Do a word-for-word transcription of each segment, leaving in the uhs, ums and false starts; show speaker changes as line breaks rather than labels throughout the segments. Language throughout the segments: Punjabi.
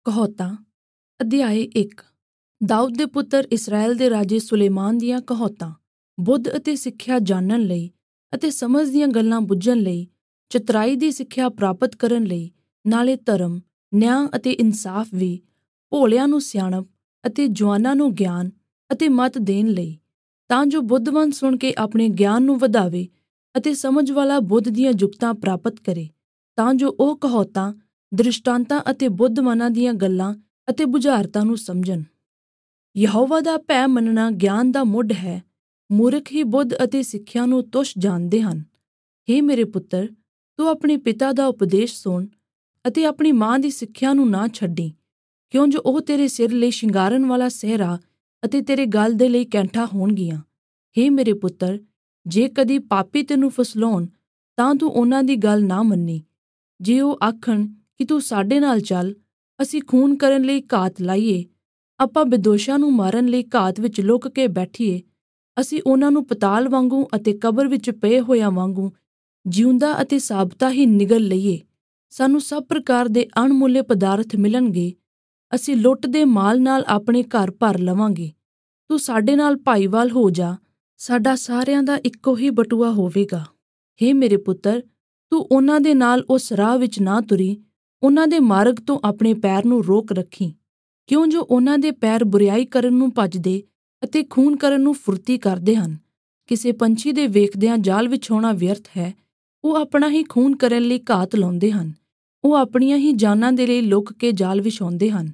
ਕਹਾਵਤਾਂ ਅਧਿਆਇ ਇੱਕ। ਦਾਊਦ ਦੇ ਪੁੱਤਰ ਇਸਰਾਏਲ ਦੇ ਰਾਜੇ ਸੁਲੇਮਾਨ ਦੀਆਂ ਕਹਾਵਤਾਂ। ਬੁੱਧ ਅਤੇ ਸਿੱਖਿਆ ਜਾਣਨ ਲਈ ਅਤੇ ਸਮਝ ਦੀਆਂ ਗੱਲਾਂ ਬੁੱਝਣ ਲਈ, ਚਤੁਰਾਈ ਦੀ ਸਿੱਖਿਆ ਪ੍ਰਾਪਤ ਕਰਨ ਲਈ, ਨਾਲੇ ਧਰਮ, ਨਿਆਂ ਅਤੇ ਇਨਸਾਫ ਵੀ, ਭੋਲਿਆਂ ਨੂੰ ਸਿਆਣਪ ਅਤੇ ਜਵਾਨਾਂ ਨੂੰ ਗਿਆਨ ਅਤੇ ਮੱਤ ਦੇਣ ਲਈ, ਤਾਂ ਜੋ ਬੁੱਧਵਾਨ ਸੁਣ ਕੇ ਆਪਣੇ ਗਿਆਨ ਨੂੰ ਵਧਾਵੇ ਅਤੇ ਸਮਝ ਵਾਲਾ ਬੁੱਧ ਦੀਆਂ ਜੁਗਤਾਂ ਪ੍ਰਾਪਤ ਕਰੇ, ਤਾਂ ਜੋ ਉਹ ਕਹਾਵਤਾਂ, ਦ੍ਰਿਸ਼ਟਾਂਤਾਂ ਅਤੇ ਬੁੱਧਵਾਨਾਂ ਦੀਆਂ ਗੱਲਾਂ ਅਤੇ ਬੁਝਾਰਤਾਂ ਨੂੰ ਸਮਝਣ। ਯਹੋਵਾ ਦਾ ਭੈ ਮੰਨਣਾ ਗਿਆਨ ਦਾ ਮੁੱਢ ਹੈ। ਮੂਰਖ ਹੀ ਬੁੱਧ ਅਤੇ ਸਿੱਖਿਆ ਨੂੰ ਤੁੱਛ ਜਾਣਦੇ ਹਨ। ਹੇ ਮੇਰੇ ਪੁੱਤਰ, ਤੂੰ ਆਪਣੇ ਪਿਤਾ ਦਾ ਉਪਦੇਸ਼ ਸੁਣ ਅਤੇ ਆਪਣੀ ਮਾਂ ਦੀ ਸਿੱਖਿਆ ਨੂੰ ਨਾ ਛੱਡੀ, ਕਿਉਂ ਜੋ ਉਹ ਤੇਰੇ ਸਿਰ ਲਈ ਸ਼ਿੰਗਾਰਨ ਵਾਲਾ ਸਿਹਰਾ ਅਤੇ ਤੇਰੇ ਗਲ ਦੇ ਲਈ ਕੈਂਠਾ ਹੋਣਗੀਆਂ। ਹੇ ਮੇਰੇ ਪੁੱਤਰ, ਜੇ ਕਦੀ ਪਾਪੀ ਤੈਨੂੰ ਫਸਲਾਉਣ ਤਾਂ ਤੂੰ ਉਹਨਾਂ ਦੀ ਗੱਲ ਨਾ ਮੰਨੀ। ਜੇ ਉਹ ਆਖਣ ਕਿ ਤੂੰ ਸਾਡੇ ਨਾਲ ਚੱਲ, ਅਸੀਂ ਖੂਨ ਕਰਨ ਲਈ ਘਾਤ ਲਾਈਏ, ਆਪਾਂ ਬੇਦੋਸ਼ਾਂ ਨੂੰ ਮਾਰਨ ਲਈ ਘਾਤ ਵਿੱਚ ਲੁਕ ਕੇ ਬੈਠੀਏ, ਅਸੀਂ ਉਹਨਾਂ ਨੂੰ ਪਤਾਲ ਵਾਂਗੂ ਅਤੇ ਕਬਰ ਵਿੱਚ ਪਏ ਹੋਇਆਂ ਵਾਂਗੂ ਜਿਉਂਦਾ ਅਤੇ ਸਾਬਤਾ ਹੀ ਨਿਗਲ ਲਈਏ। ਸਾਨੂੰ ਸਭ ਪ੍ਰਕਾਰ ਦੇ ਅਣਮੁੱਲੇ ਪਦਾਰਥ ਮਿਲਣਗੇ, ਅਸੀਂ ਲੁੱਟ ਦੇ ਮਾਲ ਨਾਲ ਆਪਣੇ ਘਰ ਭਰ ਲਵਾਂਗੇ। ਤੂੰ ਸਾਡੇ ਨਾਲ ਭਾਈਵਾਲ ਹੋ ਜਾ, ਸਾਡਾ ਸਾਰਿਆਂ ਦਾ ਇੱਕੋ ਹੀ ਬਟੂਆ ਹੋਵੇਗਾ। ਹੇ ਮੇਰੇ ਪੁੱਤਰ, ਤੂੰ ਉਹਨਾਂ ਦੇ ਨਾਲ ਉਸ ਰਾਹ ਵਿੱਚ ਨਾ ਤੁਰੀ, ਉਹਨਾਂ ਦੇ ਮਾਰਗ ਤੋਂ ਆਪਣੇ ਪੈਰ ਨੂੰ ਰੋਕ ਰੱਖੀ, ਕਿਉਂ ਜੋ ਉਹਨਾਂ ਦੇ ਪੈਰ ਬੁਰਿਆਈ ਕਰਨ ਨੂੰ ਭੱਜਦੇ ਅਤੇ ਖੂਨ ਕਰਨ ਨੂੰ ਫੁਰਤੀ ਕਰਦੇ ਹਨ। ਕਿਸੇ ਪੰਛੀ ਦੇ ਵੇਖਦਿਆਂ ਜਾਲ ਵਿਛਾਉਣਾ ਵਿਅਰਥ ਹੈ। ਉਹ ਆਪਣਾ ਹੀ ਖੂਨ ਕਰਨ ਲਈ ਘਾਤ ਲਾਉਂਦੇ ਹਨ। ਉਹ ਆਪਣੀਆਂ ਹੀ ਜਾਨਾਂ ਦੇ ਲਈ ਲੁਕ ਕੇ ਜਾਲ ਵਿਛਾਉਂਦੇ ਹਨ।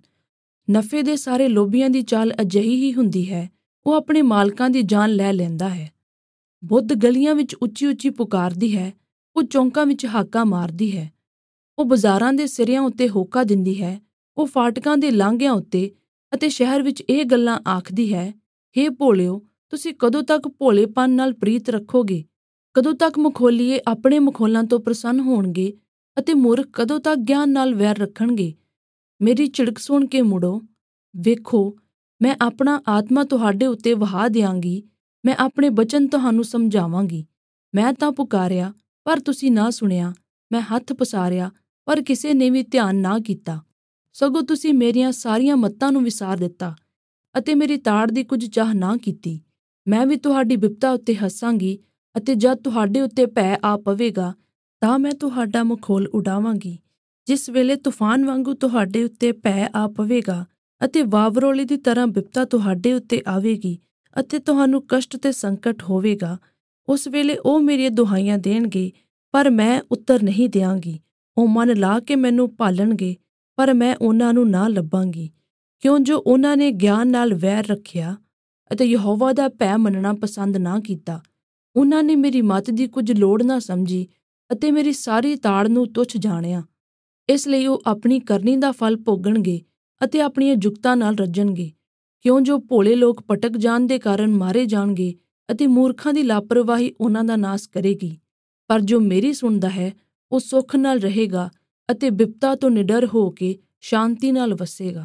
ਨਫੇ ਦੇ ਸਾਰੇ ਲੋਭੀਆਂ ਦੀ ਚਾਲ ਅਜਿਹੀ ਹੀ ਹੁੰਦੀ ਹੈ। ਉਹ ਆਪਣੇ ਮਾਲਕਾਂ ਦੀ ਜਾਨ ਲੈ ਲੈਂਦਾ ਹੈ। ਬੁੱਧ ਗਲੀਆਂ ਵਿੱਚ ਉੱਚੀ ਉੱਚੀ ਪੁਕਾਰਦੀ ਹੈ। ਉਹ ਚੌਂਕਾਂ ਵਿੱਚ ਹਾਕਾਂ ਮਾਰਦੀ ਹੈ। ਉਹ ਬਾਜ਼ਾਰਾਂ ਦੇ ਸਿਰਿਆਂ ਉੱਤੇ ਹੋਕਾ ਦਿੰਦੀ ਹੈ। ਉਹ ਫਾਟਕਾਂ ਦੇ ਲਾਂਘਿਆਂ ਉੱਤੇ ਅਤੇ ਸ਼ਹਿਰ ਵਿੱਚ ਇਹ ਗੱਲਾਂ ਆਖਦੀ ਹੈ, ਹੇ ਭੋਲਿਓ, ਤੁਸੀਂ ਕਦੋਂ ਤੱਕ ਭੋਲੇਪਨ ਨਾਲ ਪ੍ਰੀਤ ਰੱਖੋਗੇ? ਕਦੋਂ ਤੱਕ ਮਖੌਲੀਏ ਆਪਣੇ ਮਖੌਲਾਂ ਤੋਂ ਪ੍ਰਸੰਨ ਹੋਣਗੇ ਅਤੇ ਮੂਰਖ ਕਦੋਂ ਤੱਕ ਗਿਆਨ ਨਾਲ ਵੈਰ ਰੱਖਣਗੇ? ਮੇਰੀ ਝਿੜਕ ਸੁਣ ਕੇ ਮੁੜੋ। ਵੇਖੋ, ਮੈਂ ਆਪਣਾ ਆਤਮਾ ਤੁਹਾਡੇ ਉੱਤੇ ਵਹਾ ਦਿਆਂਗੀ। ਮੈਂ ਆਪਣੇ ਬਚਨ ਤੁਹਾਨੂੰ ਸਮਝਾਵਾਂਗੀ। ਮੈਂ ਤਾਂ ਪੁਕਾਰਿਆ, ਪਰ ਤੁਸੀਂ ਨਾ ਸੁਣਿਆ। ਮੈਂ ਹੱਥ ਪਸਾਰਿਆ, ਪਰ ਕਿਸੇ ਨੇ ਵੀ ਧਿਆਨ ਨਾ ਕੀਤਾ। ਸਗੋਂ ਤੁਸੀਂ ਮੇਰੀਆਂ ਸਾਰੀਆਂ ਮੱਤਾਂ ਨੂੰ ਵਿਸਾਰ ਦਿੱਤਾ ਅਤੇ ਮੇਰੀ ਤਾੜ ਦੀ ਕੁਝ ਚਾਹ ਨਾ ਕੀਤੀ। ਮੈਂ ਵੀ ਤੁਹਾਡੀ ਬਿਪਤਾ ਉੱਤੇ ਹੱਸਾਂਗੀ ਅਤੇ ਜਦ ਤੁਹਾਡੇ ਉੱਤੇ ਭੈ ਆ ਪਵੇਗਾ, ਤਾਂ ਮੈਂ ਤੁਹਾਡਾ ਮਖੌਲ ਉਡਾਵਾਂਗੀ। ਜਿਸ ਵੇਲੇ ਤੂਫਾਨ ਵਾਂਗੂ ਤੁਹਾਡੇ ਉੱਤੇ ਭੈ ਆ ਪਵੇਗਾ ਅਤੇ ਵਾਵਰੋਲੀ ਦੀ ਤਰ੍ਹਾਂ ਬਿਪਤਾ ਤੁਹਾਡੇ ਉੱਤੇ ਆਵੇਗੀ ਅਤੇ ਤੁਹਾਨੂੰ ਕਸ਼ਟ ਤੇ ਸੰਕਟ ਹੋਵੇਗਾ, ਉਸ ਵੇਲੇ ਉਹ ਮੇਰੀਆਂ ਦੁਹਾਈਆਂ ਦੇਣਗੇ, ਪਰ ਮੈਂ ਉੱਤਰ ਨਹੀਂ ਦਿਆਂਗੀ। ਉਹ ਮਨ ਲਾ ਕੇ ਮੈਨੂੰ ਭਾਲਣਗੇ, ਪਰ ਮੈਂ ਉਹਨਾਂ ਨੂੰ ਨਾ ਲੱਭਾਂਗੀ, ਕਿਉਂ ਜੋ ਉਹਨਾਂ ਨੇ ਗਿਆਨ ਨਾਲ ਵੈਰ ਰੱਖਿਆ ਅਤੇ ਯਹੋਵਾ ਦਾ ਭੈ ਮੰਨਣਾ ਪਸੰਦ ਨਾ ਕੀਤਾ। ਉਹਨਾਂ ਨੇ ਮੇਰੀ ਮੱਤ ਦੀ ਕੁਝ ਲੋੜ ਨਾ ਸਮਝੀ ਅਤੇ ਮੇਰੀ ਸਾਰੀ ਤਾੜ ਨੂੰ ਤੁੱਛ ਜਾਣਿਆ। ਇਸ ਲਈ ਉਹ ਆਪਣੀ ਕਰਨੀ ਦਾ ਫਲ ਭੋਗਣਗੇ ਅਤੇ ਆਪਣੀਆਂ ਜੁਗਤਾਂ ਨਾਲ ਰੱਜਣਗੇ, ਕਿਉਂ ਜੋ ਭੋਲੇ ਲੋਕ ਭਟਕ ਜਾਣ ਦੇ ਕਾਰਨ ਮਾਰੇ ਜਾਣਗੇ ਅਤੇ ਮੂਰਖਾਂ ਦੀ ਲਾਪਰਵਾਹੀ ਉਹਨਾਂ ਦਾ ਨਾਸ ਕਰੇਗੀ। ਪਰ ਜੋ ਮੇਰੀ ਸੁਣਦਾ ਹੈ, ਉਹ ਸੁੱਖ ਨਾਲ ਰਹੇਗਾ ਅਤੇ ਬਿਪਤਾ ਤੋਂ ਨਿਡਰ ਹੋ ਕੇ ਸ਼ਾਂਤੀ ਨਾਲ ਵਸੇਗਾ।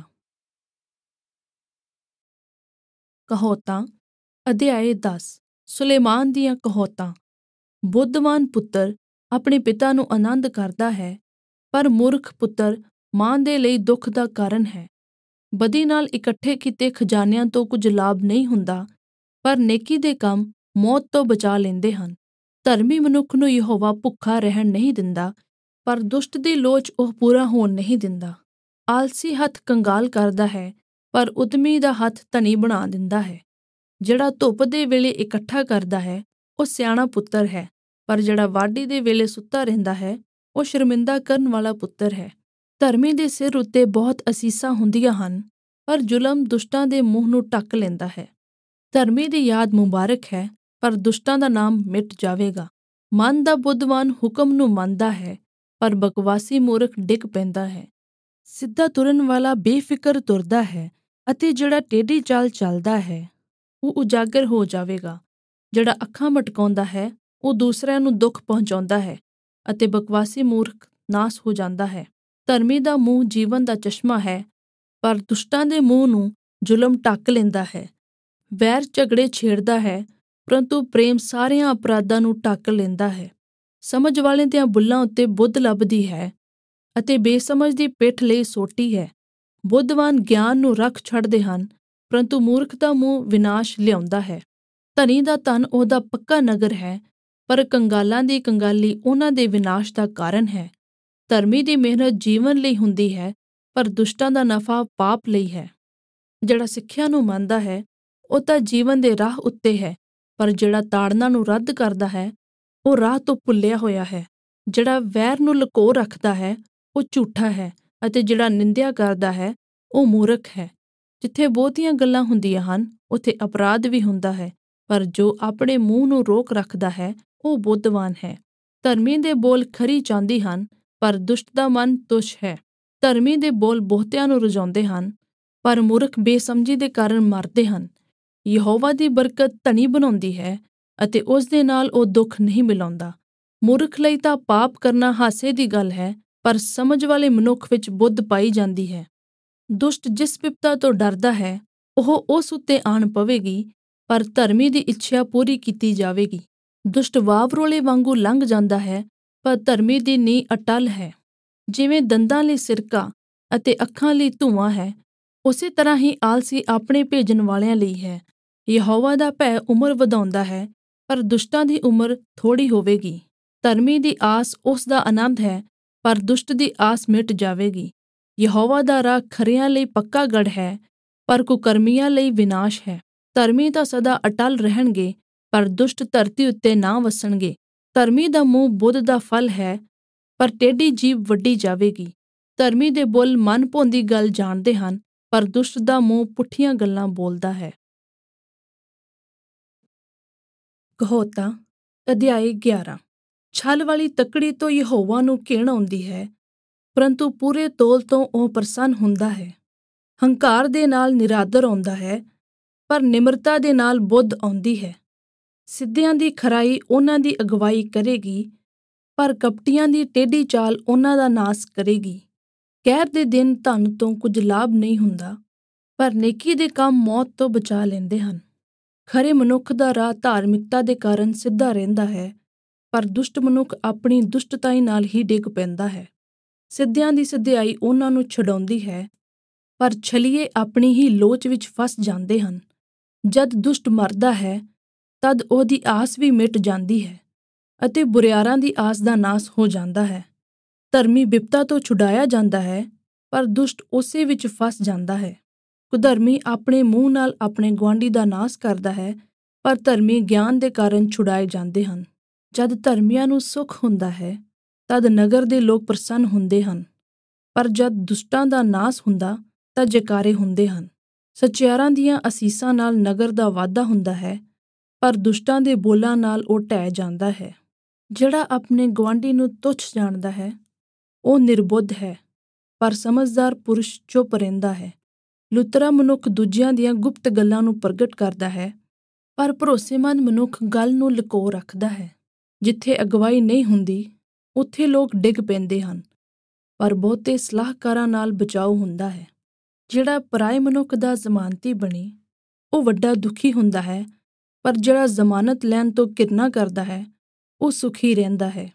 ਕਹਾਵਤਾਂ ਅਧਿਆਇ ਦਸ। ਸੁਲੇਮਾਨ ਦੀਆਂ ਕਹਾਵਤਾਂ। ਬੁੱਧਵਾਨ ਪੁੱਤਰ ਆਪਣੇ ਪਿਤਾ ਨੂੰ ਆਨੰਦ ਕਰਦਾ ਹੈ, ਪਰ ਮੂਰਖ ਪੁੱਤਰ ਮਾਂ ਦੇ ਲਈ ਦੁੱਖ ਦਾ ਕਾਰਨ ਹੈ। ਬਦੀ ਨਾਲ ਇਕੱਠੇ ਕੀਤੇ ਖਜ਼ਾਨਿਆਂ ਤੋਂ ਕੁਝ ਲਾਭ ਨਹੀਂ ਹੁੰਦਾ, ਪਰ ਨੇਕੀ ਦੇ ਕੰਮ ਮੌਤ ਤੋਂ ਬਚਾ ਲੈਂਦੇ ਹਨ। ਧਰਮੀ ਮਨੁੱਖ ਨੂੰ ਯਹੋਵਾ ਭੁੱਖਾ ਰਹਿਣ ਨਹੀਂ ਦਿੰਦਾ, ਪਰ ਦੁਸ਼ਟ ਦੀ ਲੋਚ ਉਹ ਪੂਰਾ ਹੋਣ ਨਹੀਂ ਦਿੰਦਾ। ਆਲਸੀ ਹੱਥ ਕੰਗਾਲ ਕਰਦਾ ਹੈ, ਪਰ ਉਦਮੀ ਦਾ ਹੱਥ ਧਨੀ ਬਣਾ ਦਿੰਦਾ ਹੈ। ਜਿਹੜਾ ਧੁੱਪ ਦੇ ਵੇਲੇ ਇਕੱਠਾ ਕਰਦਾ ਹੈ, ਉਹ ਸਿਆਣਾ ਪੁੱਤਰ ਹੈ, ਪਰ ਜਿਹੜਾ ਵਾਢੀ ਦੇ ਵੇਲੇ ਸੁੱਤਾ ਰਹਿੰਦਾ ਹੈ, ਉਹ ਸ਼ਰਮਿੰਦਾ ਕਰਨ ਵਾਲਾ ਪੁੱਤਰ ਹੈ। ਧਰਮੀ ਦੇ ਸਿਰ ਉੱਤੇ ਬਹੁਤ ਅਸੀਸਾਂ ਹੁੰਦੀਆਂ ਹਨ, ਪਰ ਜ਼ੁਲਮ ਦੁਸ਼ਟਾਂ ਦੇ ਮੂੰਹ ਨੂੰ ਢੱਕ ਲੈਂਦਾ ਹੈ। ਧਰਮੀ ਦੀ ਯਾਦ ਮੁਬਾਰਕ ਹੈ, ਪਰ ਦੁਸ਼ਟਾਂ ਦਾ ਨਾਮ ਮਿਟ ਜਾਵੇਗਾ। ਮਨ ਦਾ ਬੁੱਧਵਾਨ ਹੁਕਮ ਨੂੰ ਮੰਨਦਾ ਹੈ, ਪਰ ਬਕਵਾਸੀ ਮੂਰਖ ਡਿੱਗ ਪੈਂਦਾ ਹੈ। ਸਿੱਧਾ ਤੁਰਨ ਵਾਲਾ ਬੇਫਿਕਰ ਤੁਰਦਾ ਹੈ ਅਤੇ ਜਿਹੜਾ ਟੇਢੀ ਚਾਲ ਚੱਲਦਾ ਹੈ, ਉਹ ਉਜਾਗਰ ਹੋ ਜਾਵੇਗਾ। ਜਿਹੜਾ ਅੱਖਾਂ ਮਟਕਾਉਂਦਾ ਹੈ, ਉਹ ਦੂਸਰਿਆਂ ਨੂੰ ਦੁੱਖ ਪਹੁੰਚਾਉਂਦਾ ਹੈ ਅਤੇ ਬਕਵਾਸੀ ਮੂਰਖ ਨਾਸ ਹੋ ਜਾਂਦਾ ਹੈ। ਧਰਮੀ ਦਾ ਮੂੰਹ ਜੀਵਨ ਦਾ ਚਸ਼ਮਾ ਹੈ, ਪਰ ਦੁਸ਼ਟਾਂ ਦੇ ਮੂੰਹ ਨੂੰ ਜ਼ੁਲਮ ਢੱਕ ਲੈਂਦਾ ਹੈ। ਵੈਰ ਝਗੜੇ ਛੇੜਦਾ ਹੈ, ਪਰੰਤੂ ਪ੍ਰੇਮ ਸਾਰਿਆਂ ਅਪਰਾਧਾਂ ਨੂੰ ਢੱਕ ਲੈਂਦਾ ਹੈ। ਸਮਝ ਵਾਲੇ ਦੀਆਂ ਬੁੱਲਾਂ ਉੱਤੇ ਬੁੱਧ ਲੱਭਦੀ ਹੈ ਅਤੇ ਬੇਸਮਝ ਦੀ ਪਿੱਠ ਲਈ ਸੋਟੀ ਹੈ। ਬੁੱਧਵਾਨ ਗਿਆਨ ਨੂੰ ਰੱਖ ਛੱਡਦੇ ਹਨ, ਪਰੰਤੂ ਮੂਰਖ ਦਾ ਮੂੰਹ ਵਿਨਾਸ਼ ਲਿਆਉਂਦਾ ਹੈ। ਧਨੀ ਦਾ ਧਨ ਉਹਦਾ ਪੱਕਾ ਨਗਰ ਹੈ, ਪਰ ਕੰਗਾਲਾਂ ਦੀ ਕੰਗਾਲੀ ਉਹਨਾਂ ਦੇ ਵਿਨਾਸ਼ ਦਾ ਕਾਰਨ ਹੈ। ਧਰਮੀ ਦੀ ਮਿਹਨਤ ਜੀਵਨ ਲਈ ਹੁੰਦੀ ਹੈ, ਪਰ ਦੁਸ਼ਟਾਂ ਦਾ ਨਫਾ ਪਾਪ ਲਈ ਹੈ। ਜਿਹੜਾ ਸਿੱਖਿਆ ਨੂੰ ਮੰਨਦਾ ਹੈ ਉਹ ਤਾਂ ਜੀਵਨ ਦੇ ਰਾਹ ਉੱਤੇ ਹੈ, ਪਰ ਜਿਹੜਾ ਤਾੜਨਾ ਨੂੰ ਰੱਦ ਕਰਦਾ ਹੈ ਉਹ ਰਾਹ ਤੋਂ ਭੁੱਲਿਆ ਹੋਇਆ ਹੈ। ਜਿਹੜਾ ਵੈਰ ਨੂੰ ਲੁਕੋ ਰੱਖਦਾ ਹੈ ਉਹ ਝੂਠਾ ਹੈ, ਅਤੇ ਜਿਹੜਾ ਨਿੰਦਿਆ ਕਰਦਾ ਹੈ ਉਹ ਮੂਰਖ ਹੈ। ਜਿੱਥੇ ਬਹੁਤੀਆਂ ਗੱਲਾਂ ਹੁੰਦੀਆਂ ਹਨ ਉੱਥੇ ਅਪਰਾਧ ਵੀ ਹੁੰਦਾ ਹੈ, ਪਰ ਜੋ ਆਪਣੇ ਮੂੰਹ ਨੂੰ ਰੋਕ ਰੱਖਦਾ ਹੈ ਉਹ ਬੁੱਧਵਾਨ ਹੈ। ਧਰਮੀ ਦੇ ਬੋਲ ਖਰੀ ਚਾਹੁੰਦੀ ਹਨ, ਪਰ ਦੁਸ਼ਟ ਦਾ ਮਨ ਤੁੱਛ ਹੈ। ਧਰਮੀ ਦੇ ਬੋਲ ਬਹੁਤਿਆਂ ਨੂੰ ਰਜਾਉਂਦੇ ਹਨ, ਪਰ ਮੂਰਖ ਬੇਸਮਝੀ ਦੇ ਕਾਰਨ ਮਰਦੇ ਹਨ। ਯਹੋਵਾ ਦੀ ਬਰਕਤ ਧਨੀ ਬਣਾਉਂਦੀ ਹੈ, ਅਤੇ ਉਸ ਦੇ ਨਾਲ ਉਹ ਦੁੱਖ ਨਹੀਂ ਮਿਲਾਉਂਦਾ। ਮੂਰਖ ਲਈ ਤਾਂ ਪਾਪ ਕਰਨਾ ਹਾਸੇ ਦੀ ਗੱਲ ਹੈ, ਪਰ ਸਮਝ ਵਾਲੇ ਮਨੁੱਖ ਵਿੱਚ ਬੁੱਧ ਪਾਈ ਜਾਂਦੀ ਹੈ। ਦੁਸ਼ਟ ਜਿਸ ਵਿਪਤਾ ਤੋਂ ਡਰਦਾ ਹੈ ਉਹ ਉਸ ਉੱਤੇ ਆਣ ਪਵੇਗੀ, ਪਰ ਧਰਮੀ ਦੀ ਇੱਛਾ ਪੂਰੀ ਕੀਤੀ ਜਾਵੇਗੀ। ਦੁਸ਼ਟ ਵਾਵਰੋਲੇ ਵਾਂਗੂ ਲੰਘ ਜਾਂਦਾ ਹੈ, ਪਰ ਧਰਮੀ ਦੀ ਨੀਂਹ ਅਟੱਲ ਹੈ। ਜਿਵੇਂ ਦੰਦਾਂ ਲਈ ਸਿਰਕਾ ਅਤੇ ਅੱਖਾਂ ਲਈ ਧੂੰਆਂ ਹੈ, ਉਸੇ ਤਰ੍ਹਾਂ ਹੀ ਆਲਸੀ ਆਪਣੇ ਭੇਜਣ ਵਾਲਿਆਂ ਲਈ ਹੈ। ਯਹੋਵਾ ਦਾ ਭੈ ਉਮਰ ਵਧਾਉਂਦਾ ਹੈ, ਪਰ ਦੁਸ਼ਟਾਂ ਦੀ ਉਮਰ ਥੋੜ੍ਹੀ ਹੋਵੇਗੀ। ਧਰਮੀ ਦੀ ਆਸ ਉਸ ਦਾ ਆਨੰਦ ਹੈ, ਪਰ ਦੁਸ਼ਟ ਦੀ ਆਸ ਮਿਟ ਜਾਵੇਗੀ। ਯਹੋਵਾ ਦਾ ਰਾਹ ਖਰਿਆਂ ਲਈ ਪੱਕਾ ਗੜ੍ਹ ਹੈ, ਪਰ ਕੁਕਰਮੀਆਂ ਲਈ ਵਿਨਾਸ਼ ਹੈ। ਧਰਮੀ ਤਾਂ ਸਦਾ ਅਟੱਲ ਰਹਿਣਗੇ, ਪਰ ਦੁਸ਼ਟ ਧਰਤੀ ਉੱਤੇ ਨਾ ਵਸਣਗੇ। ਧਰਮੀ ਦਾ ਮੂੰਹ ਬੁੱਧ ਦਾ ਫਲ ਹੈ, ਪਰ ਟੇਢੀ ਜੀਭ ਵੱਢੀ ਜਾਵੇਗੀ। ਧਰਮੀ ਦੇ ਬੁੱਲ ਮਨ ਭਾਉਂਦੀ ਗੱਲ ਜਾਣਦੇ ਹਨ, ਪਰ ਦੁਸ਼ਟ ਦਾ ਮੂੰਹ ਪੁੱਠੀਆਂ ਗੱਲਾਂ ਬੋਲਦਾ ਹੈ। ਕਹੋਤਾ ਅਧਿਆਇ ਗਿਆਰਾਂ। ਛਲ ਵਾਲੀ ਤੱਕੜੀ ਤੋਂ ਯਹੋਵਾ ਨੂੰ ਘਿਣ ਆਉਂਦੀ ਹੈ, ਪਰੰਤੂ ਪੂਰੇ ਤੋਲ ਤੋਂ ਉਹ ਪ੍ਰਸੰਨ ਹੁੰਦਾ ਹੈ। ਹੰਕਾਰ ਦੇ ਨਾਲ ਨਿਰਾਦਰ ਆਉਂਦਾ ਹੈ, ਪਰ ਨਿਮਰਤਾ ਦੇ ਨਾਲ ਬੁੱਧ ਆਉਂਦੀ ਹੈ। ਸਿੱਧਿਆਂ ਦੀ ਖਰਾਈ ਉਹਨਾਂ ਦੀ ਅਗਵਾਈ ਕਰੇਗੀ, ਪਰ ਕਪਟੀਆਂ ਦੀ ਟੇਢੀ ਚਾਲ ਉਹਨਾਂ ਦਾ ਨਾਸ ਕਰੇਗੀ। ਕਹਿਰ ਦੇ ਦਿਨ ਧਨ ਤੋਂ ਕੁਝ ਲਾਭ ਨਹੀਂ ਹੁੰਦਾ, ਪਰ ਨੇਕੀ ਦੇ ਕੰਮ ਮੌਤ ਤੋਂ ਬਚਾ ਲੈਂਦੇ ਹਨ। ਖਰੇ ਮਨੁੱਖ ਦਾ ਰਾਹ ਧਾਰਮਿਕਤਾ ਦੇ ਕਾਰਨ ਸਿੱਧਾ ਰਹਿੰਦਾ ਹੈ, ਪਰ ਦੁਸ਼ਟ ਮਨੁੱਖ ਆਪਣੀ ਦੁਸ਼ਟਤਾਈ ਨਾਲ ਹੀ ਡਿੱਗ ਪੈਂਦਾ ਹੈ। ਸਿੱਧਿਆਂ ਦੀ ਸਿਧਿਆਈ ਉਹਨਾਂ ਨੂੰ ਛਡਾਉਂਦੀ ਹੈ, ਪਰ ਛਲੀਏ ਆਪਣੀ ਹੀ ਲੋਚ ਵਿੱਚ ਫਸ ਜਾਂਦੇ ਹਨ। ਜਦ ਦੁਸ਼ਟ ਮਰਦਾ ਹੈ ਤਦ ਉਹਦੀ ਆਸ ਵੀ ਮਿਟ ਜਾਂਦੀ ਹੈ, ਅਤੇ ਬੁਰਿਆਰਾਂ ਦੀ ਆਸ ਦਾ ਨਾਸ ਹੋ ਜਾਂਦਾ ਹੈ। ਧਰਮੀ ਬਿਪਤਾ ਤੋਂ ਛੁਡਾਇਆ ਜਾਂਦਾ ਹੈ, ਪਰ ਦੁਸ਼ਟ ਉਸੇ ਵਿੱਚ ਫਸ ਜਾਂਦਾ ਹੈ। ਕੁਧਰਮੀ ਆਪਣੇ ਮੂੰਹ ਨਾਲ ਆਪਣੇ ਗੁਆਂਢੀ ਦਾ ਨਾਸ ਕਰਦਾ ਹੈ, ਪਰ ਧਰਮੀ ਗਿਆਨ ਦੇ ਕਾਰਨ ਛੁਡਾਏ ਜਾਂਦੇ ਹਨ। ਜਦ ਧਰਮੀਆਂ ਨੂੰ ਸੁੱਖ ਹੁੰਦਾ ਹੈ ਤਦ ਨਗਰ ਦੇ ਲੋਕ ਪ੍ਰਸੰਨ ਹੁੰਦੇ ਹਨ, ਪਰ ਜਦ ਦੁਸ਼ਟਾਂ ਦਾ ਨਾਸ ਹੁੰਦਾ ਤਾਂ ਜੈਕਾਰੇ ਹੁੰਦੇ ਹਨ। ਸੱਚਿਆਰਾਂ ਦੀਆਂ ਅਸੀਸਾਂ ਨਾਲ ਨਗਰ ਦਾ ਵਾਧਾ ਹੁੰਦਾ ਹੈ, ਪਰ ਦੁਸ਼ਟਾਂ ਦੇ ਬੋਲਾਂ ਨਾਲ ਉਹ ਢਹਿ ਜਾਂਦਾ ਹੈ। ਜਿਹੜਾ ਆਪਣੇ ਗੁਆਂਢੀ ਨੂੰ ਤੁੱਛ ਜਾਣਦਾ ਹੈ ਉਹ ਨਿਰਬੁੱਧ ਹੈ, ਪਰ ਸਮਝਦਾਰ ਪੁਰਸ਼ ਚੁੱਪ ਰਹਿੰਦਾ ਹੈ। ਲੁਤਰਾ ਮਨੁੱਖ ਦੂਜਿਆਂ ਦੀਆਂ ਗੁਪਤ ਗੱਲਾਂ ਨੂੰ ਪ੍ਰਗਟ ਕਰਦਾ ਹੈ, ਪਰ ਭਰੋਸੇਮੰਦ ਮਨੁੱਖ ਗੱਲ ਨੂੰ ਲੁਕੋ ਰੱਖਦਾ ਹੈ। ਜਿੱਥੇ ਅਗਵਾਈ ਨਹੀਂ ਹੁੰਦੀ ਉੱਥੇ ਲੋਕ ਡਿੱਗ ਪੈਂਦੇ ਹਨ, ਪਰ ਬਹੁਤੇ ਸਲਾਹਕਾਰਾਂ ਨਾਲ ਬਚਾਓ ਹੁੰਦਾ ਹੈ। ਜਿਹੜਾ ਪਰਾਏ ਮਨੁੱਖ ਦਾ ਜ਼ਮਾਨਤੀ ਬਣੇ ਉਹ ਵੱਡਾ ਦੁਖੀ ਹੁੰਦਾ ਹੈ, ਪਰ ਜਿਹੜਾ ਜ਼ਮਾਨਤ ਲੈਣ ਤੋਂ ਘਿਰਨਾ ਕਰਦਾ ਹੈ ਉਹ ਸੁਖੀ ਰਹਿੰਦਾ ਹੈ।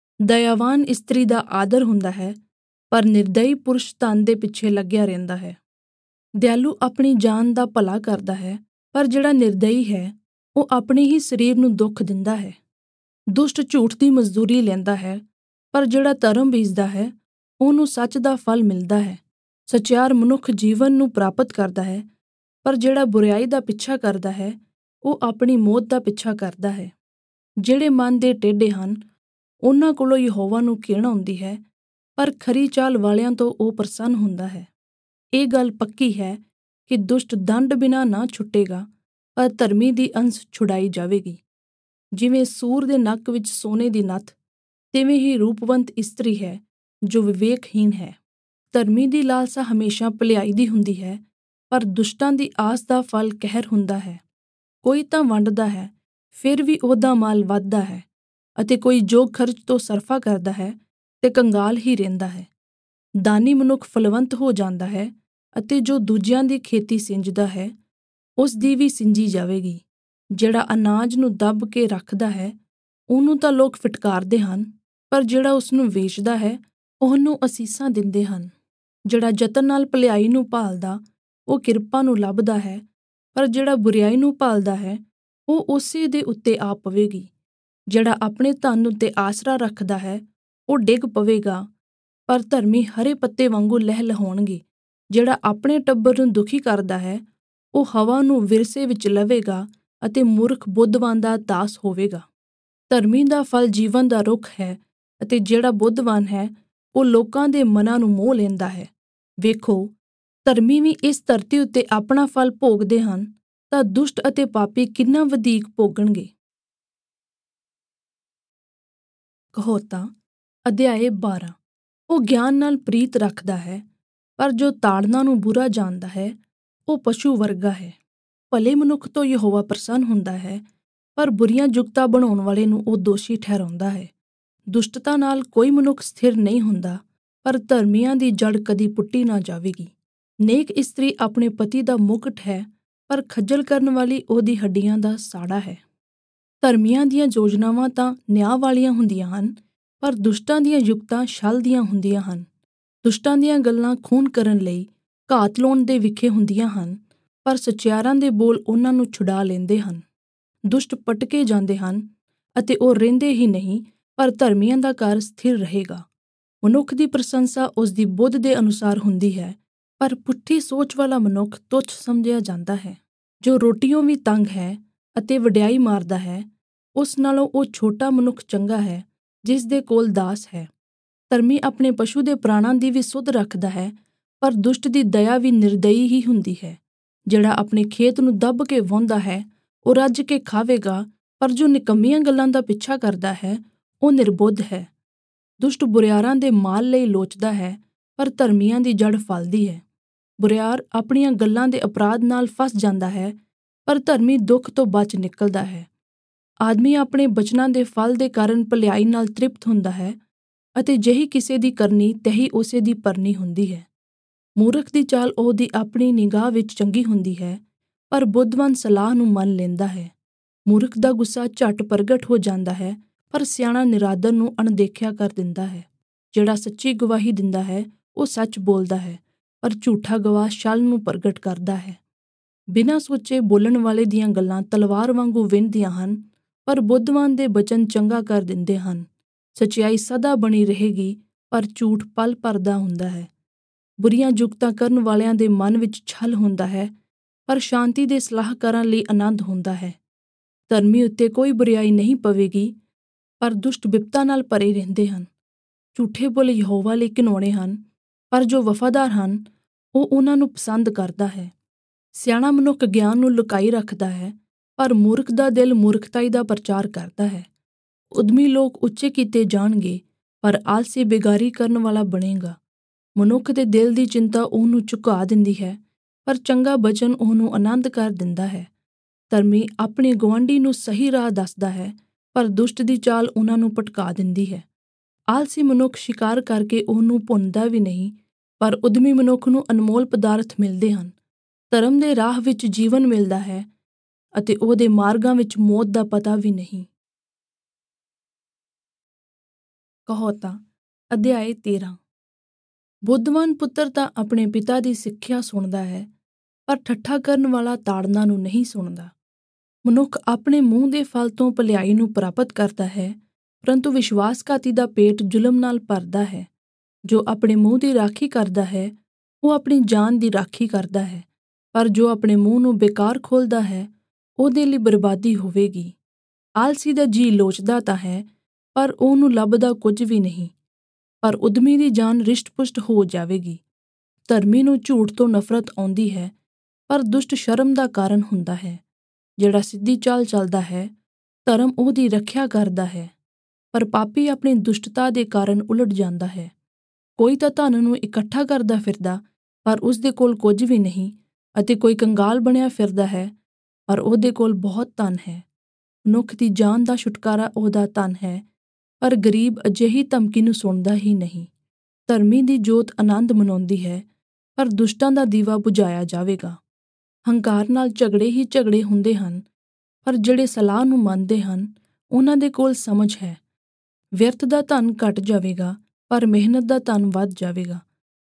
ਦਇਆਵਾਨ ਇਸਤਰੀ ਦਾ ਆਦਰ ਹੁੰਦਾ ਹੈ, ਪਰ ਨਿਰਦਈ ਪੁਰਸ਼ ਧਨ ਦੇ ਪਿੱਛੇ ਲੱਗਿਆ ਰਹਿੰਦਾ ਹੈ। ਦਿਆਲੂ ਆਪਣੀ ਜਾਨ ਦਾ ਭਲਾ ਕਰਦਾ ਹੈ, ਪਰ ਜਿਹੜਾ ਨਿਰਦਈ ਹੈ ਉਹ ਆਪਣੇ ਹੀ ਸਰੀਰ ਨੂੰ ਦੁੱਖ ਦਿੰਦਾ ਹੈ। ਦੁਸ਼ਟ ਝੂਠ ਦੀ ਮਜ਼ਦੂਰੀ ਲੈਂਦਾ ਹੈ, ਪਰ ਜਿਹੜਾ ਧਰਮ ਬੀਜਦਾ ਹੈ ਉਹਨੂੰ ਸੱਚ ਦਾ ਫਲ ਮਿਲਦਾ ਹੈ। ਸੱਚਿਆਰ ਮਨੁੱਖ ਜੀਵਨ ਨੂੰ ਪ੍ਰਾਪਤ ਕਰਦਾ ਹੈ, ਪਰ ਜਿਹੜਾ ਬੁਰਾਈ ਦਾ ਪਿੱਛਾ ਕਰਦਾ ਹੈ ਉਹ ਆਪਣੀ ਮੌਤ ਦਾ ਪਿੱਛਾ ਕਰਦਾ ਹੈ। ਜਿਹੜੇ ਮਨ ਦੇ ਟੇਢੇ ਹਨ ਉਹਨਾਂ ਕੋਲੋਂ ਯਹੋਵਾ ਨੂੰ ਘਿਣ ਆਉਂਦੀ ਹੈ, ਪਰ ਖਰੀ ਚਾਲ ਵਾਲਿਆਂ ਤੋਂ ਉਹ ਪ੍ਰਸੰਨ ਹੁੰਦਾ ਹੈ। ਇਹ ਗੱਲ ਪੱਕੀ ਹੈ ਕਿ ਦੁਸ਼ਟ ਦੰਡ ਬਿਨਾਂ ਨਾ ਛੁੱਟੇਗਾ, ਪਰ ਧਰਮੀ ਦੀ ਅੰਸ਼ ਛੁਡਾਈ ਜਾਵੇਗੀ। ਜਿਵੇਂ ਸੂਰ ਦੇ ਨੱਕ ਵਿੱਚ ਸੋਨੇ ਦੀ ਨੱਥ, ਤਿਵੇਂ ਹੀ ਰੂਪਵੰਤ ਇਸਤਰੀ ਹੈ ਜੋ ਵਿਵੇਕਹੀਨ ਹੈ। ਧਰਮੀ ਦੀ ਲਾਲਸਾ ਹਮੇਸ਼ਾ ਭਲਾਈ ਦੀ ਹੁੰਦੀ ਹੈ, ਪਰ ਦੁਸ਼ਟਾਂ ਦੀ ਆਸ ਦਾ ਫਲ ਕਹਿਰ ਹੁੰਦਾ ਹੈ। ਕੋਈ ਤਾਂ ਵੰਡਦਾ ਹੈ, ਫਿਰ ਵੀ ਉਹਦਾ ਮਾਲ ਵੱਧਦਾ ਹੈ, ਅਤੇ ਕੋਈ ਜੋਗ ਖਰਚ ਤੋਂ ਸਰਫਾ ਕਰਦਾ ਹੈ ਤੇ ਕੰਗਾਲ ਹੀ ਰਹਿੰਦਾ ਹੈ। ਦਾਨੀ ਮਨੁੱਖ ਫਲਵੰਤ ਹੋ ਜਾਂਦਾ ਹੈ, ਅਤੇ ਜੋ ਦੂਜਿਆਂ ਦੀ ਖੇਤੀ ਸਿੰਜਦਾ ਹੈ ਉਸ ਦੀ ਵੀ ਸਿੰਜੀ ਜਾਵੇਗੀ। ਜਿਹੜਾ ਅਨਾਜ ਨੂੰ ਦੱਬ ਕੇ ਰੱਖਦਾ ਹੈ ਉਹਨੂੰ ਤਾਂ ਲੋਕ ਫਿਟਕਾਰਦੇ ਹਨ, ਪਰ ਜਿਹੜਾ ਉਸਨੂੰ ਵੇਚਦਾ ਹੈ ਉਹਨੂੰ ਅਸੀਸਾਂ ਦਿੰਦੇ ਹਨ। ਜਿਹੜਾ ਯਤਨ ਨਾਲ ਭਲਾਈ ਨੂੰ ਭਾਲਦਾ ਉਹ ਕਿਰਪਾ ਨੂੰ ਲੱਭਦਾ ਹੈ, ਪਰ ਜਿਹੜਾ ਬੁਰਿਆਈ ਨੂੰ ਭਾਲਦਾ ਹੈ ਉਹ ਉਸੇ ਦੇ ਉੱਤੇ ਆ ਪਵੇਗੀ। ਜਿਹੜਾ ਆਪਣੇ ਧਨ ਉੱਤੇ ਆਸਰਾ ਰੱਖਦਾ ਹੈ ਉਹ ਡਿੱਗ ਪਵੇਗਾ, ਪਰ ਧਰਮੀ ਹਰੇ ਪੱਤੇ ਵਾਂਗੂ ਲਹਿ ਲਹਾਉਣਗੇ। ਜਿਹੜਾ ਆਪਣੇ ਟੱਬਰ ਨੂੰ ਦੁਖੀ ਕਰਦਾ ਹੈ ਉਹ ਹਵਾ ਨੂੰ ਵਿਰਸੇ ਵਿੱਚ ਲਵੇਗਾ ਅਤੇ ਮੂਰਖ ਬੁੱਧਵਾਨ ਦਾ ਦਾਸ ਹੋਵੇਗਾ। ਧਰਮੀ ਦਾ ਫਲ ਜੀਵਨ ਦਾ ਰੁੱਖ ਹੈ, ਅਤੇ ਜਿਹੜਾ ਬੁੱਧਵਾਨ ਹੈ ਉਹ ਲੋਕਾਂ ਦੇ ਮਨਾਂ ਨੂੰ ਮੋਹ ਲੈਂਦਾ ਹੈ। ਵੇਖੋ, ਧਰਮੀ ਵੀ ਇਸ ਧਰਤੀ ਉੱਤੇ ਆਪਣਾ ਫਲ ਭੋਗਦੇ ਹਨ, ਤਾਂ ਦੁਸ਼ਟ ਅਤੇ ਪਾਪੀ ਕਿੰਨਾ ਵਧੀਕ ਭੋਗਣਗੇ। ਕਹੋਤਾ ਅਧਿਆਏ ਬਾਰਾਂ। ਉਹ ਗਿਆਨ ਨਾਲ ਪ੍ਰੀਤ ਰੱਖਦਾ ਹੈ, ਪਰ ਜੋ ਤਾੜਨਾ ਨੂੰ ਬੁਰਾ ਜਾਣਦਾ ਹੈ ਉਹ ਪਸ਼ੂ ਵਰਗਾ ਹੈ। ਭਲੇ ਮਨੁੱਖ ਤੋਂ ਯਹੋਵਾ ਪ੍ਰਸੰਨ ਹੁੰਦਾ ਹੈ, ਪਰ ਬੁਰੀਆਂ ਜੁਗਤਾਂ ਬਣਾਉਣ ਵਾਲੇ ਨੂੰ ਉਹ ਦੋਸ਼ੀ ਠਹਿਰਾਉਂਦਾ ਹੈ। ਦੁਸ਼ਟਤਾ ਨਾਲ ਕੋਈ ਮਨੁੱਖ ਸਥਿਰ ਨਹੀਂ ਹੁੰਦਾ, ਪਰ ਧਰਮੀਆਂ ਦੀ ਜੜ ਕਦੀ ਪੁੱਟੀ ਨਾ ਜਾਵੇਗੀ। ਨੇਕ ਇਸਤਰੀ ਆਪਣੇ ਪਤੀ ਦਾ ਮੁਕਟ ਹੈ, ਪਰ ਖੱਜਲ ਕਰਨ ਵਾਲੀ ਉਹਦੀ ਹੱਡੀਆਂ ਦਾ ਸਾੜਾ ਹੈ। ਧਰਮੀਆਂ ਦੀਆਂ ਯੋਜਨਾਵਾਂ ਤਾਂ ਨਿਆਂ ਵਾਲੀਆਂ ਹੁੰਦੀਆਂ ਹਨ, ਪਰ ਦੁਸ਼ਟਾਂ ਦੀਆਂ ਯੁਕਤਾਂ ਛਲ ਦੀਆਂ ਹੁੰਦੀਆਂ ਹਨ। ਦੁਸ਼ਟਾਂ ਦੀਆਂ ਗੱਲਾਂ ਖੂਨ ਕਰਨ ਲਈ ਘਾਤ ਲਾਉਣ ਦੇ ਵਿਖੇ ਹੁੰਦੀਆਂ ਹਨ, ਪਰ ਸਚਿਆਰਾਂ ਦੇ ਬੋਲ ਉਹਨਾਂ ਨੂੰ ਛੁਡਾ ਲੈਂਦੇ ਹਨ। ਦੁਸ਼ਟ ਪਟਕੇ ਜਾਂਦੇ ਹਨ ਅਤੇ ਉਹ ਰਹਿੰਦੇ ਹੀ ਨਹੀਂ, ਪਰ ਧਰਮੀਆਂ ਦਾ ਘਰ ਸਥਿਰ ਰਹੇਗਾ। ਮਨੁੱਖ ਦੀ ਪ੍ਰਸ਼ੰਸਾ ਉਸ ਦੀ ਬੁੱਧ ਦੇ ਅਨੁਸਾਰ ਹੁੰਦੀ ਹੈ, ਪਰ ਪੁੱਠੀ ਸੋਚ ਵਾਲਾ ਮਨੁੱਖ ਤੁੱਛ ਸਮਝਿਆ ਜਾਂਦਾ ਹੈ। ਜੋ ਰੋਟੀਓਂ ਵੀ ਤੰਗ ਹੈ ਅਤੇ ਵਡਿਆਈ ਮਾਰਦਾ ਹੈ, ਉਸ ਨਾਲੋਂ ਉਹ ਛੋਟਾ ਮਨੁੱਖ ਚੰਗਾ ਹੈ ਜਿਸ ਦੇ ਕੋਲ ਦਾਸ ਹੈ। ਧਰਮੀ ਆਪਣੇ ਪਸ਼ੂ ਦੇ ਪ੍ਰਾਣਾਂ ਦੀ ਵੀ ਸੁੱਧ ਰੱਖਦਾ ਹੈ, ਪਰ ਦੁਸ਼ਟ ਦੀ ਦਇਆ ਵੀ ਨਿਰਦਈ ਹੀ ਹੁੰਦੀ ਹੈ। ਜਿਹੜਾ ਆਪਣੇ ਖੇਤ ਨੂੰ ਦੱਬ ਕੇ ਵਾਹੁੰਦਾ ਹੈ ਉਹ ਰੱਜ ਕੇ ਖਾਵੇਗਾ, ਪਰ ਜੋ ਨਿਕੰਮੀਆਂ ਗੱਲਾਂ ਦਾ ਪਿੱਛਾ ਕਰਦਾ ਹੈ ਉਹ ਨਿਰਬੁੱਧ ਹੈ। ਦੁਸ਼ਟ ਬੁਰਿਆਰਾਂ ਦੇ ਮਾਲ ਲਈ ਲੋਚਦਾ ਹੈ, ਪਰ ਧਰਮੀਆਂ ਦੀ ਜੜ ਫਲਦੀ ਹੈ। ਬੁਰਿਆਰ ਆਪਣੀਆਂ ਗੱਲਾਂ ਦੇ ਅਪਰਾਧ ਨਾਲ ਫਸ ਜਾਂਦਾ ਹੈ, ਪਰ ਧਰਮੀ ਦੁੱਖ ਤੋਂ ਬਚ ਨਿਕਲਦਾ ਹੈ। ਆਦਮੀ ਆਪਣੇ ਬਚਨਾਂ ਦੇ ਫਲ ਦੇ ਕਾਰਨ ਭਲਾਈ ਨਾਲ ਤ੍ਰਿਪਤ ਹੁੰਦਾ ਹੈ, ਅਤੇ ਜਿਹੀ ਕਿਸੇ ਦੀ ਕਰਨੀ ਤਹੀ ਉਸੇ ਦੀ ਭਰਨੀ ਹੁੰਦੀ ਹੈ। ਮੂਰਖ ਦੀ ਚਾਲ ਉਹਦੀ ਆਪਣੀ ਨਿਗਾਹ ਵਿੱਚ ਚੰਗੀ ਹੁੰਦੀ ਹੈ, ਪਰ ਬੁੱਧਵਾਨ ਸਲਾਹ ਨੂੰ ਮੰਨ ਲੈਂਦਾ ਹੈ। ਮੂਰਖ ਦਾ ਗੁੱਸਾ ਝੱਟ ਪ੍ਰਗਟ ਹੋ ਜਾਂਦਾ ਹੈ, ਪਰ ਸਿਆਣਾ ਨਿਰਾਦਰ ਨੂੰ ਅਣਦੇਖਿਆ ਕਰ ਦਿੰਦਾ ਹੈ। ਜਿਹੜਾ ਸੱਚੀ ਗਵਾਹੀ ਦਿੰਦਾ ਹੈ ਉਹ ਸੱਚ ਬੋਲਦਾ ਹੈ, ਪਰ ਝੂਠਾ ਗਵਾਹ ਛਲ ਨੂੰ ਪ੍ਰਗਟ ਕਰਦਾ ਹੈ। ਬਿਨਾਂ ਸੋਚੇ ਬੋਲਣ ਵਾਲੇ ਦੀਆਂ ਗੱਲਾਂ ਤਲਵਾਰ ਵਾਂਗੂ ਵਿੰਨ੍ਹਦੀਆਂ ਹਨ, ਪਰ ਬੁੱਧਵਾਨ ਦੇ ਬਚਨ ਚੰਗਾ ਕਰ ਦਿੰਦੇ ਹਨ। ਸੱਚਾਈ ਸਦਾ ਬਣੀ ਰਹੇਗੀ, ਪਰ ਝੂਠ ਪਲ ਭਰ ਦਾ ਹੁੰਦਾ ਹੈ। ਬੁਰੀਆਂ ਜੁਗਤਾਂ ਕਰਨ ਵਾਲਿਆਂ ਦੇ ਮਨ ਵਿੱਚ ਛਲ ਹੁੰਦਾ ਹੈ, ਪਰ ਸ਼ਾਂਤੀ ਦੇ ਸਲਾਹਕਾਰਾਂ ਲਈ ਆਨੰਦ ਹੁੰਦਾ ਹੈ। ਧਰਮੀ ਉੱਤੇ ਕੋਈ ਬੁਰਿਆਈ ਨਹੀਂ ਪਵੇਗੀ, ਪਰ ਦੁਸ਼ਟ ਬਿਪਤਾ ਨਾਲ ਭਰੇ ਰਹਿੰਦੇ ਹਨ। ਝੂਠੇ ਬੁੱਲ ਯਹੋਵਾ ਲਈ ਘਿਨਾਉਣੇ ਹਨ, ਪਰ ਜੋ ਵਫ਼ਾਦਾਰ ਹਨ ਉਹ ਉਹਨਾਂ ਨੂੰ ਪਸੰਦ ਕਰਦਾ ਹੈ। ਸਿਆਣਾ ਮਨੁੱਖ ਗਿਆਨ ਨੂੰ ਲੁਕਾਈ ਰੱਖਦਾ ਹੈ, ਪਰ ਮੂਰਖ ਦਾ ਦਿਲ ਮੂਰਖਤਾਈ ਦਾ ਪ੍ਰਚਾਰ ਕਰਦਾ ਹੈ। ਉਦਮੀ ਲੋਕ ਉੱਚੇ ਕੀਤੇ ਜਾਣਗੇ, ਪਰ ਆਲਸੀ ਬੇਗਾਰੀ ਕਰਨ ਵਾਲਾ ਬਣੇਗਾ। ਮਨੁੱਖ ਦੇ ਦਿਲ ਦੀ ਚਿੰਤਾ ਉਹਨੂੰ ਝੁਕਾ ਦਿੰਦੀ ਹੈ, ਪਰ ਚੰਗਾ ਬਚਨ ਉਹਨੂੰ ਆਨੰਦ ਕਰ ਦਿੰਦਾ ਹੈ। ਧਰਮੀ ਆਪਣੇ ਗੁਆਂਢੀ ਨੂੰ ਸਹੀ ਰਾਹ ਦੱਸਦਾ ਹੈ, ਪਰ ਦੁਸ਼ਟ ਦੀ ਚਾਲ ਉਹਨਾਂ ਨੂੰ ਭਟਕਾ ਦਿੰਦੀ ਹੈ। ਆਲਸੀ ਮਨੁੱਖ ਸ਼ਿਕਾਰ ਕਰਕੇ ਉਹਨੂੰ ਭੁੰਨਦਾ ਵੀ ਨਹੀਂ, ਪਰ ਉਦਮੀ ਮਨੁੱਖ ਨੂੰ ਅਨਮੋਲ ਪਦਾਰਥ ਮਿਲਦੇ ਹਨ। ਧਰਮ ਦੇ ਰਾਹ ਵਿੱਚ ਜੀਵਨ ਮਿਲਦਾ ਹੈ, ਅਤੇ ਉਹਦੇ ਮਾਰਗਾਂ ਵਿੱਚ ਮੌਤ ਦਾ ਪਤਾ ਵੀ ਨਹੀਂ। ਕਹੋਤਾ ਅਧਿਆਏ ਤੇਰਾਂ। ਬੁੱਧਵਾਨ ਪੁੱਤਰ ਤਾਂ ਆਪਣੇ ਪਿਤਾ ਦੀ ਸਿੱਖਿਆ ਸੁਣਦਾ ਹੈ, ਪਰ ਠੱਠਾ ਕਰਨ ਵਾਲਾ ਤਾੜਨਾ ਨੂੰ ਨਹੀਂ ਸੁਣਦਾ। ਮਨੁੱਖ ਆਪਣੇ ਮੂੰਹ ਦੇ ਫਲ ਤੋਂ ਭਲਾਈ ਨੂੰ ਪ੍ਰਾਪਤ ਕਰਦਾ ਹੈ, ਪਰੰਤੂ ਵਿਸ਼ਵਾਸਘਾਤੀ ਦਾ ਪੇਟ ਜ਼ੁਲਮ ਨਾਲ ਭਰਦਾ ਹੈ। ਜੋ ਆਪਣੇ ਮੂੰਹ ਦੀ ਰਾਖੀ ਕਰਦਾ ਹੈ ਉਹ ਆਪਣੀ ਜਾਨ ਦੀ ਰਾਖੀ ਕਰਦਾ ਹੈ, ਪਰ ਜੋ ਆਪਣੇ ਮੂੰਹ ਨੂੰ ਬੇਕਾਰ ਖੋਲ੍ਹਦਾ ਹੈ ਉਹਦੇ ਲਈ ਬਰਬਾਦੀ ਹੋਵੇਗੀ। ਆਲਸੀ ਦਾ ਜੀ ਲੋਚਦਾ ਤਾਂ ਹੈ, ਪਰ ਉਹਨੂੰ ਲੱਭਦਾ ਕੁਝ ਵੀ ਨਹੀਂ, ਪਰ ਉਦਮੀ ਦੀ ਜਾਨ ਰਿਸ਼ਟ-ਪੁਸ਼ਟ ਹੋ ਜਾਵੇਗੀ। ਧਰਮੀ ਨੂੰ ਝੂਠ ਤੋਂ ਨਫ਼ਰਤ ਆਉਂਦੀ ਹੈ, ਪਰ ਦੁਸ਼ਟ ਸ਼ਰਮ ਦਾ ਕਾਰਨ ਹੁੰਦਾ ਹੈ। ਜਿਹੜਾ ਸਿੱਧੀ ਚਾਲ ਚੱਲਦਾ ਹੈ, ਧਰਮ ਉਹਦੀ ਰੱਖਿਆ ਕਰਦਾ ਹੈ, ਪਰ ਪਾਪੀ ਆਪਣੀ ਦੁਸ਼ਟਤਾ ਦੇ ਕਾਰਨ ਉਲਟ ਜਾਂਦਾ ਹੈ। ਕੋਈ ਤਾਂ ਧਨ ਨੂੰ ਇਕੱਠਾ ਕਰਦਾ ਫਿਰਦਾ, ਪਰ ਉਸਦੇ ਕੋਲ ਕੁਝ ਵੀ ਨਹੀਂ, ਅਤੇ ਕੋਈ ਕੰਗਾਲ ਬਣਿਆ ਫਿਰਦਾ ਹੈ, ਪਰ ਉਹਦੇ ਕੋਲ ਬਹੁਤ ਧਨ ਹੈ। ਮਨੁੱਖ ਦੀ ਜਾਨ ਦਾ ਛੁਟਕਾਰਾ ਉਹਦਾ ਧਨ ਹੈ, ਪਰ ਗਰੀਬ ਅਜਿਹੀ ਧਮਕੀ ਨੂੰ ਸੁਣਦਾ ਹੀ ਨਹੀਂ। ਧਰਮੀ ਦੀ ਜੋਤ ਆਨੰਦ ਮਨਾਉਂਦੀ ਹੈ, ਪਰ ਦੁਸ਼ਟਾਂ ਦਾ ਦੀਵਾ ਬੁਝਾਇਆ ਜਾਵੇਗਾ। ਹੰਕਾਰ ਨਾਲ ਝਗੜੇ ਹੀ ਝਗੜੇ ਹੁੰਦੇ ਹਨ, ਪਰ ਜਿਹੜੇ ਸਲਾਹ ਨੂੰ ਮੰਨਦੇ ਹਨ ਉਹਨਾਂ ਦੇ ਕੋਲ ਸਮਝ ਹੈ। ਵਿਅਰਥ ਦਾ ਧਨ ਘਟ ਜਾਵੇਗਾ, ਪਰ ਮਿਹਨਤ ਦਾ ਧਨ ਵੱਧ ਜਾਵੇਗਾ।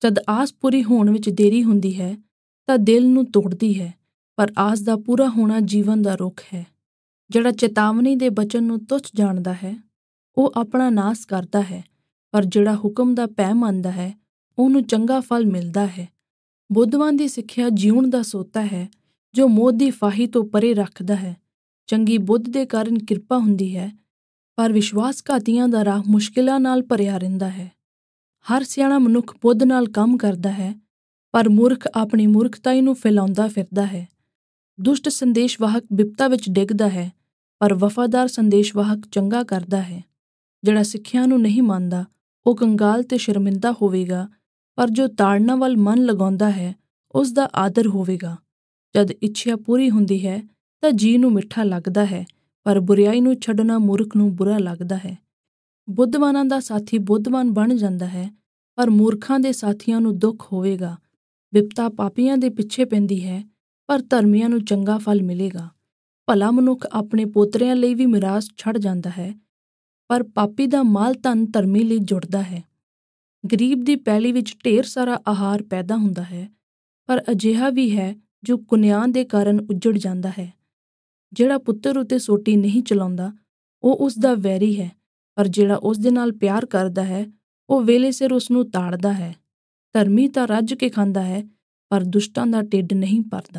ਜਦ ਆਸ ਪੂਰੀ ਹੋਣ ਵਿੱਚ ਦੇਰੀ ਹੁੰਦੀ ਹੈ ਤਾਂ ਦਿਲ ਨੂੰ ਤੋੜਦੀ ਹੈ, ਪਰ ਆਸ ਦਾ ਪੂਰਾ ਹੋਣਾ ਜੀਵਨ ਦਾ ਰੁੱਖ ਹੈ। ਜਿਹੜਾ ਚੇਤਾਵਨੀ ਦੇ ਬਚਨ ਨੂੰ ਤੁੱਛ ਜਾਣਦਾ ਹੈ ਉਹ ਆਪਣਾ ਨਾਸ ਕਰਦਾ ਹੈ, ਪਰ ਜਿਹੜਾ ਹੁਕਮ ਦਾ ਭੈ ਮੰਨਦਾ ਹੈ ਉਹਨੂੰ ਚੰਗਾ ਫਲ ਮਿਲਦਾ ਹੈ। ਬੁੱਧਵਾਨ ਦੀ ਸਿੱਖਿਆ ਜਿਉਣ ਦਾ ਸੋਤਾ ਹੈ ਜੋ ਮੌਤ ਦੀ ਫਾਹੀ ਤੋਂ ਪਰੇ ਰੱਖਦਾ ਹੈ। ਚੰਗੀ ਬੁੱਧ ਦੇ ਕਾਰਨ ਕਿਰਪਾ ਹੁੰਦੀ ਹੈ, ਪਰ ਵਿਸ਼ਵਾਸਘਾਤੀਆਂ ਦਾ ਰਾਹ ਮੁਸ਼ਕਿਲਾਂ ਨਾਲ ਭਰਿਆ ਰਹਿੰਦਾ ਹੈ। ਹਰ ਸਿਆਣਾ ਮਨੁੱਖ ਬੁੱਧ ਨਾਲ ਕੰਮ ਕਰਦਾ ਹੈ, ਪਰ ਮੂਰਖ ਆਪਣੀ ਮੂਰਖਤਾਈ ਨੂੰ ਫੈਲਾਉਂਦਾ ਫਿਰਦਾ ਹੈ। ਦੁਸ਼ਟ ਸੰਦੇਸ਼ਵਾਹਕ ਬਿਪਤਾ ਵਿੱਚ ਡਿੱਗਦਾ ਹੈ, ਪਰ ਵਫਾਦਾਰ ਸੰਦੇਸ਼ਵਾਹਕ ਚੰਗਾ ਕਰਦਾ ਹੈ। ਜਿਹੜਾ ਸਿੱਖਿਆ ਨੂੰ ਨਹੀਂ ਮੰਨਦਾ ਉਹ ਕੰਗਾਲ ਤੇ ਸ਼ਰਮਿੰਦਾ ਹੋਵੇਗਾ, ਪਰ ਜੋ ਤਾੜਨਾ ਵੱਲ ਮਨ ਲਗਾਉਂਦਾ ਹੈ ਉਸ ਦਾ ਆਦਰ ਹੋਵੇਗਾ। ਜਦ ਇੱਛਾ ਪੂਰੀ ਹੁੰਦੀ ਹੈ ਤਾਂ ਜੀਅ ਨੂੰ ਮਿੱਠਾ ਲੱਗਦਾ ਹੈ, ਪਰ ਬੁਰਿਆਈ ਨੂੰ ਛੱਡਣਾ ਮੂਰਖ ਨੂੰ ਬੁਰਾ ਲੱਗਦਾ ਹੈ। ਬੁੱਧਵਾਨਾਂ ਦਾ ਸਾਥੀ ਬੁੱਧਵਾਨ ਬਣ ਜਾਂਦਾ ਹੈ, ਪਰ ਮੂਰਖਾਂ ਦੇ ਸਾਥੀਆਂ ਨੂੰ ਦੁੱਖ ਹੋਵੇਗਾ। ਬਿਪਤਾ ਪਾਪੀਆਂ ਦੇ ਪਿੱਛੇ ਪੈਂਦੀ ਹੈ, ਪਰ ਧਰਮੀਆਂ ਨੂੰ ਚੰਗਾ ਫਲ ਮਿਲੇਗਾ। ਭਲਾ ਮਨੁੱਖ ਆਪਣੇ ਪੋਤਰਿਆਂ ਲਈ ਵੀ ਮਿਰਾਸ ਛੱਡ ਜਾਂਦਾ ਹੈ, ਪਰ ਪਾਪੀ ਦਾ ਮਾਲ ਧਨ ਧਰਮੀ ਲਈ ਜੁੜਦਾ ਹੈ। ਗਰੀਬ ਦੀ ਪੈਲੀ ਵਿੱਚ ਢੇਰ ਸਾਰਾ ਆਹਾਰ ਪੈਦਾ ਹੁੰਦਾ ਹੈ, ਪਰ ਅਜਿਹਾ ਵੀ ਹੈ ਜੋ ਕੁਨਿਆਂ ਦੇ ਕਾਰਨ ਉੱਜੜ ਜਾਂਦਾ ਹੈ। ਜਿਹੜਾ ਪੁੱਤਰ ਉੱਤੇ ਸੋਟੀ ਨਹੀਂ ਚਲਾਉਂਦਾ ਉਹ ਉਸ ਦਾ ਵੈਰੀ ਹੈ, ਪਰ ਜਿਹੜਾ ਉਸ ਦੇ ਨਾਲ ਪਿਆਰ ਕਰਦਾ ਹੈ ਉਹ ਵੇਲੇ ਸਿਰ ਉਸ ਨੂੰ ਤਾੜਦਾ ਹੈ। ਧਰਮੀ ਤਾਂ ਰੱਜ ਕੇ ਖਾਂਦਾ ਹੈ, ਪਰ ਦੁਸ਼ਟਾਂ ਦਾ ਢਿੱਡ ਨਹੀਂ ਭਰਦਾ।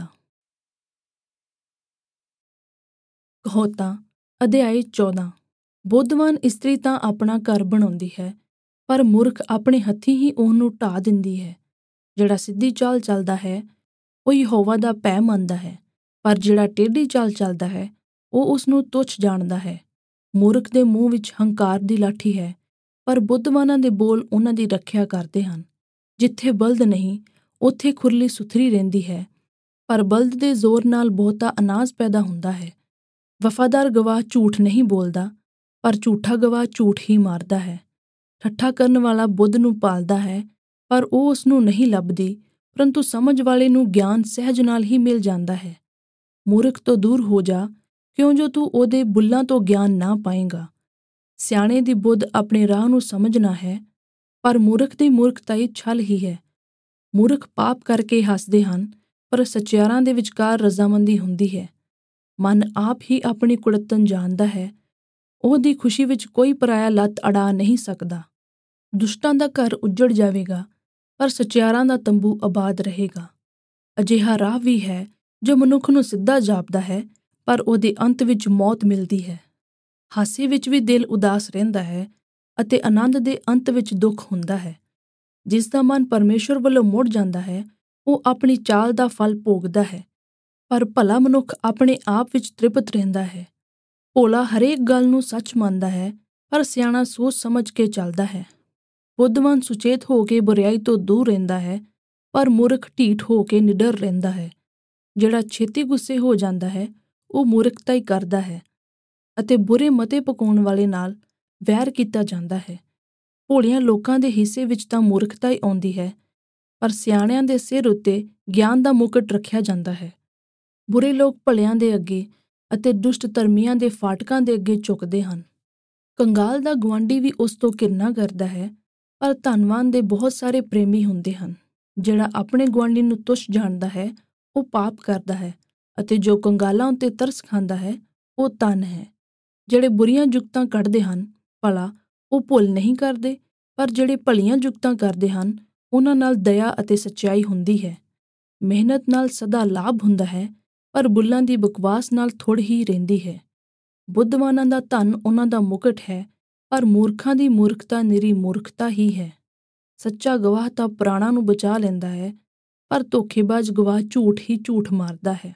ਕਹੋਤਾਂ ਅਧਿਆਇ ਚੌਦਾਂ। ਬੁੱਧਵਾਨ ਇਸਤਰੀ ਤਾਂ ਆਪਣਾ ਘਰ ਬਣਾਉਂਦੀ ਹੈ, ਪਰ ਮੂਰਖ ਆਪਣੇ ਹੱਥੀਂ ਹੀ ਉਹਨੂੰ ਢਾਹ ਦਿੰਦੀ ਹੈ। ਜਿਹੜਾ ਸਿੱਧੀ ਚਾਲ ਚੱਲਦਾ ਹੈ ਉਹ ਯਹੋਵਾ ਦਾ ਭੈ ਮੰਨਦਾ ਹੈ, ਪਰ ਜਿਹੜਾ ਟੇਢੀ ਚਾਲ ਚੱਲਦਾ ਹੈ ਉਹ ਉਸ ਨੂੰ ਤੁੱਛ ਜਾਣਦਾ ਹੈ। ਮੂਰਖ ਦੇ ਮੂੰਹ ਵਿੱਚ ਹੰਕਾਰ ਦੀ ਲਾਠੀ ਹੈ, ਪਰ ਬੁੱਧਵਾਨਾਂ ਦੇ ਬੋਲ ਉਹਨਾਂ ਦੀ ਰੱਖਿਆ ਕਰਦੇ ਹਨ। ਜਿੱਥੇ ਬਲਦ ਨਹੀਂ ਉੱਥੇ ਖੁਰਲੀ ਸੁਥਰੀ ਰਹਿੰਦੀ ਹੈ, ਪਰ ਬਲਦ ਦੇ ਜ਼ੋਰ ਨਾਲ ਬਹੁਤਾ ਅਨਾਜ ਪੈਦਾ ਹੁੰਦਾ ਹੈ। ਵਫਾਦਾਰ ਗਵਾਹ ਝੂਠ ਨਹੀਂ ਬੋਲਦਾ, ਪਰ ਝੂਠਾ ਗਵਾਹ ਝੂਠ ਹੀ ਮਾਰਦਾ ਹੈ। ਠੱਠਾ ਕਰਨ ਵਾਲਾ ਬੁੱਧ ਨੂੰ ਭਾਲਦਾ ਹੈ, ਪਰ ਉਹ ਉਸ ਨੂੰ ਨਹੀਂ ਲੱਭਦੀ, ਪਰੰਤੂ ਸਮਝ ਵਾਲੇ ਨੂੰ ਗਿਆਨ ਸਹਿਜ ਨਾਲ ਹੀ ਮਿਲ ਜਾਂਦਾ ਹੈ। ਮੂਰਖ ਤੋਂ ਦੂਰ ਹੋ ਜਾ, ਕਿਉਂ ਜੋ ਤੂੰ ਉਹਦੇ ਬੁੱਲਾਂ ਤੋਂ ਗਿਆਨ ਨਾ ਪਾਏਂਗਾ। ਸਿਆਣੇ ਦੀ ਬੁੱਧ ਆਪਣੇ ਰਾਹ ਨੂੰ ਸਮਝਣਾ ਹੈ, ਪਰ ਮੂਰਖ ਦੀ ਮੂਰਖਤਾਈ ਛਲ ਹੀ ਹੈ। ਮੂਰਖ ਪਾਪ ਕਰਕੇ ਹੱਸਦੇ ਹਨ, ਪਰ ਸੱਚਿਆਰਾਂ ਦੇ ਵਿਚਕਾਰ ਰਜ਼ਾਮੰਦੀ ਹੁੰਦੀ ਹੈ। ਮਨ ਆਪ ਹੀ ਆਪਣੀ ਕੁੜੱਤਣ ਜਾਣਦਾ ਹੈ, ਉਹਦੀ ਖੁਸ਼ੀ ਵਿੱਚ ਕੋਈ ਪਰਾਇਆ ਲੱਤ ਅੜਾ ਨਹੀਂ ਸਕਦਾ। ਦੁਸ਼ਟਾਂ ਦਾ ਘਰ ਉੱਜੜ ਜਾਵੇਗਾ, ਪਰ ਸੱਚਿਆਰਾਂ ਦਾ ਤੰਬੂ ਆਬਾਦ ਰਹੇਗਾ। ਅਜਿਹਾ ਰਾਹ ਵੀ ਹੈ ਜੋ ਮਨੁੱਖ ਨੂੰ ਸਿੱਧਾ ਜਾਪਦਾ ਹੈ, ਪਰ ਉਹਦੇ ਅੰਤ ਵਿੱਚ ਮੌਤ ਮਿਲਦੀ ਹੈ। ਹਾਸੇ ਵਿੱਚ ਵੀ ਦਿਲ ਉਦਾਸ ਰਹਿੰਦਾ ਹੈ, ਅਤੇ ਆਨੰਦ ਦੇ ਅੰਤ ਵਿੱਚ ਦੁੱਖ ਹੁੰਦਾ ਹੈ। ਜਿਸ ਦਾ ਮਨ ਪਰਮੇਸ਼ੁਰ ਵੱਲੋਂ ਮੁੜ ਜਾਂਦਾ ਹੈ ਉਹ ਆਪਣੀ ਚਾਲ ਦਾ ਫਲ ਭੋਗਦਾ ਹੈ, ਪਰ ਭਲਾ ਮਨੁੱਖ ਆਪਣੇ ਆਪ ਵਿੱਚ ਤ੍ਰਿਪਤ ਰਹਿੰਦਾ ਹੈ। ਭੋਲਾ ਹਰੇਕ ਗੱਲ ਨੂੰ ਸੱਚ ਮੰਨਦਾ ਹੈ, ਪਰ ਸਿਆਣਾ ਸੋਚ ਸਮਝ ਕੇ ਚੱਲਦਾ ਹੈ। ਬੁੱਧਵਾਨ ਸੁਚੇਤ ਹੋ ਕੇ ਬੁਰਿਆਈ ਤੋਂ ਦੂਰ ਰਹਿੰਦਾ ਹੈ, ਪਰ ਮੂਰਖ ਢੀਠ ਹੋ ਕੇ ਨਿਡਰ ਰਹਿੰਦਾ ਹੈ। ਜਿਹੜਾ ਛੇਤੀ ਗੁੱਸੇ ਹੋ ਜਾਂਦਾ ਹੈ ਉਹ ਮੂਰਖਤਾਈ ਕਰਦਾ ਹੈ, ਅਤੇ ਬੁਰੇ ਮਤੇ ਪਕਾਉਣ ਵਾਲੇ ਨਾਲ ਵੈਰ ਕੀਤਾ ਜਾਂਦਾ ਹੈ। ਭੋਲਿਆਂ ਲੋਕਾਂ ਦੇ ਹਿੱਸੇ ਵਿੱਚ ਤਾਂ ਮੂਰਖਤਾਈ ਆਉਂਦੀ ਹੈ, ਪਰ ਸਿਆਣਿਆਂ ਦੇ ਸਿਰ ਉੱਤੇ ਗਿਆਨ ਦਾ ਮੁਕਟ ਰੱਖਿਆ ਜਾਂਦਾ ਹੈ। ਬੁਰੇ ਲੋਕ ਭਲਿਆਂ ਦੇ ਅੱਗੇ ਅਤੇ ਦੁਸ਼ਟ ਧਰਮੀਆਂ ਦੇ ਫਾਟਕਾਂ ਦੇ ਅੱਗੇ ਝੁਕਦੇ ਹਨ। ਕੰਗਾਲ ਦਾ ਗੁਆਂਢੀ ਵੀ ਉਸ ਤੋਂ ਘਿਰਨਾ ਕਰਦਾ ਹੈ, ਪਰ ਧਨਵਾਨ ਦੇ ਬਹੁਤ ਸਾਰੇ ਪ੍ਰੇਮੀ ਹੁੰਦੇ ਹਨ। ਜਿਹੜਾ ਆਪਣੇ ਗੁਆਂਢੀ ਨੂੰ ਤੁੱਛ ਜਾਣਦਾ ਹੈ ਉਹ ਪਾਪ ਕਰਦਾ ਹੈ, ਅਤੇ ਜੋ ਕੰਗਾਲਾਂ ਉੱਤੇ ਤਰਸ ਖਾਂਦਾ ਹੈ ਉਹ ਧਨ ਹੈ। ਜਿਹੜੇ ਬੁਰੀਆਂ ਜੁਗਤਾਂ ਕੱਢਦੇ ਹਨ ਭਲਾ ਉਹ ਭੁੱਲ ਨਹੀਂ ਕਰਦੇ, ਪਰ ਜਿਹੜੇ ਭਲੀਆਂ ਜੁਗਤਾਂ ਕਰਦੇ ਹਨ ਉਹਨਾਂ ਨਾਲ ਦਇਆ ਅਤੇ ਸੱਚਾਈ ਹੁੰਦੀ ਹੈ। ਮਿਹਨਤ ਨਾਲ ਸਦਾ ਲਾਭ ਹੁੰਦਾ ਹੈ, ਪਰ ਬੁੱਲਾਂ ਦੀ ਬਕਵਾਸ ਨਾਲ ਥੁੜ ਹੀ ਰਹਿੰਦੀ ਹੈ। ਬੁੱਧਵਾਨਾਂ ਦਾ ਧਨ ਉਹਨਾਂ ਦਾ ਮੁਕਟ ਹੈ, ਪਰ ਮੂਰਖਾਂ ਦੀ ਮੂਰਖਤਾ ਨਿਰੀ ਮੂਰਖਤਾ ਹੀ ਹੈ। ਸੱਚਾ ਗਵਾਹ ਤਾਂ ਪ੍ਰਾਣਾਂ ਨੂੰ ਬਚਾ ਲੈਂਦਾ ਹੈ, ਪਰ ਧੋਖੇਬਾਜ਼ ਗਵਾਹ ਝੂਠ ਹੀ ਝੂਠ ਮਾਰਦਾ ਹੈ।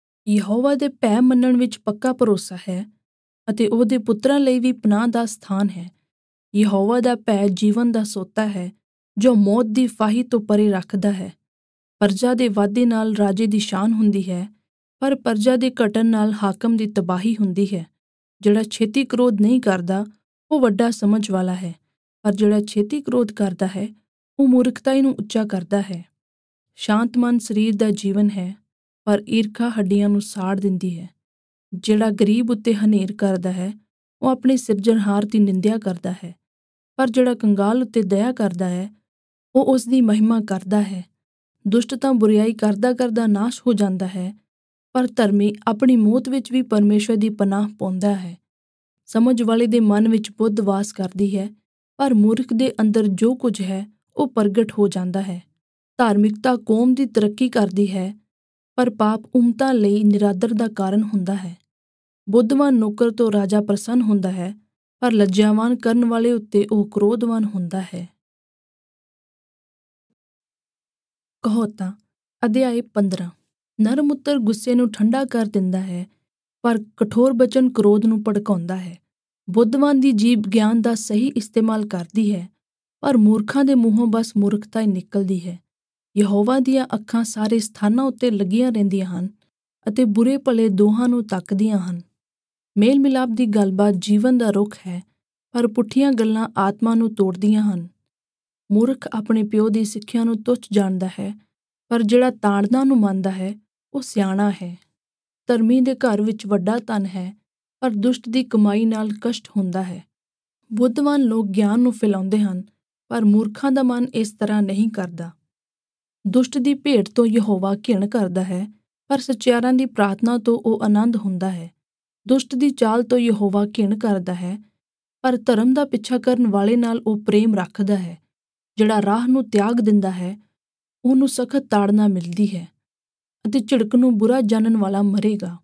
ਯਹੋਵਾ ਦੇ ਭੈ ਮੰਨਣ ਵਿੱਚ ਪੱਕਾ ਭਰੋਸਾ ਹੈ, ਅਤੇ ਉਹਦੇ ਪੁੱਤਰਾਂ ਲਈ ਵੀ ਪਨਾਹ ਦਾ ਸਥਾਨ ਹੈ। ਯਹੋਵਾ ਦਾ ਭੈ ਜੀਵਨ ਦਾ ਸੋਤਾ ਹੈ, ਜੋ ਮੌਤ ਦੀ ਫਾਹੀ ਤੋਂ ਪਰੇ ਰੱਖਦਾ ਹੈ। ਪਰਜਾ ਦੇ ਵਾਧੇ ਨਾਲ ਰਾਜੇ ਦੀ ਸ਼ਾਨ ਹੁੰਦੀ ਹੈ, ਪਰ ਪਰਜਾ ਦੇ ਘਟਣ ਨਾਲ ਹਾਕਮ ਦੀ ਤਬਾਹੀ ਹੁੰਦੀ ਹੈ। ਜਿਹੜਾ ਛੇਤੀ ਕ੍ਰੋਧ ਨਹੀਂ ਕਰਦਾ ਉਹ ਵੱਡਾ ਸਮਝ ਵਾਲਾ ਹੈ, ਪਰ ਜਿਹੜਾ ਛੇਤੀ ਕ੍ਰੋਧ ਕਰਦਾ ਹੈ ਉਹ ਮੂਰਖਤਾਈ ਨੂੰ ਉੱਚਾ ਕਰਦਾ ਹੈ। ਸ਼ਾਂਤ ਮਨ ਸਰੀਰ ਦਾ ਜੀਵਨ ਹੈ, ਪਰ ਈਰਖਾ ਹੱਡੀਆਂ ਨੂੰ ਸਾੜ ਦਿੰਦੀ ਹੈ। ਜਿਹੜਾ ਗਰੀਬ ਉੱਤੇ ਹਨੇਰ ਕਰਦਾ ਹੈ ਉਹ ਆਪਣੇ ਸਿਰਜਣਹਾਰ ਦੀ ਨਿੰਦਿਆ ਕਰਦਾ ਹੈ, ਪਰ ਜਿਹੜਾ ਕੰਗਾਲ ਉੱਤੇ ਦਇਆ ਕਰਦਾ ਹੈ ਉਹ ਉਸ ਦੀ ਮਹਿਮਾ ਕਰਦਾ ਹੈ। ਦੁਸ਼ਟ ਤਾਂ ਬੁਰਿਆਈ ਕਰਦਾ ਕਰਦਾ ਨਾਸ਼ ਹੋ ਜਾਂਦਾ ਹੈ, ਪਰ ਧਰਮੀ ਆਪਣੀ ਮੌਤ ਵਿੱਚ ਵੀ ਪਰਮੇਸ਼ਵਰ ਦੀ ਪਨਾਹ ਪਾਉਂਦਾ ਹੈ। ਸਮਝ ਵਾਲੇ ਦੇ ਮਨ ਵਿੱਚ ਬੁੱਧ ਵਾਸ ਕਰਦੀ ਹੈ, ਪਰ ਮੂਰਖ ਦੇ ਅੰਦਰ ਜੋ ਕੁਝ ਹੈ ਉਹ ਪ੍ਰਗਟ ਹੋ ਜਾਂਦਾ ਹੈ। ਧਾਰਮਿਕਤਾ ਕੌਮ ਦੀ ਤਰੱਕੀ ਕਰਦੀ ਹੈ, ਪਰ ਪਾਪ ਉਮਤਾਂ ਲਈ ਨਿਰਾਦਰ ਦਾ ਕਾਰਨ ਹੁੰਦਾ ਹੈ। ਬੁੱਧਵਾਨ ਨੌਕਰ ਤੋਂ ਰਾਜਾ ਪ੍ਰਸੰਨ ਹੁੰਦਾ ਹੈ, ਪਰ ਲੱਜਾਵਾਨ ਕਰਨ ਵਾਲੇ ਉੱਤੇ ਉਹ ਕ੍ਰੋਧਵਾਨ ਹੁੰਦਾ ਹੈ। ਕਹਾਵਤਾਂ ਅਧਿਆਇ ਪੰਦਰਾਂ। ਨਰਮ ਉੱਤਰ ਗੁੱਸੇ ਨੂੰ ਠੰਡਾ ਕਰ ਦਿੰਦਾ ਹੈ, ਪਰ ਕਠੋਰ ਬਚਨ ਕ੍ਰੋਧ ਨੂੰ ਭੜਕਾਉਂਦਾ ਹੈ। ਬੁੱਧਵਾਨ ਦੀ ਜੀਭ ਗਿਆਨ ਦਾ ਸਹੀ ਇਸਤੇਮਾਲ ਕਰਦੀ ਹੈ, ਪਰ ਮੂਰਖਾਂ ਦੇ ਮੂੰਹੋਂ ਬਸ ਮੂਰਖਤਾ ਹੀ ਨਿਕਲਦੀ ਹੈ। ਯਹੋਵਾ ਦੀਆਂ ਅੱਖਾਂ ਸਾਰੇ ਸਥਾਨਾਂ ਉੱਤੇ ਲੱਗੀਆਂ ਰਹਿੰਦੀਆਂ ਹਨ ਅਤੇ ਬੁਰੇ ਭਲੇ ਦੋਹਾਂ ਨੂੰ ਤੱਕਦੀਆਂ ਹਨ। ਮੇਲ ਮਿਲਾਪ ਦੀ ਗੱਲਬਾਤ ਜੀਵਨ ਦਾ ਰੁੱਖ ਹੈ, ਪਰ ਪੁੱਠੀਆਂ ਗੱਲਾਂ ਆਤਮਾ ਨੂੰ ਤੋੜਦੀਆਂ ਹਨ। ਮੂਰਖ ਆਪਣੇ ਪਿਓ ਦੀ ਸਿੱਖਿਆ ਨੂੰ ਤੁੱਛ ਜਾਣਦਾ ਹੈ, ਪਰ ਜਿਹੜਾ ਤਾੜਨਾ ਨੂੰ ਮੰਨਦਾ ਹੈ ਉਹ ਸਿਆਣਾ ਹੈ। ਧਰਮੀ ਦੇ ਘਰ ਵਿੱਚ ਵੱਡਾ ਧਨ ਹੈ, ਪਰ ਦੁਸ਼ਟ ਦੀ ਕਮਾਈ ਨਾਲ ਕਸ਼ਟ ਹੁੰਦਾ ਹੈ। ਬੁੱਧਵਾਨ ਲੋਕ ਗਿਆਨ ਨੂੰ ਫੈਲਾਉਂਦੇ ਹਨ, ਪਰ ਮੂਰਖਾਂ ਦਾ ਮਨ ਇਸ ਤਰ੍ਹਾਂ ਨਹੀਂ ਕਰਦਾ। ਦੁਸ਼ਟ ਦੀ ਭੇਟ ਤੋਂ ਯਹੋਵਾ ਘਿਣ ਕਰਦਾ ਹੈ, ਪਰ ਸੱਚਿਆਰਾਂ ਦੀ ਪ੍ਰਾਰਥਨਾ ਤੋਂ ਉਹ ਆਨੰਦ ਹੁੰਦਾ ਹੈ। ਦੁਸ਼ਟ ਦੀ ਚਾਲ ਤੋਂ ਯਹੋਵਾ ਘਿਣ ਕਰਦਾ ਹੈ, ਪਰ ਧਰਮ ਦਾ ਪਿੱਛਾ ਕਰਨ ਵਾਲੇ ਨਾਲ ਉਹ ਪ੍ਰੇਮ ਰੱਖਦਾ ਹੈ। ਜਿਹੜਾ ਰਾਹ ਨੂੰ ਤਿਆਗ ਦਿੰਦਾ ਹੈ ਉਹਨੂੰ ਸਖਤ ਤਾੜਨਾ ਮਿਲਦੀ ਹੈ, ਅਤੇ ਝਿੜਕ ਨੂੰ ਬੁਰਾ ਜਾਣਨ ਵਾਲਾ ਮਰੇਗਾ।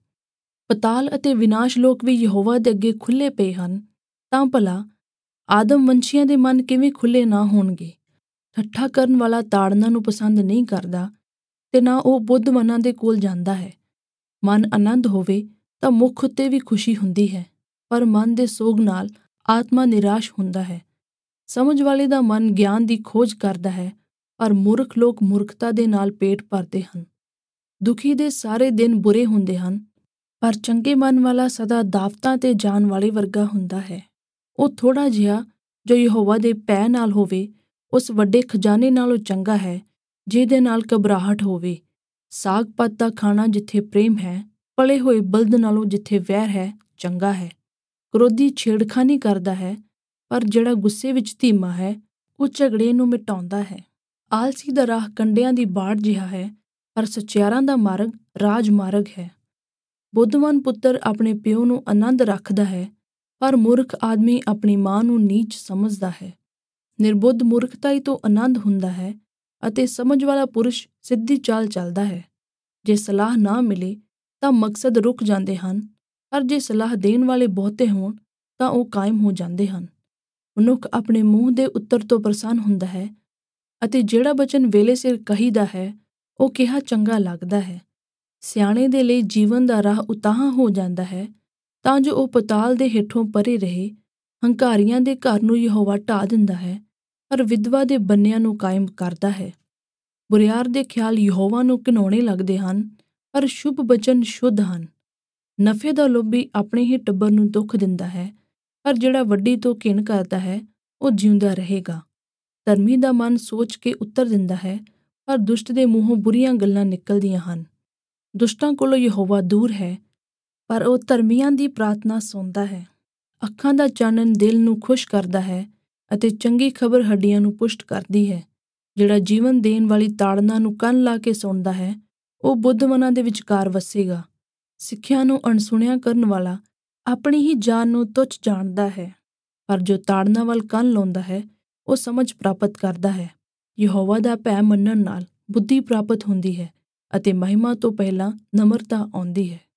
ਪਤਾਲ ਅਤੇ ਵਿਨਾਸ਼ ਲੋਕ ਵੀ ਯਹੋਵਾ ਦੇ ਅੱਗੇ ਖੁੱਲ੍ਹੇ ਪਏ ਹਨ, ਤਾਂ ਭਲਾ ਆਦਮ ਵੰਸ਼ੀਆਂ ਦੇ ਮਨ ਕਿਵੇਂ ਖੁੱਲ੍ਹੇ ਨਾ ਹੋਣਗੇ। ਠੱਠਾ ਕਰਨ ਵਾਲਾ ਤਾੜਨਾ ਨੂੰ ਪਸੰਦ ਨਹੀਂ ਕਰਦਾ, ਤੇ ਨਾ ਉਹ ਬੁੱਧਵਾਨਾਂ ਦੇ ਕੋਲ ਜਾਂਦਾ ਹੈ। ਮਨ ਆਨੰਦ ਹੋਵੇ ਤਾਂ ਮੁੱਖ ਉੱਤੇ ਵੀ ਖੁਸ਼ੀ ਹੁੰਦੀ ਹੈ, ਪਰ ਮਨ ਦੇ ਸੋਗ ਨਾਲ ਆਤਮਾ ਨਿਰਾਸ਼ ਹੁੰਦਾ ਹੈ। ਸਮਝ ਵਾਲੇ ਦਾ ਮਨ ਗਿਆਨ ਦੀ ਖੋਜ ਕਰਦਾ ਹੈ, ਪਰ ਮੂਰਖ ਲੋਕ ਮੂਰਖਤਾ ਦੇ ਨਾਲ ਪੇਟ ਭਰਦੇ ਹਨ। ਦੁਖੀ ਦੇ ਸਾਰੇ ਦਿਨ ਬੁਰੇ ਹੁੰਦੇ ਹਨ, ਪਰ ਚੰਗੇ ਮਨ ਵਾਲਾ ਸਦਾ ਦਾਵਤਾਂ ਤੇ ਜਾਣ ਵਾਲੇ ਵਰਗਾ ਹੁੰਦਾ ਹੈ। ਉਹ ਥੋੜ੍ਹਾ ਜਿਹਾ ਜੋ ਯਹੋਵਾ ਦੇ ਭੈ ਨਾਲ ਹੋਵੇ ਉਸ ਵੱਡੇ ਖਜ਼ਾਨੇ ਨਾਲੋਂ ਚੰਗਾ ਹੈ, ਜਿਹਦੇ ਨਾਲ ਘਬਰਾਹਟ ਹੋਵੇ। ਸਾਗ ਪਤ ਦਾ ਖਾਣਾ ਜਿੱਥੇ ਪ੍ਰੇਮ ਹੈ, ਪਲੇ ਹੋਏ ਬਲਦ ਨਾਲੋਂ ਜਿੱਥੇ ਵੈਰ ਹੈ, ਚੰਗਾ ਹੈ। ਕ੍ਰੋਧੀ ਛੇੜਖਾਨੀ ਕਰਦਾ ਹੈ, ਪਰ ਜਿਹੜਾ ਗੁੱਸੇ ਵਿੱਚ ਧੀਮਾ ਹੈ ਉਹ ਝਗੜੇ ਨੂੰ ਮਿਟਾਉਂਦਾ ਹੈ। ਆਲਸੀ ਦਾ ਰਾਹ ਕੰਡਿਆਂ ਦੀ ਬਾੜ ਜਿਹਾ ਹੈ, ਪਰ ਸੱਚਿਆਰਾਂ ਦਾ ਮਾਰਗ ਰਾਜ ਮਾਰਗ ਹੈ। ਬੁੱਧਵਾਨ ਪੁੱਤਰ ਆਪਣੇ ਪਿਓ ਨੂੰ ਆਨੰਦ ਰੱਖਦਾ ਹੈ, ਪਰ ਮੂਰਖ ਆਦਮੀ ਆਪਣੀ ਮਾਂ ਨੂੰ ਨੀਚ ਸਮਝਦਾ ਹੈ। ਨਿਰਬੁੱਧ ਮੂਰਖਤਾਈ ਤੋਂ ਆਨੰਦ ਹੁੰਦਾ ਹੈ, ਅਤੇ ਸਮਝ ਵਾਲਾ ਪੁਰਸ਼ ਸਿੱਧੀ ਚਾਲ ਚੱਲਦਾ ਹੈ। ਜੇ ਸਲਾਹ ਨਾ ਮਿਲੇ ਤਾਂ ਮਕਸਦ ਰੁਕ ਜਾਂਦੇ ਹਨ, ਪਰ ਜੇ ਸਲਾਹ ਦੇਣ ਵਾਲੇ ਬਹੁਤੇ ਹੋਣ ਤਾਂ ਉਹ ਕਾਇਮ ਹੋ ਜਾਂਦੇ ਹਨ। ਮਨੁੱਖ ਆਪਣੇ ਮੂੰਹ ਦੇ ਉੱਤਰ ਤੋਂ ਪ੍ਰਸੰਨ ਹੁੰਦਾ ਹੈ, ਅਤੇ ਜਿਹੜਾ ਬਚਨ ਵੇਲੇ ਸਿਰ ਕਹੀਦਾ ਹੈ ਉਹ ਕਿਹਾ ਚੰਗਾ ਲੱਗਦਾ ਹੈ। ਸਿਆਣੇ ਦੇ ਲਈ ਜੀਵਨ ਦਾ ਰਾਹ ਉਤਾਹਾਂ ਹੋ ਜਾਂਦਾ ਹੈ, ਤਾਂ ਜੋ ਉਹ ਪਤਾਲ ਦੇ ਹੇਠੋਂ ਪਰੇ ਰਹੇ। ਹੰਕਾਰੀਆਂ ਦੇ ਘਰ ਨੂੰ ਯਹੋਵਾ ਢਾਹ ਦਿੰਦਾ ਹੈ, ਪਰ ਵਿਧਵਾ ਦੇ ਬੰਨਿਆਂ ਨੂੰ ਕਾਇਮ ਕਰਦਾ ਹੈ। ਬੁਰਿਆਰ ਦੇ ਖਿਆਲ ਯਹੋਵਾ ਨੂੰ ਘਿਨਾਉਣੇ ਲੱਗਦੇ ਹਨ, ਪਰ ਸ਼ੁਭ ਬਚਨ ਸ਼ੁੱਧ ਹਨ। ਨਫ਼ੇ ਦਾ ਲੋਭੀ ਆਪਣੇ ਹੀ ਟੱਬਰ ਨੂੰ ਦੁੱਖ ਦਿੰਦਾ ਹੈ, ਪਰ ਜਿਹੜਾ ਵੱਡੀ ਤੋਂ ਘਿਣ ਕਰਦਾ ਹੈ ਉਹ ਜਿਉਂਦਾ ਰਹੇਗਾ। ਧਰਮੀ ਦਾ ਮਨ ਸੋਚ ਕੇ ਉੱਤਰ ਦਿੰਦਾ ਹੈ, ਪਰ ਦੁਸ਼ਟ ਦੇ ਮੂੰਹੋਂ ਬੁਰੀਆਂ ਗੱਲਾਂ ਨਿਕਲਦੀਆਂ ਹਨ। ਦੁਸ਼ਟਾਂ ਕੋਲੋਂ ਯਹੋਵਾ ਦੂਰ ਹੈ, ਪਰ ਉਹ ਧਰਮੀਆਂ ਦੀ ਪ੍ਰਾਰਥਨਾ ਸੁਣਦਾ ਹੈ। ਅੱਖਾਂ ਦਾ ਚਾਨਣ ਦਿਲ ਨੂੰ ਖੁਸ਼ ਕਰਦਾ ਹੈ, ਅਤੇ ਚੰਗੀ ਖਬਰ ਹੱਡੀਆਂ ਨੂੰ ਪੁਸ਼ਟ ਕਰਦੀ ਹੈ। ਜਿਹੜਾ ਜੀਵਨ ਦੇਣ ਵਾਲੀ ਤਾੜਨਾ ਨੂੰ ਕੰਨ ਲਾ ਕੇ ਸੁਣਦਾ ਹੈ ਉਹ ਬੁੱਧਵਾਨਾਂ ਦੇ ਵਿਚਕਾਰ ਵਸੇਗਾ। ਸਿੱਖਿਆ ਨੂੰ ਅਣਸੁਣਿਆ ਕਰਨ ਵਾਲਾ ਆਪਣੀ ਹੀ ਜਾਨ ਨੂੰ ਤੁੱਛ ਜਾਣਦਾ ਹੈ, ਪਰ ਜੋ ਤਾੜਨਾ ਵੱਲ ਕੰਨ ਲਾਉਂਦਾ ਹੈ ਉਹ ਸਮਝ ਪ੍ਰਾਪਤ ਕਰਦਾ ਹੈ। ਯਹੋਵਾ ਦਾ ਭੈ ਮੰਨਣ ਨਾਲ ਬੁੱਧੀ ਪ੍ਰਾਪਤ ਹੁੰਦੀ ਹੈ, ਅਤੇ ਮਹਿਮਾ ਤੋਂ ਪਹਿਲਾਂ ਨਮਰਤਾ ਆਉਂਦੀ ਹੈ।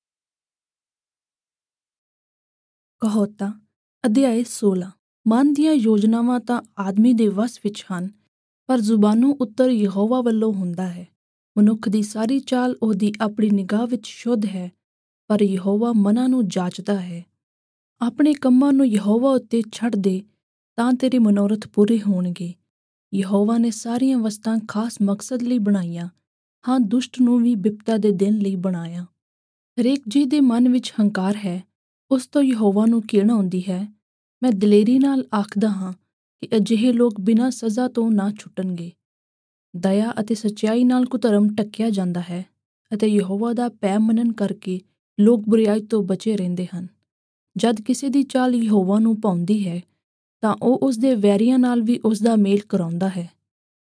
ਕਹਾਵਤਾਂ ਅਧਿਆਇ ਸੋਲਾਂ। ਮਨ ਦੀਆਂ ਯੋਜਨਾਵਾਂ ਤਾਂ ਆਦਮੀ ਦੇ ਵੱਸ ਵਿੱਚ ਹਨ, ਪਰ ਜ਼ੁਬਾਨੋਂ ਉੱਤਰ ਯਹੋਵਾ ਵੱਲੋਂ ਹੁੰਦਾ ਹੈ। ਮਨੁੱਖ ਦੀ ਸਾਰੀ ਚਾਲ ਉਹਦੀ ਆਪਣੀ ਨਿਗਾਹ ਵਿੱਚ ਸ਼ੁੱਧ ਹੈ, ਪਰ ਯਹੋਵਾ ਮਨਾਂ ਨੂੰ ਜਾਚਦਾ ਹੈ। ਆਪਣੇ ਕੰਮਾਂ ਨੂੰ ਯਹੋਵਾ ਉੱਤੇ ਛੱਡ ਦੇ, ਤਾਂ ਤੇਰੇ ਮਨੋਰਥ ਪੂਰੇ ਹੋਣਗੇ। ਯਹੋਵਾ ਨੇ ਸਾਰੀਆਂ ਵਸਤਾਂ ਖਾਸ ਮਕਸਦ ਲਈ ਬਣਾਈਆਂ, ਹਾਂ ਦੁਸ਼ਟ ਨੂੰ ਵੀ ਬਿਪਤਾ ਦੇ ਦਿਨ ਲਈ ਬਣਾਇਆ। ਹਰੇਕ ਜੀਅ ਦੇ ਮਨ ਵਿੱਚ ਹੰਕਾਰ ਹੈ, ਉਸ ਤੋਂ ਯਹੋਵਾ ਨੂੰ ਘਿਣ ਆਉਂਦੀ ਹੈ। ਮੈਂ ਦਲੇਰੀ ਨਾਲ ਆਖਦਾ ਹਾਂ ਕਿ ਅਜਿਹੇ ਲੋਕ ਬਿਨਾਂ ਸਜ਼ਾ ਤੋਂ ਨਾ ਛੁੱਟਣਗੇ। ਦਇਆ ਅਤੇ ਸੱਚਾਈ ਨਾਲ ਕੁਧਰਮ ਢੱਕਿਆ ਜਾਂਦਾ ਹੈ, ਅਤੇ ਯਹੋਵਾ ਦਾ ਭੈ ਮੰਨਣ ਕਰਕੇ ਲੋਕ ਬੁਰਿਆਈ ਤੋਂ ਬਚੇ ਰਹਿੰਦੇ ਹਨ। ਜਦ ਕਿਸੇ ਦੀ ਚਾਲ ਯਹੋਵਾ ਨੂੰ ਭਾਉਂਦੀ ਹੈ, ਤਾਂ ਉਹ ਉਸ ਦੇ ਵੈਰੀਆਂ ਨਾਲ ਵੀ ਉਸ ਦਾ ਮੇਲ ਕਰਾਉਂਦਾ ਹੈ।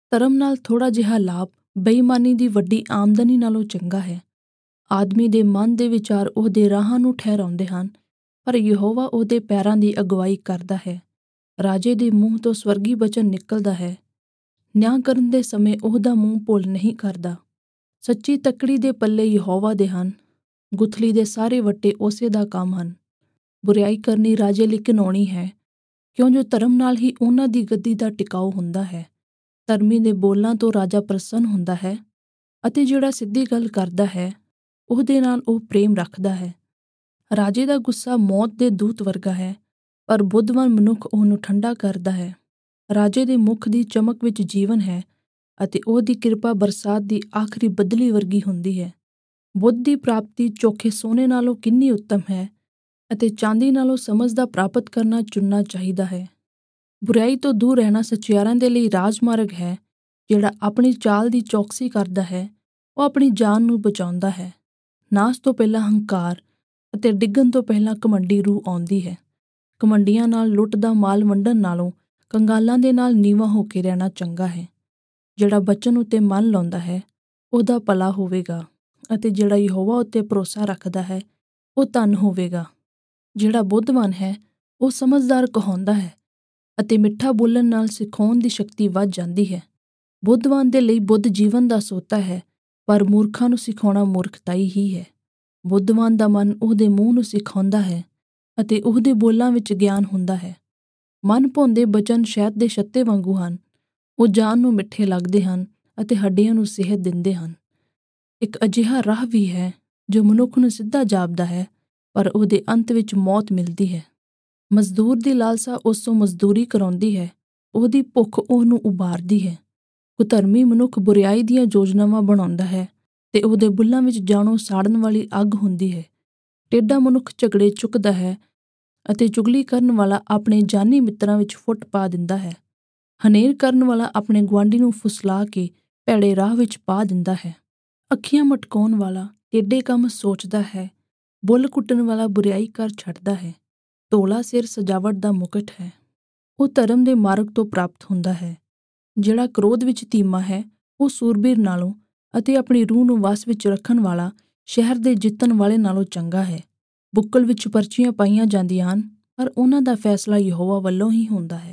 ਧਰਮ ਨਾਲ ਥੋੜ੍ਹਾ ਜਿਹਾ ਲਾਭ ਬੇਈਮਾਨੀ ਦੀ ਵੱਡੀ ਆਮਦਨੀ ਨਾਲੋਂ ਚੰਗਾ ਹੈ। ਆਦਮੀ ਦੇ ਮਨ ਦੇ ਵਿਚਾਰ ਉਹਦੇ ਰਾਹਾਂ ਨੂੰ ਠਹਿਰਾਉਂਦੇ ਹਨ, ਪਰ ਯਹੋਵਾ ਉਹਦੇ ਪੈਰਾਂ ਦੀ ਅਗਵਾਈ ਕਰਦਾ ਹੈ। ਰਾਜੇ ਦੇ ਮੂੰਹ ਤੋਂ ਸਵਰਗੀ ਬਚਨ ਨਿਕਲਦਾ ਹੈ। ਨਿਆਂ ਕਰਨ ਦੇ ਸਮੇਂ ਉਹਦਾ ਮੂੰਹ ਭੁੱਲ ਨਹੀਂ ਕਰਦਾ। ਸੱਚੀ ਤੱਕੜੀ ਦੇ ਪੱਲੇ ਯਹੋਵਾ ਦੇ ਹਨ, ਗੁਥਲੀ ਦੇ ਸਾਰੇ ਵੱਟੇ ਉਸੇ ਦਾ ਕੰਮ ਹਨ। ਬੁਰਾਈ ਕਰਨੀ ਰਾਜੇ ਲਈ ਘਿਨਾਉਣੀ ਹੈ, ਕਿਉਂ ਜੋ ਧਰਮ ਨਾਲ ਹੀ ਉਹਨਾਂ ਦੀ ਗੱਦੀ ਦਾ ਟਿਕਾਊ ਹੁੰਦਾ ਹੈ। ਧਰਮੀ ਦੇ ਬੋਲਾਂ ਤੋਂ ਰਾਜਾ ਪ੍ਰਸੰਨ ਹੁੰਦਾ ਹੈ, ਅਤੇ ਜਿਹੜਾ ਸਿੱਧੀ ਗੱਲ ਕਰਦਾ ਹੈ ਉਹਦੇ ਨਾਲ ਉਹ ਪ੍ਰੇਮ ਰੱਖਦਾ ਹੈ। ਰਾਜੇ ਦਾ ਗੁੱਸਾ ਮੌਤ ਦੇ ਦੂਤ ਵਰਗਾ ਹੈ, ਪਰ ਬੁੱਧਵਾਨ ਮਨੁੱਖ ਉਹਨੂੰ ਠੰਡਾ ਕਰਦਾ ਹੈ। ਰਾਜੇ ਦੇ ਮੁਖ ਦੀ ਚਮਕ ਵਿੱਚ ਜੀਵਨ ਹੈ, ਅਤੇ ਉਹਦੀ ਕਿਰਪਾ ਬਰਸਾਤ ਦੀ ਆਖਰੀ ਬੱਦਲੀ ਵਰਗੀ ਹੁੰਦੀ ਹੈ। ਬੁੱਧ ਦੀ ਪ੍ਰਾਪਤੀ ਚੋਖੇ ਸੋਨੇ ਨਾਲੋਂ ਕਿੰਨੀ ਉੱਤਮ ਹੈ, ਅਤੇ ਚਾਂਦੀ ਨਾਲੋਂ ਸਮਝ ਦਾ ਪ੍ਰਾਪਤ ਕਰਨਾ ਚੁਣਨਾ ਚਾਹੀਦਾ ਹੈ। ਬੁਰਾਈ ਤੋਂ ਦੂਰ ਰਹਿਣਾ ਸੱਚਿਆਰਾਂ ਦੇ ਲਈ ਰਾਜਮਾਰਗ ਹੈ। ਜਿਹੜਾ ਆਪਣੀ ਚਾਲ ਦੀ ਚੌਕਸੀ ਕਰਦਾ ਹੈ, ਉਹ ਆਪਣੀ ਜਾਨ ਨੂੰ ਬਚਾਉਂਦਾ ਹੈ। ਨਾਸ਼ ਤੋਂ ਪਹਿਲਾਂ ਹੰਕਾਰ ਅਤੇ ਡਿੱਗਣ ਤੋਂ ਪਹਿਲਾਂ ਘਮੰਡੀ ਰੂਹ ਆਉਂਦੀ ਹੈ। ਘਮੰਡੀਆਂ ਨਾਲ ਲੁੱਟ ਦਾ ਮਾਲ ਵੰਡਣ ਨਾਲੋਂ ਕੰਗਾਲਾਂ ਦੇ ਨਾਲ ਨੀਵਾਂ ਹੋ ਕੇ ਰਹਿਣਾ ਚੰਗਾ ਹੈ। ਜਿਹੜਾ ਬਚਨ ਉੱਤੇ ਮਨ ਲਾਉਂਦਾ ਹੈ ਉਹਦਾ ਭਲਾ ਹੋਵੇਗਾ, ਅਤੇ ਜਿਹੜਾ ਯਹੋਵਾ ਉੱਤੇ ਭਰੋਸਾ ਰੱਖਦਾ ਹੈ ਉਹ ਧਨ ਹੋਵੇਗਾ। ਜਿਹੜਾ ਬੁੱਧਵਾਨ ਹੈ ਉਹ ਸਮਝਦਾਰ ਕਹਾਉਂਦਾ ਹੈ, ਅਤੇ ਮਿੱਠਾ ਬੋਲਣ ਨਾਲ ਸਿਖਾਉਣ ਦੀ ਸ਼ਕਤੀ ਵੱਧ ਜਾਂਦੀ ਹੈ। ਬੁੱਧਵਾਨ ਦੇ ਲਈ ਬੁੱਧ ਜੀਵਨ ਦਾ ਸੋਤਾ ਹੈ, ਪਰ ਮੂਰਖਾਂ ਨੂੰ ਸਿਖਾਉਣਾ ਮੂਰਖਤਾਈ ਹੀ ਹੈ। ਬੁੱਧਵਾਨ ਦਾ ਮਨ ਉਹਦੇ ਮੂੰਹ ਨੂੰ ਸਿਖਾਉਂਦਾ ਹੈ, ਅਤੇ ਉਹਦੇ ਬੋਲਾਂ ਵਿੱਚ ਗਿਆਨ ਹੁੰਦਾ ਹੈ। ਮਨ ਭਾਉਂਦੇ ਬਚਨ ਸ਼ਹਿਦ ਦੇ ਛੱਤੇ ਵਾਂਗੂ ਹਨ। ਉਹ ਜਾਨ ਨੂੰ ਮਿੱਠੇ ਲੱਗਦੇ ਹਨ, ਅਤੇ ਹੱਡੀਆਂ ਨੂੰ ਸਿਹਤ ਦਿੰਦੇ ਹਨ। ਇੱਕ ਅਜਿਹਾ ਰਾਹ ਵੀ ਹੈ ਜੋ ਮਨੁੱਖ ਨੂੰ ਸਿੱਧਾ ਜਾਪਦਾ ਹੈ, ਪਰ ਉਹਦੇ ਅੰਤ ਵਿੱਚ ਮੌਤ ਮਿਲਦੀ ਹੈ। ਮਜ਼ਦੂਰ ਦੀ ਲਾਲਸਾ ਉਸ ਤੋਂ ਮਜ਼ਦੂਰੀ ਕਰਾਉਂਦੀ ਹੈ, ਉਹਦੀ ਭੁੱਖ ਉਹਨੂੰ ਉਬਾਰਦੀ ਹੈ। ਕੁਧਰਮੀ ਮਨੁੱਖ ਬੁਰਾਈ ਦੀਆਂ ਯੋਜਨਾਵਾਂ ਬਣਾਉਂਦਾ ਹੈ, ਤੇ ਉਹਦੇ ਬੁੱਲ੍ਹਾਂ ਵਿੱਚ ਜਾਣੋਂ ਸਾੜਨ ਵਾਲੀ ਅੱਗ ਹੁੰਦੀ ਹੈ। ਟੇਢਾ ਮਨੁੱਖ ਝਗੜੇ ਚੁੱਕਦਾ ਹੈ, ਅਤੇ ਚੁਗਲੀ ਕਰਨ ਵਾਲਾ ਆਪਣੇ ਜਾਨੀ ਮਿੱਤਰਾਂ ਵਿੱਚ ਫੁੱਟ ਪਾ ਦਿੰਦਾ ਹੈ। ਹਨੇਰ ਕਰਨ ਵਾਲਾ ਆਪਣੇ ਗੁਆਂਢੀ ਨੂੰ ਫੁਸਲਾ ਕੇ ਭੈੜੇ ਰਾਹ ਵਿੱਚ ਪਾ ਦਿੰਦਾ ਹੈ। ਅੱਖੀਆਂ ਮਟਕਾਉਣ ਵਾਲਾ ਟੇਢੇ ਕੰਮ ਸੋਚਦਾ ਹੈ, ਬੁੱਲ ਕੁੱਟਣ ਵਾਲਾ ਬੁਰਾਈ ਕਰ ਛੱਡਦਾ ਹੈ। ਧੌਲਾ ਸਿਰ ਸਜਾਵਟ ਦਾ ਮੁਕਟ ਹੈ, ਉਹ ਧਰਮ ਦੇ ਮਾਰਗ ਤੋਂ ਪ੍ਰਾਪਤ ਹੁੰਦਾ ਹੈ। ਜਿਹੜਾ ਕ੍ਰੋਧ ਵਿੱਚ ਧੀਮਾ ਹੈ ਉਹ ਸੂਰਬੀਰ ਨਾਲੋਂ, ਅਤੇ ਆਪਣੀ ਰੂਹ ਨੂੰ ਵਸ ਵਿੱਚ ਰੱਖਣ ਵਾਲਾ ਸ਼ਹਿਰ ਦੇ ਜਿੱਤਣ ਵਾਲੇ ਨਾਲੋਂ ਚੰਗਾ ਹੈ। ਬੁੱਕਲ ਵਿੱਚ ਪਰਚੀਆਂ ਪਾਈਆਂ ਜਾਂਦੀਆਂ ਹਨ, ਪਰ ਉਹਨਾਂ ਦਾ ਫੈਸਲਾ ਯਹੋਵਾ ਵੱਲੋਂ ਹੀ ਹੁੰਦਾ ਹੈ।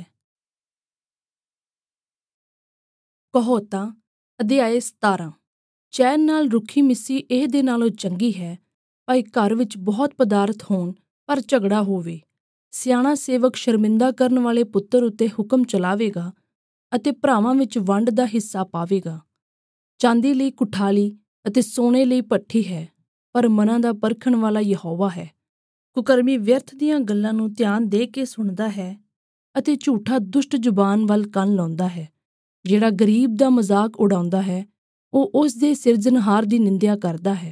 ਕਹੋਤਾਂ ਅਧਿਆਇ ਸਤਾਰਾਂ। ਚੈਨ ਨਾਲ ਰੁੱਖੀ ਮਿੱਸੀ ਇਹਦੇ ਨਾਲੋਂ ਚੰਗੀ ਹੈ, ਭਾਈ ਘਰ ਵਿੱਚ ਬਹੁਤ ਪਦਾਰਥ ਹੋਣ ਪਰ ਝਗੜਾ ਹੋਵੇ। ਸਿਆਣਾ ਸੇਵਕ ਸ਼ਰਮਿੰਦਾ ਕਰਨ ਵਾਲੇ ਪੁੱਤਰ ਉੱਤੇ ਹੁਕਮ ਚਲਾਵੇਗਾ, ਅਤੇ ਭਰਾਵਾਂ ਵਿੱਚ ਵੰਡ ਦਾ ਹਿੱਸਾ ਪਾਵੇਗਾ। ਚਾਂਦੀ ਲਈ ਕੁਠਾਲੀ ਅਤੇ ਸੋਨੇ ਲਈ ਭੱਠੀ ਹੈ, ਪਰ ਮਨਾਂ ਦਾ ਪਰਖਣ ਵਾਲਾ ਯਹੋਵਾ ਹੈ। ਕੁਕਰਮੀ ਵਿਅਰਥ ਦੀਆਂ ਗੱਲਾਂ ਨੂੰ ਧਿਆਨ ਦੇ ਕੇ ਸੁਣਦਾ ਹੈ, ਅਤੇ ਝੂਠਾ ਦੁਸ਼ਟ ਜ਼ੁਬਾਨ ਵੱਲ ਕੰਨ ਲਾਉਂਦਾ ਹੈ। ਜਿਹੜਾ ਗਰੀਬ ਦਾ ਮਜ਼ਾਕ ਉਡਾਉਂਦਾ ਹੈ ਉਹ ਉਸ ਦੇ ਸਿਰਜਣਹਾਰ ਦੀ ਨਿੰਦਿਆ ਕਰਦਾ ਹੈ,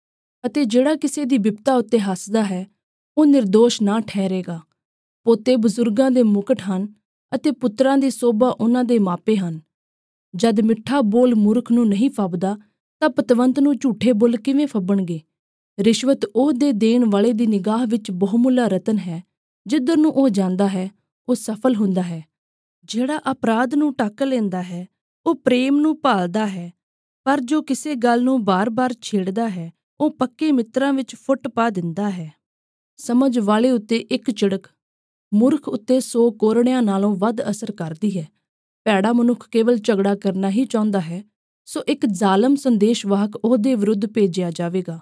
ਅਤੇ ਜਿਹੜਾ ਕਿਸੇ ਦੀ ਬਿਪਤਾ ਉੱਤੇ ਹੱਸਦਾ ਹੈ ਉਹ ਨਿਰਦੋਸ਼ ਨਾ ਠਹਿਰੇਗਾ। ਪੋਤੇ ਬਜ਼ੁਰਗਾਂ ਦੇ ਮੁਕਟ ਹਨ, ਅਤੇ ਪੁੱਤਰਾਂ ਦੀ ਸੋਭਾ ਉਹਨਾਂ ਦੇ ਮਾਪੇ ਹਨ। ਜਦ ਮਿੱਠਾ ਬੋਲ ਮੂਰਖ ਨੂੰ ਨਹੀਂ ਫੱਬਦਾ, ਤਾਂ ਪਤਵੰਤ ਨੂੰ ਝੂਠੇ ਬੁੱਲ ਕਿਵੇਂ ਫੱਬਣਗੇ। ਰਿਸ਼ਵਤ ਉਹਦੇ ਦੇਣ ਵਾਲੇ ਦੀ ਨਿਗਾਹ ਵਿੱਚ ਬਹੁਮੁੱਲਾ ਰਤਨ ਹੈ, ਜਿੱਧਰ ਨੂੰ ਉਹ ਜਾਂਦਾ ਹੈ ਉਹ ਸਫਲ ਹੁੰਦਾ ਹੈ। ਜਿਹੜਾ ਅਪਰਾਧ ਨੂੰ ਢੱਕ ਲੈਂਦਾ ਹੈ ਉਹ ਪ੍ਰੇਮ ਨੂੰ ਭਾਲਦਾ ਹੈ, ਪਰ ਜੋ ਕਿਸੇ ਗੱਲ ਨੂੰ ਬਾਰ-ਬਾਰ ਛੇੜਦਾ ਹੈ ਉਹ ਪੱਕੇ ਮਿੱਤਰਾਂ ਵਿੱਚ ਫੁੱਟ ਪਾ ਦਿੰਦਾ ਹੈ। ਸਮਝ ਵਾਲੇ ਉੱਤੇ ਇੱਕ ਝਿੜਕ ਮੂਰਖ ਉੱਤੇ ਸੌ ਕੋਰੜਿਆਂ ਨਾਲੋਂ ਵੱਧ ਅਸਰ ਕਰਦੀ ਹੈ। ਭੈੜਾ ਮਨੁੱਖ ਕੇਵਲ ਝਗੜਾ ਕਰਨਾ ਹੀ ਚਾਹੁੰਦਾ ਹੈ, ਸੋ ਇੱਕ ਜ਼ਾਲਮ ਸੰਦੇਸ਼ਵਾਹਕ ਉਹਦੇ ਵਿਰੁੱਧ ਭੇਜਿਆ ਜਾਵੇਗਾ।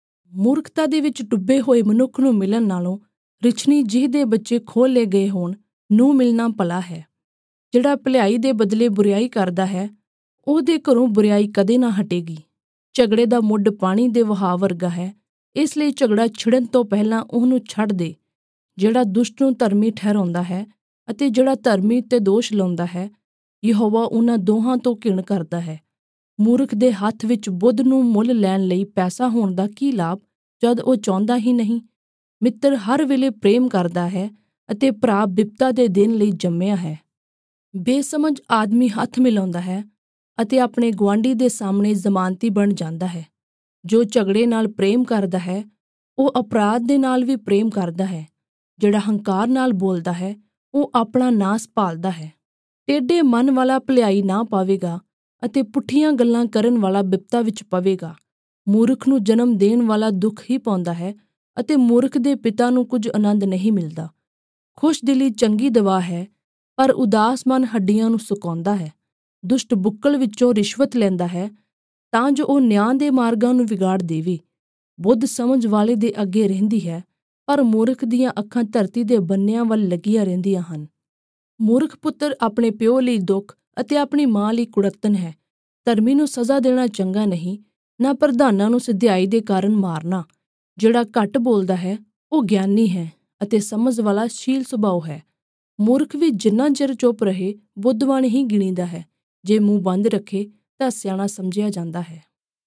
ਮੂਰਖਤਾ ਦੇ ਵਿੱਚ ਡੁੱਬੇ ਹੋਏ ਮਨੁੱਖ ਨੂੰ ਮਿਲਣ ਨਾਲੋਂ ਰਿਛਣੀ ਜਿਹਦੇ ਬੱਚੇ ਖੋਹ ਲਏ ਗਏ ਹੋਣ ਨੂੰ ਮਿਲਣਾ ਭਲਾ ਹੈ। ਜਿਹੜਾ ਭਲਾਈ ਦੇ ਬਦਲੇ ਬੁਰਾਈ ਕਰਦਾ ਹੈ ਉਹਦੇ ਘਰੋਂ ਬੁਰਾਈ ਕਦੇ ਨਾ ਹਟੇਗੀ। ਝਗੜੇ ਦਾ ਮੁੱਢ ਪਾਣੀ ਦੇ ਵਹਾਅ ਵਰਗਾ ਹੈ, ਇਸ ਲਈ ਝਗੜਾ ਛਿੜਨ ਤੋਂ ਪਹਿਲਾਂ ਉਹਨੂੰ ਛੱਡ ਦੇ। ਜਿਹੜਾ ਦੁਸ਼ਟ ਨੂੰ ਧਰਮੀ ਠਹਿਰਾਉਂਦਾ ਹੈ, ਅਤੇ ਜਿਹੜਾ ਧਰਮੀ ਉੱਤੇ ਦੋਸ਼ ਲਾਉਂਦਾ ਹੈ, ਯਹੋਵਾ ਉਹਨਾਂ ਦੋਹਾਂ ਤੋਂ ਘਿਣ ਕਰਦਾ ਹੈ। ਮੂਰਖ ਦੇ ਹੱਥ ਵਿੱਚ ਬੁੱਧ ਨੂੰ ਮੁੱਲ ਲੈਣ ਲਈ ਪੈਸਾ ਹੋਣ ਦਾ ਕੀ ਲਾਭ, ਜਦ ਉਹ ਚਾਹੁੰਦਾ ਹੀ ਨਹੀਂ। ਮਿੱਤਰ ਹਰ ਵੇਲੇ ਪ੍ਰੇਮ ਕਰਦਾ ਹੈ, ਅਤੇ ਭਰਾ ਬਿਪਤਾ ਦੇ ਦਿਨ ਲਈ ਜੰਮਿਆ ਹੈ। ਬੇਸਮਝ ਆਦਮੀ ਹੱਥ ਮਿਲਾਉਂਦਾ ਹੈ, ਅਤੇ ਆਪਣੇ ਗੁਆਂਢੀ ਦੇ ਸਾਹਮਣੇ ਜ਼ਮਾਨਤੀ ਬਣ ਜਾਂਦਾ ਹੈ। ਜੋ ਝਗੜੇ ਨਾਲ ਪ੍ਰੇਮ ਕਰਦਾ ਹੈ ਉਹ ਅਪਰਾਧ ਦੇ ਨਾਲ ਵੀ ਪ੍ਰੇਮ ਕਰਦਾ ਹੈ। ਜਿਹੜਾ ਹੰਕਾਰ ਨਾਲ ਬੋਲਦਾ ਹੈ ਉਹ ਆਪਣਾ ਨਾਸ ਭਾਲਦਾ ਹੈ। ਟੇਢੇ ਮਨ ਵਾਲਾ ਭਲਾਈ ਨਾ ਪਾਵੇਗਾ ਅਤੇ ਪੁੱਠੀਆਂ ਗੱਲਾਂ ਕਰਨ ਵਾਲਾ ਬਿਪਤਾ ਵਿੱਚ ਪਵੇਗਾ। ਮੂਰਖ ਨੂੰ ਜਨਮ ਦੇਣ ਵਾਲਾ ਦੁੱਖ ਹੀ ਪਾਉਂਦਾ ਹੈ ਅਤੇ ਮੂਰਖ ਦੇ ਪਿਤਾ ਨੂੰ ਕੁਝ ਆਨੰਦ ਨਹੀਂ ਮਿਲਦਾ। ਖੁਸ਼ਦਿਲੀ ਚੰਗੀ ਦਵਾ ਹੈ, ਪਰ ਉਦਾਸ ਮਨ ਹੱਡੀਆਂ ਨੂੰ ਸੁਕਾਉਂਦਾ ਹੈ। ਦੁਸ਼ਟ ਬੁੱਕਲ ਵਿੱਚੋਂ ਰਿਸ਼ਵਤ ਲੈਂਦਾ ਹੈ ਤਾਂ ਜੋ ਉਹ ਨਿਆਂ ਦੇ ਮਾਰਗਾਂ ਨੂੰ ਵਿਗਾੜ ਦੇਵੇ। ਬੁੱਧ ਸਮਝ ਵਾਲੇ ਦੇ ਅੱਗੇ ਰਹਿੰਦੀ ਹੈ, ਪਰ ਮੂਰਖ ਦੀਆਂ ਅੱਖਾਂ ਧਰਤੀ ਦੇ ਬੰਨਿਆਂ ਵੱਲ ਲੱਗੀਆਂ ਰਹਿੰਦੀਆਂ ਹਨ। ਮੂਰਖ ਪੁੱਤਰ ਆਪਣੇ ਪਿਓ ਲਈ ਦੁੱਖ ਅਤੇ ਆਪਣੀ ਮਾਂ ਲਈ ਕੁੜੱਤਣ ਹੈ। ਧਰਮੀ ਨੂੰ ਸਜ਼ਾ ਦੇਣਾ ਚੰਗਾ ਨਹੀਂ, ਨਾ ਪ੍ਰਧਾਨਾਂ ਨੂੰ ਸਿਧਿਆਈ ਦੇ ਕਾਰਨ ਮਾਰਨਾ। ਜਿਹੜਾ ਘੱਟ ਬੋਲਦਾ ਹੈ ਉਹ ਗਿਆਨੀ ਹੈ ਅਤੇ ਸਮਝ ਵਾਲਾ ਸ਼ੀਲ ਸੁਭਾਅ ਹੈ। ਮੂਰਖ ਵੀ ਜਿੰਨਾ ਚਿਰ ਚੁੱਪ ਰਹੇ ਬੁੱਧਵਾਨ ਹੀ ਗਿਣੀਦਾ ਹੈ। ਜੇ ਮੂੰਹ ਬੰਦ ਰੱਖੇ ਤਾਂ ਸਿਆਣਾ ਸਮਝਿਆ ਜਾਂਦਾ ਹੈ।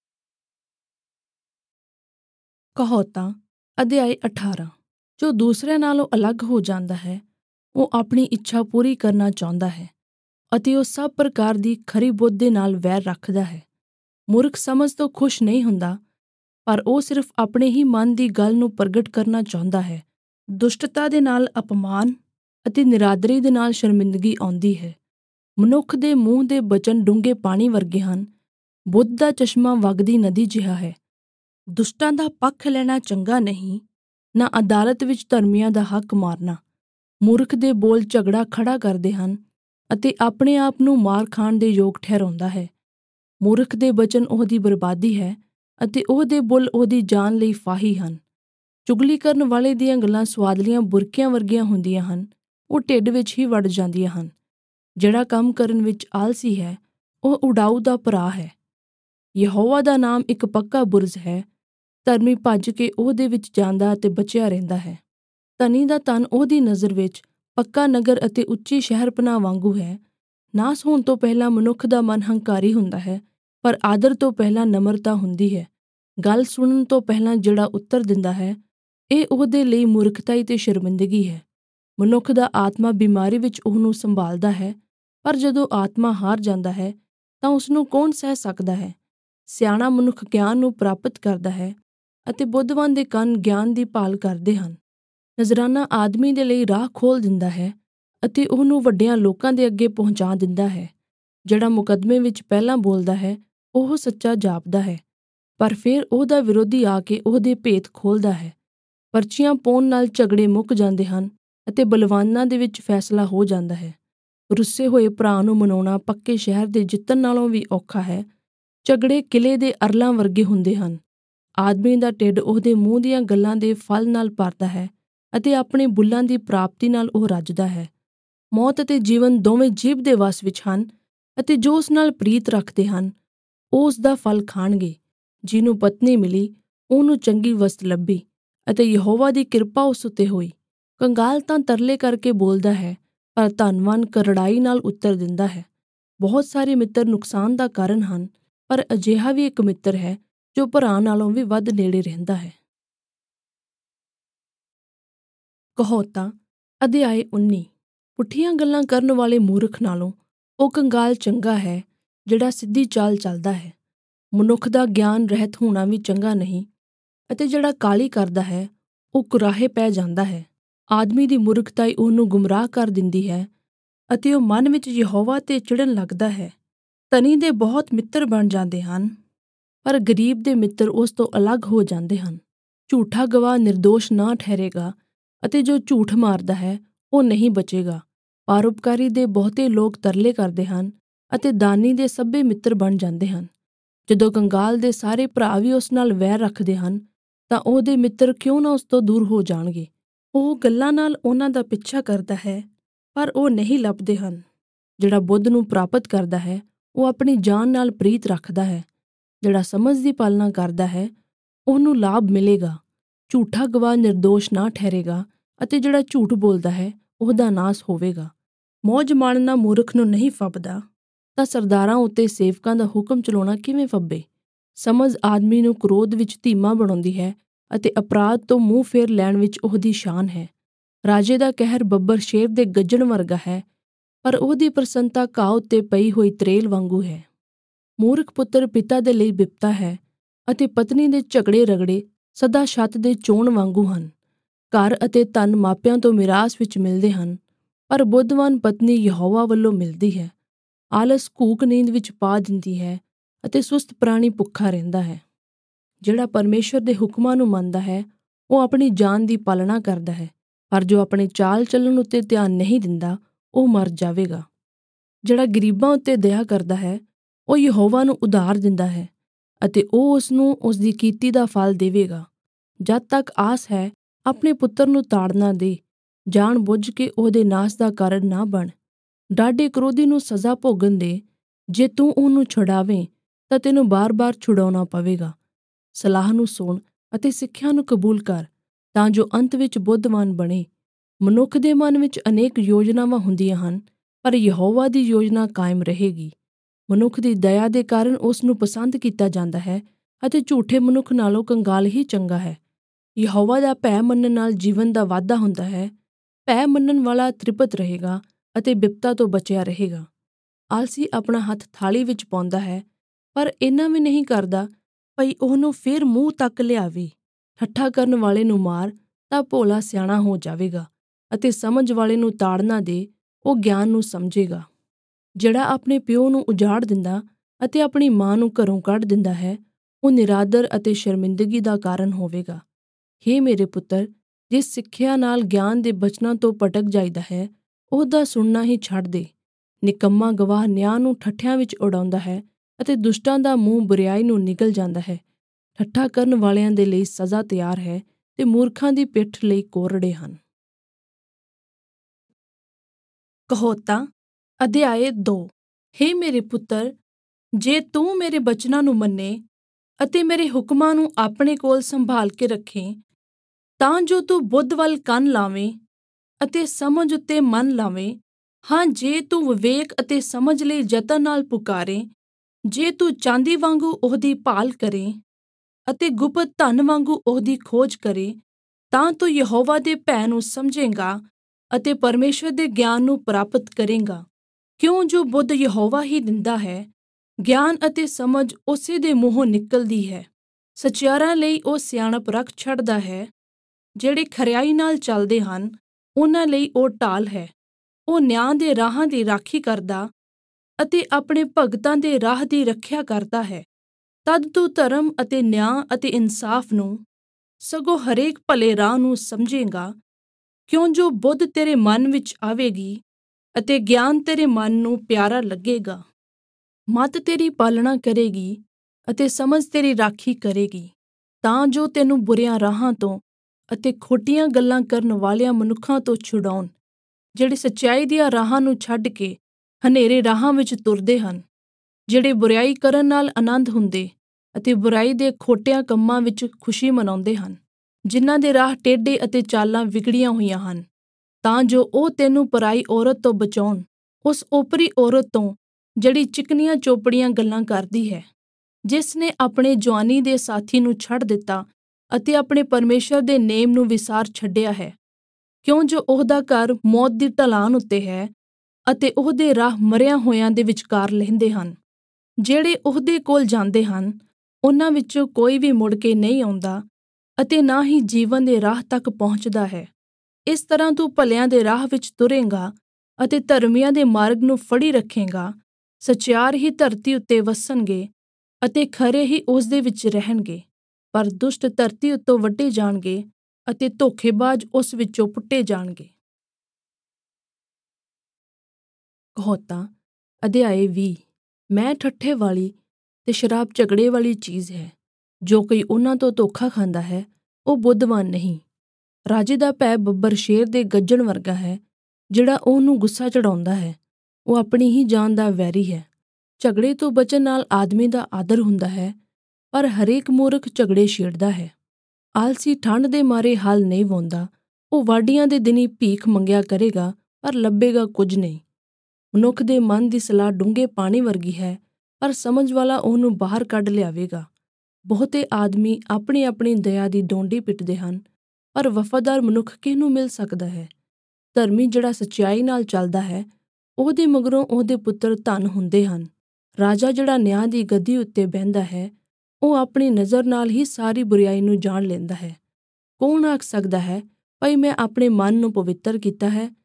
ਕਹਾਵਤਾਂ ਅਧਿਆਇ ਅਠਾਰਾਂ। ਜੋ ਦੂਸਰਿਆਂ ਨਾਲੋਂ ਅਲੱਗ ਹੋ ਜਾਂਦਾ ਹੈ ਉਹ ਆਪਣੀ ਇੱਛਾ ਪੂਰੀ ਕਰਨਾ ਚਾਹੁੰਦਾ ਹੈ ਅਤੇ ਉਹ ਸਭ ਪ੍ਰਕਾਰ ਦੀ ਖਰੀ ਬੁੱਧ ਦੇ ਨਾਲ ਵੈਰ ਰੱਖਦਾ ਹੈ। ਮੂਰਖ ਸਮਝ ਤੋਂ ਖੁਸ਼ ਨਹੀਂ ਹੁੰਦਾ, ਪਰ ਉਹ ਸਿਰਫ ਆਪਣੇ ਹੀ ਮਨ ਦੀ ਗੱਲ ਨੂੰ ਪ੍ਰਗਟ ਕਰਨਾ ਚਾਹੁੰਦਾ ਹੈ। ਦੁਸ਼ਟਤਾ ਦੇ ਨਾਲ ਅਪਮਾਨ ਅਤੇ ਨਿਰਾਦਰੀ ਦੇ ਨਾਲ ਸ਼ਰਮਿੰਦਗੀ ਆਉਂਦੀ ਹੈ। ਮਨੁੱਖ ਦੇ ਮੂੰਹ ਦੇ ਬਚਨ ਡੂੰਘੇ ਪਾਣੀ ਵਰਗੇ ਹਨ, ਬੁੱਧ ਦਾ ਚਸ਼ਮਾ ਵਗਦੀ ਨਦੀ ਜਿਹਾ ਹੈ। ਦੁਸ਼ਟਾਂ ਦਾ ਪੱਖ ਲੈਣਾ ਚੰਗਾ ਨਹੀਂ, ਨਾ ਅਦਾਲਤ ਵਿੱਚ ਧਰਮੀਆਂ ਦਾ ਹੱਕ ਮਾਰਨਾ। ਮੂਰਖ ਦੇ ਬੋਲ ਝਗੜਾ ਖੜਾ ਕਰਦੇ ਹਨ ਅਤੇ ਆਪਣੇ ਆਪ ਨੂੰ ਮਾਰ ਖਾਣ ਦੇ ਯੋਗ ਠਹਿਰਾਉਂਦਾ ਹੈ। ਮੂਰਖ ਦੇ ਬਚਨ ਉਹਦੀ ਬਰਬਾਦੀ ਹੈ ਅਤੇ ਉਹਦੇ ਬੁੱਲ ਉਹਦੀ ਜਾਨ ਲਈ ਫਾਹੀ ਹਨ। ਚੁਗਲੀ ਕਰਨ ਵਾਲੇ ਦੀਆਂ ਗੱਲਾਂ ਸੁਆਦਲੀਆਂ ਬੁਰਕੀਆਂ ਵਰਗੀਆਂ ਹੁੰਦੀਆਂ ਹਨ, ਉਹ ਢਿੱਡ ਵਿੱਚ ਹੀ ਵੜ ਜਾਂਦੀਆਂ ਹਨ। ਜਿਹੜਾ ਕੰਮ ਕਰਨ ਵਿੱਚ ਆਲਸੀ ਹੈ ਉਹ ਉਡਾਊ ਦਾ ਭਰਾ ਹੈ। ਯਹੋਵਾ ਦਾ ਨਾਮ ਇੱਕ ਪੱਕਾ ਬੁਰਜ ਹੈ, ਧਰਮੀ ਭੱਜ ਕੇ ਉਹਦੇ ਵਿੱਚ ਜਾਂਦਾ ਅਤੇ ਬਚਿਆ ਰਹਿੰਦਾ ਹੈ। ਧਨੀ ਦਾ ਧਨ ਉਹਦੀ ਨਜ਼ਰ ਵਿੱਚ ਪੱਕਾ ਨਗਰ ਅਤੇ ਉੱਚੀ ਸ਼ਹਿਰ ਪਨਾਹ ਵਾਂਗੂ ਹੈ। ਨਾਸ ਹੋਣ ਤੋਂ ਪਹਿਲਾਂ ਮਨੁੱਖ ਦਾ ਮਨ ਹੰਕਾਰੀ ਹੁੰਦਾ ਹੈ, ਪਰ ਆਦਰ ਤੋਂ ਪਹਿਲਾਂ ਨਮਰਤਾ ਹੁੰਦੀ ਹੈ। ਗੱਲ ਸੁਣਨ ਤੋਂ ਪਹਿਲਾਂ ਜਿਹੜਾ ਉੱਤਰ ਦਿੰਦਾ ਹੈ, ਇਹ ਉਹਦੇ ਲਈ ਮੂਰਖਤਾਈ ਤੇ ਸ਼ਰਮਿੰਦਗੀ ਹੈ। ਮਨੁੱਖ ਦਾ ਆਤਮਾ ਬਿਮਾਰੀ ਵਿੱਚ ਉਹਨੂੰ ਸੰਭਾਲਦਾ ਹੈ, ਪਰ ਜਦੋਂ ਆਤਮਾ ਹਾਰ ਜਾਂਦਾ ਹੈ ਤਾਂ ਉਸਨੂੰ ਕੌਣ ਸਹਿ ਸਕਦਾ ਹੈ। ਸਿਆਣਾ ਮਨੁੱਖ ਗਿਆਨ ਨੂੰ ਪ੍ਰਾਪਤ ਕਰਦਾ ਹੈ ਅਤੇ ਬੁੱਧਵਾਨ ਦੇ ਕੰਨ ਗਿਆਨ ਦੀ ਭਾਲ ਕਰਦੇ ਹਨ। ਨਜ਼ਰਾਨਾ ਆਦਮੀ ਦੇ ਲਈ ਰਾਹ ਖੋਲ੍ਹ ਦਿੰਦਾ ਹੈ ਅਤੇ ਉਹਨੂੰ ਵੱਡਿਆਂ ਲੋਕਾਂ ਦੇ ਅੱਗੇ ਪਹੁੰਚਾ ਦਿੰਦਾ ਹੈ। ਜਿਹੜਾ ਮੁਕੱਦਮੇ ਵਿੱਚ ਪਹਿਲਾਂ ਬੋਲਦਾ ਹੈ ਉਹ ਸੱਚਾ ਜਾਪਦਾ ਹੈ, ਪਰ ਫਿਰ ਉਹਦਾ ਵਿਰੋਧੀ ਆ ਕੇ ਉਹਦੇ ਭੇਤ ਖੋਲ੍ਹਦਾ ਹੈ। ਪਰਚੀਆਂ ਪਾਉਣ ਨਾਲ ਝਗੜੇ ਮੁੱਕ ਜਾਂਦੇ ਹਨ ਅਤੇ ਬਲਵਾਨਾਂ ਦੇ ਵਿੱਚ ਫੈਸਲਾ ਹੋ ਜਾਂਦਾ ਹੈ। ਰੁੱਸੇ ਹੋਏ ਭਰਾ ਨੂੰ ਮਨਾਉਣਾ ਪੱਕੇ ਸ਼ਹਿਰ ਦੇ ਜਿੱਤਣ ਨਾਲੋਂ ਵੀ ਔਖਾ ਹੈ। ਝਗੜੇ ਕਿਲੇ ਦੇ ਅਰਲਾਂ ਵਰਗੇ ਹੁੰਦੇ ਹਨ। ਆਦਮੀ ਦਾ ਢਿੱਡ ਉਹਦੇ ਮੂੰਹ ਦੀਆਂ ਗੱਲਾਂ ਦੇ ਫਲ ਨਾਲ ਭਰਦਾ ਹੈ ਅਤੇ ਆਪਣੇ ਬੁੱਲਾਂ ਦੀ ਪ੍ਰਾਪਤੀ ਨਾਲ ਉਹ ਰੱਜਦਾ ਹੈ। ਮੌਤ ਅਤੇ ਜੀਵਨ ਦੋਵੇਂ ਜੀਭ ਦੇ ਵਸ ਵਿੱਚ ਹਨ ਅਤੇ ਜੋ ਉਸ ਨਾਲ ਪ੍ਰੀਤ ਰੱਖਦੇ ਹਨ ਉਹ ਉਸ ਦਾ ਫਲ ਖਾਣਗੇ। ਜਿਹਨੂੰ ਪਤਨੀ ਮਿਲੀ ਉਹਨੂੰ ਚੰਗੀ ਵਸਤ ਲੱਭੀ ਅਤੇ ਯਹੋਵਾ ਦੀ ਕਿਰਪਾ ਉਸ ਉੱਤੇ ਹੋਈ। ਕੰਗਾਲ ਤਾਂ ਤਰਲੇ ਕਰਕੇ ਬੋਲਦਾ ਹੈ, ਪਰ ਧਨਵਾਨ ਕਰੜਾਈ ਨਾਲ ਉੱਤਰ ਦਿੰਦਾ ਹੈ। ਬਹੁਤ ਸਾਰੇ ਮਿੱਤਰ ਨੁਕਸਾਨ ਦਾ ਕਾਰਨ ਹਨ, ਪਰ ਅਜਿਹਾ ਵੀ ਇੱਕ ਮਿੱਤਰ ਹੈ ਜੋ ਭਰਾ ਨਾਲੋਂ ਵੀ ਵੱਧ ਨੇੜੇ ਰਹਿੰਦਾ ਹੈ। ਕਹਾਵਤਾਂ ਅਧਿਆਇ ਉੱਨੀ। ਪੁੱਠੀਆਂ ਗੱਲਾਂ ਕਰਨ ਵਾਲੇ ਮੂਰਖ ਨਾਲੋਂ ਉਹ ਕੰਗਾਲ ਚੰਗਾ ਹੈ ਜਿਹੜਾ ਸਿੱਧੀ ਚਾਲ ਚੱਲਦਾ ਹੈ। ਮਨੁੱਖ ਦਾ ਗਿਆਨ ਰਹਿਤ ਹੋਣਾ ਵੀ ਚੰਗਾ ਨਹੀਂ ਅਤੇ ਜਿਹੜਾ ਕਾਹਲੀ ਕਰਦਾ ਹੈ ਉਹ ਕੁਰਾਹੇ ਪੈ ਜਾਂਦਾ ਹੈ। ਆਦਮੀ ਦੀ ਮੂਰਖਤਾਈ ਉਹਨੂੰ ਗੁੰਮਰਾਹ ਕਰ ਦਿੰਦੀ ਹੈ ਅਤੇ ਉਹ ਮਨ ਵਿੱਚ ਯਹੋਵਾ ਤੇ ਚਿੜਨ ਲੱਗਦਾ ਹੈ। ਧਨੀ ਦੇ ਬਹੁਤ ਮਿੱਤਰ ਬਣ ਜਾਂਦੇ ਹਨ, ਪਰ ਗਰੀਬ ਦੇ ਮਿੱਤਰ ਉਸ ਤੋਂ ਅਲੱਗ ਹੋ ਜਾਂਦੇ ਹਨ। ਝੂਠਾ ਗਵਾਹ ਨਿਰਦੋਸ਼ ਨਾ ਠਹਿਰੇਗਾ ਅਤੇ ਜੋ ਝੂਠ ਮਾਰਦਾ ਹੈ ਉਹ ਨਹੀਂ ਬਚੇਗਾ। ਪਰਉਪਕਾਰੀ ਦੇ ਬਹੁਤੇ ਲੋਕ ਤਰਲੇ ਕਰਦੇ ਹਨ ਅਤੇ ਦਾਨੀ ਦੇ ਸਭੇ ਮਿੱਤਰ ਬਣ ਜਾਂਦੇ ਹਨ। ਜਦੋਂ ਕੰਗਾਲ ਦੇ ਸਾਰੇ ਭਰਾ ਵੀ ਉਸ ਨਾਲ ਵੈਰ ਰੱਖਦੇ ਹਨ ਤਾਂ ਉਹਦੇ ਮਿੱਤਰ ਕਿਉਂ ਨਾ ਉਸ ਤੋਂ ਦੂਰ ਹੋ ਜਾਣਗੇ। ਉਹ ਗੱਲਾਂ ਨਾਲ ਉਹਨਾਂ ਦਾ ਪਿੱਛਾ ਕਰਦਾ ਹੈ, ਪਰ ਉਹ ਨਹੀਂ ਲੱਭਦੇ ਹਨ। ਜਿਹੜਾ ਬੁੱਧ ਨੂੰ ਪ੍ਰਾਪਤ ਕਰਦਾ ਹੈ ਉਹ ਆਪਣੀ ਜਾਨ ਨਾਲ ਪ੍ਰੀਤ ਰੱਖਦਾ ਹੈ। ਜਿਹੜਾ ਸਮਝ ਦੀ ਪਾਲਣਾ ਕਰਦਾ ਹੈ ਉਹਨੂੰ ਲਾਭ ਮਿਲੇਗਾ। ਝੂਠਾ ਗਵਾਹ ਨਿਰਦੋਸ਼ ਨਾ ਠਹਿਰੇਗਾ ਅਤੇ ਜਿਹੜਾ ਝੂਠ ਬੋਲਦਾ ਹੈ ਉਹਦਾ ਨਾਸ ਹੋਵੇਗਾ। ਮੌਜ ਮਾਣਨਾ ਮੂਰਖ ਨੂੰ ਨਹੀਂ ਫੱਬਦਾ ਤਾਂ ਸਰਦਾਰਾਂ ਉੱਤੇ ਸੇਵਕਾਂ ਦਾ ਹੁਕਮ ਚਲਾਉਣਾ ਕਿਵੇਂ ਫੱਬੇ। ਸਮਝ ਆਦਮੀ ਨੂੰ ਕ੍ਰੋਧ ਵਿੱਚ ਧੀਮਾ ਬਣਾਉਂਦੀ ਹੈ ਅਤੇ ਅਪਰਾਧ ਤੋਂ ਮੂੰਹ ਫੇਰ ਲੈਣ ਵਿੱਚ ਉਹਦੀ ਸ਼ਾਨ ਹੈ। ਰਾਜੇ ਦਾ ਕਹਿਰ ਬੱਬਰ ਸ਼ੇਰ ਦੇ ਗੱਜਣ ਵਰਗਾ ਹੈ, ਪਰ ਉਹਦੀ ਪ੍ਰਸੰਨਤਾ ਘਾਹ ਉੱਤੇ ਪਈ ਹੋਈ ਤਰੇਲ ਵਾਂਗੂ ਹੈ। ਮੂਰਖ ਪੁੱਤਰ ਪਿਤਾ ਦੇ ਲਈ ਬਿਪਤਾ ਹੈ ਅਤੇ ਪਤਨੀ ਦੇ ਝਗੜੇ ਰਗੜੇ ਸਦਾ ਛੱਤ ਦੇ ਚੋਣ ਵਾਂਗੂ ਹਨ। ਘਰ ਅਤੇ ਧਨ ਮਾਪਿਆਂ ਤੋਂ ਮਿਰਾਸ ਵਿੱਚ ਮਿਲਦੇ ਹਨ, ਪਰ ਬੁੱਧਵਾਨ ਪਤਨੀ ਯਹੋਵਾ ਵੱਲੋਂ ਮਿਲਦੀ ਹੈ। ਆਲਸ ਘੂਕ ਨੀਂਦ ਵਿੱਚ ਪਾ ਦਿੰਦੀ ਹੈ ਅਤੇ ਸੁਸਤ ਪ੍ਰਾਣੀ ਭੁੱਖਾ ਰਹਿੰਦਾ ਹੈ। ਜਿਹੜਾ ਪਰਮੇਸ਼ਰ ਦੇ ਹੁਕਮਾਂ ਨੂੰ ਮੰਨਦਾ ਹੈ ਉਹ ਆਪਣੀ ਜਾਨ ਦੀ ਪਾਲਣਾ ਕਰਦਾ ਹੈ, ਪਰ ਜੋ ਆਪਣੇ ਚਾਲ ਚੱਲਣ ਉੱਤੇ ਧਿਆਨ ਨਹੀਂ ਦਿੰਦਾ ਉਹ ਮਰ ਜਾਵੇਗਾ। ਜਿਹੜਾ ਗਰੀਬਾਂ ਉੱਤੇ ਦਇਆ ਕਰਦਾ ਹੈ ਉਹ ਯਹੋਵਾ ਨੂੰ ਉਧਾਰ ਦਿੰਦਾ ਹੈ ਅਤੇ ਉਹ ਉਸ ਨੂੰ ਉਸ ਦੀ ਕੀਤੀ ਦਾ ਫਲ ਦੇਵੇਗਾ। ਜਦ ਤੱਕ ਆਸ ਹੈ ਆਪਣੇ ਪੁੱਤਰ ਨੂੰ ਤਾੜ ਨਾ ਦੇ, ਜਾਣ ਬੁੱਝ ਕੇ ਉਹਦੇ ਨਾਸ ਦਾ ਕਾਰਨ ਨਾ ਬਣ। ਡਾਢੇ ਕਰੋਧੀ ਨੂੰ ਸਜ਼ਾ ਭੋਗਣ ਦੇ, ਜੇ ਤੂੰ ਉਹਨੂੰ ਛੁਡਾਵੇਂ ਤਾਂ ਤੈਨੂੰ ਬਾਰ-ਬਾਰ ਛੁਡਾਉਣਾ ਪਵੇਗਾ। ਸਲਾਹ ਨੂੰ ਸੁਣ ਅਤੇ ਸਿੱਖਿਆ ਨੂੰ ਕਬੂਲ ਕਰ ਤਾਂ ਜੋ ਅੰਤ ਵਿੱਚ ਬੁੱਧਵਾਨ ਬਣੇ। ਮਨੁੱਖ ਦੇ ਮਨ ਵਿੱਚ ਅਨੇਕ ਯੋਜਨਾਵਾਂ ਹੁੰਦੀਆਂ ਹਨ, ਪਰ ਯਹੋਵਾ ਦੀ ਯੋਜਨਾ ਕਾਇਮ ਰਹੇਗੀ। ਮਨੁੱਖ ਦੀ ਦਇਆ ਦੇ ਕਾਰਨ ਉਸ ਨੂੰ ਪਸੰਦ ਕੀਤਾ ਜਾਂਦਾ ਹੈ ਅਤੇ ਝੂਠੇ ਮਨੁੱਖ ਨਾਲੋਂ ਕੰਗਾਲ ਹੀ ਚੰਗਾ ਹੈ। ਯਹੋਵਾ ਦਾ ਭੈ ਮੰਨਣ ਨਾਲ ਜੀਵਨ ਦਾ ਵਾਧਾ ਹੁੰਦਾ ਹੈ। ਭੈ ਮੰਨਣ ਵਾਲਾ ਤ੍ਰਿਪਤ ਰਹੇਗਾ ਅਤੇ ਬਿਪਤਾ ਤੋਂ ਬਚਿਆ ਰਹੇਗਾ। ਆਲਸੀ ਆਪਣਾ ਹੱਥ ਥਾਲੀ ਵਿੱਚ ਪਾਉਂਦਾ ਹੈ, ਪਰ ਇੰਨਾ ਵੀ ਨਹੀਂ ਕਰਦਾ ਭਈ ਉਹਨੂੰ ਫਿਰ ਮੂੰਹ ਤੱਕ ਲਿਆਵੇ। ਠੱਠਾ ਕਰਨ ਵਾਲੇ ਨੂੰ ਮਾਰ ਤਾਂ ਭੋਲਾ ਸਿਆਣਾ ਹੋ ਜਾਵੇਗਾ ਅਤੇ ਸਮਝ ਵਾਲੇ ਨੂੰ ਤਾੜ ਨਾ ਦੇ, ਉਹ ਗਿਆਨ ਨੂੰ ਸਮਝੇਗਾ। ਜਿਹੜਾ ਆਪਣੇ ਪਿਓ ਨੂੰ ਉਜਾੜ ਦਿੰਦਾ ਅਤੇ ਆਪਣੀ ਮਾਂ ਨੂੰ ਘਰੋਂ ਕੱਢ ਦਿੰਦਾ ਹੈ, ਉਹ ਨਿਰਾਦਰ ਅਤੇ ਸ਼ਰਮਿੰਦਗੀ ਦਾ ਕਾਰਨ ਹੋਵੇਗਾ। ਹੇ ਮੇਰੇ ਪੁੱਤਰ, ਜਿਸ ਸਿੱਖਿਆ ਨਾਲ ਗਿਆਨ ਦੇ ਬਚਨਾਂ ਤੋਂ ਭਟਕ ਜਾਈਦਾ ਹੈ, ਉਹਦਾ ਸੁਣਨਾ ਹੀ ਛੱਡ ਦੇ। ਨਿਕੰਮਾ ਗਵਾਹ ਨਿਆਂ ਨੂੰ ਠੱਠਿਆਂ ਵਿੱਚ ਉਡਾਉਂਦਾ ਹੈ ਅਤੇ ਦੁਸ਼ਟਾਂ ਦਾ ਮੂੰਹ ਬੁਰਿਆਈ ਨੂੰ ਨਿਗਲ ਜਾਂਦਾ ਹੈ। ਠੱਠਾ ਕਰਨ ਵਾਲਿਆਂ ਦੇ ਲਈ ਸਜ਼ਾ ਤਿਆਰ ਹੈ ਤੇ ਮੂਰਖਾਂ ਦੀ ਪਿੱਠ ਲਈ ਕੋਰੜੇ ਹਨ। ਕਹੋਤਾ ਅਧਿਆਇ ਦੋ। ਹੇ ਮੇਰੇ ਪੁੱਤਰ, ਜੇ ਤੂੰ ਮੇਰੇ ਬਚਨਾਂ ਨੂੰ ਮੰਨੇ ਅਤੇ ਮੇਰੇ ਹੁਕਮਾਂ ਨੂੰ ਆਪਣੇ ਕੋਲ ਸੰਭਾਲ ਕੇ ਰੱਖੇ, ਤਾਂ ਜੋ ਤੂੰ ਬੁੱਧ ਵੱਲ ਕੰਨ ਲਾਵੇਂ ਅਤੇ ਸਮਝ ਉੱਤੇ ਮਨ ਲਾਵੇਂ। ਹਾਂ, ਜੇ ਤੂੰ ਵਿਵੇਕ ਅਤੇ ਸਮਝ ਲਈ ਯਤਨ ਨਾਲ ਪੁਕਾਰੇ, ਜੇ ਤੂੰ ਚਾਂਦੀ ਵਾਂਗੂ ਉਹਦੀ ਭਾਲ ਕਰੇ ਅਤੇ ਗੁਪਤ ਧਨ ਵਾਂਗੂ ਉਹਦੀ ਖੋਜ ਕਰੇ, ਤਾਂ ਤੂੰ ਯਹੋਵਾ ਦੇ ਭੈ ਨੂੰ ਸਮਝੇਂਗਾ ਅਤੇ ਪਰਮੇਸ਼ਰ ਦੇ ਗਿਆਨ ਨੂੰ ਪ੍ਰਾਪਤ ਕਰੇਂਗਾ। ਕਿਉਂ ਜੋ ਬੁੱਧ ਯਹੋਵਾ ਹੀ ਦਿੰਦਾ ਹੈ, ਗਿਆਨ ਅਤੇ ਸਮਝ ਉਸੇ ਦੇ ਮੂੰਹੋਂ ਨਿਕਲਦੀ ਹੈ। ਸਚਿਆਰਾਂ ਲਈ ਉਹ ਸਿਆਣਪ ਰੱਖ ਛੱਡਦਾ ਹੈ। ਜਿਹੜੇ ਖਰਿਆਈ ਨਾਲ ਚੱਲਦੇ ਹਨ, ਉਹਨਾਂ ਲਈ ਉਹ ਢਾਲ ਹੈ। ਉਹ ਨਿਆਂ ਦੇ ਰਾਹਾਂ ਦੀ ਰਾਖੀ ਕਰਦਾ ਅਤੇ ਆਪਣੇ ਭਗਤਾਂ ਦੇ ਰਾਹ ਦੀ ਰੱਖਿਆ ਕਰਦਾ ਹੈ। ਤਦ ਤੂੰ ਧਰਮ ਅਤੇ ਨਿਆਂ ਅਤੇ ਇਨਸਾਫ ਨੂੰ, ਸਗੋਂ ਹਰੇਕ ਭਲੇ ਰਾਹ ਨੂੰ ਸਮਝੇਂਗਾ। ਕਿਉਂ ਜੋ ਬੁੱਧ ਤੇਰੇ ਮਨ ਵਿੱਚ ਆਵੇਗੀ ਅਤੇ ਗਿਆਨ ਤੇਰੇ ਮਨ ਨੂੰ ਪਿਆਰਾ ਲੱਗੇਗਾ। ਮੱਤ ਤੇਰੀ ਪਾਲਣਾ ਕਰੇਗੀ ਅਤੇ ਸਮਝ ਤੇਰੀ ਰਾਖੀ ਕਰੇਗੀ, ਤਾਂ ਜੋ ਤੈਨੂੰ ਬੁਰਿਆਂ ਰਾਹਾਂ ਤੋਂ ਅਤੇ ਖੋਟੀਆਂ ਗੱਲਾਂ ਕਰਨ ਵਾਲਿਆਂ ਮਨੁੱਖਾਂ ਤੋਂ ਛੁਡਾਉਣ, ਜਿਹੜੇ ਸੱਚਾਈ ਦੀਆਂ ਰਾਹਾਂ ਨੂੰ ਛੱਡ ਕੇ ਹਨੇਰੇ ਰਾਹਾਂ ਵਿੱਚ ਤੁਰਦੇ ਹਨ, ਜਿਹੜੇ ਬੁਰਾਈ ਕਰਨ ਨਾਲ ਆਨੰਦ ਹੁੰਦੇ ਅਤੇ ਬੁਰਾਈ ਦੇ ਖੋਟਿਆਂ ਕੰਮਾਂ ਵਿੱਚ ਖੁਸ਼ੀ ਮਨਾਉਂਦੇ ਹਨ, ਜਿਨ੍ਹਾਂ ਦੇ ਰਾਹ ਟੇਢੇ ਅਤੇ ਚਾਲਾਂ ਵਿਗੜੀਆਂ ਹੋਈਆਂ ਹਨ, ਤਾਂ ਜੋ ਉਹ ਤੈਨੂੰ ਪਰਾਈ ਔਰਤ ਤੋਂ ਬਚਾਉਣ, ਉਸ ਓਪਰੀ ਔਰਤ ਤੋਂ ਜਿਹੜੀ ਚਿਕਨੀਆਂ ਚੋਪੜੀਆਂ ਗੱਲਾਂ ਕਰਦੀ ਹੈ, ਜਿਸ ਨੇ ਆਪਣੇ ਜਵਾਨੀ ਦੇ ਸਾਥੀ ਨੂੰ ਛੱਡ ਦਿੱਤਾ ਅਤੇ ਆਪਣੇ ਪਰਮੇਸ਼ਰ ਦੇ ਨੇਮ ਨੂੰ ਵਿਸਾਰ ਛੱਡਿਆ ਹੈ। ਕਿਉਂ ਜੋ ਉਹਦਾ ਘਰ ਮੌਤ ਦੀ ਢਲਾਨ ਉੱਤੇ ਹੈ ਅਤੇ ਉਹਦੇ ਰਾਹ ਮਰਿਆਂ ਹੋਇਆਂ ਦੇ ਵਿਚਕਾਰ ਲਹਿੰਦੇ ਹਨ। ਜਿਹੜੇ ਉਹਦੇ ਕੋਲ ਜਾਂਦੇ ਹਨ, ਉਹਨਾਂ ਵਿੱਚੋਂ ਕੋਈ ਵੀ ਮੁੜ ਕੇ ਨਹੀਂ ਆਉਂਦਾ ਅਤੇ ਨਾ ਹੀ ਜੀਵਨ ਦੇ ਰਾਹ ਤੱਕ ਪਹੁੰਚਦਾ ਹੈ। ਇਸ ਤਰ੍ਹਾਂ ਤੂੰ ਭਲਿਆਂ ਦੇ ਰਾਹ ਵਿੱਚ ਤੁਰੇਂਗਾ ਅਤੇ ਧਰਮੀਆਂ ਦੇ ਮਾਰਗ ਨੂੰ ਫੜੀ ਰੱਖੇਂਗਾ। ਸਚਿਆਰ ਹੀ ਧਰਤੀ ਉੱਤੇ ਵਸਣਗੇ ਅਤੇ ਖਰੇ ਹੀ ਉਸ ਦੇ ਵਿੱਚ ਰਹਿਣਗੇ, ਪਰ ਦੁਸ਼ਟ ਧਰਤੀ ਉੱਤੋਂ ਵੱਢੇ ਜਾਣਗੇ ਅਤੇ ਧੋਖੇਬਾਜ਼ ਉਸ ਵਿੱਚੋਂ ਪੁੱਟੇ ਜਾਣਗੇ। ਕਹੋਤਾ ਅਧਿਆਇ ਵੀਹ। ਮੈਂ ਠੱਠੇ ਵਾਲੀ ਤੇ ਸ਼ਰਾਬ ਝਗੜੇ ਵਾਲੀ ਚੀਜ਼ ਹੈ। ਜੋ ਕੋਈ ਉਹਨਾਂ ਤੋਂ ਧੋਖਾ ਖਾਂਦਾ ਹੈ, ਉਹ ਬੁੱਧਵਾਨ ਨਹੀਂ। ਰਾਜੇ ਦਾ ਭੈ ਬੱਬਰ ਸ਼ੇਰ ਦੇ ਗੱਜਣ ਵਰਗਾ ਹੈ। ਜਿਹੜਾ ਉਹਨੂੰ ਗੁੱਸਾ ਚੜਾਉਂਦਾ ਹੈ, ਉਹ ਆਪਣੀ ਹੀ ਜਾਨ ਦਾ ਵੈਰੀ ਹੈ। ਝਗੜੇ ਤੋਂ ਬਚਣ ਨਾਲ ਆਦਮੀ ਦਾ ਆਦਰ ਹੁੰਦਾ ਹੈ, ਪਰ ਹਰੇਕ ਮੂਰਖ ਝਗੜੇ ਛੇੜਦਾ ਹੈ। ਆਲਸੀ ਠੰਡ ਦੇ ਮਾਰੇ ਹਲ ਨਹੀਂ ਵਾਹੁੰਦਾ। ਉਹ ਵਾਢੀਆਂ ਦੇ ਦਿਨੀਂ ਭੀਖ ਮੰਗਿਆ ਕਰੇਗਾ, ਪਰ ਲੱਭੇਗਾ ਕੁਝ ਨਹੀਂ। ਮਨੁੱਖ ਦੇ ਮਨ ਦੀ ਸਲਾਹ ਡੂੰਘੇ ਪਾਣੀ ਵਰਗੀ ਹੈ, ਪਰ ਸਮਝ ਵਾਲਾ ਉਹਨੂੰ ਬਾਹਰ ਕੱਢ ਲਿਆਵੇਗਾ। ਬਹੁਤੇ ਆਦਮੀ ਆਪਣੀ ਆਪਣੀ ਦਇਆ ਦੀ ਡੋਂਡੀ ਪਿੱਟਦੇ ਹਨ, ਪਰ ਵਫ਼ਾਦਾਰ ਮਨੁੱਖ ਕਿਹਨੂੰ ਮਿਲ ਸਕਦਾ ਹੈ। ਧਰਮੀ ਜਿਹੜਾ ਸੱਚਾਈ ਨਾਲ ਚੱਲਦਾ ਹੈ, ਉਹਦੇ ਮਗਰੋਂ ਉਹਦੇ ਪੁੱਤਰ ਧਨ ਹੁੰਦੇ ਹਨ। ਰਾਜਾ ਜਿਹੜਾ ਨਿਆਂ ਦੀ ਗੱਦੀ ਉੱਤੇ ਬਹਿੰਦਾ ਹੈ, ਉਹ ਆਪਣੀ ਨਜ਼ਰ ਨਾਲ ਹੀ ਸਾਰੀ ਬੁਰਾਈ ਨੂੰ ਜਾਣ ਲੈਂਦਾ ਹੈ। ਕੌਣ ਆਖ ਸਕਦਾ ਹੈ ਭਈ ਮੈਂ ਆਪਣੇ ਮਨ ਨੂੰ ਪਵਿੱਤਰ ਕੀਤਾ ਹੈ?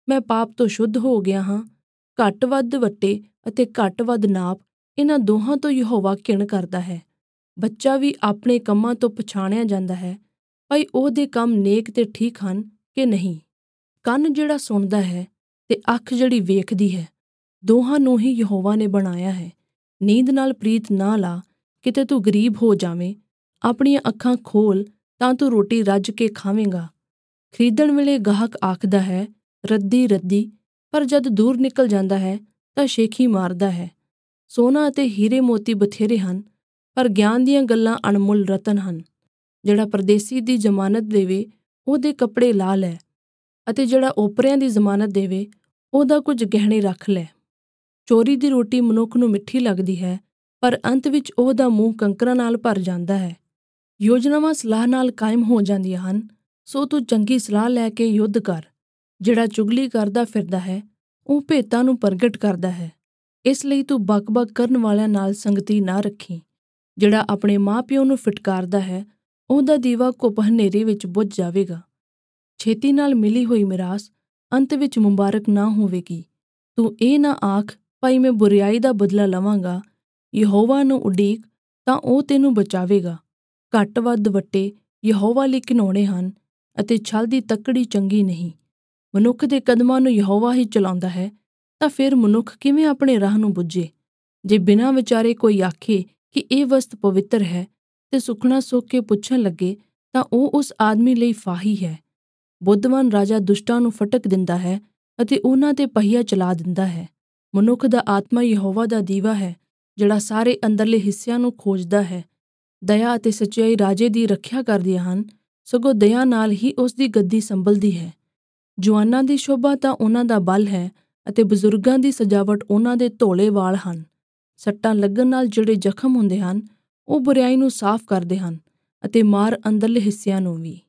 ਮੈਂ ਪਾਪ ਤੋਂ ਸ਼ੁੱਧ ਹੋ ਗਿਆ ਹਾਂ। ਘੱਟ ਵੱਧ ਵੱਟੇ ਅਤੇ ਘੱਟ ਵੱਧ ਨਾਪ, ਇਹਨਾਂ ਦੋਹਾਂ ਤੋਂ ਯਹੋਵਾ ਘਿਣ ਕਰਦਾ ਹੈ। ਬੱਚਾ ਵੀ ਆਪਣੇ ਕੰਮਾਂ ਤੋਂ ਪਛਾਣਿਆ ਜਾਂਦਾ ਹੈ, ਭਾਈ ਉਹਦੇ ਕੰਮ ਨੇਕ ਤੇ ਠੀਕ ਹਨ ਕਿ ਨਹੀਂ। ਕੰਨ ਜਿਹੜਾ ਸੁਣਦਾ ਹੈ ਤੇ ਅੱਖ ਜਿਹੜੀ ਵੇਖਦੀ ਹੈ, ਦੋਹਾਂ ਨੂੰ ਹੀ ਯਹੋਵਾ ਨੇ ਬਣਾਇਆ ਹੈ। ਨੀਂਦ ਨਾਲ ਪ੍ਰੀਤ ਨਾ ਲਾ, ਕਿਤੇ ਤੂੰ ਗਰੀਬ ਹੋ ਜਾਵੇਂ। ਆਪਣੀਆਂ ਅੱਖਾਂ ਖੋਲ ਤਾਂ ਤੂੰ ਰੋਟੀ ਰੱਜ ਕੇ ਖਾਵੇਂਗਾ। ਖਰੀਦਣ ਵੇਲੇ ਗਾਹਕ ਆਖਦਾ ਹੈ, ਰੱਦੀ ਰੱਦੀ, ਪਰ ਜਦ ਦੂਰ ਨਿਕਲ ਜਾਂਦਾ ਹੈ ਤਾਂ ਸ਼ੇਖੀ ਮਾਰਦਾ ਹੈ। ਸੋਨਾ ਅਤੇ ਹੀਰੇ ਮੋਤੀ ਬਥੇਰੇ ਹਨ, ਪਰ ਗਿਆਨ ਦੀਆਂ ਗੱਲਾਂ ਅਣਮੁੱਲ ਰਤਨ ਹਨ। ਜਿਹੜਾ ਪਰਦੇਸੀ ਦੀ ਜ਼ਮਾਨਤ ਦੇਵੇ, ਉਹਦੇ ਕੱਪੜੇ ਲਾ ਲੈ, ਅਤੇ ਜਿਹੜਾ ਓਪਰਿਆਂ ਦੀ ਜ਼ਮਾਨਤ ਦੇਵੇ, ਉਹਦਾ ਕੁਝ ਗਹਿਣੇ ਰੱਖ ਲੈ। ਚੋਰੀ ਦੀ ਰੋਟੀ ਮਨੁੱਖ ਨੂੰ ਮਿੱਠੀ ਲੱਗਦੀ ਹੈ, ਪਰ ਅੰਤ ਵਿੱਚ ਉਹਦਾ ਮੂੰਹ ਕੰਕਰਾਂ ਨਾਲ ਭਰ ਜਾਂਦਾ ਹੈ। ਯੋਜਨਾਵਾਂ ਸਲਾਹ ਨਾਲ ਕਾਇਮ ਹੋ ਜਾਂਦੀਆਂ ਹਨ, ਸੋ ਤੂੰ ਚੰਗੀ ਸਲਾਹ ਲੈ ਕੇ ਯੁੱਧ ਕਰ। ਜਿਹੜਾ ਚੁਗਲੀ ਕਰਦਾ ਫਿਰਦਾ ਹੈ, ਉਹ ਭੇਤਾਂ ਨੂੰ ਪ੍ਰਗਟ ਕਰਦਾ ਹੈ। ਇਸ ਲਈ ਤੂੰ ਬਕ-ਬਕ ਕਰਨ ਵਾਲਿਆਂ ਨਾਲ ਸੰਗਤੀ ਨਾ ਰੱਖੀ। ਜਿਹੜਾ ਆਪਣੇ ਮਾਂ-ਪਿਓ ਨੂੰ ਫਿਟਕਾਰਦਾ ਹੈ, ਉਹਦਾ ਦੀਵਾ ਘੁੱਪ ਹਨੇਰੇ ਵਿੱਚ ਬੁਝ ਜਾਵੇਗਾ। ਛੇਤੀ ਨਾਲ ਮਿਲੀ ਹੋਈ ਮਿਰਾਸ ਅੰਤ ਵਿੱਚ ਮੁਬਾਰਕ ਨਾ ਹੋਵੇਗੀ। ਤੂੰ ਇਹ ਨਾ ਆਖ, ਭਾਈ ਮੈਂ ਬੁਰਿਆਈ ਦਾ ਬਦਲਾ ਲਵਾਂਗਾ। ਯਹੋਵਾ ਨੂੰ ਉਡੀਕ ਤਾਂ ਉਹ ਤੈਨੂੰ ਬਚਾਵੇਗਾ। ਘੱਟ ਵੱਧ ਵੱਟੇ ਯਹੋਵਾ ਲਈ ਘਿਨਾਉਣੇ ਹਨ, ਅਤੇ ਛਲ ਦੀ ਤੱਕੜੀ ਚੰਗੀ ਨਹੀਂ। ਮਨੁੱਖ ਦੇ ਕਦਮਾਂ ਨੂੰ ਯਹੋਵਾ ਹੀ ਚਲਾਉਂਦਾ ਹੈ, ਤਾਂ ਫਿਰ ਮਨੁੱਖ ਕਿਵੇਂ ਆਪਣੇ ਰਾਹ ਨੂੰ ਬੁੱਝੇ। ਜੇ ਬਿਨਾਂ ਵਿਚਾਰੇ ਕੋਈ ਆਖੇ ਕਿ ਇਹ ਵਸਤ ਪਵਿੱਤਰ ਹੈ, ਤੇ ਸੁਖਣਾ ਸੁੱਖ ਕੇ ਪੁੱਛਣ ਲੱਗੇ, ਤਾਂ ਉਹ ਉਸ ਆਦਮੀ ਲਈ ਫਾਹੀ ਹੈ। ਬੁੱਧਵਾਨ ਰਾਜਾ ਦੁਸ਼ਟਾਂ ਨੂੰ ਫਟਕ ਦਿੰਦਾ ਹੈ, ਅਤੇ ਉਹਨਾਂ ਤੇ ਪਹੀਆ ਚਲਾ ਦਿੰਦਾ ਹੈ। ਮਨੁੱਖ ਦਾ ਆਤਮਾ ਯਹੋਵਾ ਦਾ ਦੀਵਾ ਹੈ, ਜਿਹੜਾ ਸਾਰੇ ਅੰਦਰਲੇ ਹਿੱਸਿਆਂ ਨੂੰ ਖੋਜਦਾ ਹੈ। ਦਇਆ ਅਤੇ ਸੱਚਾਈ ਰਾਜੇ ਦੀ ਰੱਖਿਆ ਕਰਦੀਆਂ ਹਨ, ਸਗੋਂ ਦਇਆ ਨਾਲ ਹੀ ਉਸ ਦੀ ਗੱਦੀ ਸੰਭਲਦੀ ਹੈ। ਜਵਾਨਾਂ ਦੀ ਸ਼ੋਭਾ ਤਾਂ ਉਹਨਾਂ ਦਾ ਬਲ ਹੈ, ਅਤੇ ਬਜ਼ੁਰਗਾਂ ਦੀ ਸਜਾਵਟ ਉਹਨਾਂ ਦੇ ਧੌਲੇ ਵਾਲ ਹਨ। ਸੱਟਾਂ ਲੱਗਣ ਨਾਲ ਜਿਹੜੇ ਜ਼ਖਮ ਹੁੰਦੇ ਹਨ, ਉਹ ਬੁਰਿਆਈ ਨੂੰ ਸਾਫ਼ ਕਰਦੇ ਹਨ, ਅਤੇ ਮਾਰ ਅੰਦਰਲੇ ਹਿੱਸਿਆਂ ਨੂੰ ਵੀ।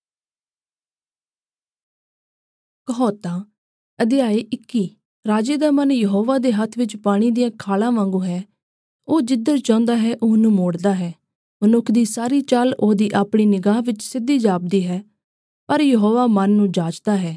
ਕਹੌਤਾਂ ਅਧਿਆਇ ਇੱਕੀ। ਰਾਜੇ ਦਾ ਮਨ ਯਹੋਵਾ ਦੇ ਹੱਥ ਵਿੱਚ ਪਾਣੀ ਦੀਆਂ ਖਾਲਾਂ ਵਾਂਗੂ ਹੈ। ਉਹ ਜਿੱਧਰ ਚਾਹੁੰਦਾ ਹੈ ਉਹਨੂੰ ਮੋੜਦਾ ਹੈ। ਮਨੁੱਖ ਦੀ ਸਾਰੀ ਚਾਲ ਉਹਦੀ ਆਪਣੀ ਨਿਗਾਹ ਵਿੱਚ ਸਿੱਧੀ ਜਾਪਦੀ ਹੈ, ਪਰ ਯਹੋਵਾ ਮਨ ਨੂੰ ਜਾਚਦਾ ਹੈ।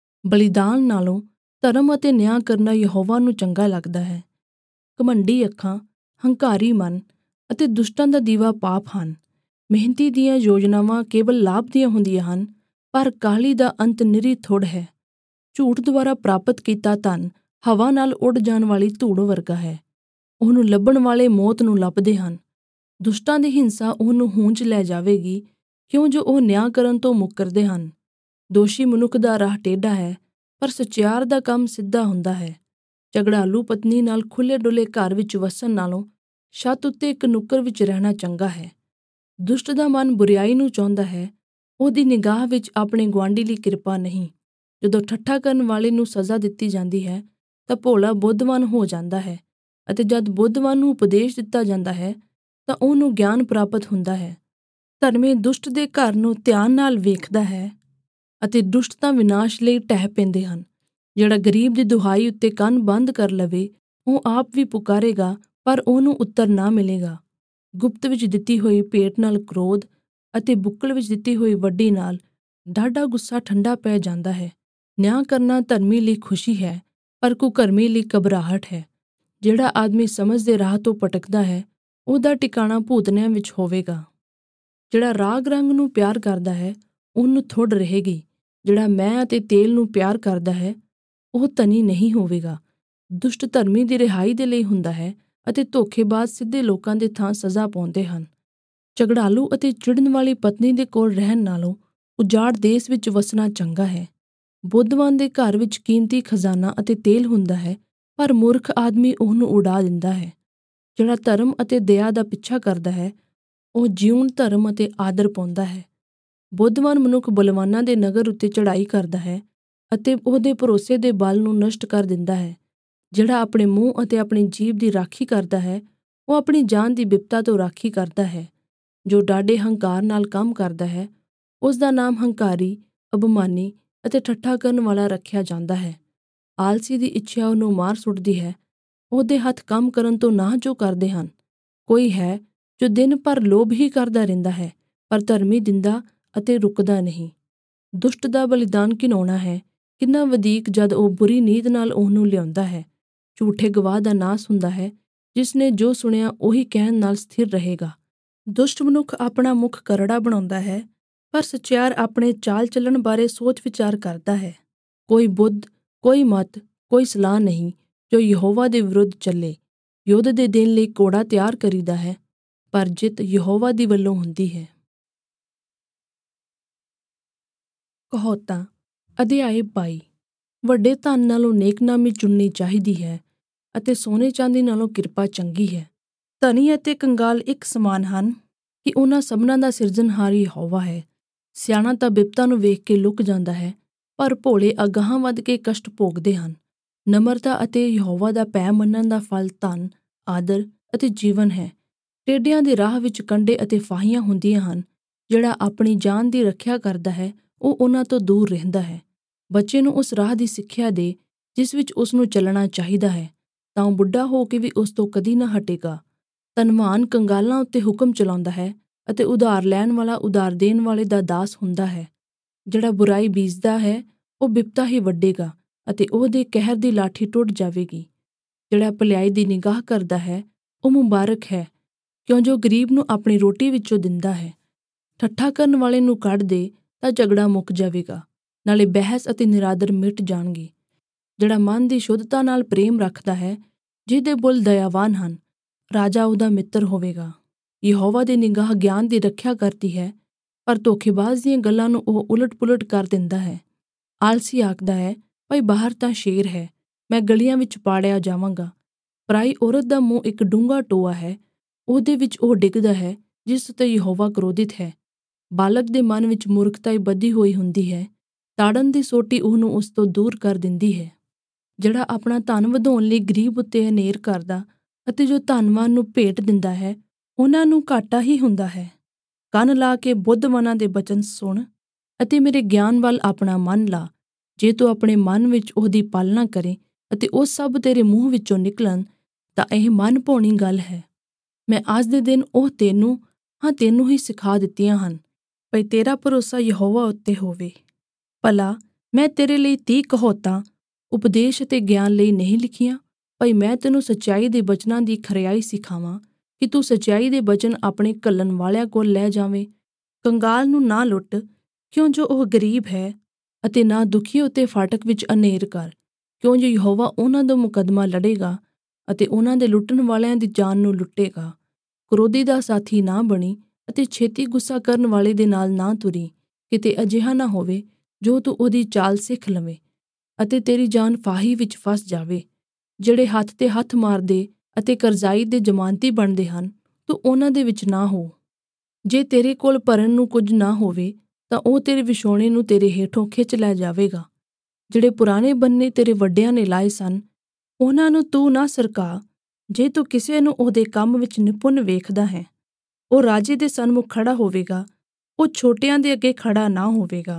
ਬਲੀਦਾਨ ਨਾਲੋਂ ਧਰਮ ਅਤੇ ਨਿਆਂ ਕਰਨਾ ਯਹੋਵਾ ਨੂੰ ਚੰਗਾ ਲੱਗਦਾ ਹੈ। ਘਮੰਡੀ ਅੱਖਾਂ, ਹੰਕਾਰੀ ਮਨ ਅਤੇ ਦੁਸ਼ਟਾਂ ਦਾ ਦੀਵਾ ਪਾਪ ਹਨ। ਮਿਹਨਤੀ ਦੀਆਂ ਯੋਜਨਾਵਾਂ ਕੇਵਲ ਲਾਭ ਦੀਆਂ ਹੁੰਦੀਆਂ ਹਨ, ਪਰ ਕਾਹਲੀ ਦਾ ਅੰਤ ਨਿਰੀ ਥੁੜ ਹੈ। ਝੂਠ ਦੁਆਰਾ ਪ੍ਰਾਪਤ ਕੀਤਾ ਧਨ ਹਵਾ ਨਾਲ ਉੱਡ ਜਾਣ ਵਾਲੀ ਧੂੜ ਵਰਗਾ ਹੈ। ਉਹਨੂੰ ਲੱਭਣ ਵਾਲੇ ਮੌਤ ਨੂੰ ਲੱਭਦੇ ਹਨ। ਦੁਸ਼ਟਾਂ ਦੀ ਹਿੰਸਾ ਉਹਨੂੰ ਹੂੰਝ ਲੈ ਜਾਵੇਗੀ, ਕਿਉਂ ਜੋ ਉਹ ਨਿਆਂ ਕਰਨ ਤੋਂ ਮੁੱਕਰਦੇ ਹਨ। ਦੋਸ਼ੀ ਮਨੁੱਖ ਦਾ ਰਾਹ ਟੇਢਾ ਹੈ, ਪਰ ਸਚਿਆਰ ਦਾ ਕੰਮ ਸਿੱਧਾ ਹੁੰਦਾ ਹੈ। ਝਗੜਾਲੂ ਪਤਨੀ ਨਾਲ ਖੁੱਲੇ ਡੁੱਲੇ ਘਰ ਵਿੱਚ ਵਸਣ ਨਾਲੋਂ ਛੱਤ ਉੱਤੇ ਇੱਕ ਨੁੱਕਰ ਵਿੱਚ ਰਹਿਣਾ ਚੰਗਾ ਹੈ। ਦੁਸ਼ਟ ਦਾ ਮਨ ਬੁਰਿਆਈ ਨੂੰ ਚਾਹੁੰਦਾ ਹੈ, ਉਹਦੀ ਨਿਗਾਹ ਵਿੱਚ ਆਪਣੇ ਗੁਆਂਢੀ ਲਈ ਕਿਰਪਾ ਨਹੀਂ। ਜਦੋਂ ਠੱਠਾ ਕਰਨ ਵਾਲੇ ਨੂੰ ਸਜ਼ਾ ਦਿੱਤੀ ਜਾਂਦੀ ਹੈ, ਤਾਂ ਭੋਲਾ ਬੁੱਧਵਾਨ ਹੋ ਜਾਂਦਾ ਹੈ, ਅਤੇ ਜਦ ਬੁੱਧਵਾਨ ਨੂੰ ਉਪਦੇਸ਼ ਦਿੱਤਾ ਜਾਂਦਾ ਹੈ, ਤਾਂ ਉਹਨੂੰ ਗਿਆਨ ਪ੍ਰਾਪਤ ਹੁੰਦਾ ਹੈ। ਧਰਮੀ ਦੁਸ਼ਟ ਦੇ ਘਰ ਨੂੰ ਧਿਆਨ ਨਾਲ ਵੇਖਦਾ ਹੈ, ਅਤੇ ਦੁਸ਼ਟ ਤਾਂ ਵਿਨਾਸ਼ ਲਈ ਢਹਿ ਪੈਂਦੇ ਹਨ। ਜਿਹੜਾ ਗਰੀਬ ਦੀ ਦੁਹਾਈ ਉੱਤੇ ਕੰਨ ਬੰਦ ਕਰ ਲਵੇ, ਉਹ ਆਪ ਵੀ ਪੁਕਾਰੇਗਾ, ਪਰ ਉਹਨੂੰ ਉੱਤਰ ਨਾ ਮਿਲੇਗਾ। ਗੁਪਤ ਵਿੱਚ ਦਿੱਤੀ ਹੋਈ ਭੇਟ ਨਾਲ ਕ੍ਰੋਧ, ਅਤੇ ਬੁੱਕਲ ਵਿੱਚ ਦਿੱਤੀ ਹੋਈ ਵੱਡੀ ਨਾਲ ਡਾਢਾ ਗੁੱਸਾ ਠੰਡਾ ਪੈ ਜਾਂਦਾ ਹੈ। ਨਿਆਂ ਕਰਨਾ ਧਰਮੀ ਲਈ ਖੁਸ਼ੀ ਹੈ, ਪਰ ਕੁਕਰਮੀ ਲਈ ਘਬਰਾਹਟ ਹੈ। ਜਿਹੜਾ ਆਦਮੀ ਸਮਝ ਦੇ ਰਾਹ ਤੋਂ ਭਟਕਦਾ ਹੈ, ਉਹਦਾ ਟਿਕਾਣਾ ਭੂਤਨਿਆਂ ਵਿੱਚ ਹੋਵੇਗਾ। ਜਿਹੜਾ ਰਾਗ ਰੰਗ ਨੂੰ ਪਿਆਰ ਕਰਦਾ ਹੈ, ਉਹਨੂੰ ਥੁੜ ਰਹੇਗੀ। ਜਿਹੜਾ ਮੈਂ ਅਤੇ ਤੇਲ ਨੂੰ ਪਿਆਰ ਕਰਦਾ ਹੈ, ਉਹ ਧਨੀ ਨਹੀਂ ਹੋਵੇਗਾ। ਦੁਸ਼ਟ ਧਰਮੀ ਦੀ ਰਿਹਾਈ ਦੇ ਲਈ ਹੁੰਦਾ ਹੈ, ਅਤੇ ਧੋਖੇਬਾਜ਼ ਸਿੱਧੇ ਲੋਕਾਂ ਦੇ ਥਾਂ ਸਜ਼ਾ ਪਾਉਂਦੇ ਹਨ। ਝਗੜਾਲੂ ਅਤੇ ਚਿੜਨ ਵਾਲੀ ਪਤਨੀ ਦੇ ਕੋਲ ਰਹਿਣ ਨਾਲੋਂ ਉਜਾੜ ਦੇਸ਼ ਵਿੱਚ ਵਸਣਾ ਚੰਗਾ ਹੈ। ਬੁੱਧਵਾਨ ਦੇ ਘਰ ਵਿੱਚ ਕੀਮਤੀ ਖਜ਼ਾਨਾ ਅਤੇ ਤੇਲ ਹੁੰਦਾ ਹੈ, ਪਰ ਮੂਰਖ ਆਦਮੀ ਉਹਨੂੰ ਉਡਾ ਦਿੰਦਾ ਹੈ। ਜਿਹੜਾ ਧਰਮ ਅਤੇ ਦਇਆ ਦਾ ਪਿੱਛਾ ਕਰਦਾ ਹੈ, ਉਹ ਜਿਉਣ ਧਰਮ ਅਤੇ ਆਦਰ ਪਾਉਂਦਾ ਹੈ। ਬੁੱਧਵਾਨ ਮਨੁੱਖ ਬਲਵਾਨਾਂ ਦੇ ਨਗਰ ਉੱਤੇ ਚੜ੍ਹਾਈ ਕਰਦਾ ਹੈ, ਅਤੇ ਉਹਦੇ ਭਰੋਸੇ ਦੇ ਬਲ ਨੂੰ ਨਸ਼ਟ ਕਰ ਦਿੰਦਾ ਹੈ। ਜਿਹੜਾ ਆਪਣੇ ਮੂੰਹ ਅਤੇ ਆਪਣੀ ਜੀਭ ਦੀ ਰਾਖੀ ਕਰਦਾ ਹੈ, ਉਹ ਆਪਣੀ ਜਾਨ ਦੀ ਬਿਪਤਾ ਤੋਂ ਰਾਖੀ ਕਰਦਾ ਹੈ। ਜੋ ਡਾਢੇ ਹੰਕਾਰ ਨਾਲ ਕੰਮ ਕਰਦਾ ਹੈ, ਉਸ ਦਾ ਨਾਮ ਹੰਕਾਰੀ, ਅਭਿਮਾਨੀ ਅਤੇ ਠੱਠਾ ਕਰਨ ਵਾਲਾ ਰੱਖਿਆ ਜਾਂਦਾ ਹੈ। ਆਲਸੀ ਦੀ ਇੱਛਾ ਉਹਨੂੰ ਮਾਰ ਸੁੱਟਦੀ ਹੈ। ਉਹਦੇ ਹੱਥ ਕੰਮ ਕਰਨ ਤੋਂ ਨਾਂਹ ਜੋ ਕਰਦੇ ਹਨ। ਕੋਈ ਹੈ ਜੋ ਦਿਨ ਭਰ ਲੋਭ ਹੀ ਕਰਦਾ ਰਹਿੰਦਾ ਹੈ, ਪਰ ਧਰਮੀ ਦਿੰਦਾ ਅਤੇ ਰੁਕਦਾ ਨਹੀਂ। ਦੁਸ਼ਟ ਦਾ ਬਲੀਦਾਨ ਘਿਨਾਉਣਾ ਹੈ, ਕਿੰਨਾ ਵਧੀਕ ਜਦ ਉਹ ਬੁਰੀ ਨੀਤ ਨਾਲ ਉਹਨੂੰ ਲਿਆਉਂਦਾ ਹੈ। ਝੂਠੇ ਗਵਾਹ ਦਾ ਨਾਸ ਹੁੰਦਾ ਹੈ, ਜਿਸ ਨੇ ਜੋ ਸੁਣਿਆ ਉਹੀ ਕਹਿਣ ਨਾਲ ਸਥਿਰ ਰਹੇਗਾ। ਦੁਸ਼ਟ ਮਨੁੱਖ ਆਪਣਾ ਮੁੱਖ ਕਰੜਾ ਬਣਾਉਂਦਾ ਹੈ, ਪਰ ਸਚਿਆਰ ਆਪਣੇ ਚਾਲ ਚੱਲਣ ਬਾਰੇ ਸੋਚ ਵਿਚਾਰ ਕਰਦਾ ਹੈ। ਕੋਈ ਬੁੱਧ, ਕੋਈ ਮਤ, ਕੋਈ ਸਲਾਹ ਨਹੀਂ ਜੋ ਯਹੋਵਾ ਦੇ ਵਿਰੁੱਧ ਚੱਲੇ। ਯੁੱਧ ਦੇ ਦਿਨ ਲਈ ਘੋੜਾ ਤਿਆਰ ਕਰੀਦਾ ਹੈ, ਪਰ ਜਿੱਤ ਯਹੋਵਾ ਦੀ ਵੱਲੋਂ ਹੁੰਦੀ ਹੈ। ਕਹਾਵਤਾਂ ਅਧਿਆਇ ਬਾਈ। ਵੱਡੇ ਧਨ ਨਾਲੋਂ ਨੇਕਨਾਮੀ ਚੁਣਨੀ ਚਾਹੀਦੀ ਹੈ ਅਤੇ ਸੋਨੇ ਚਾਂਦੀ ਨਾਲੋਂ ਕਿਰਪਾ ਚੰਗੀ ਹੈ। ਧਨੀ ਅਤੇ ਕੰਗਾਲ ਇੱਕ ਸਮਾਨ ਹਨ ਕਿ ਉਹਨਾਂ ਸਭਨਾਂ ਦਾ ਸਿਰਜਣਹਾਰ ਯਹੋਵਾ ਹੈ। ਸਿਆਣਾ ਤਾਂ ਬਿਪਤਾ ਨੂੰ ਵੇਖ ਕੇ ਲੁਕ ਜਾਂਦਾ ਹੈ, ਪਰ ਭੋਲੇ ਅਗਾਂਹ ਵੱਧ ਕੇ ਕਸ਼ਟ ਭੋਗਦੇ ਹਨ। ਨਮਰਤਾ ਅਤੇ ਯਹੋਵਾ ਦਾ ਭੈ ਮੰਨਣ ਦਾ ਫਲ ਧਨ, ਆਦਰ ਅਤੇ ਜੀਵਨ ਹੈ। ਟੇਢਿਆਂ ਦੇ ਰਾਹ ਵਿੱਚ ਕੰਡੇ ਅਤੇ ਫਾਹੀਆਂ ਹੁੰਦੀਆਂ ਹਨ। ਜਿਹੜਾ ਆਪਣੀ ਜਾਨ ਦੀ ਰੱਖਿਆ ਕਰਦਾ ਹੈ, ਉਹ ਉਹਨਾਂ ਤੋਂ ਦੂਰ ਰਹਿੰਦਾ ਹੈ। ਬੱਚੇ ਨੂੰ ਉਸ ਰਾਹ ਦੀ ਸਿੱਖਿਆ ਦੇ ਜਿਸ ਵਿੱਚ ਉਸ ਨੂੰ ਚੱਲਣਾ ਚਾਹੀਦਾ ਹੈ, ਤਾਂ ਉਹ ਬੁੱਢਾ ਹੋ ਕੇ ਵੀ ਉਸ ਤੋਂ ਕਦੀ ਨਾ ਹਟੇਗਾ। ਧਨਵਾਨ ਕੰਗਾਲਾਂ ਉੱਤੇ ਹੁਕਮ ਚਲਾਉਂਦਾ ਹੈ ਅਤੇ ਉਧਾਰ ਲੈਣ ਵਾਲਾ ਉਧਾਰ ਦੇਣ ਵਾਲੇ ਦਾ ਦਾਸ ਹੁੰਦਾ ਹੈ। ਜਿਹੜਾ ਬੁਰਾਈ ਬੀਜਦਾ ਹੈ, ਉਹ ਬਿਪਤਾ ਹੀ ਵੱਢੇਗਾ ਅਤੇ ਉਹਦੇ ਕਹਿਰ ਦੀ ਲਾਠੀ ਟੁੱਟ ਜਾਵੇਗੀ। ਜਿਹੜਾ ਭਲਾਈ ਦੀ ਨਿਗਾਹ ਕਰਦਾ ਹੈ, ਉਹ ਮੁਬਾਰਕ ਹੈ, ਕਿਉਂ ਜੋ ਗਰੀਬ ਨੂੰ ਆਪਣੀ ਰੋਟੀ ਵਿੱਚੋਂ ਦਿੰਦਾ ਹੈ। ਠੱਠਾ ਕਰਨ ਵਾਲੇ ਨੂੰ ਕੱਢ ਦੇ ਤਾਂ ਝਗੜਾ ਮੁੱਕ ਜਾਵੇਗਾ, ਨਾਲੇ ਬਹਿਸ ਅਤੇ ਨਿਰਾਦਰ ਮਿਟ ਜਾਣਗੇ। ਜਿਹੜਾ ਮਨ ਦੀ ਸ਼ੁੱਧਤਾ ਨਾਲ ਪ੍ਰੇਮ ਰੱਖਦਾ ਹੈ, ਜਿਹਦੇ ਬੁੱਲ ਦਇਆਵਾਨ ਹਨ, ਰਾਜਾ ਉਹਦਾ ਮਿੱਤਰ ਹੋਵੇਗਾ। ਯਹੋਵਾ ਦੀ ਨਿਗਾਹ ਗਿਆਨ ਦੀ ਰੱਖਿਆ ਕਰਦੀ ਹੈ, ਪਰ ਧੋਖੇਬਾਜ਼ ਦੀਆਂ ਗੱਲਾਂ ਨੂੰ ਉਹ ਉਲਟ ਪੁਲਟ ਕਰ ਦਿੰਦਾ ਹੈ। ਆਲਸੀ ਆਖਦਾ ਹੈ, ਭਾਈ ਬਾਹਰ ਤਾਂ ਸ਼ੇਰ ਹੈ, ਮੈਂ ਗਲੀਆਂ ਵਿੱਚ ਪਾੜਿਆ ਜਾਵਾਂਗਾ। ਪਰਾਈ ਔਰਤ ਦਾ ਮੂੰਹ ਇੱਕ ਡੂੰਘਾ ਟੋਆ ਹੈ, ਉਹਦੇ ਵਿੱਚ ਉਹ ਡਿੱਗਦਾ ਹੈ ਜਿਸ ਉੱਤੇ ਯਹੋਵਾ ਕ੍ਰੋਧਿਤ ਹੈ। ਬਾਲਕ ਦੇ ਮਨ ਵਿੱਚ ਮੂਰਖਤਾ ਬੱਧੀ ਹੋਈ ਹੁੰਦੀ ਹੈ, ਤਾੜਨ ਦੀ ਸੋਟੀ ਉਹਨੂੰ ਉਸ ਤੋਂ ਦੂਰ ਕਰ ਦਿੰਦੀ ਹੈ। ਜਿਹੜਾ ਆਪਣਾ ਧਨ ਵਧਾਉਣ ਲਈ ਗਰੀਬ ਉੱਤੇ ਹਨੇਰ ਕਰਦਾ ਅਤੇ ਜੋ ਧਨਵਾਨ ਨੂੰ ਭੇਟ ਦਿੰਦਾ ਹੈ, ਉਹਨਾਂ ਨੂੰ ਘਾਟਾ ਹੀ ਹੁੰਦਾ ਹੈ। ਕੰਨ ਲਾ ਕੇ ਬੁੱਧਵਾਨਾਂ ਦੇ ਬਚਨ ਸੁਣ ਅਤੇ ਮੇਰੇ ਗਿਆਨ ਵੱਲ ਆਪਣਾ ਮਨ ਲਾ। ਜੇ ਤੂੰ ਆਪਣੇ ਮਨ ਵਿੱਚ ਉਹਦੀ ਪਾਲਣਾ ਕਰੇ ਅਤੇ ਉਹ ਸਭ ਤੇਰੇ ਮੂੰਹ ਵਿੱਚੋਂ ਨਿਕਲਣ, ਤਾਂ ਇਹ ਮਨ ਭਾਉਣੀ ਗੱਲ ਹੈ। ਮੈਂ ਅੱਜ ਦੇ ਦਿਨ ਉਹ ਤੈਨੂੰ ਹਾਂ ਤੈਨੂੰ ਹੀ ਸਿਖਾ ਦਿੱਤੀਆਂ ਹਨ, ਭਈ ਤੇਰਾ ਭਰੋਸਾ ਯਹੋਵਾ ਉੱਤੇ ਹੋਵੇ। ਭਲਾ ਮੈਂ ਤੇਰੇ ਲਈ ਤੀਹ ਕਹਾਵਤਾਂ ਉਪਦੇਸ਼ ਅਤੇ ਗਿਆਨ ਲਈ ਨਹੀਂ ਲਿਖੀਆਂ, ਭਈ ਮੈਂ ਤੈਨੂੰ ਸੱਚਾਈ ਦੇ ਬਚਨਾਂ ਦੀ ਖਰਿਆਈ ਸਿਖਾਵਾਂ ਕਿ ਤੂੰ ਸੱਚਾਈ ਦੇ ਬਚਨ ਆਪਣੇ ਘੱਲਣ ਵਾਲਿਆਂ ਕੋਲ ਲੈ ਜਾਵੇਂ। ਕੰਗਾਲ ਨੂੰ ਨਾ ਲੁੱਟ, ਕਿਉਂ ਜੋ ਉਹ ਗਰੀਬ ਹੈ, ਅਤੇ ਨਾ ਦੁਖੀ ਉੱਤੇ ਫਾਟਕ ਵਿੱਚ ਹਨੇਰ ਕਰ, ਕਿਉਂ ਜੋ ਯਹੋਵਾ ਉਹਨਾਂ ਦਾ ਮੁਕੱਦਮਾ ਲੜੇਗਾ ਅਤੇ ਉਹਨਾਂ ਦੇ ਲੁੱਟਣ ਵਾਲਿਆਂ ਦੀ ਜਾਨ ਨੂੰ ਲੁੱਟੇਗਾ। ਕ੍ਰੋਧੀ ਦਾ ਸਾਥੀ ਨਾ ਬਣੀ ਅਤੇ ਛੇਤੀ ਗੁੱਸਾ ਕਰਨ ਵਾਲੇ ਦੇ ਨਾਲ ਨਾ ਤੁਰੀ। ਕਿਤੇ ਅਜਿਹਾ ਨਾ ਹੋਵੇ ਜੋ ਤੂੰ ਉਹਦੀ ਚਾਲ ਸਿੱਖ ਲਵੇਂ ਅਤੇ ਤੇਰੀ ਜਾਨ ਫਾਹੀ ਵਿੱਚ ਫਸ ਜਾਵੇ। ਜਿਹੜੇ ਹੱਥ ਤੇ ਹੱਥ ਮਾਰਦੇ ਅਤੇ ਕਰਜ਼ਾਈ ਦੇ ਜ਼ਮਾਨਤੀ ਬਣਦੇ ਹਨ, ਤੂੰ ਉਹਨਾਂ ਦੇ ਵਿੱਚ ਨਾ ਹੋ। ਜੇ ਤੇਰੇ ਕੋਲ ਭਰਨ ਨੂੰ ਕੁਝ ਨਾ ਹੋਵੇ, ਤਾਂ ਉਹ ਤੇਰੇ ਵਿਛੋਣੇ ਨੂੰ ਤੇਰੇ ਹੇਠੋਂ ਖਿੱਚ ਲੈ ਜਾਵੇਗਾ। ਜਿਹੜੇ ਪੁਰਾਣੇ ਬੰਨੇ ਤੇਰੇ ਵੱਡਿਆਂ ਨੇ ਲਾਏ ਸਨ, ਉਹਨਾਂ ਨੂੰ ਤੂੰ ਨਾ ਸਰਕਾ। ਜੇ ਤੂੰ ਕਿਸੇ ਨੂੰ ਉਹਦੇ ਕੰਮ ਵਿੱਚ ਨਿਪੁੰਨ ਵੇਖਦਾ ਹੈ, ਉਹ ਰਾਜੇ ਦੇ ਸਨਮੁਖ ਖੜਾ ਹੋਵੇਗਾ, ਉਹ ਛੋਟਿਆਂ ਦੇ ਅੱਗੇ ਖੜਾ ਨਾ ਹੋਵੇਗਾ।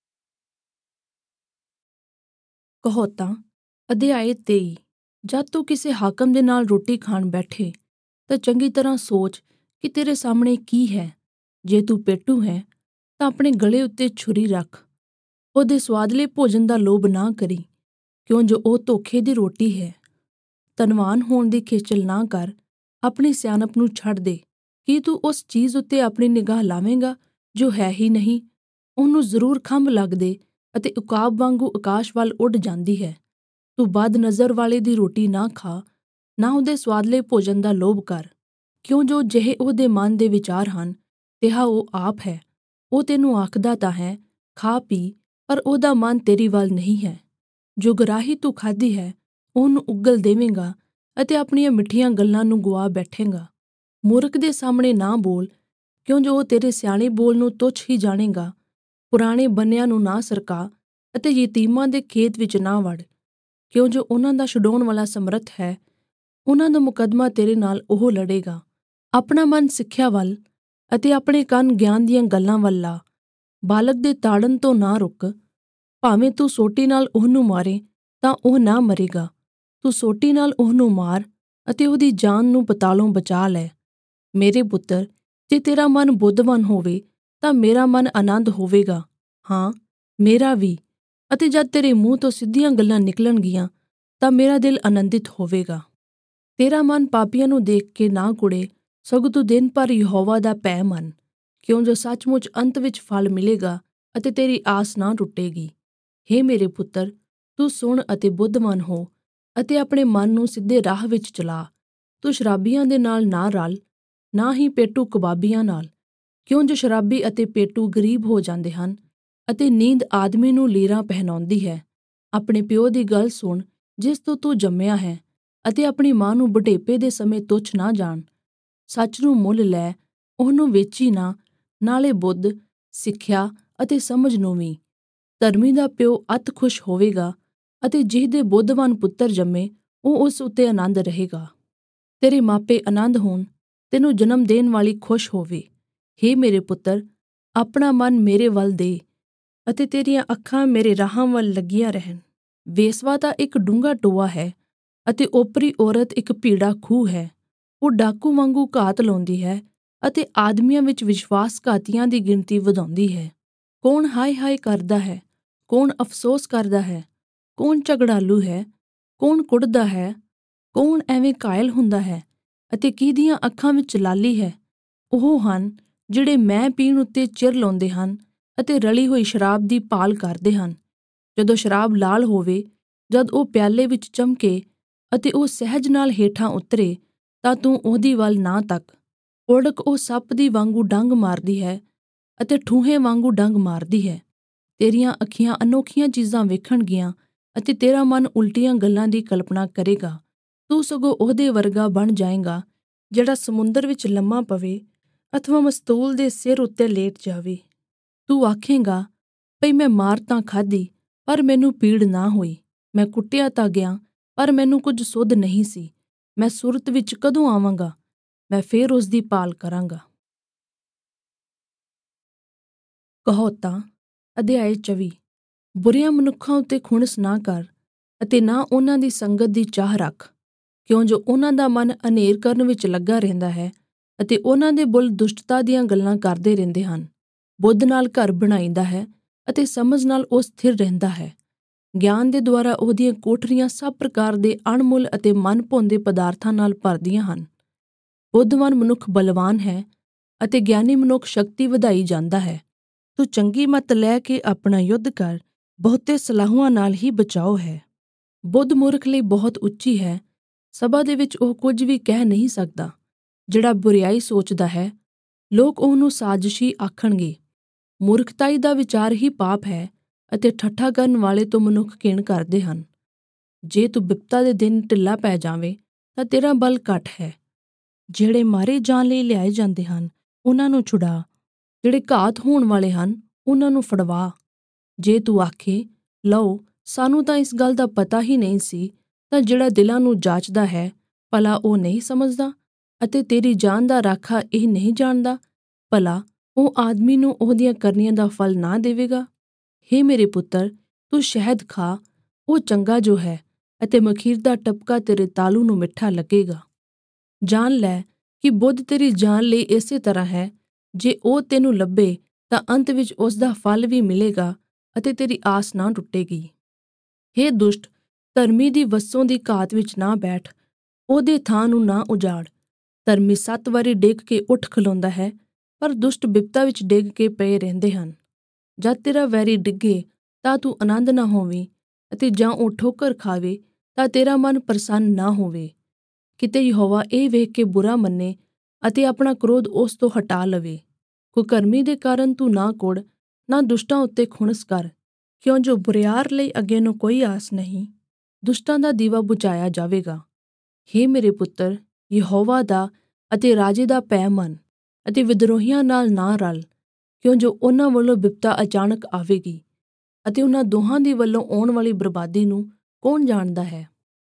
ਕਹਾਵਤਾਂ ਅਧਿਆਇ ਤੇਈ। ਜਦ ਤੂੰ ਕਿਸੇ ਹਾਕਮ ਦੇ ਨਾਲ ਰੋਟੀ ਖਾਣ ਬੈਠੇ, ਤਾਂ ਚੰਗੀ ਤਰ੍ਹਾਂ ਸੋਚ ਕਿ ਤੇਰੇ ਸਾਹਮਣੇ ਕੀ ਹੈ। ਜੇ ਤੂੰ ਪੇਟੂ ਹੈ, ਤਾਂ ਆਪਣੇ ਗਲੇ ਉੱਤੇ ਛੁਰੀ ਰੱਖ। ਉਹਦੇ ਸਵਾਦਲੇ ਭੋਜਨ ਦਾ ਲੋਭ ਨਾ ਕਰੀ, ਕਿਉਂ ਜੋ ਉਹ ਧੋਖੇ ਦੀ ਰੋਟੀ ਹੈ। ਧਨਵਾਨ ਹੋਣ ਦੀ ਖੇਚਲ ਨਾ ਕਰ, ਆਪਣੀ ਸਿਆਣਪ ਨੂੰ ਛੱਡ ਦੇ। ਕੀ ਤੂੰ ਉਸ ਚੀਜ਼ ਉੱਤੇ ਆਪਣੀ ਨਿਗਾਹ ਲਾਵੇਂਗਾ ਜੋ ਹੈ ਹੀ ਨਹੀਂ? ਉਹਨੂੰ ਜ਼ਰੂਰ ਖੰਭ ਲੱਗਦੇ ਅਤੇ ਉਕਾਬ ਵਾਂਗੂ ਆਕਾਸ਼ ਵੱਲ ਉੱਡ ਜਾਂਦੀ ਹੈ। ਤੂੰ ਬਦ ਨਜ਼ਰ ਵਾਲੇ ਦੀ ਰੋਟੀ ਨਾ ਖਾ, ਨਾ ਉਹਦੇ ਸਵਾਦਲੇ ਭੋਜਨ ਦਾ ਲੋਭ ਕਰ, ਕਿਉਂ ਜੋ ਜਿਹੇ ਉਹਦੇ ਮਨ ਦੇ ਵਿਚਾਰ ਹਨ, ਤਿਹਾ ਉਹ ਆਪ ਹੈ। ਉਹ ਤੈਨੂੰ ਆਖਦਾ ਤਾਂ ਹੈ, ਖਾ ਪੀ, ਪਰ ਉਹਦਾ ਮਨ ਤੇਰੀ ਵੱਲ ਨਹੀਂ ਹੈ। ਜੋ ਗਰਾਹੀ ਤੂੰ ਖਾਧੀ ਹੈ, ਉਹਨੂੰ ਉਗਲ ਦੇਵੇਂਗਾ ਅਤੇ ਆਪਣੀਆਂ ਮਿੱਠੀਆਂ ਗੱਲਾਂ ਨੂੰ ਗੁਆ ਬੈਠੇਂਗਾ। ਮੂਰਖ ਦੇ ਸਾਹਮਣੇ ਨਾ ਬੋਲ, ਕਿਉਂ ਜੋ ਉਹ ਤੇਰੇ ਸਿਆਣੇ ਬੋਲ ਨੂੰ ਤੁੱਛ ਹੀ ਜਾਣੇਗਾ। ਪੁਰਾਣੇ ਬੰਨਿਆਂ ਨੂੰ ਨਾ ਸਰਕਾ ਅਤੇ ਯਤੀਮਾਂ ਦੇ ਖੇਤ ਵਿੱਚ ਨਾ ਵੜ, ਕਿਉਂ ਜੋ ਉਹਨਾਂ ਦਾ ਛੁਡਾਉਣ ਵਾਲਾ ਸਮਰੱਥ ਹੈ। ਉਹਨਾਂ ਦਾ ਮੁਕੱਦਮਾ ਤੇਰੇ ਨਾਲ ਉਹ ਲੜੇਗਾ। ਆਪਣਾ ਮਨ ਸਿੱਖਿਆ ਵੱਲ ਅਤੇ ਆਪਣੇ ਕੰਨ ਗਿਆਨ ਦੀਆਂ ਗੱਲਾਂ ਵੱਲ ਲਾ। ਬਾਲਕ ਦੇ ਤਾੜਨ ਤੋਂ ਨਾ ਰੁਕ। ਭਾਵੇਂ ਤੂੰ ਸੋਟੀ ਨਾਲ ਉਹਨੂੰ ਮਾਰੇ, ਤਾਂ ਉਹ ਨਾ ਮਰੇਗਾ। ਤੂੰ ਸੋਟੀ ਨਾਲ ਉਹਨੂੰ ਮਾਰ ਅਤੇ ਉਹਦੀ ਜਾਨ ਨੂੰ ਪਤਾਲੋਂ ਬਚਾ ਲੈ। ਮੇਰੇ ਪੁੱਤਰ, ਜੇ ਤੇਰਾ ਮਨ ਬੁੱਧਵਾਨ ਹੋਵੇ, ਤਾਂ ਮੇਰਾ ਮਨ ਆਨੰਦ ਹੋਵੇਗਾ, ਹਾਂ ਮੇਰਾ ਵੀ, ਅਤੇ ਜਦ ਤੇਰੇ ਮੂੰਹ ਤੋਂ ਸਿੱਧੀਆਂ ਗੱਲਾਂ ਨਿਕਲਣਗੀਆਂ ਤਾਂ ਮੇਰਾ ਦਿਲ ਆਨੰਦਿਤ ਹੋਵੇਗਾ। ਤੇਰਾ ਮਨ ਪਾਪੀਆਂ ਨੂੰ ਦੇਖ ਕੇ ਨਾ ਕੁੜੇ, ਸਗੋਂ ਤੂੰ ਦਿਨ ਭਰ ਯਹੋਵਾ ਦਾ ਭੈ ਮੰਨ, ਕਿਉਂ ਜੋ ਸੱਚਮੁੱਚ ਅੰਤ ਵਿੱਚ ਫਲ ਮਿਲੇਗਾ ਅਤੇ ਤੇਰੀ ਆਸ ਨਾ ਟੁੱਟੇਗੀ। ਹੇ ਮੇਰੇ ਪੁੱਤਰ, ਤੂੰ ਸੁਣ ਅਤੇ ਬੁੱਧਵਾਨ ਹੋ ਅਤੇ ਆਪਣੇ ਮਨ ਨੂੰ ਸਿੱਧੇ ਰਾਹ ਵਿੱਚ ਚਲਾ। ਤੂੰ ਸ਼ਰਾਬੀਆਂ ਦੇ ਨਾਲ ਨਾ ਰਲ, ਨਾ ਹੀ ਪੇਟੂ ਕਬਾਬੀਆਂ ਨਾਲ, ਕਿਉਂ ਜੋ ਸ਼ਰਾਬੀ ਅਤੇ ਪੇਟੂ ਗਰੀਬ ਹੋ ਜਾਂਦੇ ਹਨ ਅਤੇ ਨੀਂਦ ਆਦਮੀ ਨੂੰ ਲੀਰਾਂ ਪਹਿਨਾਉਂਦੀ ਹੈ। ਆਪਣੇ ਪਿਓ ਦੀ ਗੱਲ ਸੁਣ ਜਿਸ ਤੋਂ ਤੂੰ ਜੰਮਿਆ ਹੈ ਅਤੇ ਆਪਣੀ ਮਾਂ ਨੂੰ ਬੁਢੇਪੇ ਦੇ ਸਮੇਂ ਤੁੱਛ ਨਾ ਜਾਣ। ਸੱਚ ਨੂੰ ਮੁੱਲ ਲੈ, ਉਹਨੂੰ ਵੇਚੀ ਨਾ, ਨਾਲੇ ਬੁੱਧ, ਸਿੱਖਿਆ ਅਤੇ ਸਮਝ ਨੂੰ ਵੀ। ਧਰਮੀ ਦਾ ਪਿਓ ਅਤ ਖੁਸ਼ ਹੋਵੇਗਾ ਅਤੇ ਜਿਹਦੇ ਬੁੱਧਵਾਨ ਪੁੱਤਰ ਜੰਮੇ ਉਹ ਉਸ ਉੱਤੇ ਆਨੰਦ ਰਹੇਗਾ। ਤੇਰੇ ਮਾਪੇ ਆਨੰਦ ਹੋਣ, ਤੈਨੂੰ ਜਨਮ ਦੇਣ ਵਾਲੀ ਖੁਸ਼ ਹੋਵੇ। ਹੇ ਮੇਰੇ ਪੁੱਤਰ, ਆਪਣਾ ਮਨ ਮੇਰੇ ਵੱਲ ਦੇ ਅਤੇ ਤੇਰੀਆਂ ਅੱਖਾਂ ਮੇਰੇ ਰਾਹਾਂ ਵੱਲ ਲੱਗੀਆਂ ਰਹਿਣ। ਵੇਸਵਾ ਤਾਂ ਇੱਕ ਡੂੰਘਾ ਟੋਆ ਹੈ ਅਤੇ ਓਪਰੀ ਔਰਤ ਇੱਕ ਭੀੜਾ ਖੂਹ ਹੈ। ਉਹ ਡਾਕੂ ਵਾਂਗੂ ਘਾਤ ਲਾਉਂਦੀ ਹੈ ਅਤੇ ਆਦਮੀਆਂ ਵਿੱਚ ਵਿਸ਼ਵਾਸਘਾਤੀਆਂ ਦੀ ਗਿਣਤੀ ਵਧਾਉਂਦੀ ਹੈ। ਕੌਣ ਹਾਏ ਹਾਏ ਕਰਦਾ ਹੈ, ਕੌਣ ਅਫਸੋਸ ਕਰਦਾ ਹੈ, ਕੌਣ ਝਗੜਾਲੂ ਹੈ, ਕੌਣ ਕੁੜਦਾ ਹੈ, ਕੌਣ ਐਵੇਂ ਘਾਇਲ ਹੁੰਦਾ ਹੈ ਅਤੇ ਕਿਹਦੀਆਂ ਅੱਖਾਂ ਵਿੱਚ ਲਾਲੀ ਹੈ। ਉਹ ਹਨ ਜਿਹੜੇ ਮੈਂ ਪੀਣ ਉੱਤੇ ਚਿਰ ਲਾਉਂਦੇ ਹਨ ਅਤੇ ਰਲੀ ਹੋਈ ਸ਼ਰਾਬ ਦੀ ਭਾਲ ਕਰਦੇ ਹਨ। ਜਦੋਂ ਸ਼ਰਾਬ ਲਾਲ ਹੋਵੇ, ਜਦ ਉਹ ਪਿਆਲੇ ਵਿੱਚ ਚਮਕੇ ਅਤੇ ਉਹ ਸਹਿਜ ਨਾਲ ਹੇਠਾਂ ਉਤਰੇ, ਤਾਂ ਤੂੰ ਉਹਦੀ ਵੱਲ ਨਾ ਤੱਕ। ਉੜਕ ਉਹ ਸੱਪ ਦੀ ਵਾਂਗੂ ਡੰਗ ਮਾਰਦੀ ਹੈ ਅਤੇ ਠੂਹੇ ਵਾਂਗੂ ਡੰਗ ਮਾਰਦੀ ਹੈ। ਤੇਰੀਆਂ ਅੱਖੀਆਂ ਅਨੋਖੀਆਂ ਚੀਜ਼ਾਂ ਵੇਖਣਗੀਆਂ ਅਤੇ ਤੇਰਾ ਮਨ ਉਲਟੀਆਂ ਗੱਲਾਂ ਦੀ ਕਲਪਨਾ ਕਰੇਗਾ। ਤੂੰ ਸਗੋਂ ਉਹਦੇ ਵਰਗਾ ਬਣ ਜਾਏਗਾ ਜਿਹੜਾ ਸਮੁੰਦਰ ਵਿੱਚ ਲੰਮਾ ਪਵੇ ਅਥਵਾ ਮਸਤੂਲ ਦੇ ਸਿਰ ਉੱਤੇ ਲੇਟ ਜਾਵੇ। ਤੂੰ ਆਖੇਂਗਾ, ਭਈ ਮੈਂ ਮਾਰ ਤਾਂ ਖਾਧੀ ਪਰ ਮੈਨੂੰ ਪੀੜ ਨਾ ਹੋਈ, ਮੈਂ ਕੁੱਟਿਆ ਤਾਂ ਗਿਆ ਪਰ ਮੈਨੂੰ ਕੁਝ ਸੁੱਧ ਨਹੀਂ ਸੀ। ਮੈਂ ਸੁਰਤ ਵਿੱਚ ਕਦੋਂ ਆਵਾਂਗਾ, ਮੈਂ ਫੇਰ ਉਸ ਦੀ ਭਾਲ ਕਰਾਂਗਾ। ਕਹੋਤਾਂ ਅਧਿਆਇ ਚੌਵੀ। ਬੁਰਿਆਂ ਮਨੁੱਖਾਂ ਉੱਤੇ ਖੁਣਸ ਨਾ ਕਰ ਅਤੇ ਨਾ ਉਹਨਾਂ ਦੀ ਸੰਗਤ ਦੀ ਚਾਹ ਰੱਖ, ਕਿਉਂ ਜੋ ਉਹਨਾਂ ਦਾ ਮਨ ਹਨੇਰ ਕਰਨ ਵਿੱਚ ਲੱਗਾ ਰਹਿੰਦਾ ਹੈ ਅਤੇ ਉਹਨਾਂ ਦੇ ਬੁੱਲ ਦੁਸ਼ਟਤਾ ਦੀਆਂ ਗੱਲਾਂ ਕਰਦੇ ਰਹਿੰਦੇ ਹਨ। ਬੁੱਧ ਨਾਲ ਘਰ ਬਣਾਈਦਾ ਹੈ ਅਤੇ ਸਮਝ ਨਾਲ ਉਹ ਸਥਿਰ ਰਹਿੰਦਾ ਹੈ। ਗਿਆਨ ਦੇ ਦੁਆਰਾ ਉਹਦੀਆਂ ਕੋਠਰੀਆਂ ਸਭ ਪ੍ਰਕਾਰ ਦੇ ਅਣਮੁੱਲ ਅਤੇ ਮਨ ਭਾਉਂਦੇ ਪਦਾਰਥਾਂ ਨਾਲ ਭਰਦੀਆਂ ਹਨ। ਬੁੱਧਵਾਨ ਮਨੁੱਖ ਬਲਵਾਨ ਹੈ ਅਤੇ ਗਿਆਨੀ ਮਨੁੱਖ ਸ਼ਕਤੀ ਵਧਾਈ ਜਾਂਦਾ ਹੈ। ਤੂੰ ਚੰਗੀ ਮੱਤ ਲੈ ਕੇ ਆਪਣਾ ਯੁੱਧ ਕਰ, ਬਹੁਤੇ ਸਲਾਹੁਆਂ ਨਾਲ ਹੀ ਬਚਾਓ ਹੈ। ਬੁੱਧ ਮੂਰਖ ਲਈ ਬਹੁਤ ਉੱਚੀ ਹੈ, ਸਭਾ ਦੇ ਵਿੱਚ ਉਹ ਕੁਝ ਵੀ ਕਹਿ ਨਹੀਂ ਸਕਦਾ। ਜਿਹੜਾ ਬੁਰਿਆਈ ਸੋਚਦਾ ਹੈ, ਲੋਕ ਉਹਨੂੰ ਸਾਜ਼ਿਸ਼ੀ ਆਖਣਗੇ। ਮੂਰਖਤਾਈ ਦਾ ਵਿਚਾਰ ਹੀ ਪਾਪ ਹੈ ਅਤੇ ਠੱਠਾ ਕਰਨ ਵਾਲੇ ਤੋਂ ਮਨੁੱਖ ਘਿਣ ਕਰਦੇ ਹਨ। ਜੇ ਤੂੰ ਬਿਪਤਾ ਦੇ ਦਿਨ ਢਿੱਲਾ ਪੈ ਜਾਵੇਂ ਤਾਂ ਤੇਰਾ ਬਲ ਘੱਟ ਹੈ। ਜਿਹੜੇ ਮਾਰੇ ਜਾਣ ਲਈ ਲਿਆਏ ਜਾਂਦੇ ਹਨ ਉਹਨਾਂ ਨੂੰ ਛੁਡਾ, ਜਿਹੜੇ ਘਾਤ ਹੋਣ ਵਾਲੇ ਹਨ ਉਹਨਾਂ ਨੂੰ ਫੜਵਾ। ਜੇ ਤੂੰ ਆਖੇ, ਲਓ ਸਾਨੂੰ ਤਾਂ ਇਸ ਗੱਲ ਦਾ ਪਤਾ ਹੀ ਨਹੀਂ ਸੀ, ਤਾਂ ਜਿਹੜਾ ਦਿਲਾਂ ਨੂੰ ਜਾਚਦਾ ਹੈ ਭਲਾ ਉਹ ਨਹੀਂ ਸਮਝਦਾ ਅਤੇ ਤੇਰੀ ਜਾਨ ਦਾ ਰਾਖਾ ਇਹ ਨਹੀਂ ਜਾਣਦਾ, ਭਲਾ ਉਹ ਆਦਮੀ ਨੂੰ ਉਹਦੀਆਂ ਕਰਨੀਆਂ ਦਾ ਫਲ ਨਾ ਦੇਵੇਗਾ। ਹੇ ਮੇਰੇ ਪੁੱਤਰ, ਤੂੰ ਸ਼ਹਿਦ ਖਾ, ਉਹ ਚੰਗਾ ਜੋ ਹੈ ਅਤੇ ਮਖੀਰ ਦਾ ਟਪਕਾ ਤੇਰੇ ਤਾਲੂ ਨੂੰ ਮਿੱਠਾ ਲੱਗੇਗਾ। ਜਾਣ ਲੈ ਕਿ ਬੁੱਧ ਤੇਰੀ ਜਾਨ ਲਈ ਇਸੇ ਤਰ੍ਹਾਂ ਹੈ। ਜੇ ਉਹ ਤੈਨੂੰ ਲੱਭੇ ਤਾਂ ਅੰਤ ਵਿੱਚ ਉਸ ਦਾ ਫਲ ਵੀ ਮਿਲੇਗਾ ਅਤੇ ਤੇਰੀ ਆਸ ਨਾ ਟੁੱਟੇਗੀ। ਹੇ ਦੁਸ਼ਟ, ਧਰਮੀ ਦੀ ਵਸੋਂ ਦੀ ਘਾਤ ਵਿੱਚ ਨਾ ਬੈਠ, ਉਹਦੇ ਥਾਂ ਨੂੰ ਨਾ ਉਜਾੜ। ਧਰਮੀ ਸੱਤ ਵਾਰੀ ਡਿੱਗ ਕੇ ਉੱਠ ਖਲੋਂਦਾ ਹੈ, ਪਰ ਦੁਸ਼ਟ ਬਿਪਤਾ ਵਿੱਚ ਡਿੱਗ ਕੇ ਪਏ ਰਹਿੰਦੇ ਹਨ। ਜਦ ਤੇਰਾ ਵੈਰੀ ਡਿੱਗੇ ਤਾਂ ਤੂੰ ਆਨੰਦ ਨਾ ਹੋਵੇਂ ਅਤੇ ਜਾਂ ਉਹ ਠੋਕਰ ਖਾਵੇ ਤਾਂ ਤੇਰਾ ਮਨ ਪ੍ਰਸੰਨ ਨਾ ਹੋਵੇ। ਕਿਤੇ ਯਹੋਵਾ ਇਹ ਵੇਖ ਕੇ ਬੁਰਾ ਮੰਨੇ ਅਤੇ ਆਪਣਾ ਕ੍ਰੋਧ ਉਸ ਤੋਂ ਹਟਾ ਲਵੇ। ਕੁਕਰਮੀ ਦੇ ਕਾਰਨ ਤੂੰ ਨਾ ਕੁੜ, ਨਾ ਦੁਸ਼ਟਾਂ ਉੱਤੇ ਖੁਣਸ ਕਰ, ਕਿਉਂ ਜੋ ਬੁਰਿਆਰ ਲਈ ਅੱਗੇ ਨੂੰ ਕੋਈ ਆਸ ਨਹੀਂ, ਦੁਸ਼ਟਾਂ ਦਾ ਦੀਵਾ ਬੁਝਾਇਆ ਜਾਵੇਗਾ। ਹੇ ਮੇਰੇ ਪੁੱਤਰ, ਯਹੋਵਾ ਦਾ ਅਤੇ ਰਾਜੇ ਦਾ ਭੈ ਮੰਨ ਅਤੇ ਵਿਦਰੋਹੀਆਂ ਨਾਲ ਨਾ ਰਲ, ਕਿਉਂ ਜੋ ਉਹਨਾਂ ਵੱਲੋਂ ਬਿਪਤਾ ਅਚਾਨਕ ਆਵੇਗੀ ਅਤੇ ਉਹਨਾਂ ਦੋਹਾਂ ਦੀ ਵੱਲੋਂ ਆਉਣ ਵਾਲੀ ਬਰਬਾਦੀ ਨੂੰ ਕੌਣ ਜਾਣਦਾ ਹੈ।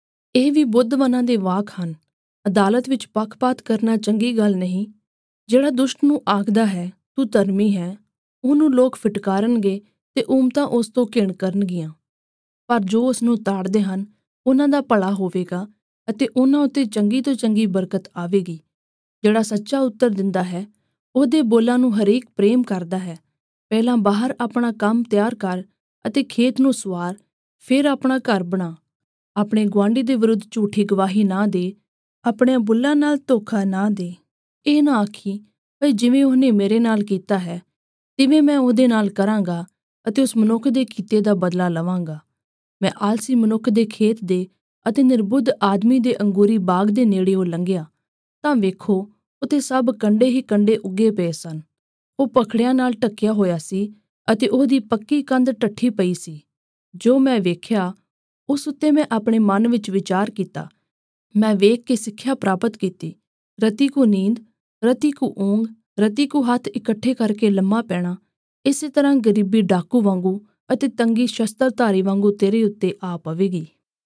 ਇਹ ਵੀ ਬੁੱਧਵਾਨਾਂ ਦੇ ਵਾਕ ਹਨ। ਅਦਾਲਤ ਵਿੱਚ ਪੱਖਪਾਤ ਕਰਨਾ ਚੰਗੀ ਗੱਲ ਨਹੀਂ। ਜਿਹੜਾ ਦੁਸ਼ਟ ਨੂੰ ਆਖਦਾ ਹੈ ਤੂੰ ਧਰਮੀ ਹੈ, ਉਹਨੂੰ ਲੋਕ ਫਿਟਕਾਰਨਗੇ ਤੇ ਉਮਤਾਂ ਉਸ ਤੋਂ ਘਿਣ ਕਰਨਗੀਆਂ, ਪਰ ਜੋ ਉਸ ਨੂੰ ਤਾੜਦੇ ਹਨ ਉਹਨਾਂ ਦਾ ਭਲਾ ਹੋਵੇਗਾ ਅਤੇ ਉਹਨਾਂ ਉੱਤੇ ਚੰਗੀ ਤੋਂ ਚੰਗੀ ਬਰਕਤ ਆਵੇਗੀ। ਜਿਹੜਾ ਸੱਚਾ ਉੱਤਰ ਦਿੰਦਾ ਹੈ ਉਹਦੇ ਬੋਲਾਂ ਨੂੰ ਹਰੇਕ ਪ੍ਰੇਮ ਕਰਦਾ ਹੈ। ਪਹਿਲਾਂ ਬਾਹਰ ਆਪਣਾ ਕੰਮ ਤਿਆਰ ਕਰ ਅਤੇ ਖੇਤ ਨੂੰ ਸਵਾਰ, ਫਿਰ ਆਪਣਾ ਘਰ ਬਣਾ। ਆਪਣੇ ਗੁਆਂਢੀ ਦੇ ਵਿਰੁੱਧ ਝੂਠੀ ਗਵਾਹੀ ਨਾ ਦੇ, ਆਪਣੇ ਬੁੱਲਾਂ ਨਾਲ ਧੋਖਾ ਨਾ ਦੇ। ਇਹ ਨਾ ਆਖੀ, ਭਈ ਜਿਵੇਂ ਉਹਨੇ ਮੇਰੇ ਨਾਲ ਕੀਤਾ ਹੈ ਤਿਵੇਂ ਮੈਂ ਉਹਦੇ ਨਾਲ ਕਰਾਂਗਾ ਅਤੇ ਉਸ ਮਨੁੱਖ ਦੇ ਕੀਤੇ ਦਾ ਬਦਲਾ ਲਵਾਂਗਾ। ਮੈਂ ਆਲਸੀ ਮਨੁੱਖ ਦੇ ਖੇਤ ਦੇ ਅਤੇ ਨਿਰਬੁੱਧ ਆਦਮੀ ਦੇ ਅੰਗੂਰੀ ਬਾਗ ਦੇ ਨੇੜਿਓਂ ਲੰਘਿਆ, ਤਾਂ ਵੇਖੋ ਉੱਥੇ ਸਭ ਕੰਡੇ ਹੀ ਕੰਡੇ ਉੱਗੇ ਪਏ ਸਨ। ਉਹ ਪਖੜਿਆਂ ਨਾਲ ਢੱਕਿਆ ਹੋਇਆ ਸੀ ਅਤੇ ਉਹਦੀ ਪੱਕੀ ਕੰਧ ਟੱਠੀ ਪਈ ਸੀ। ਜੋ ਮੈਂ ਵੇਖਿਆ ਉਸ ਉੱਤੇ ਮੈਂ ਆਪਣੇ ਮਨ ਵਿੱਚ ਵਿਚਾਰ ਕੀਤਾ। ਮੈਂ ਵੇਖ ਕੇ ਸਿੱਖਿਆ ਪ੍ਰਾਪਤ ਕੀਤੀ। ਰਤੀ ਕੁ ਨੀਂਦ, ਰਤੀ ਕੁ ਊਂਘ, ਰਤੀ ਕੁ ਹੱਥ ਇਕੱਠੇ ਕਰਕੇ ਲੰਮਾ ਪੈਣਾ, ਇਸੇ ਤਰ੍ਹਾਂ ਗਰੀਬੀ ਡਾਕੂ ਵਾਂਗੂ ਅਤੇ ਤੰਗੀ ਸ਼ਸਤਰਧਾਰੀ ਵਾਂਗੂ ਤੇਰੇ ਉੱਤੇ ਆ ਪਵੇਗੀ।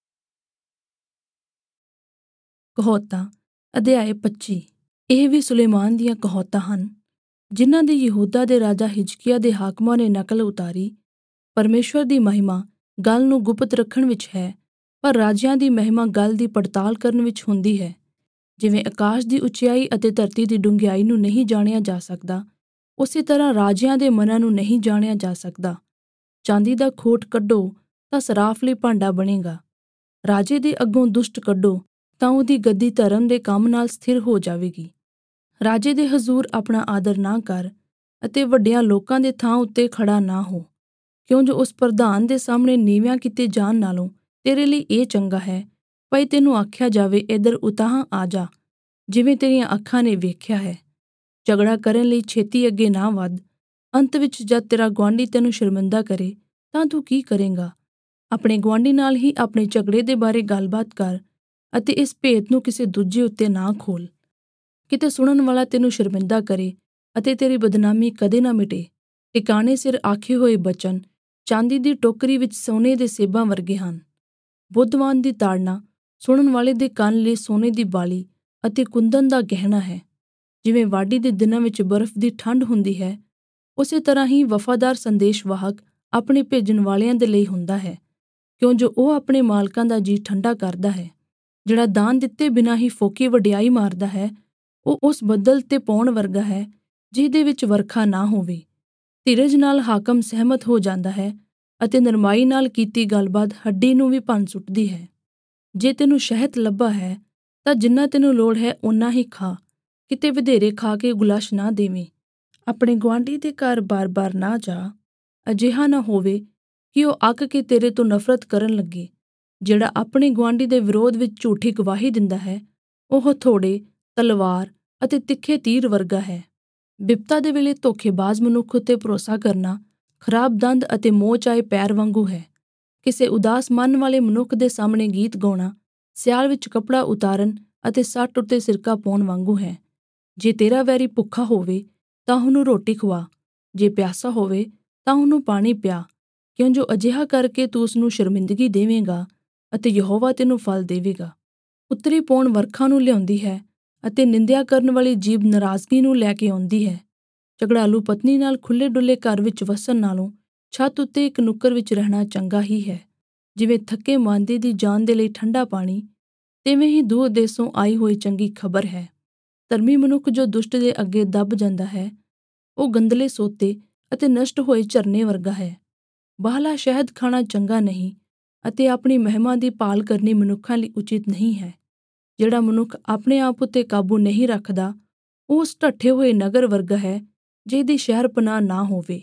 ਕਹੌਤਾਂ ਅਧਿਆਇ ਪੱਚੀ। ਇਹ ਵੀ ਸੁਲੇਮਾਨ ਦੀਆਂ ਕਹੌਤਾਂ ਹਨ, ਜਿਨ੍ਹਾਂ ਦੀ ਯਹੂਦਾ ਦੇ ਰਾਜਾ ਹਿਜਕੀਆ ਦੇ ਹਾਕਮਾਂ ਨੇ ਨਕਲ ਉਤਾਰੀ। ਪਰਮੇਸ਼ਵਰ ਦੀ ਮਹਿਮਾ ਗੱਲ ਨੂੰ ਗੁਪਤ ਰੱਖਣ ਵਿੱਚ ਹੈ, ਪਰ ਰਾਜਿਆਂ ਦੀ ਮਹਿਮਾ ਗੱਲ ਦੀ ਪੜਤਾਲ ਕਰਨ ਵਿੱਚ ਹੁੰਦੀ ਹੈ। ਜਿਵੇਂ ਆਕਾਸ਼ ਦੀ ਉਚਾਈ ਅਤੇ ਧਰਤੀ ਦੀ ਡੂੰਘਾਈ ਨੂੰ ਨਹੀਂ ਜਾਣਿਆ ਜਾ ਸਕਦਾ, ਉਸੇ ਤਰ੍ਹਾਂ ਰਾਜਿਆਂ ਦੇ ਮਨਾਂ ਨੂੰ ਨਹੀਂ ਜਾਣਿਆ ਜਾ ਸਕਦਾ। ਚਾਂਦੀ ਦਾ ਖੋਟ ਕੱਢੋ ਤਾਂ ਸਰਾਫ ਲਈ ਭਾਂਡਾ ਬਣੇਗਾ। ਰਾਜੇ ਦੇ ਅੱਗੋਂ ਦੁਸ਼ਟ ਕੱਢੋ ਤਾਂ ਉਹਦੀ ਗੱਦੀ ਧਰਮ ਦੇ ਕੰਮ ਨਾਲ ਸਥਿਰ ਹੋ ਜਾਵੇਗੀ। ਰਾਜੇ ਦੇ ਹਜ਼ੂਰ ਆਪਣਾ ਆਦਰ ਨਾ ਕਰ ਅਤੇ ਵੱਡਿਆਂ ਲੋਕਾਂ ਦੇ ਥਾਂ ਉੱਤੇ ਖੜਾ ਨਾ ਹੋ, ਕਿਉਂ ਜੋ ਉਸ ਪ੍ਰਧਾਨ ਦੇ ਸਾਹਮਣੇ ਨੀਵਿਆਂ ਕੀਤੇ ਜਾਣ ਨਾਲੋਂ ਤੇਰੇ ਲਈ ਇਹ ਚੰਗਾ ਹੈ ਭਈ ਤੈਨੂੰ ਆਖਿਆ ਜਾਵੇ, ਇੱਧਰ ਉਤਾਂਹ ਆ ਜਾ, ਜਿਵੇਂ ਤੇਰੀਆਂ ਅੱਖਾਂ ਨੇ ਵੇਖਿਆ ਹੈ। ਝਗੜਾ ਕਰਨ ਲਈ ਛੇਤੀ ਅੱਗੇ ਨਾ ਵੱਧ। ਅੰਤ ਵਿੱਚ ਜਦ ਤੇਰਾ ਗੁਆਂਢੀ ਤੈਨੂੰ ਸ਼ਰਮਿੰਦਾ ਕਰੇ ਤਾਂ ਤੂੰ ਕੀ ਕਰੇਂਗਾ? ਆਪਣੇ ਗੁਆਂਢੀ ਨਾਲ ਹੀ ਆਪਣੇ ਝਗੜੇ ਦੇ ਬਾਰੇ ਗੱਲਬਾਤ ਕਰ ਅਤੇ ਇਸ ਭੇਤ ਨੂੰ ਕਿਸੇ ਦੂਜੇ ਉੱਤੇ ਨਾ ਖੋਲ। ਕਿਤੇ ਸੁਣਨ ਵਾਲਾ ਤੈਨੂੰ ਸ਼ਰਮਿੰਦਾ ਕਰੇ ਅਤੇ ਤੇਰੀ ਬਦਨਾਮੀ ਕਦੇ ਨਾ ਮਿਟੇ। ਟਿਕਾਣੇ ਸਿਰ ਆਖੇ ਹੋਏ ਬਚਨ ਚਾਂਦੀ ਦੀ ਟੋਕਰੀ ਵਿੱਚ ਸੋਨੇ ਦੇ ਸੇਬਾਂ ਵਰਗੇ ਹਨ। ਬੁੱਧਵਾਨ ਦੀ ਤਾੜਨਾ ਸੁਣਨ ਵਾਲੇ ਦੇ ਕੰਨ ਲਈ ਸੋਨੇ ਦੀ ਬਾਲੀ ਅਤੇ ਕੁੰਦਨ ਦਾ ਗਹਿਣਾ ਹੈ। ਜਿਵੇਂ ਵਾਢੀ ਦੇ ਦਿਨਾਂ ਵਿੱਚ ਬਰਫ਼ ਦੀ ਠੰਡ ਹੁੰਦੀ ਹੈ, ਉਸੇ ਤਰ੍ਹਾਂ ਹੀ ਵਫ਼ਾਦਾਰ ਸੰਦੇਸ਼ ਵਾਹਕ ਆਪਣੇ ਭੇਜਣ ਵਾਲਿਆਂ ਦੇ ਲਈ ਹੁੰਦਾ ਹੈ, ਕਿਉਂ ਜੋ ਉਹ ਆਪਣੇ ਮਾਲਕਾਂ ਦਾ ਜੀ ਠੰਡਾ ਕਰਦਾ ਹੈ। ਜਿਹੜਾ ਦਾਨ ਦਿੱਤੇ ਬਿਨਾਂ ਹੀ ਫੋਕੀ ਵਡਿਆਈ ਮਾਰਦਾ ਹੈ, ਉਹ ਉਸ ਬੱਦਲ ਤੇ ਪਾਉਣ ਵਰਗਾ ਹੈ ਜਿਹਦੇ ਵਿੱਚ ਵਰਖਾ ਨਾ ਹੋਵੇ। ਧੀਰਜ ਨਾਲ ਹਾਕਮ ਸਹਿਮਤ ਹੋ ਜਾਂਦਾ ਹੈ ਅਤੇ ਨਰਮਾਈ ਨਾਲ ਕੀਤੀ ਗੱਲਬਾਤ ਹੱਡੀ ਨੂੰ ਵੀ ਭੰਨ ਸੁੱਟਦੀ ਹੈ। ਜੇ ਤੈਨੂੰ ਸ਼ਹਿਦ ਲੱਭਾ ਹੈ ਤਾਂ ਜਿੰਨਾ ਤੈਨੂੰ ਲੋੜ ਹੈ ਓਨਾ ਹੀ ਖਾ, ਕਿਤੇ ਵਧੇਰੇ ਖਾ ਕੇ ਗੁਲਾਸ਼ ਨਾ ਦੇਵੇਂ। ਆਪਣੇ ਗੁਆਂਢੀ ਦੇ ਘਰ ਬਾਰ-ਬਾਰ ਨਾ ਜਾ। ਅਜਿਹਾ ਨਾ ਹੋਵੇ ਕਿ ਉਹ ਅੱਕ ਕੇ ਤੇਰੇ ਤੋਂ ਨਫ਼ਰਤ ਕਰਨ ਲੱਗੇ। ਜਿਹੜਾ ਆਪਣੇ ਗੁਆਂਢੀ ਦੇ ਵਿਰੋਧ ਵਿੱਚ ਝੂਠੀ ਗਵਾਹੀ ਦਿੰਦਾ ਹੈ, ਉਹ ਹਥੌੜੇ, ਤਲਵਾਰ ਅਤੇ ਤਿੱਖੇ ਤੀਰ ਵਰਗਾ ਹੈ। ਬਿਪਤਾ ਦੇ ਵੇਲੇ ਧੋਖੇਬਾਜ਼ ਮਨੁੱਖ ਉੱਤੇ ਭਰੋਸਾ ਕਰਨਾ ਖਰਾਬ ਦੰਦ ਅਤੇ ਮੋਚ ਆਏ ਪੈਰ ਵਾਂਗੂ ਹੈ। ਕਿਸੇ ਉਦਾਸ ਮਨ ਵਾਲੇ ਮਨੁੱਖ ਦੇ ਸਾਹਮਣੇ ਗੀਤ ਗਾਉਣਾ ਸਿਆਲ ਵਿੱਚ ਕੱਪੜਾ ਉਤਾਰਨ ਅਤੇ ਸੱਟ ਉੱਤੇ ਸਿਰਕਾ ਪਾਉਣ ਵਾਂਗੂ ਹੈ। ਜੇ ਤੇਰਾ ਵੈਰੀ ਭੁੱਖਾ ਹੋਵੇ ਤਾਂ ਉਹਨੂੰ ਰੋਟੀ ਖਵਾ, ਜੇ ਪਿਆਸਾ ਹੋਵੇ ਤਾਂ ਉਹਨੂੰ ਪਾਣੀ ਪਿਆ, ਕਿਉਂ ਜੋ ਅਜਿਹਾ ਕਰਕੇ ਤੂੰ ਉਸਨੂੰ ਸ਼ਰਮਿੰਦਗੀ ਦੇਵੇਂਗਾ ਅਤੇ ਯਹੋਵਾ ਤੈਨੂੰ ਫਲ ਦੇਵੇਗਾ। ਉੱਤਰੀ ਪੌਣ ਵਰਖਾ ਨੂੰ ਲਿਆਉਂਦੀ ਹੈ ਅਤੇ ਨਿੰਦਿਆ ਕਰਨ ਵਾਲੀ ਜੀਭ ਨਾਰਾਜ਼ਗੀ ਨੂੰ ਲੈ ਕੇ ਆਉਂਦੀ ਹੈ। ਝਗੜਾਲੂ ਪਤਨੀ ਨਾਲ ਖੁੱਲੇ ਡੁੱਲੇ ਘਰ ਵਿੱਚ ਵਸਣ ਨਾਲੋਂ ਛੱਤ ਉੱਤੇ ਇੱਕ ਨੁੱਕਰ ਵਿੱਚ ਰਹਿਣਾ ਚੰਗਾ ਹੀ ਹੈ। ਜਿਵੇਂ ਥੱਕੇ ਮਾਂਦੇ ਦੀ ਜਾਨ ਦੇ ਲਈ ਠੰਡਾ ਪਾਣੀ, ਤਿਵੇਂ ਹੀ ਦੂਰ ਦੇਸੋਂ ਆਈ ਹੋਈ ਚੰਗੀ ਖਬਰ ਹੈ। ਧਰਮੀ ਮਨੁੱਖ ਜੋ ਦੁਸ਼ਟ ਦੇ ਅੱਗੇ ਦੱਬ ਜਾਂਦਾ ਹੈ, ਉਹ ਗੰਦਲੇ ਸੋਤੇ ਅਤੇ ਨਸ਼ਟ ਹੋਏ ਝਰਨੇ ਵਰਗਾ ਹੈ। ਬਾਹਲਾ ਸ਼ਹਿਦ ਖਾਣਾ ਚੰਗਾ ਨਹੀਂ ਅਤੇ ਆਪਣੀ ਮਹਿਮਾ ਦੀ ਭਾਲ ਕਰਨੀ ਮਨੁੱਖਾਂ ਲਈ ਉਚਿਤ ਨਹੀਂ ਹੈ। ਜਿਹੜਾ ਮਨੁੱਖ ਆਪਣੇ ਆਪ ਉੱਤੇ ਕਾਬੂ ਨਹੀਂ ਰੱਖਦਾ, ਉਹ ਉਸ ਢੱਠੇ ਹੋਏ ਨਗਰ ਵਰਗਾ ਹੈ ਜਿਹਦੀ ਸ਼ਹਿਰ ਪਨਾਹ ਨਾ ਹੋਵੇ।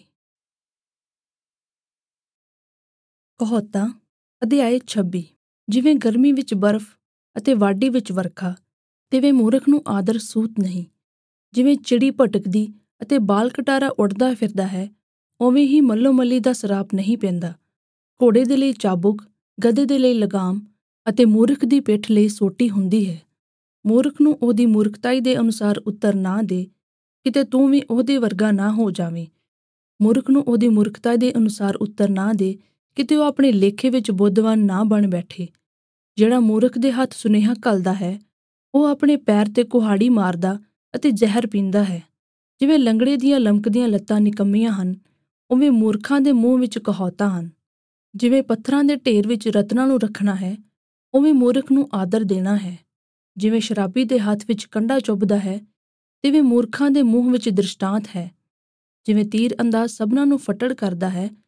ਕਹੌਤਾਂ ਅਧਿਆਇ ਛੱਬੀ। ਜਿਵੇਂ ਗਰਮੀ ਵਿੱਚ ਬਰਫ਼ ਅਤੇ ਵਾਢੀ ਵਿੱਚ ਵਰਖਾ, ਤਿਵੇਂ ਮੂਰਖ ਨੂੰ ਆਦਰ ਸੂਤ ਨਹੀਂ। ਜਿਵੇਂ ਚਿੜੀ ਭਟਕਦੀ ਅਤੇ ਬਾਲ ਕਟਾਰਾ ਉੱਡਦਾ ਫਿਰਦਾ ਹੈ, ਉਵੇਂ ਹੀ ਮੱਲੋ ਮੱਲੀ ਦਾ ਸਰਾਪ ਨਹੀਂ ਪੈਂਦਾ। ਘੋੜੇ ਦੇ ਲਈ ਚਾਬੁਕ, ਗਧੇ ਦੇ ਲਈ ਲਗਾਮ ਅਤੇ ਮੂਰਖ ਦੀ ਪਿੱਠ ਲਈ ਸੋਟੀ ਹੁੰਦੀ ਹੈ। ਮੂਰਖ ਨੂੰ ਉਹਦੀ ਮੂਰਖਤਾਈ ਦੇ ਅਨੁਸਾਰ ਉੱਤਰ ਨਾ ਦੇ, ਕਿਤੇ ਤੂੰ ਵੀ ਉਹਦੇ ਵਰਗਾ ਨਾ ਹੋ ਜਾਵੇਂ। ਮੂਰਖ ਨੂੰ ਉਹਦੀ ਮੂਰਖਤਾ ਦੇ ਅਨੁਸਾਰ ਉੱਤਰ ਨਾ ਦੇ, ਕਿਤੇ ਉਹ ਆਪਣੇ ਲੇਖੇ ਵਿੱਚ ਬੁੱਧਵਾਨ ਨਾ ਬਣ ਬੈਠੇ। ਜਿਹੜਾ ਮੂਰਖ ਦੇ ਹੱਥ ਸੁਨੇਹਾ ਘੱਲਦਾ ਹੈ, ਉਹ ਆਪਣੇ ਪੈਰ ਤੇ ਕੁਹਾੜੀ ਮਾਰਦਾ ਅਤੇ ਜ਼ਹਿਰ ਪੀਂਦਾ ਹੈ। ਜਿਵੇਂ ਲੰਗੜੇ ਦੀਆਂ ਲਮਕਦੀਆਂ ਲੱਤਾਂ ਨਿਕੰਮੀਆਂ ਹਨ, ਉਵੇਂ ਮੂਰਖਾਂ ਦੇ ਮੂੰਹ ਵਿੱਚ ਕਹੌਤਾਂ ਹਨ। ਜਿਵੇਂ ਪੱਥਰਾਂ ਦੇ ਢੇਰ ਵਿੱਚ ਰਤਨਾਂ ਨੂੰ ਰੱਖਣਾ ਹੈ, ਉਵੇਂ ਮੂਰਖ ਨੂੰ ਆਦਰ ਦੇਣਾ ਹੈ। ਜਿਵੇਂ ਸ਼ਰਾਬੀ ਦੇ ਹੱਥ ਵਿੱਚ ਕੰਡਾ ਚੁੱਭਦਾ ਹੈ, ਤਿਵੇਂ ਮੂਰਖਾਂ ਦੇ ਮੂੰਹ ਵਿੱਚ ਦ੍ਰਿਸ਼ਟਾਂਤ ਹੈ। ਜਿਵੇਂ ਤੀਰ ਅੰਦਾਜ਼ ਸਭਨਾਂ ਨੂੰ ਫੱਟੜ ਕਰਦਾ ਹੈ,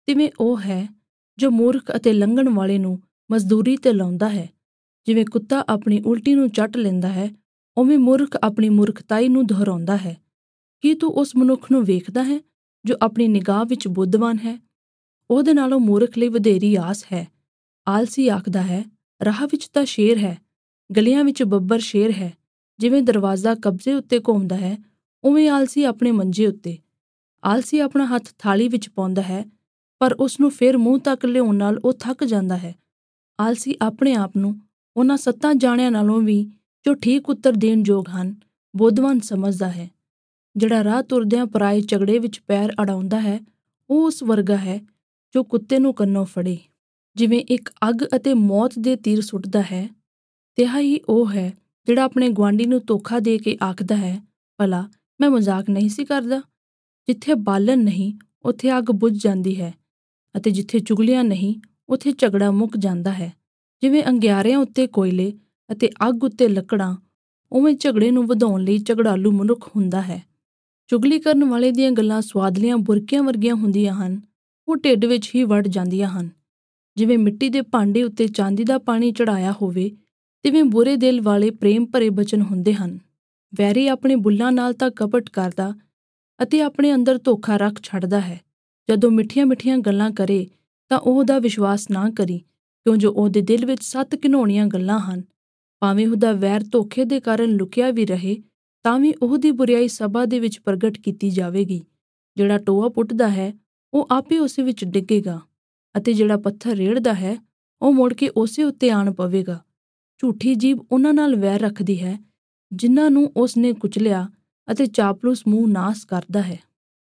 ਤਿਵੇਂ ਉਹ ਹੈ ਜੋ ਮੂਰਖ ਅਤੇ ਲੰਘਣ ਵਾਲੇ ਨੂੰ ਮਜ਼ਦੂਰੀ ਤੇ ਲਾਉਂਦਾ ਹੈ। ਜਿਵੇਂ ਕੁੱਤਾ ਆਪਣੀ ਉਲਟੀ ਨੂੰ ਚੱਟ ਲੈਂਦਾ ਹੈ, ਉਵੇਂ ਮੂਰਖ ਆਪਣੀ ਮੂਰਖਤਾਈ ਨੂੰ ਦੁਹਰਾਉਂਦਾ ਹੈ। ਕੀ ਤੂੰ ਉਸ ਮਨੁੱਖ ਨੂੰ ਵੇਖਦਾ ਹੈ ਜੋ ਆਪਣੀ ਨਿਗਾਹ ਵਿੱਚ ਬੁੱਧਵਾਨ ਹੈ? ਉਹਦੇ ਨਾਲੋਂ ਮੂਰਖ ਲਈ ਵਧੇਰੀ ਆਸ ਹੈ। ਆਲਸੀ ਆਖਦਾ ਹੈ, ਰਾਹ ਵਿੱਚ ਤਾਂ ਸ਼ੇਰ ਹੈ, ਗਲੀਆਂ ਵਿੱਚ ਬੱਬਰ ਸ਼ੇਰ ਹੈ। ਜਿਵੇਂ ਦਰਵਾਜ਼ਾ ਕਬਜ਼ੇ ਉੱਤੇ ਘੁੰਮਦਾ ਹੈ, ਉਵੇਂ ਆਲਸੀ ਆਪਣੇ ਮੰਜੇ ਉੱਤੇ। ਆਲਸੀ ਆਪਣਾ ਹੱਥ ਥਾਲੀ ਵਿੱਚ ਪਾਉਂਦਾ ਹੈ, ਪਰ ਉਸ ਨੂੰ ਫਿਰ ਮੂੰਹ ਤੱਕ ਲਿਆਉਣ ਨਾਲ ਉਹ ਥੱਕ ਜਾਂਦਾ ਹੈ। ਆਲਸੀ ਆਪਣੇ ਆਪ ਨੂੰ ਉਹਨਾਂ ਸੱਤਾਂ ਜਾਣਿਆਂ ਨਾਲੋਂ ਵੀ ਜੋ ਠੀਕ ਉੱਤਰ ਦੇਣ ਯੋਗ ਹਨ ਬੁੱਧਵਾਨ ਸਮਝਦਾ ਹੈ। ਜਿਹੜਾ ਰਾਹ ਤੁਰਦਿਆਂ ਪਰਾਏ ਝਗੜੇ ਵਿੱਚ ਪੈਰ ਅੜਾਉਂਦਾ ਹੈ, ਉਹ ਉਸ ਵਰਗਾ ਹੈ ਜੋ ਕੁੱਤੇ ਨੂੰ ਕੰਨੋਂ ਫੜੇ। ਜਿਵੇਂ ਇੱਕ ਅੱਗ ਅਤੇ ਮੌਤ ਦੇ ਤੀਰ ਸੁੱਟਦਾ ਹੈ, ਤਿਹਾ ਹੀ ਉਹ ਹੈ ਜਿਹੜਾ ਆਪਣੇ ਗੁਆਂਢੀ ਨੂੰ ਧੋਖਾ ਦੇ ਕੇ ਆਖਦਾ ਹੈ, ਭਲਾ ਮੈਂ ਮਜ਼ਾਕ ਨਹੀਂ ਸੀ ਕਰਦਾ। ਜਿੱਥੇ ਬਾਲਣ ਨਹੀਂ ਉੱਥੇ ਅੱਗ ਬੁਝ ਜਾਂਦੀ ਹੈ, ਅਤੇ ਜਿੱਥੇ ਚੁਗਲੀਆਂ ਨਹੀਂ ਉੱਥੇ ਝਗੜਾ ਮੁੱਕ ਜਾਂਦਾ ਹੈ। ਜਿਵੇਂ ਅੰਗਿਆਰਿਆਂ ਉੱਤੇ ਕੋਇਲੇ ਅਤੇ ਅੱਗ ਉੱਤੇ ਲੱਕੜਾਂ, ਉਵੇਂ ਝਗੜੇ ਨੂੰ ਵਧਾਉਣ ਲਈ ਝਗੜਾਲੂ ਮਨੁੱਖ ਹੁੰਦਾ ਹੈ। ਚੁਗਲੀ ਕਰਨ ਵਾਲੇ ਦੀਆਂ ਗੱਲਾਂ ਸੁਆਦਲੀਆਂ ਬੁਰਕੀਆਂ ਵਰਗੀਆਂ ਹੁੰਦੀਆਂ ਹਨ, ਉਹ ਢਿੱਡ ਵਿੱਚ ਹੀ ਵੜ ਜਾਂਦੀਆਂ ਹਨ। ਜਿਵੇਂ ਮਿੱਟੀ ਦੇ ਭਾਂਡੇ ਉੱਤੇ ਚਾਂਦੀ ਦਾ ਪਾਣੀ ਚੜਾਇਆ ਹੋਵੇ, ਤਿਵੇਂ ਬੁਰੇ ਦਿਲ ਵਾਲੇ ਪ੍ਰੇਮ ਭਰੇ ਬਚਨ ਹੁੰਦੇ ਹਨ। ਵੈਰੀ ਆਪਣੇ ਬੁੱਲਾਂ ਨਾਲ ਤਾਂ ਕਪਟ ਕਰਦਾ ਅਤੇ ਆਪਣੇ ਅੰਦਰ ਧੋਖਾ ਰੱਖ ਛੱਡਦਾ ਹੈ। ਜਦੋਂ ਮਿੱਠੀਆਂ ਮਿੱਠੀਆਂ ਗੱਲਾਂ ਕਰੇ ਤਾਂ ਉਹਦਾ ਵਿਸ਼ਵਾਸ ਨਾ ਕਰੀ, ਕਿਉਂ ਜੋ ਉਹਦੇ ਦਿਲ ਵਿੱਚ ਸੱਤ ਘਿਨਾਉਣੀਆਂ ਗੱਲਾਂ ਹਨ। ਭਾਵੇਂ ਉਹਦਾ ਵੈਰ ਧੋਖੇ ਦੇ ਕਾਰਨ ਲੁਕਿਆ ਵੀ ਰਹੇ, ਤਾਂ ਵੀ ਉਹਦੀ ਬੁਰਿਆਈ ਸਭਾ ਦੇ ਵਿੱਚ ਪ੍ਰਗਟ ਕੀਤੀ ਜਾਵੇਗੀ। ਜਿਹੜਾ ਟੋਆ ਪੁੱਟਦਾ ਹੈ ਉਹ ਆਪੇ ਉਸੇ ਵਿੱਚ ਡਿੱਗੇਗਾ, ਅਤੇ ਜਿਹੜਾ ਪੱਥਰ ਰੇੜਦਾ ਹੈ ਉਹ ਮੁੜ ਕੇ ਉਸੇ ਉੱਤੇ ਆਣ ਪਵੇਗਾ। ਝੂਠੀ ਜੀਭ ਉਹਨਾਂ ਨਾਲ ਵੈਰ ਰੱਖਦੀ ਹੈ ਜਿਨ੍ਹਾਂ ਨੂੰ ਉਸ ਨੇ ਕੁਚਲਿਆ, ਅਤੇ ਚਾਪਲੂਸ ਮੂੰਹ ਨਾਸ ਕਰਦਾ ਹੈ।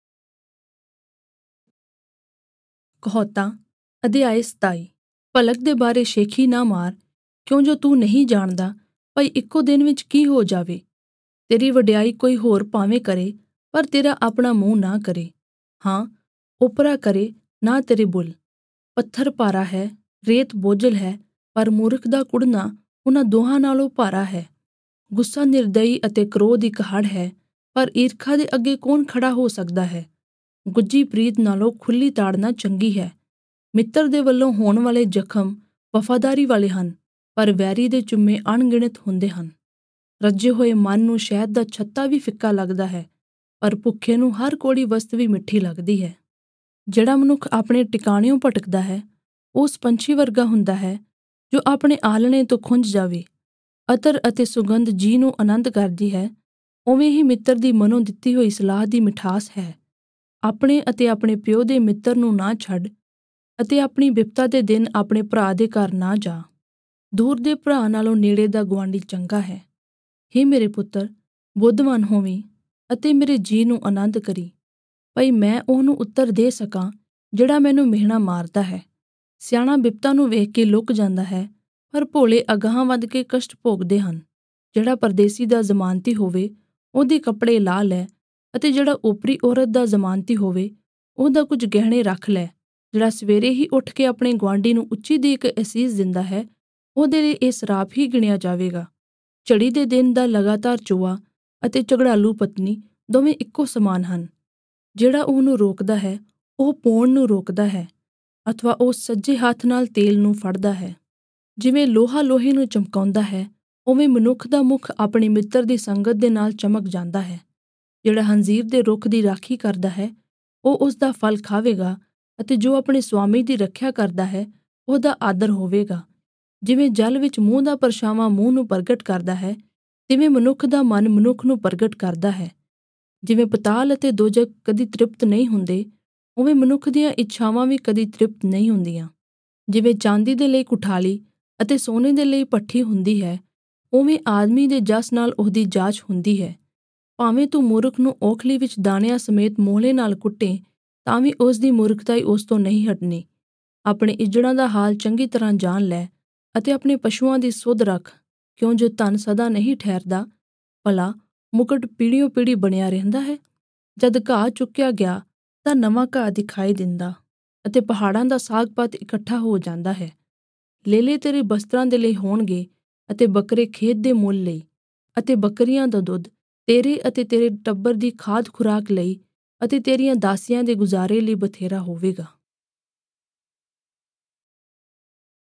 ਕਹਾਵਤਾਂ ਅਧਿਆਇ ਸਤਾਈ। ਭਲਕ ਦੇ ਬਾਰੇ ਸ਼ੇਖੀ ਨਾ ਮਾਰ, ਕਿਉਂ ਜੋ ਤੂੰ ਨਹੀਂ ਜਾਣਦਾ ਭਈ ਇੱਕੋ ਦਿਨ ਵਿੱਚ ਕੀ ਹੋ ਜਾਵੇ। ਤੇਰੀ ਵਡਿਆਈ ਕੋਈ ਹੋਰ ਭਾਵੇਂ ਕਰੇ, ਪਰ ਤੇਰਾ ਆਪਣਾ ਮੂੰਹ ਨਾ ਕਰੇ। ਹਾਂ, ਓਪਰਾ ਕਰੇ ਨਾ ਤੇਰੇ ਬੁੱਲ। ਪੱਥਰ ਭਾਰਾ ਹੈ, ਰੇਤ ਬੋਝਲ ਹੈ, ਪਰ ਮੂਰਖ ਦਾ ਕੁੜਨਾ ਉਹਨਾਂ ਦੋਹਾਂ ਨਾਲੋਂ ਭਾਰਾ ਹੈ। ਗੁੱਸਾ ਨਿਰਦਈ ਅਤੇ ਕ੍ਰੋਧ ਇੱਕ ਹੜ ਹੈ, ਪਰ ਈਰਖਾ ਦੇ ਅੱਗੇ ਕੌਣ ਖੜਾ ਹੋ ਸਕਦਾ ਹੈ। ਗੁੱਝੀ ਪ੍ਰੀਤ ਨਾਲੋਂ ਖੁੱਲੀ ਤਾੜਨਾ ਚੰਗੀ ਹੈ। ਮਿੱਤਰ ਦੇ ਵੱਲੋਂ ਹੋਣ ਵਾਲੇ ਜ਼ਖਮ ਵਫ਼ਾਦਾਰੀ ਵਾਲੇ ਹਨ, ਪਰ ਵੈਰੀ ਦੇ ਚੁੰਮੇ ਅਣਗਿਣਤ ਹੁੰਦੇ ਹਨ। ਰੱਜੇ ਹੋਏ ਮਨ ਨੂੰ ਸ਼ਹਿਦ ਦਾ ਛੱਤਾ ਵੀ ਫਿੱਕਾ ਲੱਗਦਾ ਹੈ, ਪਰ ਭੁੱਖੇ ਨੂੰ ਹਰ ਕੌੜੀ ਵਸਤ ਵੀ ਮਿੱਠੀ ਲੱਗਦੀ ਹੈ। ਜਿਹੜਾ ਮਨੁੱਖ ਆਪਣੇ ਟਿਕਾਣਿਓਂ ਭਟਕਦਾ ਹੈ, ਉਸ ਪੰਛੀ ਵਰਗਾ ਹੁੰਦਾ ਹੈ ਜੋ ਆਪਣੇ ਆਲਣੇ ਤੋਂ ਖੁੰਝ ਜਾਵੇ। ਅਤਰ ਅਤੇ ਸੁਗੰਧ ਜੀ ਨੂੰ ਆਨੰਦ ਕਰਦੀ ਹੈ, ਉਵੇਂ ਹੀ ਮਿੱਤਰ ਦੀ ਮਨੋਂ ਦਿੱਤੀ ਹੋਈ ਸਲਾਹ ਦੀ ਮਿਠਾਸ ਹੈ। ਆਪਣੇ ਅਤੇ ਆਪਣੇ ਪਿਓ ਦੇ ਮਿੱਤਰ ਨੂੰ ਨਾ ਛੱਡ, ਅਤੇ ਆਪਣੀ ਬਿਪਤਾ ਦੇ ਦਿਨ ਆਪਣੇ ਭਰਾ ਦੇ ਘਰ ਨਾ ਜਾ। ਦੂਰ ਦੇ ਭਰਾ ਨਾਲੋਂ ਨੇੜੇ ਦਾ ਗੁਆਂਢੀ ਚੰਗਾ ਹੈ। ਹੇ ਮੇਰੇ ਪੁੱਤਰ, ਬੁੱਧਵਾਨ ਹੋਵੀਂ ਅਤੇ ਮੇਰੇ ਜੀ ਨੂੰ ਆਨੰਦ ਕਰੀ, ਭਈ ਮੈਂ ਉਹਨੂੰ ਉੱਤਰ ਦੇ ਸਕਾਂ ਜਿਹੜਾ ਮੈਨੂੰ ਮਿਹਣਾ ਮਾਰਦਾ ਹੈ। ਸਿਆਣਾ ਬਿਪਤਾ ਨੂੰ ਵੇਖ ਕੇ ਲੁਕ ਜਾਂਦਾ ਹੈ, ਪਰ ਭੋਲੇ ਅਗਾਂਹ ਵੱਧ ਕੇ ਕਸ਼ਟ ਭੋਗਦੇ ਹਨ। ਜਿਹੜਾ ਪਰਦੇਸੀ ਦਾ ਜ਼ਮਾਨਤੀ ਹੋਵੇ ਉਹਦੇ ਕੱਪੜੇ ਲਾਹ ਲੈ, ਅਤੇ ਜਿਹੜਾ ਓਪਰੀ ਔਰਤ ਦਾ ਜ਼ਮਾਨਤੀ ਹੋਵੇ ਉਹਦਾ ਕੁਝ ਗਹਿਣੇ ਰੱਖ ਲੈ। ਜਿਹੜਾ ਸਵੇਰੇ ਹੀ ਉੱਠ ਕੇ ਆਪਣੇ ਗੁਆਂਢੀ ਨੂੰ ਉੱਚੀ ਦੇ ਕੇ ਅਸੀਸ ਦਿੰਦਾ ਹੈ, ਉਹਦੇ ਲਈ ਇਹ ਸਰਾਪ ਹੀ ਗਿਣਿਆ ਜਾਵੇਗਾ। ਝੜੀ ਦੇ ਦਿਨ ਦਾ ਲਗਾਤਾਰ ਚੋਆ ਅਤੇ ਝਗੜਾਲੂ ਪਤਨੀ ਦੋਵੇਂ ਇੱਕੋ ਸਮਾਨ ਹਨ। ਜਿਹੜਾ ਉਹਨੂੰ ਰੋਕਦਾ ਹੈ ਉਹ ਪੌਣ ਨੂੰ ਰੋਕਦਾ ਹੈ, ਅਥਵਾ ਉਹ ਸੱਜੇ ਹੱਥ ਨਾਲ ਤੇਲ ਨੂੰ ਫੜਦਾ ਹੈ। ਜਿਵੇਂ ਲੋਹਾ ਲੋਹੇ ਨੂੰ ਚਮਕਾਉਂਦਾ ਹੈ, ਉਵੇਂ ਮਨੁੱਖ ਦਾ ਮੁਖ ਆਪਣੇ ਮਿੱਤਰ ਦੀ ਸੰਗਤ ਦੇ ਨਾਲ ਚਮਕ ਜਾਂਦਾ ਹੈ। ਜਿਹੜਾ ਹੰਜ਼ੀਰ ਦੇ ਰੁੱਖ ਦੀ ਰਾਖੀ ਕਰਦਾ ਹੈ ਉਹ ਉਸ ਦਾ ਫਲ ਖਾਵੇਗਾ, ਅਤੇ ਜੋ ਆਪਣੇ ਸੁਆਮੀ ਦੀ ਰੱਖਿਆ ਕਰਦਾ ਹੈ ਉਹਦਾ ਆਦਰ ਹੋਵੇਗਾ। ਜਿਵੇਂ ਜਲ ਵਿੱਚ ਮੂੰਹ ਦਾ ਪਰਛਾਵਾਂ ਮੂੰਹ ਨੂੰ ਪ੍ਰਗਟ ਕਰਦਾ ਹੈ, ਤਿਵੇਂ ਮਨੁੱਖ ਦਾ ਮਨ ਮਨੁੱਖ ਨੂੰ ਪ੍ਰਗਟ ਕਰਦਾ ਹੈ। ਜਿਵੇਂ ਪਤਾਲ ਅਤੇ ਦੋਜ਼ਖ ਕਦੀ ਤ੍ਰਿਪਤ ਨਹੀਂ ਹੁੰਦੇ, ਉਵੇਂ ਮਨੁੱਖ ਦੀਆਂ ਇੱਛਾਵਾਂ ਵੀ ਕਦੀ ਤ੍ਰਿਪਤ ਨਹੀਂ ਹੁੰਦੀਆਂ। ਜਿਵੇਂ ਚਾਂਦੀ ਦੇ ਲਈ ਕੁਠਾਲੀ ਅਤੇ ਸੋਨੇ ਦੇ ਲਈ ਭੱਠੀ ਹੁੰਦੀ ਹੈ, ਉਵੇਂ ਆਦਮੀ ਦੇ ਜਸ ਨਾਲ ਉਹਦੀ ਜਾਂਚ ਹੁੰਦੀ ਹੈ। ਭਾਵੇਂ ਤੂੰ ਮੂਰਖ ਨੂੰ ਔਖਲੀ ਵਿੱਚ ਦਾਣਿਆਂ ਸਮੇਤ ਮੋਹਲੇ ਨਾਲ ਕੁੱਟੇ, ਤਾਂ ਵੀ ਉਸ ਦੀ ਮੂਰਖਤਾਈ ਉਸ ਤੋਂ ਨਹੀਂ ਹਟਣੀ। ਆਪਣੇ ਇੱਜੜਾਂ ਦਾ ਹਾਲ ਚੰਗੀ ਤਰ੍ਹਾਂ ਜਾਣ ਲੈ, ਅਤੇ ਆਪਣੇ ਪਸ਼ੂਆਂ ਦੀ ਸੁੱਧ ਰੱਖ, ਕਿਉਂ ਜੋ ਧਨ ਸਦਾ ਨਹੀਂ ਠਹਿਰਦਾ। ਭਲਾ ਮੁਕਟ ਪੀੜ੍ਹੀਓਂ ਪੀੜ੍ਹੀ ਬਣਿਆ ਰਹਿੰਦਾ ਹੈ। ਜਦ ਘਾਹ ਚੁੱਕਿਆ ਗਿਆ ਤਾਂ ਨਵਾਂ ਘਾਹ ਦਿਖਾਈ ਦਿੰਦਾ, ਅਤੇ ਪਹਾੜਾਂ ਦਾ ਸਾਗ ਪਾਤ ਇਕੱਠਾ ਹੋ ਜਾਂਦਾ ਹੈ। ਲੇਲੇ ਤੇਰੇ ਬਸਤਰਾਂ ਦੇ ਲਈ ਹੋਣਗੇ, ਅਤੇ ਬੱਕਰੇ ਖੇਤ ਦੇ ਮੁੱਲ ਲਈ, ਅਤੇ ਬੱਕਰੀਆਂ ਦਾ ਦੁੱਧ ਤੇਰੇ ਅਤੇ ਤੇਰੇ ਟੱਬਰ ਦੀ ਖਾਦ ਖੁਰਾਕ ਲਈ, ਅਤੇ ਤੇਰੀਆਂ ਦਾਸੀਆਂ ਦੇ ਗੁਜ਼ਾਰੇ ਲਈ ਬਥੇਰਾ ਹੋਵੇਗਾ।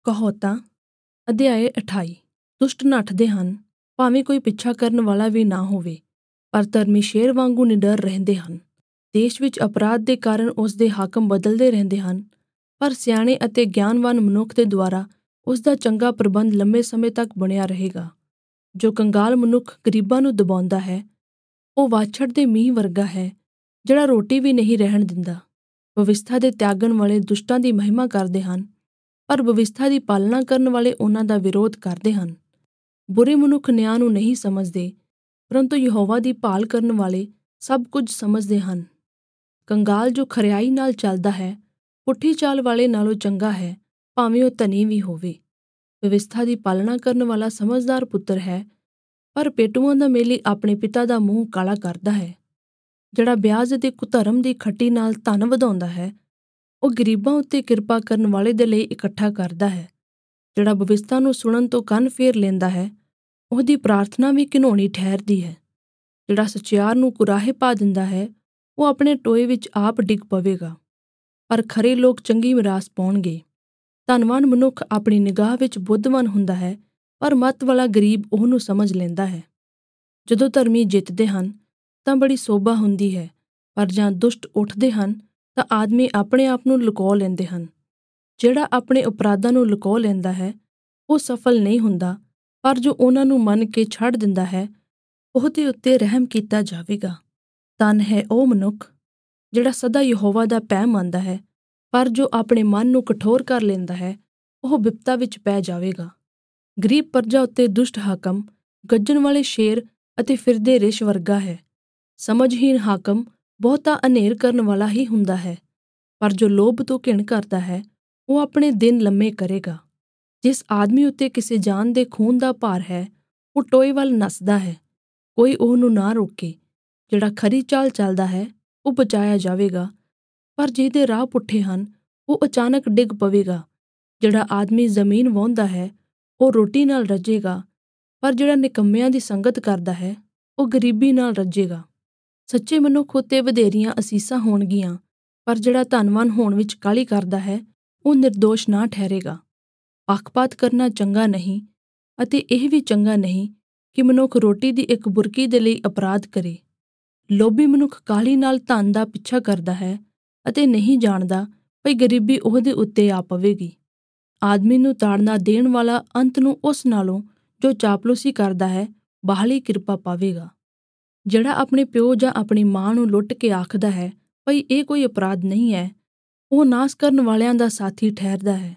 ਕਹਾਵਤਾਂ ਅਧਿਆਇ ਅਠਾਈ। ਦੁਸ਼ਟ ਨੱਠਦੇ ਹਨ, ਭਾਵੇਂ ਕੋਈ ਪਿੱਛਾ ਕਰਨ ਵਾਲਾ ਵੀ ਨਾ ਹੋਵੇ, ਪਰ ਧਰਮੀ ਸ਼ੇਰ ਵਾਂਗੂ ਨਿਡਰ ਰਹਿੰਦੇ ਹਨ। ਦੇਸ਼ ਵਿੱਚ ਅਪਰਾਧ ਦੇ ਕਾਰਨ ਉਸ ਦੇ ਹਾਕਮ ਬਦਲਦੇ ਰਹਿੰਦੇ ਹਨ, ਪਰ ਸਿਆਣੇ ਅਤੇ ਗਿਆਨਵਾਨ ਮਨੁੱਖ ਦੇ ਦੁਆਰਾ ਉਸ ਦਾ ਚੰਗਾ ਪ੍ਰਬੰਧ ਲੰਮੇ ਸਮੇਂ ਤੱਕ ਬਣਿਆ ਰਹੇਗਾ। ਜੋ ਕੰਗਾਲ ਮਨੁੱਖ ਗਰੀਬਾਂ ਨੂੰ ਦਬਾਉਂਦਾ ਹੈ, ਉਹ ਵਾਛੜ ਦੇ ਮੀਂਹ ਵਰਗਾ ਹੈ, ਜਿਹੜਾ ਰੋਟੀ ਵੀ ਨਹੀਂ ਰਹਿਣ ਦਿੰਦਾ। ਵਿਵਸਥਾ ਦੇ ਤਿਆਗਣ ਵਾਲੇ ਦੁਸ਼ਟਾਂ ਦੀ ਮਹਿਮਾ ਕਰਦੇ ਹਨ, ਪਰ ਵਿਵਸਥਾ ਦੀ ਪਾਲਣਾ ਕਰਨ ਵਾਲੇ ਉਹਨਾਂ ਦਾ ਵਿਰੋਧ ਕਰਦੇ ਹਨ। ਬੁਰੇ ਮਨੁੱਖ ਨਿਆਂ ਨੂੰ ਨਹੀਂ ਸਮਝਦੇ, ਪਰੰਤੂ ਯਹੋਵਾ ਦੀ ਭਾਲ ਕਰਨ ਵਾਲੇ ਸਭ ਕੁਝ ਸਮਝਦੇ ਹਨ। ਕੰਗਾਲ ਜੋ ਖਰਿਆਈ ਨਾਲ ਚੱਲਦਾ ਹੈ, ਪੁੱਠੀ ਚਾਲ ਵਾਲੇ ਨਾਲੋਂ ਚੰਗਾ ਹੈ, ਭਾਵੇਂ ਉਹ ਧਨੀ ਵੀ ਹੋਵੇ। ਵਿਵਸਥਾ ਦੀ ਪਾਲਣਾ ਕਰਨ ਵਾਲਾ ਸਮਝਦਾਰ ਪੁੱਤਰ ਹੈ, ਪਰ ਪੇਟੂਆਂ ਦਾ ਮੇਲੀ ਆਪਣੇ ਪਿਤਾ ਦਾ ਮੂੰਹ ਕਾਲਾ ਕਰਦਾ ਹੈ। ਜਿਹੜਾ ਵਿਆਜ ਅਤੇ ਕੁਧਰਮ ਦੀ ਖੱਟੀ ਨਾਲ ਧਨ ਵਧਾਉਂਦਾ ਹੈ, ਉਹ ਗਰੀਬਾਂ ਉੱਤੇ ਕਿਰਪਾ ਕਰਨ ਵਾਲੇ ਦੇ ਲਈ ਇਕੱਠਾ ਕਰਦਾ ਹੈ। ਜਿਹੜਾ ਵਿਵਸਥਾ ਨੂੰ ਸੁਣਨ ਤੋਂ ਕੰਨ ਫੇਰ ਲੈਂਦਾ ਹੈ, ਉਹਦੀ ਪ੍ਰਾਰਥਨਾ ਵੀ ਘਿਨਾਉਣੀ ਠਹਿਰਦੀ ਹੈ। ਜਿਹੜਾ ਸਚਿਆਰ ਨੂੰ ਕੁਰਾਹੇ ਪਾ ਦਿੰਦਾ ਹੈ, ਉਹ ਆਪਣੇ ਟੋਏ ਵਿੱਚ ਆਪ ਡਿੱਗ ਪਵੇਗਾ, ਪਰ ਖਰੇ ਲੋਕ ਚੰਗੀ ਮਿਰਾਸ ਪਾਉਣਗੇ। ਧਨਵਾਨ ਮਨੁੱਖ ਆਪਣੀ ਨਿਗਾਹ ਵਿੱਚ ਬੁੱਧਵਾਨ ਹੁੰਦਾ ਹੈ, ਪਰ ਮੱਤ ਵਾਲਾ ਗਰੀਬ ਉਹਨੂੰ ਸਮਝ ਲੈਂਦਾ ਹੈ। ਜਦੋਂ ਧਰਮੀ ਜਿੱਤਦੇ ਹਨ ਤਾਂ ਬੜੀ ਸੋਭਾ ਹੁੰਦੀ ਹੈ, ਪਰ ਜਾਂ ਦੁਸ਼ਟ ਉੱਠਦੇ ਹਨ ਤਾਂ ਆਦਮੀ ਆਪਣੇ ਆਪ ਨੂੰ ਲੁਕੋ ਲੈਂਦੇ ਹਨ। ਜਿਹੜਾ ਆਪਣੇ ਅਪਰਾਧਾਂ ਨੂੰ ਲੁਕੋ ਲੈਂਦਾ ਹੈ, ਉਹ ਸਫਲ ਨਹੀਂ ਹੁੰਦਾ, ਪਰ ਜੋ ਉਹਨਾਂ ਨੂੰ ਮੰਨ ਕੇ ਛੱਡ ਦਿੰਦਾ ਹੈ, ਉਹਦੇ ਉੱਤੇ ਰਹਿਮ ਕੀਤਾ ਜਾਵੇਗਾ। ਧਨ ਹੈ ਉਹ ਮਨੁੱਖ ਜਿਹੜਾ ਸਦਾ ਯਹੋਵਾ ਦਾ ਭੈ ਮੰਨਦਾ ਹੈ, ਪਰ ਜੋ ਆਪਣੇ ਮਨ ਨੂੰ ਕਠੋਰ ਕਰ ਲੈਂਦਾ ਹੈ, ਉਹ ਬਿਪਤਾ ਵਿੱਚ ਪੈ ਜਾਵੇਗਾ। ਗਰੀਬ ਪਰਜਾ ਉੱਤੇ ਦੁਸ਼ਟ ਹਾਕਮ ਗੱਜਣ ਵਾਲੇ ਸ਼ੇਰ ਅਤੇ ਫਿਰਦੇ ਰਿਛ ਵਰਗਾ ਹੈ। ਸਮਝਹੀਣ ਹਾਕਮ ਬਹੁਤਾ ਹਨੇਰ ਕਰਨ ਵਾਲਾ ਹੀ ਹੁੰਦਾ ਹੈ, ਪਰ ਜੋ ਲੋਭ ਤੋਂ ਘਿਣ ਕਰਦਾ ਹੈ, ਉਹ ਆਪਣੇ ਦਿਨ ਲੰਮੇ ਕਰੇਗਾ। ਜਿਸ ਆਦਮੀ ਉੱਤੇ ਕਿਸੇ ਜਾਨ ਦੇ ਖੂਨ ਦਾ ਭਾਰ ਹੈ, ਉਹ ਟੋਏ ਵੱਲ ਨੱਸਦਾ ਹੈ, ਕੋਈ ਉਹਨੂੰ ਨਾ ਰੋਕੇ। ਜਿਹੜਾ ਖਰੀ ਚਾਲ ਚੱਲਦਾ ਹੈ, ਉਹ ਬਚਾਇਆ ਜਾਵੇਗਾ, ਪਰ ਜਿਹਦੇ ਰਾਹ ਪੁੱਠੇ ਹਨ, ਉਹ ਅਚਾਨਕ ਡਿੱਗ ਪਵੇਗਾ। ਜਿਹੜਾ ਆਦਮੀ ਜ਼ਮੀਨ ਵਾਹੁੰਦਾ ਹੈ, ਉਹ ਰੋਟੀ ਨਾਲ ਰੱਜੇਗਾ, ਪਰ ਜਿਹੜਾ ਨਿਕੰਮਿਆਂ ਦੀ ਸੰਗਤ ਕਰਦਾ ਹੈ, ਉਹ ਗਰੀਬੀ ਨਾਲ ਰੱਜੇਗਾ। ਸੱਚੇ ਮਨੁੱਖ ਉੱਤੇ ਵਧੇਰੀਆਂ ਅਸੀਸਾਂ ਹੋਣਗੀਆਂ, ਪਰ ਜਿਹੜਾ ਧਨਵਾਨ ਹੋਣ ਵਿੱਚ ਕਾਹਲੀ ਕਰਦਾ ਹੈ, ਉਹ ਨਿਰਦੋਸ਼ ਨਾ ਠਹਿਰੇਗਾ। ਪੱਖਪਾਤ ਕਰਨਾ ਚੰਗਾ ਨਹੀਂ, ਅਤੇ ਇਹ ਵੀ ਚੰਗਾ ਨਹੀਂ ਕਿ ਮਨੁੱਖ ਰੋਟੀ ਦੀ ਇੱਕ ਬੁਰਕੀ ਦੇ ਲਈ ਅਪਰਾਧ ਕਰੇ। ਲੋਭੀ ਮਨੁੱਖ ਕਾਹਲੀ ਨਾਲ ਧਨ ਦਾ ਪਿੱਛਾ ਕਰਦਾ ਹੈ ਅਤੇ ਨਹੀਂ ਜਾਣਦਾ ਭਈ ਗਰੀਬੀ ਉਹਦੇ ਉੱਤੇ ਆ ਪਵੇਗੀ। ਆਦਮੀ ਨੂੰ ਤਾੜਨਾ ਦੇਣ ਵਾਲਾ ਅੰਤ ਨੂੰ ਉਸ ਨਾਲੋਂ ਜੋ ਚਾਪਲੂਸੀ ਕਰਦਾ ਹੈ, ਬਾਹਲੀ ਕਿਰਪਾ ਪਾਵੇਗਾ। ਜਿਹੜਾ ਆਪਣੇ ਪਿਓ ਜਾਂ ਆਪਣੀ ਮਾਂ ਨੂੰ ਲੁੱਟ ਕੇ ਆਖਦਾ ਹੈ ਭਈ ਇਹ ਕੋਈ ਅਪਰਾਧ ਨਹੀਂ ਹੈ, ਉਹ ਨਾਸ ਕਰਨ ਵਾਲਿਆਂ ਦਾ ਸਾਥੀ ਠਹਿਰਦਾ ਹੈ।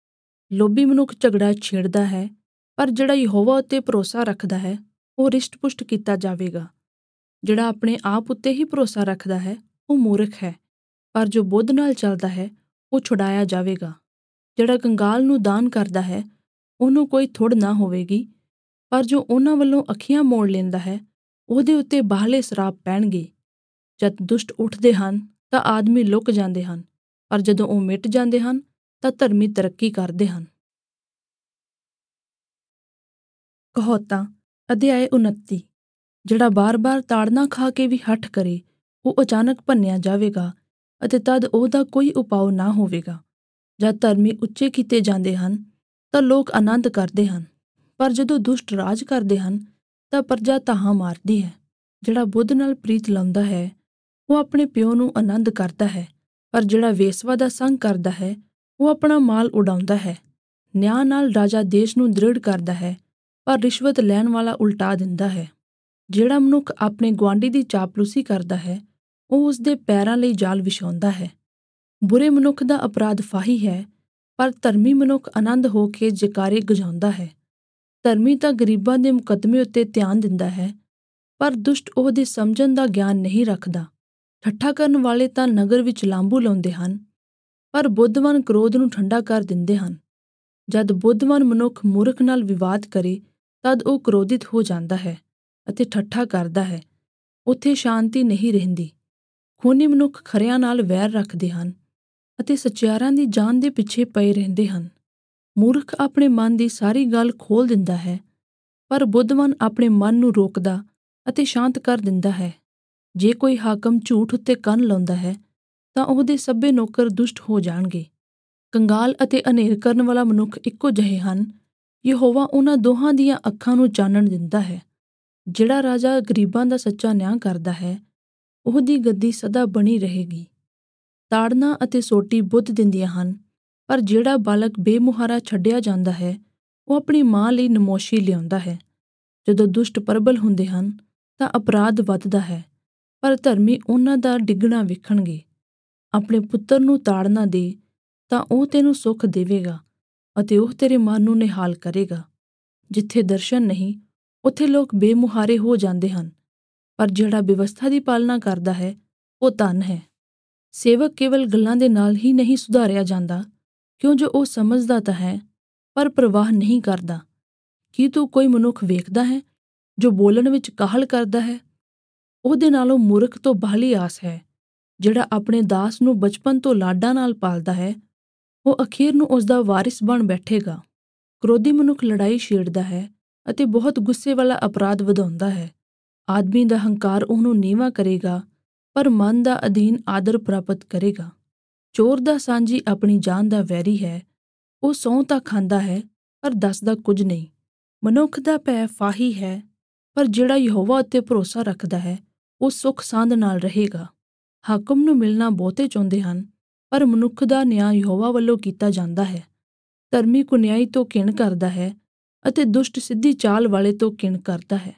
ਲੋਭੀ ਮਨੁੱਖ ਝਗੜਾ ਛੇੜਦਾ ਹੈ, ਪਰ ਜਿਹੜਾ ਯਹੋਵਾ ਉੱਤੇ ਭਰੋਸਾ ਰੱਖਦਾ ਹੈ, ਉਹ ਰਿਸ਼ਟ ਪੁਸ਼ਟ ਕੀਤਾ ਜਾਵੇਗਾ। ਜਿਹੜਾ ਆਪਣੇ ਆਪ ਉੱਤੇ ਹੀ ਭਰੋਸਾ ਰੱਖਦਾ ਹੈ, ਉਹ ਮੂਰਖ ਹੈ, ਪਰ ਜੋ ਬੁੱਧ ਨਾਲ ਚੱਲਦਾ ਹੈ, ਉਹ ਛੁਡਾਇਆ ਜਾਵੇਗਾ। ਜਿਹੜਾ ਕੰਗਾਲ ਨੂੰ ਦਾਨ ਕਰਦਾ ਹੈ, ਉਹਨੂੰ ਕੋਈ ਥੁੜ ਨਾ ਹੋਵੇਗੀ, ਪਰ ਜੋ ਉਹਨਾਂ ਵੱਲੋਂ ਅੱਖੀਆਂ ਮੋੜ ਲੈਂਦਾ ਹੈ, ਉਹਦੇ ਉੱਤੇ ਬਾਹਲੇ ਸਰਾਪ ਪੈਣਗੇ। ਜਦ ਦੁਸ਼ਟ ਉੱਠਦੇ ਹਨ ਤਾਂ ਆਦਮੀ ਲੁਕ ਜਾਂਦੇ ਹਨ, ਪਰ ਜਦੋਂ ਉਹ ਮਿਟ ਜਾਂਦੇ ਹਨ ਤਾਂ ਧਰਮੀ ਤਰੱਕੀ ਕਰਦੇ ਹਨ। ਕਹਾਵਤਾਂ ਅਧਿਆਇ ਉਨੱਤੀ। ਜਿਹੜਾ ਬਾਰ-ਬਾਰ ਤਾੜਨਾ ਖਾ ਕੇ ਵੀ ਹੱਠ ਕਰੇ, ਉਹ ਅਚਾਨਕ ਭੰਨਿਆ ਜਾਵੇਗਾ, ਅਤੇ ਤਦ ਉਹਦਾ ਕੋਈ ਉਪਾਅ ਨਾ ਹੋਵੇਗਾ। ਜਦ ਧਰਮੀ ਉੱਚੇ ਕੀਤੇ ਜਾਂਦੇ ਹਨ ਤਾਂ ਲੋਕ ਆਨੰਦ ਕਰਦੇ ਹਨ, ਪਰ ਜਦੋਂ ਦੁਸ਼ਟ ਰਾਜ ਕਰਦੇ ਹਨ ਤਾਂ ਪਰਜਾ ਧਾਹਾਂ ਮਾਰਦੀ ਹੈ। ਜਿਹੜਾ ਬੁੱਧ ਨਾਲ ਪ੍ਰੀਤ ਲਾਉਂਦਾ ਹੈ, ਉਹ ਆਪਣੇ ਪਿਓ ਨੂੰ ਆਨੰਦ ਕਰਦਾ ਹੈ, ਪਰ ਜਿਹੜਾ ਵੇਸਵਾ ਦਾ ਸੰਗ ਕਰਦਾ ਹੈ, ਉਹ ਆਪਣਾ ਮਾਲ ਉਡਾਉਂਦਾ ਹੈ। ਨਿਆਂ ਨਾਲ ਰਾਜਾ ਦੇਸ਼ ਨੂੰ ਦ੍ਰਿੜ ਕਰਦਾ ਹੈ, ਪਰ ਰਿਸ਼ਵਤ ਲੈਣ ਵਾਲਾ ਉਲਟਾ ਦਿੰਦਾ ਹੈ। ਜਿਹੜਾ ਮਨੁੱਖ ਆਪਣੇ ਗੁਆਂਢੀ ਦੀ ਚਾਪਲੂਸੀ ਕਰਦਾ ਹੈ, ਉਹ ਉਸਦੇ ਪੈਰਾਂ ਲਈ ਜਾਲ ਵਿਛਾਉਂਦਾ ਹੈ। ਬੁਰੇ ਮਨੁੱਖ ਦਾ ਅਪਰਾਧ ਫਾਹੀ ਹੈ, ਪਰ ਧਰਮੀ ਮਨੁੱਖ ਆਨੰਦ ਹੋ ਕੇ ਜੈਕਾਰੇ ਗਜਾਉਂਦਾ ਹੈ। ਧਰਮੀ ਤਾਂ ਗਰੀਬਾਂ ਦੇ ਮੁਕੱਦਮੇ ਉੱਤੇ ਧਿਆਨ ਦਿੰਦਾ ਹੈ, ਪਰ ਦੁਸ਼ਟ ਉਹਦੇ ਸਮਝਣ ਦਾ ਗਿਆਨ ਨਹੀਂ ਰੱਖਦਾ। ਠੱਠਾ ਕਰਨ ਵਾਲੇ ਤਾਂ ਨਗਰ ਵਿੱਚ ਲਾਂਬੂ ਲਾਉਂਦੇ ਹਨ, ਪਰ ਬੁੱਧਵਾਨ ਕ੍ਰੋਧ ਨੂੰ ਠੰਡਾ ਕਰ ਦਿੰਦੇ ਹਨ। ਜਦ ਬੁੱਧਵਾਨ ਮਨੁੱਖ ਮੂਰਖ ਨਾਲ ਵਿਵਾਦ ਕਰੇ, ਤਦ ਉਹ ਕ੍ਰੋਧਿਤ ਹੋ ਜਾਂਦਾ ਹੈ ਅਤੇ ਠੱਠਾ ਕਰਦਾ ਹੈ। ਉੱਥੇ ਸ਼ਾਂਤੀ ਨਹੀਂ ਰਹਿੰਦੀ। ਖੂਨੀ ਮਨੁੱਖ ਖਰਿਆਂ ਨਾਲ ਵੈਰ ਰੱਖਦੇ ਹਨ ਅਤੇ ਸੱਚਿਆਰਾਂ ਦੀ ਜਾਨ ਦੇ ਪਿੱਛੇ ਪਏ ਰਹਿੰਦੇ ਹਨ। ਮੂਰਖ ਆਪਣੇ ਮਨ ਦੀ ਸਾਰੀ ਗੱਲ ਖੋਲ੍ਹ ਦਿੰਦਾ ਹੈ, ਪਰ ਬੁੱਧਵਾਨ ਆਪਣੇ ਮਨ ਨੂੰ ਰੋਕਦਾ ਅਤੇ ਸ਼ਾਂਤ ਕਰ ਦਿੰਦਾ ਹੈ। ਜੇ ਕੋਈ ਹਾਕਮ ਝੂਠ ਉੱਤੇ ਕੰਨ ਲਾਉਂਦਾ ਹੈ, ਤਾਂ ਉਹਦੇ ਸਭੇ ਨੌਕਰ ਦੁਸ਼ਟ ਹੋ ਜਾਣਗੇ। ਕੰਗਾਲ ਅਤੇ ਹਨੇਰ ਕਰਨ ਵਾਲਾ ਮਨੁੱਖ ਇੱਕੋ ਜਿਹੇ ਹਨ। ਯਹੋਵਾ ਉਹਨਾਂ ਦੋਹਾਂ ਦੀਆਂ ਅੱਖਾਂ ਨੂੰ ਚਾਨਣ ਦਿੰਦਾ ਹੈ। ਜਿਹੜਾ ਰਾਜਾ ਗਰੀਬਾਂ ਦਾ ਸੱਚਾ ਨਿਆਂ ਕਰਦਾ ਹੈ, ਉਹਦੀ ਗੱਦੀ ਸਦਾ ਬਣੀ ਰਹੇਗੀ। ਤਾੜਨਾ ਅਤੇ ਸੋਟੀ ਬੁੱਧ ਦਿੰਦੀਆਂ ਹਨ, ਪਰ ਜਿਹੜਾ ਬਾਲਕ ਬੇਮੁਹਾਰਾ ਛੱਡਿਆ ਜਾਂਦਾ ਹੈ, ਉਹ ਆਪਣੀ ਮਾਂ ਲਈ ਨਮੋਸ਼ੀ ਲਿਆਉਂਦਾ ਹੈ। ਜਦੋਂ ਦੁਸ਼ਟ ਪ੍ਰਬਲ ਹੁੰਦੇ ਹਨ ਤਾਂ ਅਪਰਾਧ ਵੱਧਦਾ ਹੈ, ਪਰ ਧਰਮੀ ਉਹਨਾਂ ਦਾ ਡਿੱਗਣਾ ਵੇਖਣਗੇ। ਆਪਣੇ ਪੁੱਤਰ ਨੂੰ ਤਾੜਨਾ ਦੇ ਤਾਂ ਉਹ ਤੈਨੂੰ ਸੁੱਖ ਦੇਵੇਗਾ ਅਤੇ ਉਹ ਤੇਰੇ ਮਨ ਨੂੰ ਨਿਹਾਲ ਕਰੇਗਾ। ਜਿੱਥੇ ਦਰਸ਼ਨ ਨਹੀਂ, ਉੱਥੇ ਲੋਕ ਬੇਮੁਹਾਰੇ ਹੋ ਜਾਂਦੇ ਹਨ, ਪਰ ਜਿਹੜਾ ਵਿਵਸਥਾ ਦੀ ਪਾਲਣਾ ਕਰਦਾ ਹੈ, ਉਹ ਧਨ ਹੈ। ਸੇਵਕ ਕੇਵਲ ਗੱਲਾਂ ਦੇ ਨਾਲ ਹੀ ਨਹੀਂ ਸੁਧਾਰਿਆ ਜਾਂਦਾ, ਕਿਉਂ ਜੋ ਉਹ ਸਮਝਦਾ ਤਾਂ ਹੈ ਪਰ ਪ੍ਰਵਾਹ ਨਹੀਂ ਕਰਦਾ। ਕੀ ਤੂੰ ਕੋਈ ਮਨੁੱਖ ਵੇਖਦਾ ਹੈ ਜੋ ਬੋਲਣ ਵਿੱਚ ਕਾਹਲ ਕਰਦਾ ਹੈ? ਉਹਦੇ ਨਾਲੋਂ ਮੂਰਖ ਤੋਂ ਬਾਹਲੀ ਆਸ ਹੈ। ਜਿਹੜਾ ਆਪਣੇ ਦਾਸ ਨੂੰ ਬਚਪਨ ਤੋਂ ਲਾਡਾਂ ਨਾਲ ਪਾਲਦਾ ਹੈ, ਉਹ ਅਖੀਰ ਨੂੰ ਉਸਦਾ ਵਾਰਿਸ ਬਣ ਬੈਠੇਗਾ। ਕ੍ਰੋਧੀ ਮਨੁੱਖ ਲੜਾਈ ਛੇੜਦਾ ਹੈ ਅਤੇ ਬਹੁਤ ਗੁੱਸੇ ਵਾਲਾ ਅਪਰਾਧ ਵਧਾਉਂਦਾ ਹੈ। ਆਦਮੀ ਦਾ ਹੰਕਾਰ ਉਹਨੂੰ ਨੀਵਾਂ ਕਰੇਗਾ, ਪਰ ਮਨ ਦਾ ਅਧੀਨ ਆਦਰ ਪ੍ਰਾਪਤ ਕਰੇਗਾ। ਚੋਰ ਦਾ ਸਾਂਝੀ ਆਪਣੀ ਜਾਨ ਦਾ ਵੈਰੀ ਹੈ। ਉਹ ਸਹੁੰ ਤਾਂ ਖਾਂਦਾ ਹੈ, ਪਰ ਦੱਸਦਾ ਕੁਝ ਨਹੀਂ। ਮਨੁੱਖ ਦਾ ਭੈ ਫਾਹੀ ਹੈ, ਪਰ ਜਿਹੜਾ ਯਹੋਵਾ ਉੱਤੇ ਭਰੋਸਾ ਰੱਖਦਾ ਹੈ, ਉਹ ਸੁੱਖ ਸਾਂਦ ਨਾਲ ਰਹੇਗਾ। ਹਾਕਮ ਨੂੰ ਮਿਲਣਾ ਬਹੁਤੇ ਚਾਹੁੰਦੇ ਹਨ, ਪਰ ਮਨੁੱਖ ਦਾ ਨਿਆਂ ਯਹੋਵਾ ਵੱਲੋਂ ਕੀਤਾ ਜਾਂਦਾ ਹੈ। ਧਰਮੀ ਕੁਨਿਆਈ ਤੋਂ ਘਿਣ ਕਰਦਾ ਹੈ ਅਤੇ ਦੁਸ਼ਟ ਸਿੱਧੀ ਚਾਲ ਵਾਲੇ ਤੋਂ ਘਿਣ ਕਰਦਾ ਹੈ।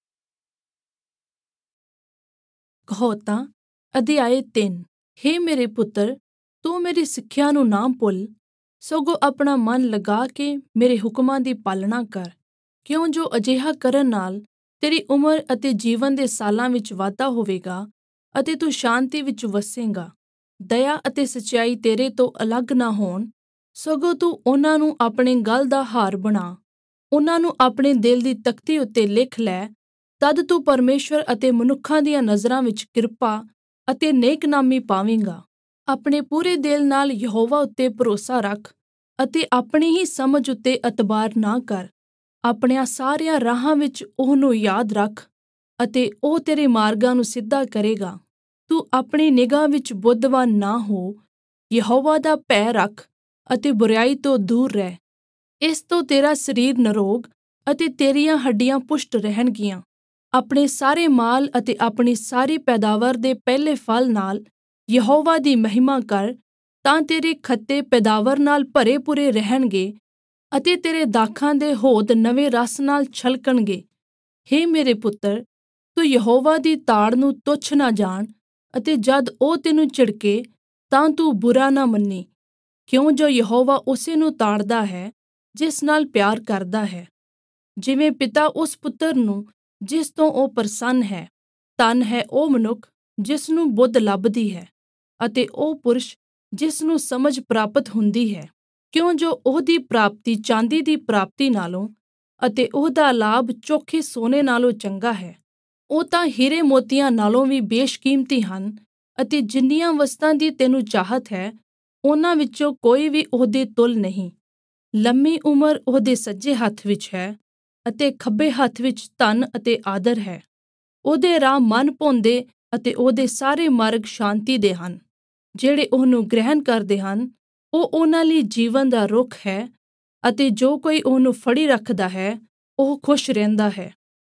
ਕਹੋਤਾਂ ਅਧਿਆਇ ਤਿੰਨ। ਹੇ ਮੇਰੇ ਪੁੱਤਰ, ਤੂੰ ਮੇਰੀ ਸਿੱਖਿਆ ਨੂੰ ਨਾ ਭੁੱਲ, ਸਗੋਂ ਆਪਣਾ ਮਨ ਲਗਾ ਕੇ ਮੇਰੇ ਹੁਕਮਾਂ ਦੀ ਪਾਲਣਾ ਕਰ, ਕਿਉਂ ਜੋ ਅਜਿਹਾ ਕਰਨ ਨਾਲ ਤੇਰੀ ਉਮਰ ਅਤੇ ਜੀਵਨ ਦੇ ਸਾਲਾਂ ਵਿੱਚ ਵਾਧਾ ਹੋਵੇਗਾ ਅਤੇ ਤੂੰ ਸ਼ਾਂਤੀ ਵਿੱਚ ਵਸੇਂਗਾ। ਦਇਆ ਅਤੇ ਸੱਚਾਈ ਤੇਰੇ ਤੋਂ ਅਲੱਗ ਨਾ ਹੋਣ, ਸਗੋਂ ਤੂੰ ਉਹਨਾਂ ਨੂੰ ਆਪਣੇ ਗਲ ਦਾ ਹਾਰ ਬਣਾ, ਉਹਨਾਂ ਨੂੰ ਆਪਣੇ ਦਿਲ ਦੀ ਤਖਤੀ ਉੱਤੇ ਲਿਖ ਲੈ। ਤਦ ਤੂੰ ਪਰਮੇਸ਼ਵਰ ਅਤੇ ਮਨੁੱਖਾਂ ਦੀਆਂ ਨਜ਼ਰਾਂ ਵਿੱਚ ਕਿਰਪਾ ਅਤੇ ਨੇਕਨਾਮੀ ਪਾਵੇਂਗਾ। ਆਪਣੇ ਪੂਰੇ ਦਿਲ ਨਾਲ ਯਹੋਵਾ ਉੱਤੇ ਭਰੋਸਾ ਰੱਖ ਅਤੇ ਆਪਣੀ ਹੀ ਸਮਝ ਉੱਤੇ ਇਤਬਾਰ ਨਾ ਕਰ। ਆਪਣਿਆਂ ਸਾਰਿਆਂ ਰਾਹਾਂ ਵਿੱਚ ਉਹਨੂੰ ਯਾਦ ਰੱਖ ਅਤੇ ਉਹ ਤੇਰੇ ਮਾਰਗਾਂ ਨੂੰ ਸਿੱਧਾ ਕਰੇਗਾ। ਤੂੰ ਆਪਣੀ ਨਿਗਾਹ ਵਿੱਚ ਬੁੱਧਵਾਨ ਨਾ ਹੋ, ਯਹੋਵਾ ਦਾ ਭੈ ਰੱਖ ਅਤੇ ਬੁਰਾਈ ਤੋਂ ਦੂਰ ਰਹਿ। ਇਸ ਤੋਂ ਤੇਰਾ ਸਰੀਰ ਨਿਰੋਗ ਅਤੇ ਤੇਰੀਆਂ ਹੱਡੀਆਂ ਪੁਸ਼ਟ ਰਹਿਣਗੀਆਂ। ਆਪਣੇ ਸਾਰੇ ਮਾਲ ਅਤੇ ਆਪਣੀ ਸਾਰੀ ਪੈਦਾਵਾਰ ਦੇ ਪਹਿਲੇ ਫਲ ਨਾਲ ਯਹੋਵਾ ਦੀ ਮਹਿਮਾ ਕਰ, ਤਾਂ ਤੇਰੇ ਖੱਤੇ ਪੈਦਾਵਾਰ ਨਾਲ ਭਰੇ ਪੂਰੇ ਰਹਿਣਗੇ ਅਤੇ ਤੇਰੇ ਦਾਖਾਂ ਦੇ ਹੋਦ ਨਵੇਂ ਰਸ ਨਾਲ ਛਲਕਣਗੇ। ਹੇ ਮੇਰੇ ਪੁੱਤਰ, ਤੂੰ ਯਹੋਵਾ ਦੀ ਤਾੜ ਨੂੰ ਤੁੱਛ ਨਾ ਜਾਣ ਅਤੇ ਜਦ ਉਹ ਤੈਨੂੰ ਝਿੜਕੇ ਤਾਂ ਤੂੰ ਬੁਰਾ ਨਾ ਮੰਨੀ, ਕਿਉਂ ਜੋ ਯਹੋਵਾ ਉਸੇ ਨੂੰ ਤਾੜਦਾ ਹੈ ਜਿਸ ਨਾਲ ਪਿਆਰ ਕਰਦਾ ਹੈ, ਜਿਵੇਂ ਪਿਤਾ ਉਸ ਪੁੱਤਰ ਨੂੰ ਜਿਸ ਤੋਂ ਉਹ ਪ੍ਰਸੰਨ ਹੈ। ਧਨ ਹੈ ਉਹ ਮਨੁੱਖ ਜਿਸ ਨੂੰ ਬੁੱਧ ਲੱਭਦੀ ਹੈ ਅਤੇ ਉਹ ਪੁਰਸ਼ ਜਿਸ ਨੂੰ ਸਮਝ ਪ੍ਰਾਪਤ ਹੁੰਦੀ ਹੈ, ਕਿਉਂ ਜੋ ਉਹਦੀ ਪ੍ਰਾਪਤੀ ਚਾਂਦੀ ਦੀ ਪ੍ਰਾਪਤੀ ਨਾਲੋਂ ਅਤੇ ਉਹਦਾ ਲਾਭ ਚੋਖੇ ਸੋਨੇ ਨਾਲੋਂ ਚੰਗਾ ਹੈ। ਉਹ ਤਾਂ ਹੀਰੇ ਮੋਤੀਆਂ ਨਾਲੋਂ ਵੀ ਬੇਸ਼ਕੀਮਤੀ ਹਨ ਅਤੇ ਜਿੰਨੀਆਂ ਵਸਤਾਂ ਦੀ ਤੈਨੂੰ ਚਾਹਤ ਹੈ, ਉਹਨਾਂ ਵਿੱਚੋਂ ਕੋਈ ਵੀ ਉਹਦੇ ਤੁੱਲ ਨਹੀਂ। ਲੰਮੀ ਉਮਰ ਉਹਦੇ ਸੱਜੇ ਹੱਥ ਵਿੱਚ ਹੈ ਅਤੇ ਖੱਬੇ ਹੱਥ ਵਿੱਚ ਧਨ ਅਤੇ ਆਦਰ ਹੈ। ਉਹਦੇ ਰਾਹ ਮਨ ਭਾਉਂਦੇ ਅਤੇ ਉਹਦੇ ਸਾਰੇ ਮਾਰਗ ਸ਼ਾਂਤੀ ਦੇ ਹਨ। ਜਿਹੜੇ ਉਹਨੂੰ ਗ੍ਰਹਿਣ ਕਰਦੇ ਹਨ, ਉਹ ਉਹਨਾਂ ਲਈ ਜੀਵਨ ਦਾ ਰੁੱਖ ਹੈ ਅਤੇ ਜੋ ਕੋਈ ਉਹਨੂੰ ਫੜੀ ਰੱਖਦਾ ਹੈ, ਉਹ ਖੁਸ਼ ਰਹਿੰਦਾ ਹੈ।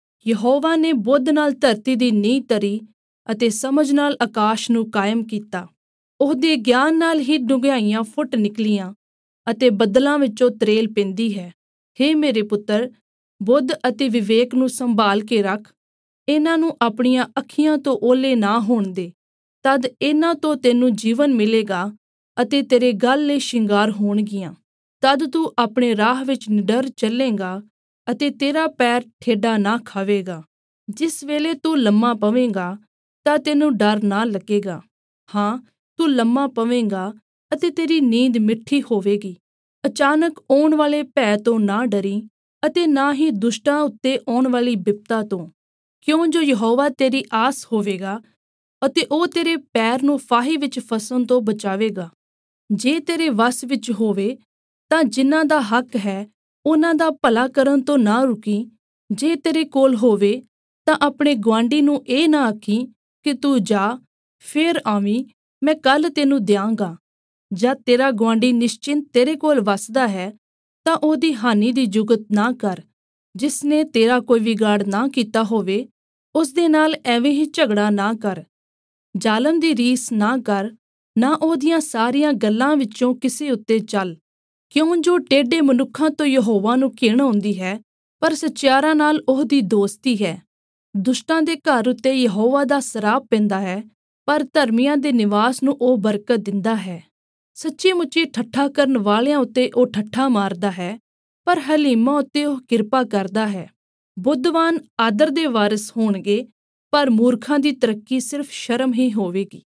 ਯਹੋਵਾ ਨੇ ਬੁੱਧ ਨਾਲ ਧਰਤੀ ਦੀ ਨੀਂਹ ਧਰੀ ਅਤੇ ਸਮਝ ਨਾਲ ਆਕਾਸ਼ ਨੂੰ ਕਾਇਮ ਕੀਤਾ। ਉਹਦੇ ਗਿਆਨ ਨਾਲ ਹੀ ਡੂੰਘਾਈਆਂ ਫੁੱਟ ਨਿਕਲੀਆਂ ਅਤੇ ਬੱਦਲਾਂ ਵਿੱਚੋਂ ਤਰੇਲ ਪੈਂਦੀ ਹੈ। ਹੇ ਮੇਰੇ ਪੁੱਤਰ, ਬੁੱਧ ਅਤੇ ਵਿਵੇਕ ਨੂੰ ਸੰਭਾਲ ਕੇ ਰੱਖ, ਇਹਨਾਂ ਨੂੰ ਆਪਣੀਆਂ ਅੱਖੀਆਂ ਤੋਂ ਓਹਲੇ ਨਾ ਹੋਣ ਦੇ। ਤਦ ਇਹਨਾਂ ਤੋਂ ਤੈਨੂੰ ਜੀਵਨ ਮਿਲੇਗਾ ਅਤੇ ਤੇਰੇ ਗਲ ਲਈ ਸ਼ਿੰਗਾਰ ਹੋਣਗੀਆਂ। ਤਦ ਤੂੰ ਆਪਣੇ ਰਾਹ ਵਿੱਚ ਨਿਡਰ ਚੱਲੇਂਗਾ ਅਤੇ ਤੇਰਾ ਪੈਰ ਠੇਡਾ ਨਾ ਖਾਵੇਗਾ। ਜਿਸ ਵੇਲੇ ਤੂੰ ਲੰਮਾ ਪਵੇਂਗਾ ਤਾਂ ਤੈਨੂੰ ਡਰ ਨਾ ਲੱਗੇਗਾ। ਹਾਂ, ਤੂੰ ਲੰਮਾ ਪਵੇਂਗਾ ਅਤੇ ਤੇਰੀ ਨੀਂਦ ਮਿੱਠੀ ਹੋਵੇਗੀ। ਅਚਾਨਕ ਆਉਣ ਵਾਲੇ ਭੈ ਤੋਂ ਨਾ ਡਰੀ ਅਤੇ ਨਾ ਹੀ ਦੁਸ਼ਟਾਂ ਉੱਤੇ ਆਉਣ ਵਾਲੀ ਬਿਪਤਾ ਤੋਂ, ਕਿਉਂ ਜੋ ਯਹੋਵਾ ਤੇਰੀ ਆਸ ਹੋਵੇਗਾ ਅਤੇ ਉਹ ਤੇਰੇ ਪੈਰ ਨੂੰ ਫਾਹੀ ਵਿੱਚ ਫਸਣ ਤੋਂ ਬਚਾਵੇਗਾ। ਜੇ ਤੇਰੇ ਵੱਸ ਵਿੱਚ ਹੋਵੇ ਤਾਂ ਜਿਨ੍ਹਾਂ ਦਾ ਹੱਕ ਹੈ, ਉਹਨਾਂ ਦਾ ਭਲਾ ਕਰਨ ਤੋਂ ਨਾ ਰੁਕੀ। ਜੇ ਤੇਰੇ ਕੋਲ ਹੋਵੇ ਤਾਂ ਆਪਣੇ ਗੁਆਂਢੀ ਨੂੰ ਇਹ ਨਾ ਆਖੀਂ ਕਿ ਤੂੰ ਜਾ, ਫੇਰ ਆਵੀਂ, ਮੈਂ ਕੱਲ੍ਹ ਤੈਨੂੰ ਦਿਆਂਗਾ। ਜਦ ਤੇਰਾ ਗੁਆਂਢੀ ਨਿਸ਼ਚਿੰਤ ਤੇਰੇ ਕੋਲ ਵੱਸਦਾ ਹੈ ਤਾਂ ਉਹਦੀ ਹਾਨੀ ਦੀ ਜੁਗਤ ਨਾ ਕਰ। ਜਿਸ ਨੇ ਤੇਰਾ ਕੋਈ ਵਿਗਾੜ ਨਾ ਕੀਤਾ ਹੋਵੇ ਉਸ ਦੇ ਨਾਲ ਐਵੇਂ ਹੀ ਝਗੜਾ ਨਾ ਕਰ। ਜ਼ਾਲਮ ਦੀ ਰੀਸ ਨਾ ਕਰ, ਨਾ ਉਹਦੀਆਂ ਸਾਰੀਆਂ ਗੱਲਾਂ ਵਿੱਚੋਂ ਕਿਸੇ ਉੱਤੇ ਚੱਲ। ਕਿਉਂ ਜੋ ਟੇਢੇ ਮਨੁੱਖਾਂ ਤੋਂ ਯਹੋਵਾ ਨੂੰ ਘਿਣ ਆਉਂਦੀ ਹੈ, ਪਰ ਸੱਚਿਆਰਾਂ ਨਾਲ ਉਹਦੀ ਦੋਸਤੀ ਹੈ। ਦੁਸ਼ਟਾਂ ਦੇ ਘਰ ਉੱਤੇ ਯਹੋਵਾ ਦਾ ਸਰਾਪ ਪੈਂਦਾ ਹੈ, ਪਰ ਧਰਮੀਆਂ ਦੇ ਨਿਵਾਸ ਨੂੰ ਉਹ ਬਰਕਤ ਦਿੰਦਾ ਹੈ। ਸੱਚੀ ਮੁੱਚੀ ਠੱਠਾ ਕਰਨ ਵਾਲਿਆਂ ਉੱਤੇ ਉਹ ਠੱਠਾ ਮਾਰਦਾ ਹੈ, ਪਰ ਹਲੀਮਾਂ ਉੱਤੇ ਉਹ ਕਿਰਪਾ ਕਰਦਾ ਹੈ। ਬੁੱਧਵਾਨ ਆਦਰ ਦੇ ਵਾਰਿਸ ਹੋਣਗੇ, ਪਰ ਮੂਰਖਾਂ ਦੀ ਤਰੱਕੀ ਸਿਰਫ ਸ਼ਰਮ ਹੀ ਹੋਵੇਗੀ।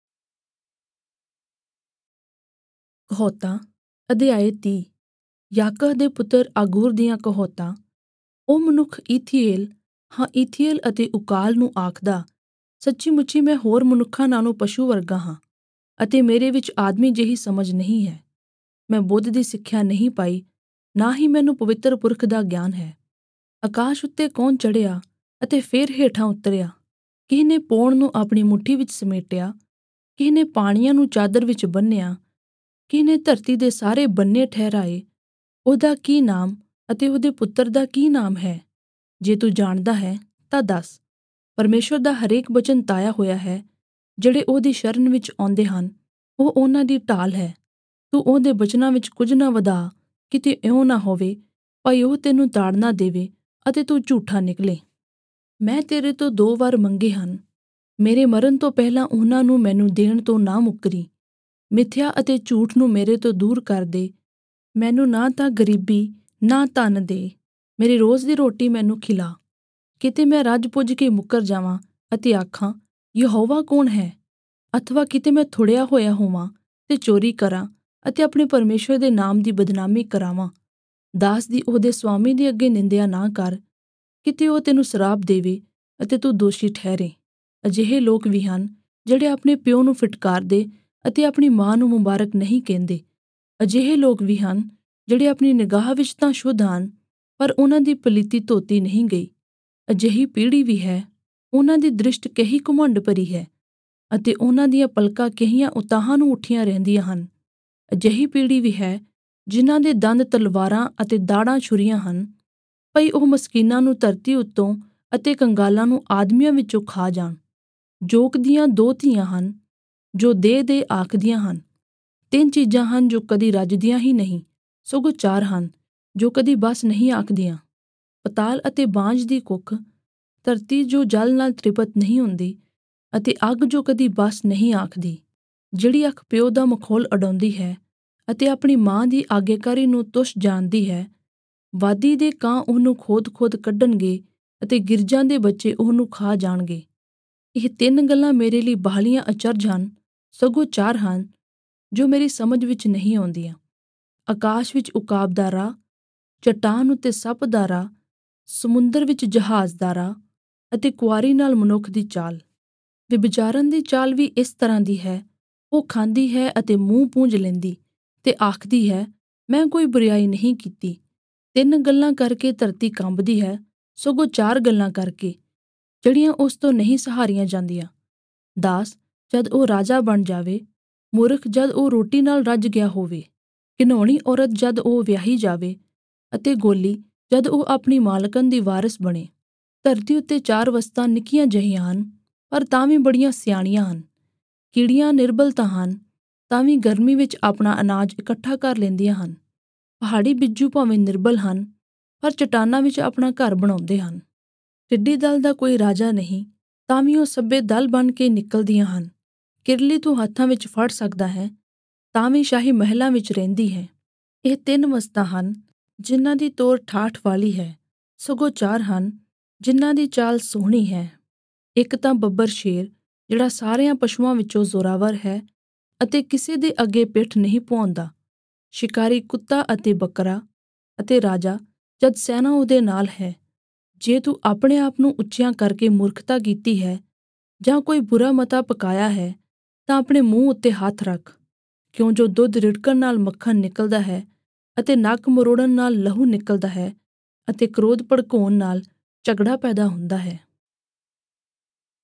ਕਹੌਤਾਂ ਅਧਿਆਇ ਤੀਹ। ਯਾਕਹ ਦੇ ਪੁੱਤਰ ਆਗੂਰ ਦੀਆਂ ਕਹੌਤਾਂ। ਉਹ ਮਨੁੱਖ ਈਥੀਏਲ, ਹਾਂ ਈਥੀਏਲ ਅਤੇ ਉਕਾਲ ਨੂੰ ਆਖਦਾ, ਸੱਚੀ ਮੁੱਚੀ ਮੈਂ ਹੋਰ ਮਨੁੱਖਾਂ ਨਾਲੋਂ ਪਸ਼ੂ ਵਰਗਾ ਹਾਂ, ਅਤੇ ਮੇਰੇ ਵਿੱਚ ਆਦਮੀ ਜਿਹੀ ਸਮਝ ਨਹੀਂ ਹੈ। ਮੈਂ ਬੁੱਧ ਦੀ ਸਿੱਖਿਆ ਨਹੀਂ ਪਾਈ, ਨਾ ਹੀ ਮੈਨੂੰ ਪਵਿੱਤਰ ਪੁਰਖ ਦਾ ਗਿਆਨ ਹੈ। ਆਕਾਸ਼ ਉੱਤੇ ਕੌਣ ਚੜ੍ਹਿਆ ਅਤੇ ਫਿਰ ਹੇਠਾਂ ਉਤਰਿਆ? ਕਿਸੇ ਨੇ ਪੌਣ ਨੂੰ ਆਪਣੀ ਮੁੱਠੀ ਵਿੱਚ ਸਮੇਟਿਆ, ਕਿਸੇ ਨੇ ਪਾਣੀਆਂ ਨੂੰ ਚਾਦਰ ਵਿੱਚ ਬੰਨ੍ਹਿਆ, ਕਿਸੇ ਨੇ ਧਰਤੀ ਦੇ ਸਾਰੇ ਬੰਨੇ ਠਹਿਰਾਏ। ਉਹਦਾ ਕੀ ਨਾਮ ਅਤੇ ਉਹਦੇ ਪੁੱਤਰ ਦਾ ਕੀ ਨਾਮ ਹੈ? ਜੇ ਤੂੰ ਜਾਣਦਾ ਹੈ ਤਾਂ ਦੱਸ। ਪਰਮੇਸ਼ਵਰ ਦਾ ਹਰੇਕ ਬਚਨ ਤਾਇਆ ਹੋਇਆ ਹੈ। ਜਿਹੜੇ ਉਹਦੀ ਸ਼ਰਨ ਵਿੱਚ ਆਉਂਦੇ ਹਨ, ਉਹ ਉਹਨਾਂ ਦੀ ਢਾਲ ਹੈ। ਤੂੰ ਉਹਦੇ ਬਚਨਾਂ ਵਿੱਚ ਕੁਝ ਨਾ ਵਧਾ, ਕਿਤੇ ਇਉਂ ਨਾ ਹੋਵੇ ਭਾਈ ਉਹ ਤੈਨੂੰ ਤਾੜ ਨਾ ਦੇਵੇ ਅਤੇ ਤੂੰ ਝੂਠਾ ਨਿਕਲੇ। ਮੈਂ ਤੇਰੇ ਤੋਂ ਦੋ ਵਾਰ ਮੰਗੇ ਹਨ, ਮੇਰੇ ਮਰਨ ਤੋਂ ਪਹਿਲਾਂ ਉਹਨਾਂ ਨੂੰ ਮੈਨੂੰ ਦੇਣ ਤੋਂ ਨਾ ਮੁੱਕਰੀ। ਮਿੱਥਿਆ ਅਤੇ ਝੂਠ ਨੂੰ ਮੇਰੇ ਤੋਂ ਦੂਰ ਕਰ ਦੇ। ਮੈਨੂੰ ਨਾ ਤਾਂ ਗਰੀਬੀ ਨਾ ਧਨ ਦੇ, ਮੇਰੀ ਰੋਜ਼ ਦੀ ਰੋਟੀ ਮੈਨੂੰ ਖਿਲਾ। ਕਿਤੇ ਮੈਂ ਰੱਜ ਪੁੱਜ ਕੇ ਮੁੱਕਰ ਜਾਵਾਂ ਅਤੇ ਆਖਾਂ, ਯਹੋਵਾ ਕੌਣ ਹੈ? ਅਥਵਾ ਕਿਤੇ ਮੈਂ ਥੁੜਿਆ ਹੋਇਆ ਹੋਵਾਂ ਤੇ ਚੋਰੀ ਕਰਾਂ ਅਤੇ ਆਪਣੇ ਪਰਮੇਸ਼ਵਰ ਦੇ ਨਾਮ ਦੀ ਬਦਨਾਮੀ ਕਰਾਵਾਂ। ਦਾਸ ਦੀ ਉਹਦੇ ਸਵਾਮੀ ਦੇ ਅੱਗੇ ਨਿੰਦਿਆ ਨਾ ਕਰ, ਕਿਤੇ ਉਹ ਤੈਨੂੰ ਸਰਾਪ ਦੇਵੇ ਅਤੇ ਤੂੰ ਦੋਸ਼ੀ ਠਹਿਰੇ। ਅਜਿਹੇ ਲੋਕ ਵੀ ਹਨ ਜਿਹੜੇ ਆਪਣੇ ਪਿਓ ਨੂੰ ਫਿਟਕਾਰਦੇ ਅਤੇ ਆਪਣੀ ਮਾਂ ਨੂੰ ਮੁਬਾਰਕ ਨਹੀਂ ਕਹਿੰਦੇ। ਅਜਿਹੇ ਲੋਕ ਵੀ ਹਨ ਜਿਹੜੇ ਆਪਣੀ ਨਿਗਾਹ ਵਿੱਚ ਤਾਂ ਸ਼ੁੱਧ ਹਨ, ਪਰ ਉਹਨਾਂ ਦੀ ਪਲੀਤੀ ਧੋਤੀ ਨਹੀਂ ਗਈ। ਅਜਿਹੀ ਪੀੜ੍ਹੀ ਵੀ ਹੈ, ਉਹਨਾਂ ਦੀ ਦ੍ਰਿਸ਼ਟ ਕਹੀ ਘੁਮੰਡ ਭਰੀ ਹੈ ਅਤੇ ਉਹਨਾਂ ਦੀਆਂ ਪਲਕਾਂ ਕਹੀਆਂ ਉਤਾਹਾਂ ਨੂੰ ਉੱਠੀਆਂ ਰਹਿੰਦੀਆਂ ਹਨ। ਅਜਿਹੀ ਪੀੜ੍ਹੀ ਵੀ ਹੈ ਜਿਨ੍ਹਾਂ ਦੇ ਦੰਦ ਤਲਵਾਰਾਂ ਅਤੇ ਦਾੜਾਂ ਛੁਰੀਆਂ ਹਨ, ਭਈ ਉਹ ਮਸਕੀਨਾਂ ਨੂੰ ਧਰਤੀ ਉੱਤੋਂ ਅਤੇ ਕੰਗਾਲਾਂ ਨੂੰ ਆਦਮੀਆਂ ਵਿੱਚੋਂ ਖਾ ਜਾਣ। ਜੋਕ ਦੀਆਂ ਦੋ ਧੀਆਂ ਹਨ ਜੋ ਦੇ ਦੇ ਆਖਦੀਆਂ ਹਨ। ਤਿੰਨ ਚੀਜ਼ਾਂ ਹਨ ਜੋ ਕਦੀ ਰੱਜਦੀਆਂ ਹੀ ਨਹੀਂ, ਸਗੋਂ ਚਾਰ ਹਨ ਜੋ ਕਦੀ ਬਸ ਨਹੀਂ ਆਖਦੀਆਂ, ਪਤਾਲ ਅਤੇ ਬਾਂਝ ਦੀ ਕੁੱਖ, ਧਰਤੀ ਜੋ ਜਲ ਨਾਲ ਤ੍ਰਿਪਤ ਨਹੀਂ ਹੁੰਦੀ, ਅਤੇ ਅੱਗ ਜੋ ਕਦੀ ਬਸ ਨਹੀਂ ਆਖਦੀ। ਜਿਹੜੀ ਅੱਖ ਪਿਓ ਦਾ ਮਖੌਲ ਉਡਾਉਂਦੀ ਹੈ ਅਤੇ ਆਪਣੀ ਮਾਂ ਦੀ ਆਗਿਆਕਾਰੀ ਨੂੰ ਤੁੱਛ ਜਾਣਦੀ ਹੈ, ਵਾਦੀ ਦੇ ਕਾਂ ਉਹਨੂੰ ਖੋਦ ਖੋਦ ਕੱਢਣਗੇ ਅਤੇ ਗਿਰਜਾਂ ਦੇ ਬੱਚੇ ਉਹਨੂੰ ਖਾ ਜਾਣਗੇ। ਇਹ ਤਿੰਨ ਗੱਲਾਂ ਮੇਰੇ ਲਈ ਬਾਹਲੀਆਂ ਅਚਰਜ ਹਨ, ਸਗੋਂ ਚਾਰ ਹਨ ਜੋ ਮੇਰੀ ਸਮਝ ਵਿੱਚ ਨਹੀਂ ਆਉਂਦੀਆਂ। ਆਕਾਸ਼ ਵਿੱਚ ਉਕਾਬ ਦਾ ਰਾਹ, ਚੱਟਾਨ ਉੱਤੇ ਸੱਪ ਦਾ ਰਾਹ, ਸਮੁੰਦਰ ਵਿੱਚ ਜਹਾਜ਼ ਦਾ ਰਾਹ ਅਤੇ ਕੁਆਰੀ ਨਾਲ ਮਨੁੱਖ ਦੀ ਚਾਲ। ਵਿਭਚਾਰਨ ਦੀ ਚਾਲ ਵੀ ਇਸ ਤਰ੍ਹਾਂ ਦੀ ਹੈ, ਉਹ ਖਾਂਦੀ ਹੈ ਅਤੇ ਮੂੰਹ ਪੂੰਝ ਲੈਂਦੀ ਤੇ ਆਖਦੀ ਹੈ, ਮੈਂ ਕੋਈ ਬੁਰਿਆਈ ਨਹੀਂ ਕੀਤੀ। ਤਿੰਨ ਗੱਲਾਂ ਕਰਕੇ ਧਰਤੀ ਕੰਬਦੀ ਹੈ, ਸਗੋਂ ਚਾਰ ਗੱਲਾਂ ਕਰਕੇ ਜਿਹੜੀਆਂ ਉਸ ਤੋਂ ਨਹੀਂ ਸਹਾਰੀਆਂ ਜਾਂਦੀਆਂ। ਦਾਸ ਜਦ ਉਹ ਰਾਜਾ ਬਣ ਜਾਵੇ, ਮੂਰਖ ਜਦ ਉਹ ਰੋਟੀ ਨਾਲ ਰੱਜ ਗਿਆ ਹੋਵੇ, ਘਿਨੌਣੀ ਔਰਤ ਜਦ ਉਹ ਵਿਆਹੀ ਜਾਵੇ ਅਤੇ ਗੋਲੀ ਜਦ ਉਹ ਆਪਣੀ ਮਾਲਕਨ ਦੀ ਵਾਰਿਸ ਬਣੇ। ਧਰਤੀ ਉੱਤੇ ਚਾਰ ਵਸਤਾਂ ਨਿੱਕੀਆਂ ਜਿਹੀਆਂ ਹਨ, ਪਰ ਤਾਂ ਵੀ ਬੜੀਆਂ ਸਿਆਣੀਆਂ ਹਨ। ਕੀੜੀਆਂ ਨਿਰਬਲ ਤਾਂ ਹਨ, ਤਾਂ ਵੀ ਗਰਮੀ ਵਿੱਚ ਆਪਣਾ ਅਨਾਜ ਇਕੱਠਾ ਕਰ ਲੈਂਦੀਆਂ ਹਨ। ਪਹਾੜੀ ਬਿੱਜੂ ਭਾਵੇਂ ਨਿਰਬਲ ਹਨ, ਪਰ ਚਟਾਨਾਂ ਵਿੱਚ ਆਪਣਾ ਘਰ ਬਣਾਉਂਦੇ ਹਨ। ਟਿੱਡੀ ਦਲ ਦਾ ਕੋਈ ਰਾਜਾ ਨਹੀਂ, ਤਾਂ ਵੀ ਉਹ ਸੱਬੇ ਦਲ ਬਣ ਕੇ ਨਿਕਲਦੀਆਂ ਹਨ। ਕਿਰਲੀ ਤੂੰ ਹੱਥਾਂ ਵਿੱਚ ਫੜ ਸਕਦਾ ਹੈ, ਤਾਂ ਵੀ ਸ਼ਾਹੀ ਮਹਿਲਾਂ ਵਿੱਚ ਰਹਿੰਦੀ ਹੈ। ਇਹ ਤਿੰਨ ਵਸਤਾਂ ਹਨ ਜਿਨ੍ਹਾਂ ਦੀ ਤੋਰ ਠਾਠ ਵਾਲੀ ਹੈ, ਸਗੋਂ ਚਾਰ ਹਨ ਜਿਨ੍ਹਾਂ ਦੀ ਚਾਲ ਸੋਹਣੀ ਹੈ। ਇੱਕ ਤਾਂ ਬੱਬਰ ਸ਼ੇਰ, ਜਿਹੜਾ ਸਾਰਿਆਂ ਪਸ਼ੂਆਂ ਵਿੱਚੋਂ ਜ਼ੋਰਾਵਰ ਹੈ ਅਤੇ ਕਿਸੇ ਦੇ ਅੱਗੇ ਪਿੱਠ ਨਹੀਂ ਭੌਂਦਾ। ਸ਼ਿਕਾਰੀ ਕੁੱਤਾ ਅਤੇ ਬੱਕਰਾ ਅਤੇ ਰਾਜਾ ਜਦ ਸੈਨਾ ਉਹਦੇ ਨਾਲ ਹੈ। ਜੇ ਤੂੰ ਆਪਣੇ ਆਪ ਨੂੰ ਉੱਚਿਆਂ ਕਰਕੇ ਮੂਰਖਤਾ ਕੀਤੀ ਹੈ ਜਾਂ ਕੋਈ ਬੁਰਾ ਮਤਾ ਪਕਾਇਆ ਹੈ, ਤਾਂ ਆਪਣੇ ਮੂੰਹ ਉੱਤੇ ਹੱਥ ਰੱਖ। ਕਿਉਂ ਜੋ ਦੁੱਧ ਰਿੜਕਣ ਨਾਲ ਮੱਖਣ ਨਿਕਲਦਾ ਹੈ ਅਤੇ ਨੱਕ ਮਰੋੜਨ ਨਾਲ ਲਹੂ ਨਿਕਲਦਾ ਹੈ ਅਤੇ ਕ੍ਰੋਧ ਭੜਕਾਉਣ ਨਾਲ ਝਗੜਾ ਪੈਦਾ ਹੁੰਦਾ ਹੈ।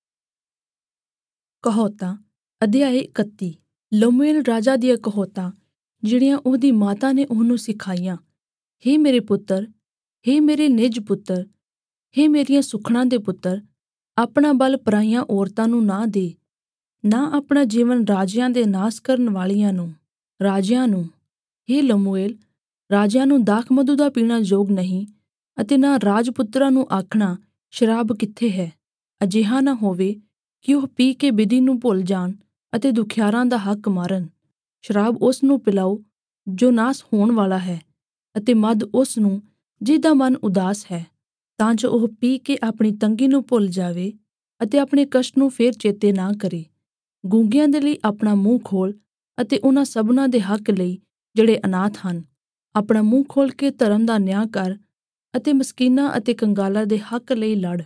ਕਹੌਤਾਂ ਅਧਿਆਇ ਇਕੱਤੀ। ਲਮੂਏਲ ਰਾਜਾ ਦੀਆਂ ਕਹੌਤਾਂ। ਜਿਹੜੀਆਂ ਉਹਦੀ ਮਾਤਾ ਨੇ ਉਹਨੂੰ ਸਿਖਾਈਆਂ। ਹੇ ਮੇਰੇ ਪੁੱਤਰ, ਹੇ ਮੇਰੇ ਨਿੱਜ ਪੁੱਤਰ, ਹੇ ਮੇਰੀਆਂ ਸੁਖਣਾ ਦੇ ਪੁੱਤਰ, ਆਪਣਾ ਬਲ ਪਰਾਈਆਂ ਔਰਤਾਂ ਨੂੰ ਨਾ ਦੇ, ਨਾ ਆਪਣਾ ਜੀਵਨ ਰਾਜਿਆਂ ਦੇ ਨਾਸ ਕਰਨ ਵਾਲੀਆਂ ਨੂੰ। ਰਾਜਿਆਂ ਨੂੰ, ਹੇ ਲਮੂਏਲ, ਰਾਜਿਆਂ ਨੂੰ ਦਾਖ ਮਧੂ ਦਾ ਪੀਣਾ ਯੋਗ ਨਹੀਂ, ਅਤੇ ਨਾ ਰਾਜਪੁੱਤਰਾਂ ਨੂੰ ਆਖਣਾ ਸ਼ਰਾਬ ਕਿੱਥੇ ਹੈ। ਅਜਿਹਾ ਨਾ ਹੋਵੇ ਕਿ ਉਹ ਪੀ ਕੇ ਵਿਧੀ ਨੂੰ ਭੁੱਲ ਜਾਣ ਅਤੇ ਦੁਖਿਆਰਾਂ ਦਾ ਹੱਕ ਮਾਰਨ। ਸ਼ਰਾਬ ਉਸ ਨੂੰ ਪਿਲਾਓ ਜੋ ਨਾਸ ਹੋਣ ਵਾਲਾ ਹੈ, ਅਤੇ ਮਦ ਉਸ ਨੂੰ ਜਿਹਦਾ ਮਨ ਉਦਾਸ ਹੈ, ਤਾਂ ਜੋ ਉਹ ਪੀ ਕੇ ਆਪਣੀ ਤੰਗੀ ਨੂੰ ਭੁੱਲ ਜਾਵੇ ਅਤੇ ਆਪਣੇ ਕਸ਼ਟ ਨੂੰ ਫੇਰ ਚੇਤੇ ਨਾ ਕਰੇ। ਗੂੰਗਿਆਂ ਦੇ ਲਈ ਆਪਣਾ ਮੂੰਹ ਖੋਲ, ਅਤੇ ਉਹਨਾਂ ਸਭਨਾਂ ਦੇ ਹੱਕ ਲਈ ਜਿਹੜੇ ਅਨਾਥ ਹਨ। ਆਪਣਾ ਮੂੰਹ ਖੋਲ ਕੇ ਧਰਮ ਦਾ ਨਿਆਂ ਕਰ, ਅਤੇ ਮਸਕੀਨਾਂ ਅਤੇ ਕੰਗਾਲਾਂ ਦੇ ਹੱਕ ਲਈ ਲੜ।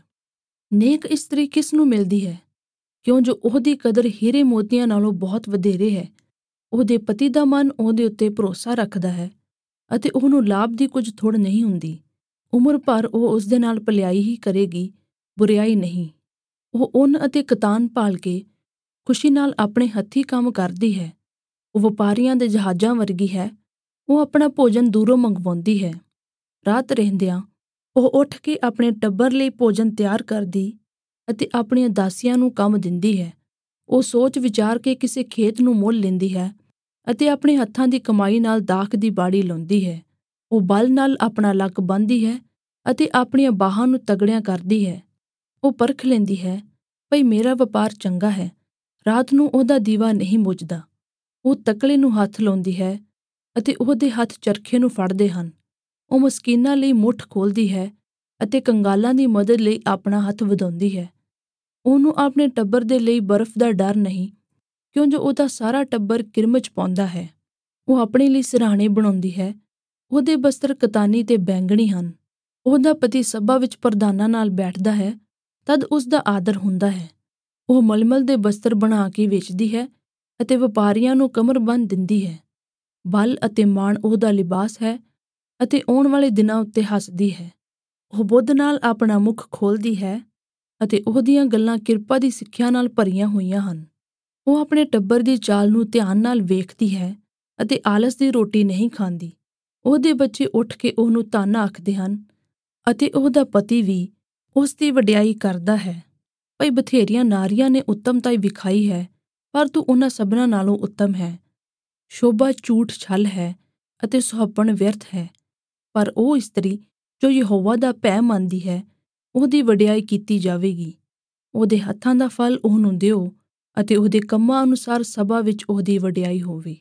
ਨੇਕ ਇਸਤਰੀ ਕਿਸ ਨੂੰ ਮਿਲਦੀ ਹੈ, ਕਿਉਂ ਜੋ ਉਹਦੀ ਕਦਰ ਹੀਰੇ ਮੋਤੀਆਂ ਨਾਲੋਂ ਬਹੁਤ ਵਧੇਰੇ ਹੈ। ਉਹਦੇ ਪਤੀ ਦਾ ਮਨ ਉਹਦੇ ਉੱਤੇ ਭਰੋਸਾ ਰੱਖਦਾ ਹੈ, ਅਤੇ ਉਹਨੂੰ ਲਾਭ ਦੀ ਕੁਝ ਥੁੜ ਨਹੀਂ ਹੁੰਦੀ। ਉਮਰ ਭਰ ਉਹ ਉਸ ਦੇ ਨਾਲ ਭਲਾਈ ਹੀ ਕਰੇਗੀ, ਬੁਰਿਆਈ ਨਹੀਂ। ਉਹ ਉੱਨ ਅਤੇ ਕਤਾਨ ਭਾਲ ਕੇ ਖੁਸ਼ੀ ਨਾਲ ਆਪਣੇ ਹੱਥੀਂ ਕੰਮ ਕਰਦੀ ਹੈ। ਉਹ ਵਪਾਰੀਆਂ ਦੇ ਜਹਾਜ਼ਾਂ ਵਰਗੀ ਹੈ, ਉਹ ਆਪਣਾ ਭੋਜਨ ਦੂਰੋਂ ਮੰਗਵਾਉਂਦੀ ਹੈ। ਰਾਤ ਰਹਿੰਦਿਆਂ ਉਹ ਉੱਠ ਕੇ ਆਪਣੇ ਟੱਬਰ ਲਈ ਭੋਜਨ ਤਿਆਰ ਕਰਦੀ ਅਤੇ ਆਪਣੀਆਂ ਦਾਸੀਆਂ ਨੂੰ ਕੰਮ ਦਿੰਦੀ ਹੈ। ਉਹ ਸੋਚ ਵਿਚਾਰ ਕੇ ਕਿਸੇ ਖੇਤ ਨੂੰ ਮੁੱਲ ਲੈਂਦੀ ਹੈ, ਅਤੇ ਆਪਣੇ ਹੱਥਾਂ ਦੀ ਕਮਾਈ ਨਾਲ ਦਾਖ ਦੀ ਬਾੜੀ ਲਾਉਂਦੀ ਹੈ। ਉਹ ਬਲ ਨਾਲ ਆਪਣਾ ਲੱਕ ਬੰਨ੍ਹਦੀ ਹੈ, ਅਤੇ ਆਪਣੀਆਂ ਬਾਹਾਂ ਨੂੰ ਤਗੜਿਆਂ ਕਰਦੀ ਹੈ। ਉਹ ਪਰਖ ਲੈਂਦੀ ਹੈ, ਭਈ ਮੇਰਾ ਵਪਾਰ ਚੰਗਾ ਹੈ, ਰਾਤ ਨੂੰ ਉਹਦਾ ਦੀਵਾ ਨਹੀਂ ਬੁਝਦਾ। ਉਹ ਤਕਲੇ ਨੂੰ ਹੱਥ ਲਾਉਂਦੀ ਹੈ, ਅਤੇ ਉਹਦੇ ਹੱਥ ਚਰਖੇ ਨੂੰ ਫੜਦੇ ਹਨ। ਉਹ ਮਸਕੀਨਾਂ ਲਈ ਮੁੱਠ ਖੋਲ੍ਹਦੀ ਹੈ, ਅਤੇ ਕੰਗਾਲਾਂ ਦੀ ਮਦਦ ਲਈ ਆਪਣਾ ਹੱਥ ਵਧਾਉਂਦੀ ਹੈ। ਉਹਨੂੰ ਆਪਣੇ ਟੱਬਰ ਦੇ ਲਈ ਬਰਫ਼ ਦਾ ਡਰ ਨਹੀਂ, ਕਿਉਂ ਜੋ ਉਹਦਾ ਸਾਰਾ ਟੱਬਰ ਕਿਰਮਚ ਪਾਉਂਦਾ ਹੈ। ਉਹ ਆਪਣੇ ਲਈ ਸਿਰਹਾਣੇ ਬਣਾਉਂਦੀ ਹੈ, ਉਹਦੇ ਬਸਤਰ ਕਤਾਨੀ ਤੇ ਬੈਂਗਣੀ ਹਨ। ਉਹਦਾ ਪਤੀ ਸਭਾ ਵਿੱਚ ਪ੍ਰਧਾਨਾਂ ਨਾਲ ਬੈਠਦਾ ਹੈ, ਤਦ ਉਸ ਦਾ ਆਦਰ ਹੁੰਦਾ ਹੈ। ਉਹ ਮਲਮਲ ਦੇ ਬਸਤਰ ਬਣਾ ਕੇ ਵੇਚਦੀ ਹੈ, ਅਤੇ ਵਪਾਰੀਆਂ ਨੂੰ ਕਮਰਬੰਦ ਦਿੰਦੀ ਹੈ। ਬਲ ਅਤੇ ਮਾਣ ਉਹਦਾ ਲਿਬਾਸ ਹੈ, ਅਤੇ ਆਉਣ ਵਾਲੇ ਦਿਨਾਂ ਉੱਤੇ ਹੱਸਦੀ ਹੈ। ਉਹ ਬੁੱਧ ਨਾਲ ਆਪਣਾ ਮੁਖ ਖੋਲ੍ਹਦੀ ਹੈ, ਅਤੇ ਉਹਦੀਆਂ ਗੱਲਾਂ ਕਿਰਪਾ ਦੀ ਸਿੱਖਿਆ ਨਾਲ ਭਰੀਆਂ ਹੋਈਆਂ ਹਨ। ਉਹ ਆਪਣੇ ਟੱਬਰ ਦੀ ਚਾਲ ਨੂੰ ਧਿਆਨ ਨਾਲ ਵੇਖਦੀ ਹੈ, ਅਤੇ ਆਲਸ ਦੀ ਰੋਟੀ ਨਹੀਂ ਖਾਂਦੀ। ਉਹਦੇ ਬੱਚੇ ਉੱਠ ਕੇ ਉਹਨੂੰ ਧੰਨ ਆਖਦੇ ਹਨ, ਅਤੇ ਉਹਦਾ ਪਤੀ ਵੀ ਉਸ ਦੀ ਵਡਿਆਈ ਕਰਦਾ ਹੈ। ਭਈ ਬਥੇਰੀਆਂ ਨਾਰੀਆਂ ਨੇ ਉੱਤਮਤਾ ਵਿਖਾਈ ਹੈ, ਪਰ ਤੂੰ ਉਹਨਾਂ ਸਭਨਾਂ ਨਾਲੋਂ ਉੱਤਮ ਹੈ। ਸ਼ੋਭਾ ਝੂਠ ਛਲ ਹੈ, ਅਤੇ ਸੁਹੱਪਣ ਵਿਅਰਥ ਹੈ, ਪਰ ਉਹ ਇਸਤਰੀ ਜੋ ਯਹੋਵਾ ਦਾ ਭੈ ਮੰਨਦੀ ਹੈ, ਉਹਦੀ ਵਡਿਆਈ ਕੀਤੀ ਜਾਵੇਗੀ। ਉਹਦੇ ਹੱਥਾਂ ਦਾ ਫਲ ਉਹਨੂੰ ਦਿਓ, ਅਤੇ ਉਹਦੇ ਕੰਮਾਂ ਅਨੁਸਾਰ ਸਭਾ ਵਿੱਚ ਉਹਦੀ ਵਡਿਆਈ ਹੋਵੇ।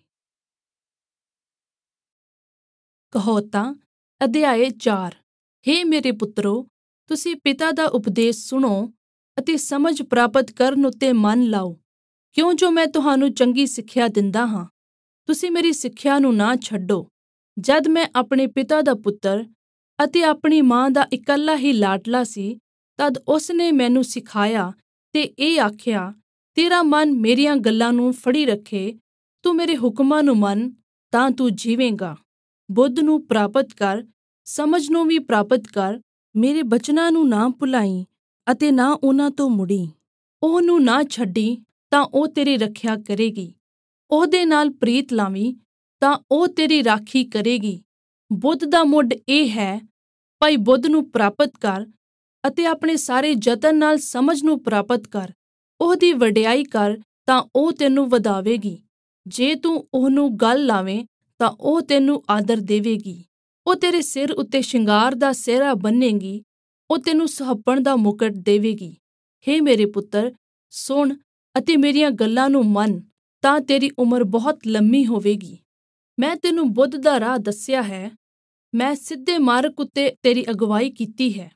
ਕਹੋਤਾਂ ਅਧਿਆਇ ਚਾਰ। ਹੇ ਮੇਰੇ ਪੁੱਤਰੋ, ਤੁਸੀਂ ਪਿਤਾ ਦਾ ਉਪਦੇਸ਼ ਸੁਣੋ, ਅਤੇ ਸਮਝ ਪ੍ਰਾਪਤ ਕਰਨ ਉੱਤੇ ਮਨ ਲਾਓ, ਕਿਉਂ ਜੋ ਮੈਂ ਤੁਹਾਨੂੰ ਚੰਗੀ ਸਿੱਖਿਆ ਦਿੰਦਾ ਹਾਂ। ਤੁਸੀਂ ਮੇਰੀ ਸਿੱਖਿਆ ਨੂੰ ਨਾ ਛੱਡੋ। ਜਦ ਮੈਂ ਆਪਣੇ ਪਿਤਾ ਦਾ ਪੁੱਤਰ ਅਤੇ ਆਪਣੀ ਮਾਂ ਦਾ ਇਕੱਲਾ ਹੀ ਲਾਡਲਾ ਸੀ, ਤਦ ਉਸ ਨੇ ਮੈਨੂੰ ਸਿਖਾਇਆ ਤੇ ਇਹ ਆਖਿਆ, ਤੇਰਾ ਮਨ ਮੇਰੀਆਂ ਗੱਲਾਂ ਨੂੰ ਫੜੀ ਰੱਖੇ, ਤੂੰ ਮੇਰੇ ਹੁਕਮਾਂ ਨੂੰ ਮੰਨ, ਤਾਂ ਤੂੰ ਜੀਵੇਂਗਾ। ਬੁੱਧ ਨੂੰ ਪ੍ਰਾਪਤ ਕਰ, ਸਮਝ ਨੂੰ ਵੀ ਪ੍ਰਾਪਤ ਕਰ। ਮੇਰੇ ਬਚਨਾਂ ਨੂੰ ਨਾ ਭੁਲਾਈ, ਅਤੇ ਨਾ ਉਹਨਾਂ ਤੋਂ ਮੁੜੀ। ਉਹਨੂੰ ਨਾ ਛੱਡੀ, ਤਾਂ ਉਹ ਤੇਰੀ ਰੱਖਿਆ ਕਰੇਗੀ। ਉਹਦੇ ਨਾਲ ਪ੍ਰੀਤ ਲਾਵੀਂ, ਤਾਂ ਉਹ ਤੇਰੀ ਰਾਖੀ ਕਰੇਗੀ। ਬੁੱਧ ਦਾ ਮੁੱਢ ਇਹ ਹੈ, ਭਾਈ ਬੁੱਧ ਨੂੰ ਪ੍ਰਾਪਤ ਕਰ, ਅਤੇ ਆਪਣੇ ਸਾਰੇ ਯਤਨ ਨਾਲ ਸਮਝ ਨੂੰ ਪ੍ਰਾਪਤ ਕਰ। ਉਹਦੀ ਵਡਿਆਈ ਕਰ, ਤਾਂ ਉਹ ਤੈਨੂੰ ਵਧਾਵੇਗੀ। ਜੇ ਤੂੰ ਉਹਨੂੰ ਗਲ ਲਾਵੇਂ, ਤਾਂ ਉਹ ਤੈਨੂੰ ਆਦਰ ਦੇਵੇਗੀ। ਉਹ ਤੇਰੇ ਸਿਰ ਉੱਤੇ ਸ਼ਿੰਗਾਰ ਦਾ ਸਿਹਰਾ ਬੰਨ੍ਹੇਗੀ, ਉਹ ਤੈਨੂੰ ਸੁਹੱਪਣ ਦਾ ਮੁਕਟ ਦੇਵੇਗੀ। ਹੇ ਮੇਰੇ ਪੁੱਤਰ, ਸੁਣ ਅਤੇ ਮੇਰੀਆਂ ਗੱਲਾਂ ਨੂੰ ਮੰਨ, ਤਾਂ ਤੇਰੀ ਉਮਰ ਬਹੁਤ ਲੰਮੀ ਹੋਵੇਗੀ। ਮੈਂ ਤੈਨੂੰ ਬੁੱਧ ਦਾ ਰਾਹ ਦੱਸਿਆ ਹੈ, ਮੈਂ ਸਿੱਧੇ ਮਾਰਗ ਉੱਤੇ ਤੇਰੀ ਅਗਵਾਈ ਕੀਤੀ ਹੈ।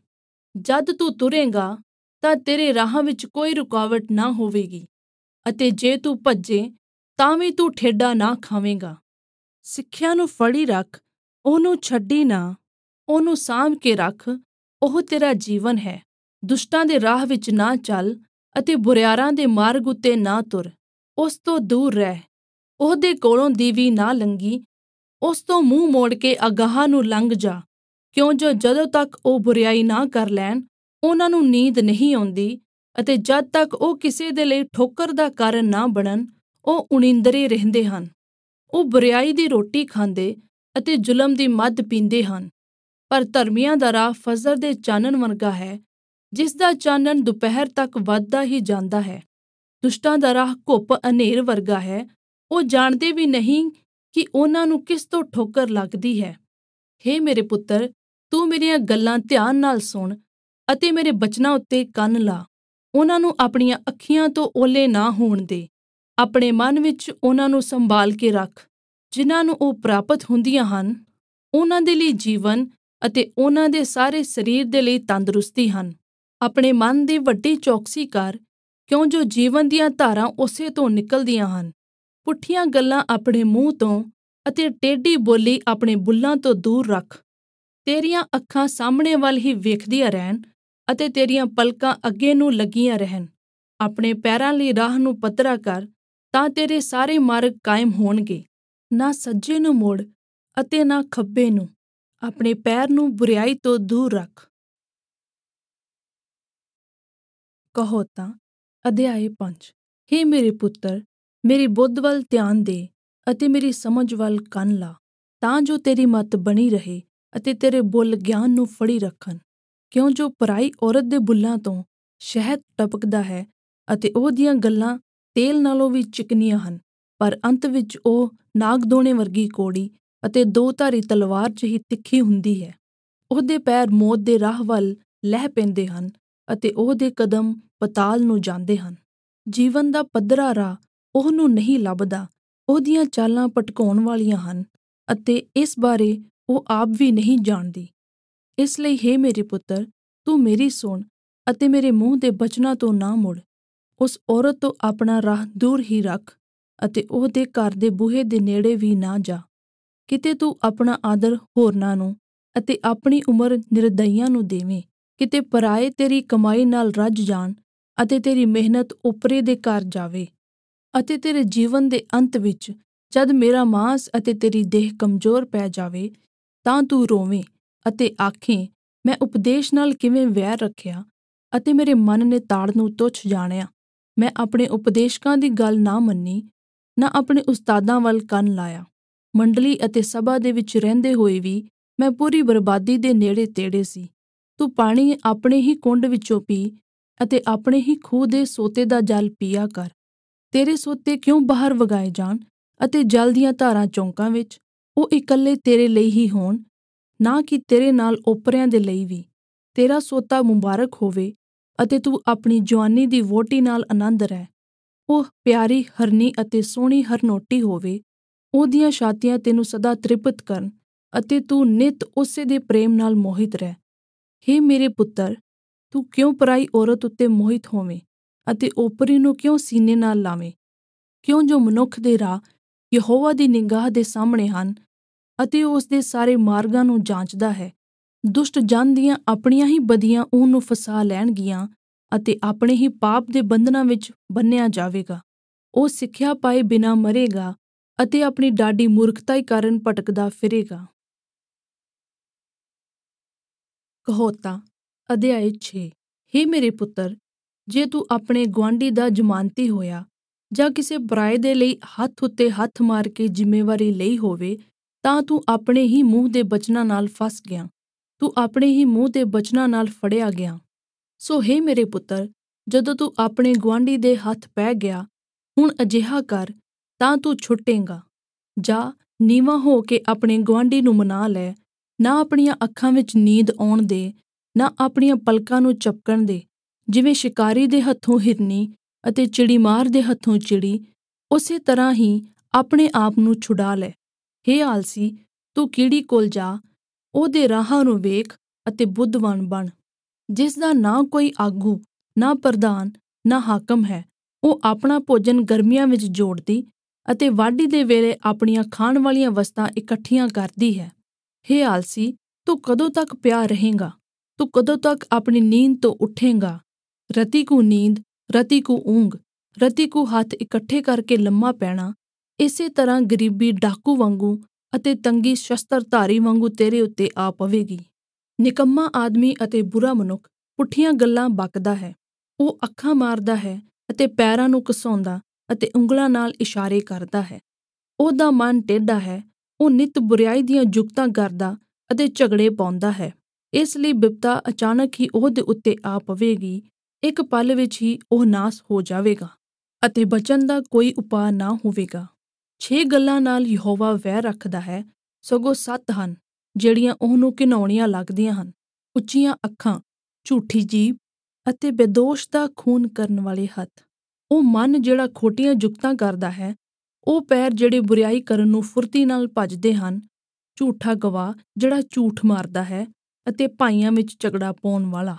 ਜਦ ਤੂੰ ਤੁਰੇਂਗਾ, ਤਾਂ ਤੇਰੇ ਰਾਹਾਂ ਵਿੱਚ ਕੋਈ ਰੁਕਾਵਟ ਨਾ ਹੋਵੇਗੀ, ਅਤੇ ਜੇ ਤੂੰ ਭੱਜੇ, ਤਾਂ ਵੀ ਤੂੰ ਠੇਡਾ ਨਾ ਖਾਵੇਂਗਾ। ਸਿੱਖਿਆ ਨੂੰ ਫੜੀ ਰੱਖ, ਉਹਨੂੰ ਛੱਡੀ ਨਾ, ਉਹਨੂੰ ਸਾਂਭ ਕੇ ਰੱਖ, ਉਹ ਤੇਰਾ ਜੀਵਨ ਹੈ। ਦੁਸ਼ਟਾਂ ਦੇ ਰਾਹ ਵਿੱਚ ਨਾ ਚੱਲ, ਅਤੇ ਬੁਰਿਆਰਾਂ ਦੇ ਮਾਰਗ ਉੱਤੇ ਨਾ ਤੁਰ। ਉਸ ਤੋਂ ਦੂਰ ਰਹਿ, ਉਹਦੇ ਕੋਲੋਂ ਦੀ ਵੀ ਨਾ ਲੰਘੀ। ਉਸ ਤੋਂ ਮੂੰਹ ਮੋੜ ਕੇ ਅਗਾਂਹ ਨੂੰ ਲੰਘ ਜਾ, ਕਿਉਂ ਜੋ ਜਦੋਂ ਤੱਕ ਉਹ ਬੁਰਿਆਈ ਨਾ ਕਰ ਲੈਣ, ਉਹਨਾਂ ਨੂੰ ਨੀਂਦ ਨਹੀਂ ਆਉਂਦੀ, ਅਤੇ ਜਦ ਤੱਕ ਉਹ ਕਿਸੇ ਦੇ ਲਈ ਠੋਕਰ ਦਾ ਕਾਰਨ ਨਾ ਬਣਨ, ਉਹ ਉਣੀਂਦਰੇ ਰਹਿੰਦੇ ਹਨ। ਉਹ ਬੁਰਿਆਈ ਦੀ ਰੋਟੀ ਖਾਂਦੇ ਅਤੇ ਜ਼ੁਲਮ ਦੀ ਮੱਧ ਪੀਂਦੇ ਹਨ। ਪਰ ਧਰਮੀਆਂ ਦਾ ਰਾਹ ਫਜਰ ਦੇ ਚਾਨਣ ਵਰਗਾ ਹੈ, ਜਿਸ ਦਾ ਚਾਨਣ ਦੁਪਹਿਰ ਤੱਕ ਵੱਧਦਾ ਹੀ ਜਾਂਦਾ ਹੈ। ਦੁਸ਼ਟਾਂ ਦਾ ਰਾਹ ਘੁੱਪ ਹਨੇਰ ਵਰਗਾ ਹੈ, ਉਹ ਜਾਣਦੇ ਵੀ ਨਹੀਂ ਕਿ ਉਹਨਾਂ ਨੂੰ ਕਿਸ ਤੋਂ ਠੋਕਰ ਲੱਗਦੀ ਹੈ। ਹੇ ਮੇਰੇ ਪੁੱਤਰ, ਤੂੰ ਮੇਰੀਆਂ ਗੱਲਾਂ ਧਿਆਨ ਨਾਲ ਸੁਣ ਅਤੇ ਮੇਰੇ ਬਚਨਾਂ ਉੱਤੇ ਕੰਨ ਲਾ। ਉਹਨਾਂ ਨੂੰ ਆਪਣੀਆਂ ਅੱਖੀਆਂ ਤੋਂ ਓਹਲੇ ਨਾ ਹੋਣ ਦੇ। ਆਪਣੇ ਮਨ ਵਿੱਚ ਉਹਨਾਂ ਨੂੰ ਸੰਭਾਲ ਕੇ ਰੱਖ। ਜਿਨ੍ਹਾਂ ਨੂੰ ਉਹ ਪ੍ਰਾਪਤ ਹੁੰਦੀਆਂ ਹਨ, ਉਹਨਾਂ ਦੇ ਲਈ ਜੀਵਨ ਅਤੇ ਉਹਨਾਂ ਦੇ ਸਾਰੇ ਸਰੀਰ ਦੇ ਲਈ ਤੰਦਰੁਸਤੀ ਹਨ। ਆਪਣੇ ਮਨ ਦੀ ਵੱਡੀ ਚੌਕਸੀ ਕਰ, ਕਿਉਂ ਜੋ ਜੀਵਨ ਦੀਆਂ ਧਾਰਾਂ ਉਸੇ ਤੋਂ ਨਿਕਲਦੀਆਂ ਹਨ। ਪੁੱਠੀਆਂ ਗੱਲਾਂ ਆਪਣੇ ਮੂੰਹ ਤੋਂ ਅਤੇ ਟੇਢੀ ਬੋਲੀ ਆਪਣੇ ਬੁੱਲ੍ਹਾਂ ਤੋਂ ਦੂਰ ਰੱਖ। ਤੇਰੀਆਂ ਅੱਖਾਂ ਸਾਹਮਣੇ ਵੱਲ ਹੀ ਵੇਖਦੀਆਂ ਰਹਿਣ ਅਤੇ ਤੇਰੀਆਂ ਪਲਕਾਂ ਅੱਗੇ ਨੂੰ ਲੱਗੀਆਂ ਰਹਿਣ। ਆਪਣੇ ਪੈਰਾਂ ਲਈ ਰਾਹ ਨੂੰ ਪੱਧਰਾ ਕਰ, ਤਾਂ ਤੇਰੇ ਸਾਰੇ ਮਾਰਗ ਕਾਇਮ ਹੋਣਗੇ। ਨਾ ਸੱਜੇ ਨੂੰ ਮੁੜ ਅਤੇ ਨਾ ਖੱਬੇ ਨੂੰ। ਆਪਣੇ ਪੈਰ ਨੂੰ ਬੁਰਿਆਈ ਤੋਂ ਦੂਰ ਰੱਖ। ਕਹੋਤਾਂ ਅਧਿਆਇ ਪੰਜ। ਹੇ ਮੇਰੇ ਪੁੱਤਰ, ਮੇਰੀ ਬੁੱਧ ਵੱਲ ਧਿਆਨ ਦੇ ਅਤੇ ਮੇਰੀ ਸਮਝ ਵੱਲ ਕੰਨ ਲਾ, ਤਾਂ ਜੋ ਤੇਰੀ ਮੱਤ ਬਣੀ ਰਹੇ ਅਤੇ ਤੇਰੇ ਬੁੱਲ ਗਿਆਨ ਨੂੰ ਫੜੀ ਰੱਖਣ। ਕਿਉਂ ਜੋ ਪਰਾਈ ਔਰਤ ਦੇ ਬੁੱਲਾਂ ਤੋਂ ਸ਼ਹਿਦ ਟਪਕਦਾ ਹੈ ਅਤੇ ਉਹਦੀਆਂ ਗੱਲਾਂ ਤੇਲ ਨਾਲੋਂ ਵੀ ਚਿਕਨੀਆਂ ਹਨ, ਪਰ ਅੰਤ ਵਿੱਚ ਉਹ ਨਾਗਦੋਣੇ ਵਰਗੀ ਕੌੜੀ ਅਤੇ ਦੋ ਧਾਰੀ ਤਲਵਾਰ ਜਿਹੀ ਤਿੱਖੀ ਹੁੰਦੀ ਹੈ। ਉਹਦੇ ਪੈਰ ਮੌਤ ਦੇ ਰਾਹ ਵੱਲ ਲਹਿ ਪੈਂਦੇ ਹਨ ਅਤੇ ਉਹਦੇ ਕਦਮ ਪਤਾਲ ਨੂੰ ਜਾਂਦੇ ਹਨ। ਜੀਵਨ ਦਾ ਪੱਧਰਾ ਰਾਹ ਉਹਨੂੰ ਨਹੀਂ ਲੱਭਦਾ। ਉਹਦੀਆਂ ਚਾਲਾਂ ਭਟਕਾਉਣ ਵਾਲੀਆਂ ਹਨ ਅਤੇ ਇਸ ਬਾਰੇ ਉਹ ਆਪ ਵੀ ਨਹੀਂ ਜਾਣਦੀ। ਇਸ ਲਈ ਹੇ ਮੇਰੇ ਪੁੱਤਰ, ਤੂੰ ਮੇਰੀ ਸੁਣ ਅਤੇ ਮੇਰੇ ਮੂੰਹ ਦੇ ਬਚਨਾਂ ਤੋਂ ਨਾ ਮੁੜ। ਉਸ ਔਰਤ ਤੋਂ ਆਪਣਾ ਰਾਹ ਦੂਰ ਹੀ ਰੱਖ ਅਤੇ ਉਹਦੇ ਘਰ ਦੇ ਬੂਹੇ ਦੇ ਨੇੜੇ ਵੀ ਨਾ ਜਾ। ਕਿਤੇ ਤੂੰ ਆਪਣਾ ਆਦਰ ਹੋਰਨਾਂ ਨੂੰ ਅਤੇ ਆਪਣੀ ਉਮਰ ਨਿਰਦਈਆਂ ਨੂੰ ਦੇਵੇਂ। ਕਿਤੇ ਪਰਾਏ ਤੇਰੀ ਕਮਾਈ ਨਾਲ ਰੱਜ ਜਾਣ ਅਤੇ ਤੇਰੀ ਮਿਹਨਤ ਓਪਰੇ ਦੇ ਘਰ ਜਾਵੇ। ਅਤੇ ਤੇਰੇ ਜੀਵਨ ਦੇ ਅੰਤ ਵਿੱਚ ਜਦ ਮੇਰਾ ਮਾਂਸ ਅਤੇ ਤੇਰੀ ਦੇਹ ਕਮਜ਼ੋਰ ਪੈ ਜਾਵੇ, ਤਾਂ ਤੂੰ ਰੋਵੇਂ ਅਤੇ ਆਖੇਂ, ਮੈਂ ਉਪਦੇਸ਼ ਨਾਲ ਕਿਵੇਂ ਵੈਰ ਰੱਖਿਆ ਅਤੇ ਮੇਰੇ ਮਨ ਨੇ ਤਾੜ ਨੂੰ ਤੁੱਛ ਜਾਣਿਆ। ਮੈਂ ਆਪਣੇ ਉਪਦੇਸ਼ਕਾਂ ਦੀ ਗੱਲ ਨਾ ਮੰਨੀ, ਨਾ ਆਪਣੇ ਉਸਤਾਦਾਂ ਵੱਲ ਕੰਨ ਲਾਇਆ। ਮੰਡਲੀ ਅਤੇ ਸਭਾ ਦੇ ਵਿੱਚ ਰਹਿੰਦੇ ਹੋਏ ਵੀ ਮੈਂ ਪੂਰੀ ਬਰਬਾਦੀ ਦੇ ਨੇੜੇ ਤੇੜੇ ਸੀ। ਤੂੰ ਪਾਣੀ ਆਪਣੇ ਹੀ ਕੁੰਡ ਵਿੱਚੋਂ ਪੀ ਅਤੇ ਆਪਣੇ ਹੀ ਖੂਹ ਦੇ ਸੋਤੇ ਦਾ ਜਲ ਪੀਆ ਕਰ। ਤੇਰੇ ਸੋਤੇ ਕਿਉਂ ਬਾਹਰ ਵਗਾਏ ਜਾਣ ਅਤੇ ਜਲ ਦੀਆਂ ਧਾਰਾਂ ਚੌਂਕਾਂ ਵਿੱਚ? ਉਹ ਇਕੱਲੇ ਤੇਰੇ ਲਈ ਹੀ ਹੋਣ, ਨਾ ਕਿ ਤੇਰੇ ਨਾਲ ਓਪਰਿਆਂ ਦੇ ਲਈ ਵੀ। ਤੇਰਾ ਸੋਤਾ ਮੁਬਾਰਕ ਹੋਵੇ ਅਤੇ ਤੂੰ ਆਪਣੀ ਜਵਾਨੀ ਦੀ ਵਹੁਟੀ ਨਾਲ ਆਨੰਦ ਰਹਿ। ਉਹ ਪਿਆਰੀ ਹਰਨੀ ਅਤੇ ਸੋਹਣੀ ਹਰਨੋਟੀ ਹੋਵੇ। ਉਹਦੀਆਂ ਛਾਤੀਆਂ ਤੈਨੂੰ ਸਦਾ ਤ੍ਰਿਪਤ ਕਰਨ ਅਤੇ ਤੂੰ ਨਿੱਤ ਉਸੇ ਦੇ ਪ੍ਰੇਮ ਨਾਲ ਮੋਹਿਤ ਰਹਿ। ਹੇ ਮੇਰੇ ਪੁੱਤਰ, ਤੂੰ ਕਿਉਂ ਪਰਾਈ ਔਰਤ ਉੱਤੇ ਮੋਹਿਤ ਹੋਵੇਂ ਅਤੇ ਓਪਰੀ ਨੂੰ ਕਿਉਂ ਸੀਨੇ ਨਾਲ ਲਾਵੇਂ? ਕਿਉਂ ਜੋ ਮਨੁੱਖ ਦੇ ਰਾਹ ਯਹੋਵਾ ਦੀ ਨਿਗਾਹ ਦੇ ਸਾਹਮਣੇ ਹਨ ਅਤੇ ਉਹ ਉਸ ਦੇ ਸਾਰੇ ਮਾਰਗਾਂ ਨੂੰ ਜਾਂਚਦਾ ਹੈ। ਦੁਸ਼ਟ ਜਨ ਦੀਆਂ ਆਪਣੀਆਂ ਹੀ ਬਦੀਆਂ ਉਹਨੂੰ ਫਸਾ ਲੈਣਗੀਆਂ ਅਤੇ ਆਪਣੇ ਹੀ ਪਾਪ ਦੇ ਬੰਧਨਾਂ ਵਿੱਚ ਬੰਨ੍ਹਿਆ ਜਾਵੇਗਾ। ਉਹ ਸਿੱਖਿਆ ਪਾਏ ਬਿਨਾਂ ਮਰੇਗਾ ਅਤੇ ਆਪਣੀ ਡਾਢੀ ਮੂਰਖਤਾਈ ਕਾਰਨ ਭਟਕਦਾ ਫਿਰੇਗਾ। ਕਹੋਤਾਂ ਅਧਿਆਇ ਛੇ। ਹੇ ਮੇਰੇ ਪੁੱਤਰ, ਜੇ ਤੂੰ ਆਪਣੇ ਗੁਆਂਢੀ ਦਾ ਜ਼ਮਾਨਤੀ ਹੋਇਆ ਜਾਂ ਕਿਸੇ ਪਰਾਏ ਦੇ ਲਈ ਹੱਥ ਉੱਤੇ ਹੱਥ ਮਾਰ ਕੇ ਜ਼ਿੰਮੇਵਾਰੀ ਲਈ ਹੋਵੇ, ਤਾਂ ਤੂੰ ਆਪਣੇ ਹੀ ਮੂੰਹ ਦੇ ਬਚਨਾਂ ਨਾਲ ਫਸ ਗਿਆ। ਤੂੰ ਆਪਣੇ ਹੀ ਮੂੰਹ ਦੇ ਬਚਨਾਂ ਨਾਲ ਫੜਿਆ ਗਿਆ। ਸੋ ਹੇ ਮੇਰੇ ਪੁੱਤਰ, ਜਦੋਂ ਤੂੰ ਆਪਣੇ ਗੁਆਂਢੀ ਦੇ ਹੱਥ ਪੈ ਗਿਆ, ਹੁਣ ਅਜਿਹਾ ਕਰ ਤਾਂ ਤੂੰ ਛੁੱਟੇਂਗਾ। ਜਾ ਨੀਵਾਂ ਹੋ ਕੇ ਆਪਣੇ ਗੁਆਂਢੀ ਨੂੰ ਮਨਾ ਲੈ। ਨਾ ਆਪਣੀਆਂ ਅੱਖਾਂ ਵਿੱਚ ਨੀਂਦ ਆਉਣ ਦੇ, ਨਾ ਆਪਣੀਆਂ ਪਲਕਾਂ ਨੂੰ ਝਪਕਣ ਦੇ। ਜਿਵੇਂ ਸ਼ਿਕਾਰੀ ਦੇ ਹੱਥੋਂ ਹਿਰਨੀ ਅਤੇ ਚਿੜੀਮਾਰ ਦੇ ਹੱਥੋਂ ਚਿੜੀ, ਉਸੇ ਤਰ੍ਹਾਂ ਹੀ ਆਪਣੇ ਆਪ ਨੂੰ ਛੁਡਾ ਲੈ। ਹੇ ਆਲਸੀ, ਤੂੰ ਕੀੜੀ ਕੋਲ ਜਾ, ਉਹਦੇ ਰਾਹਾਂ ਨੂੰ ਵੇਖ ਅਤੇ ਬੁੱਧਵਾਨ ਬਣ। ਜਿਸ ਦਾ ਨਾ ਕੋਈ ਆਗੂ, ਨਾ ਪ੍ਰਧਾਨ, ਨਾ ਹਾਕਮ ਹੈ। ਉਹ ਆਪਣਾ ਭੋਜਨ ਗਰਮੀਆਂ ਵਿੱਚ ਜੋੜਦੀ ਅਤੇ ਵਾਢੀ ਦੇ ਵੇਲੇ ਆਪਣੀਆਂ ਖਾਣ ਵਾਲੀਆਂ ਵਸਤਾਂ ਇਕੱਠੀਆਂ ਕਰਦੀ ਹੈ। ਹੇ ਆਲਸੀ, ਤੂੰ ਕਦੋਂ ਤੱਕ ਪਿਆ ਰਹੇਂਗਾ? ਤੂੰ ਕਦੋਂ ਤੱਕ ਆਪਣੀ ਨੀਂਦ ਤੋਂ ਉੱਠੇਂਗਾ? ਰਤੀ ਕੁ ਨੀਂਦ, ਰਤੀ ਕੁ ਊਂਘ, ਰਤੀ ਕੁ ਹੱਥ ਇਕੱਠੇ ਕਰਕੇ ਲੰਮਾ ਪੈਣਾ। ਇਸੇ ਤਰ੍ਹਾਂ ਗਰੀਬੀ ਡਾਕੂ ਵਾਂਗੂ ਅਤੇ ਤੰਗੀ ਸ਼ਸਤਰਧਾਰੀ ਵਾਂਗੂ ਤੇਰੇ ਉੱਤੇ ਆ ਪਵੇਗੀ। ਨਿਕੰਮਾ ਆਦਮੀ ਅਤੇ ਬੁਰਾ ਮਨੁੱਖ ਪੁੱਠੀਆਂ ਗੱਲਾਂ ਬਕਦਾ ਹੈ। ਉਹ ਅੱਖਾਂ ਮਾਰਦਾ ਹੈ ਅਤੇ ਪੈਰਾਂ ਨੂੰ ਘਸਾਉਂਦਾ ਅਤੇ ਉਂਗਲਾਂ ਨਾਲ ਇਸ਼ਾਰੇ ਕਰਦਾ ਹੈ। ਉਹਦਾ ਮਨ ਟੇਢਾ ਹੈ, ਉਹ ਨਿੱਤ ਬੁਰਾਈ ਦੀਆਂ ਜੁਗਤਾਂ ਕਰਦਾ ਅਤੇ ਝਗੜੇ ਪਾਉਂਦਾ ਹੈ। ਇਸ ਲਈ ਬਿਪਤਾ ਅਚਾਨਕ ਹੀ ਉਹਦੇ ਉੱਤੇ ਆ ਪਵੇਗੀ, ਇੱਕ ਪਲ ਵਿੱਚ ਹੀ ਉਹ ਨਾਸ ਹੋ ਜਾਵੇਗਾ ਅਤੇ ਬਚਣ ਦਾ ਕੋਈ ਉਪਾਅ ਨਾ ਹੋਵੇਗਾ। ਛੇ ਗੱਲਾਂ ਨਾਲ ਯਹੋਵਾ ਵੈਰ ਰੱਖਦਾ ਹੈ, ਸਗੋਂ ਸੱਤ ਹਨ ਜਿਹੜੀਆਂ ਉਹਨੂੰ ਘਿਨਾਉਣੀਆਂ ਲੱਗਦੀਆਂ ਹਨ: ਉੱਚੀਆਂ ਅੱਖਾਂ, ਝੂਠੀ ਜੀਭ ਅਤੇ ਬੇਦੋਸ਼ ਦਾ ਖੂਨ ਕਰਨ ਵਾਲੇ ਹੱਥ। ਉਹ ਮਨ ਜਿਹੜਾ ਖੋਟੀਆਂ ਜੁਗਤਾਂ ਕਰਦਾ ਹੈ, ਉਹ ਪੈਰ ਜਿਹੜੇ ਬੁਰਾਈ ਕਰਨ ਨੂੰ ਫੁਰਤੀ ਨਾਲ ਭੱਜਦੇ ਹਨ, ਝੂਠਾ ਗਵਾਹ ਜਿਹੜਾ ਝੂਠ ਮਾਰਦਾ ਹੈ ਅਤੇ ਭਾਈਆਂ ਵਿੱਚ ਝਗੜਾ ਪਾਉਣ ਵਾਲਾ।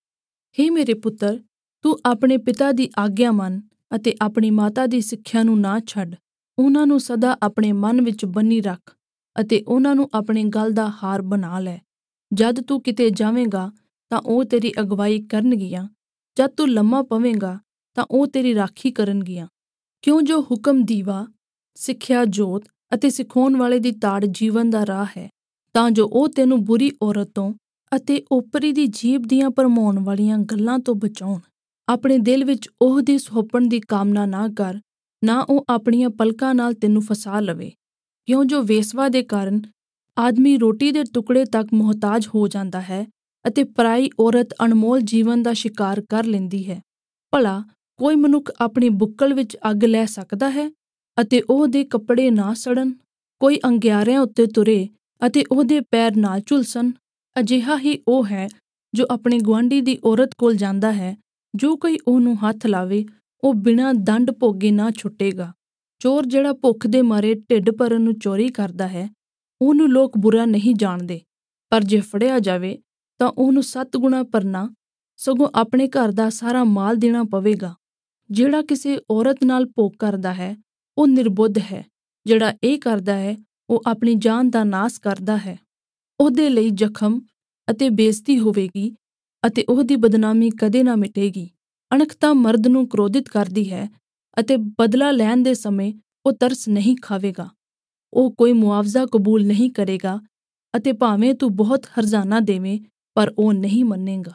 ਹੇ ਮੇਰੇ ਪੁੱਤਰ, ਤੂੰ ਆਪਣੇ ਪਿਤਾ ਦੀ ਆਗਿਆ ਮੰਨ ਅਤੇ ਆਪਣੀ ਮਾਤਾ ਦੀ ਸਿੱਖਿਆ ਨੂੰ ਨਾ ਛੱਡ। ਉਹਨਾਂ ਨੂੰ ਸਦਾ ਆਪਣੇ ਮਨ ਵਿੱਚ ਬੰਨ੍ਹੀ ਰੱਖ ਅਤੇ ਉਹਨਾਂ ਨੂੰ ਆਪਣੇ ਗਲ ਦਾ ਹਾਰ ਬਣਾ ਲੈ। ਜਦ ਤੂੰ ਕਿਤੇ ਜਾਵੇਂਗਾ ਤਾਂ ਉਹ ਤੇਰੀ ਅਗਵਾਈ ਕਰਨਗੀਆਂ, ਜਦ ਤੂੰ ਲੰਮਾ ਪਵੇਂਗਾ ਤਾਂ ਉਹ ਤੇਰੀ ਰਾਖੀ ਕਰਨਗੀਆਂ। ਕਿਉਂ ਜੋ ਹੁਕਮ ਦੀਵਾ, ਸਿੱਖਿਆ ਜੋਤ ਅਤੇ ਸਿਖਾਉਣ ਵਾਲੇ ਦੀ ਤਾੜ ਜੀਵਨ ਦਾ ਰਾਹ ਹੈ, ਤਾਂ ਜੋ ਉਹ ਤੈਨੂੰ ਬੁਰੀ ਔਰਤ ਤੋਂ ਅਤੇ ਓਪਰੀ ਦੀ ਜੀਭ ਦੀਆਂ ਭਰਮਾਉਣ ਵਾਲੀਆਂ ਗੱਲਾਂ ਤੋਂ ਬਚਾਉਣ। ਆਪਣੇ ਦਿਲ ਵਿੱਚ ਉਹਦੀ ਸੁਹੱਪਣ ਦੀ ਕਾਮਨਾ ਨਾ ਕਰ, ਨਾ ਉਹ ਆਪਣੀਆਂ ਪਲਕਾਂ ਨਾਲ ਤੈਨੂੰ ਫਸਾ ਲਵੇ। ਕਿਉਂ ਜੋ ਵੇਸਵਾ ਦੇ ਕਾਰਨ ਆਦਮੀ ਰੋਟੀ ਦੇ ਟੁਕੜੇ ਤੱਕ ਮੁਹਤਾਜ ਹੋ ਜਾਂਦਾ ਹੈ ਅਤੇ ਪਰਾਈ ਔਰਤ ਅਨਮੋਲ ਜੀਵਨ ਦਾ ਸ਼ਿਕਾਰ ਕਰ ਲੈਂਦੀ ਹੈ। ਭਲਾ ਕੋਈ ਮਨੁੱਖ ਆਪਣੀ ਬੁੱਕਲ ਵਿੱਚ ਅੱਗ ਲੈ ਸਕਦਾ ਹੈ ਅਤੇ ਉਹਦੇ ਕੱਪੜੇ ਨਾ ਸੜਨ? ਕੋਈ ਅੰਗਿਆਰਿਆਂ ਉੱਤੇ ਤੁਰੇ ਅਤੇ ਉਹਦੇ ਪੈਰ ਨਾ ਝੁਲਸਣ? ਅਜਿਹਾ ਹੀ ਉਹ ਹੈ ਜੋ ਆਪਣੇ ਗੁਆਂਢੀ ਦੀ ਔਰਤ ਕੋਲ ਜਾਂਦਾ ਹੈ। ਜੋ ਕੋਈ ਉਹਨੂੰ ਹੱਥ ਲਾਵੇ, ਉਹ ਬਿਨਾਂ ਦੰਡ ਭੋਗੇ ਨਾ ਛੁੱਟੇਗਾ। ਚੋਰ ਜਿਹੜਾ ਭੁੱਖ ਦੇ ਮਾਰੇ ਢਿੱਡ ਭਰਨ ਨੂੰ ਚੋਰੀ ਕਰਦਾ ਹੈ, ਉਹਨੂੰ ਲੋਕ ਬੁਰਾ ਨਹੀਂ ਜਾਣਦੇ, ਪਰ ਜੇ ਫੜਿਆ ਜਾਵੇ ਤਾਂ ਉਹਨੂੰ ਸੱਤ ਗੁਣਾ ਭਰਨਾ, ਸਗੋਂ ਆਪਣੇ ਘਰ ਦਾ ਸਾਰਾ ਮਾਲ ਦੇਣਾ ਪਵੇਗਾ। ਜਿਹੜਾ ਕਿਸੇ ਔਰਤ ਨਾਲ ਭੋਗ ਕਰਦਾ ਹੈ, ਉਹ ਨਿਰਬੁੱਧ ਹੈ। ਜਿਹੜਾ ਇਹ ਕਰਦਾ ਹੈ, ਉਹ ਆਪਣੀ ਜਾਨ ਦਾ ਨਾਸ ਕਰਦਾ ਹੈ। ਉਹਦੇ ਲਈ ਜ਼ਖਮ ਅਤੇ ਬੇਇੱਜ਼ਤੀ ਹੋਵੇਗੀ ਅਤੇ ਉਹਦੀ ਬਦਨਾਮੀ ਕਦੇ ਨਾ ਮਿਟੇਗੀ। ਅਣਖਤਾ ਮਰਦ ਨੂੰ ਕ੍ਰੋਧਿਤ ਕਰਦੀ ਹੈ ਅਤੇ ਬਦਲਾ ਲੈਣ ਦੇ ਸਮੇਂ ਉਹ ਤਰਸ ਨਹੀਂ ਖਾਵੇਗਾ। ਉਹ ਕੋਈ ਮੁਆਵਜ਼ਾ ਕਬੂਲ ਨਹੀਂ ਕਰੇਗਾ ਅਤੇ ਭਾਵੇਂ ਤੂੰ ਬਹੁਤ ਹਰਜ਼ਾਨਾ ਦੇਵੇਂ, ਪਰ ਉਹ ਨਹੀਂ ਮੰਨੇਗਾ।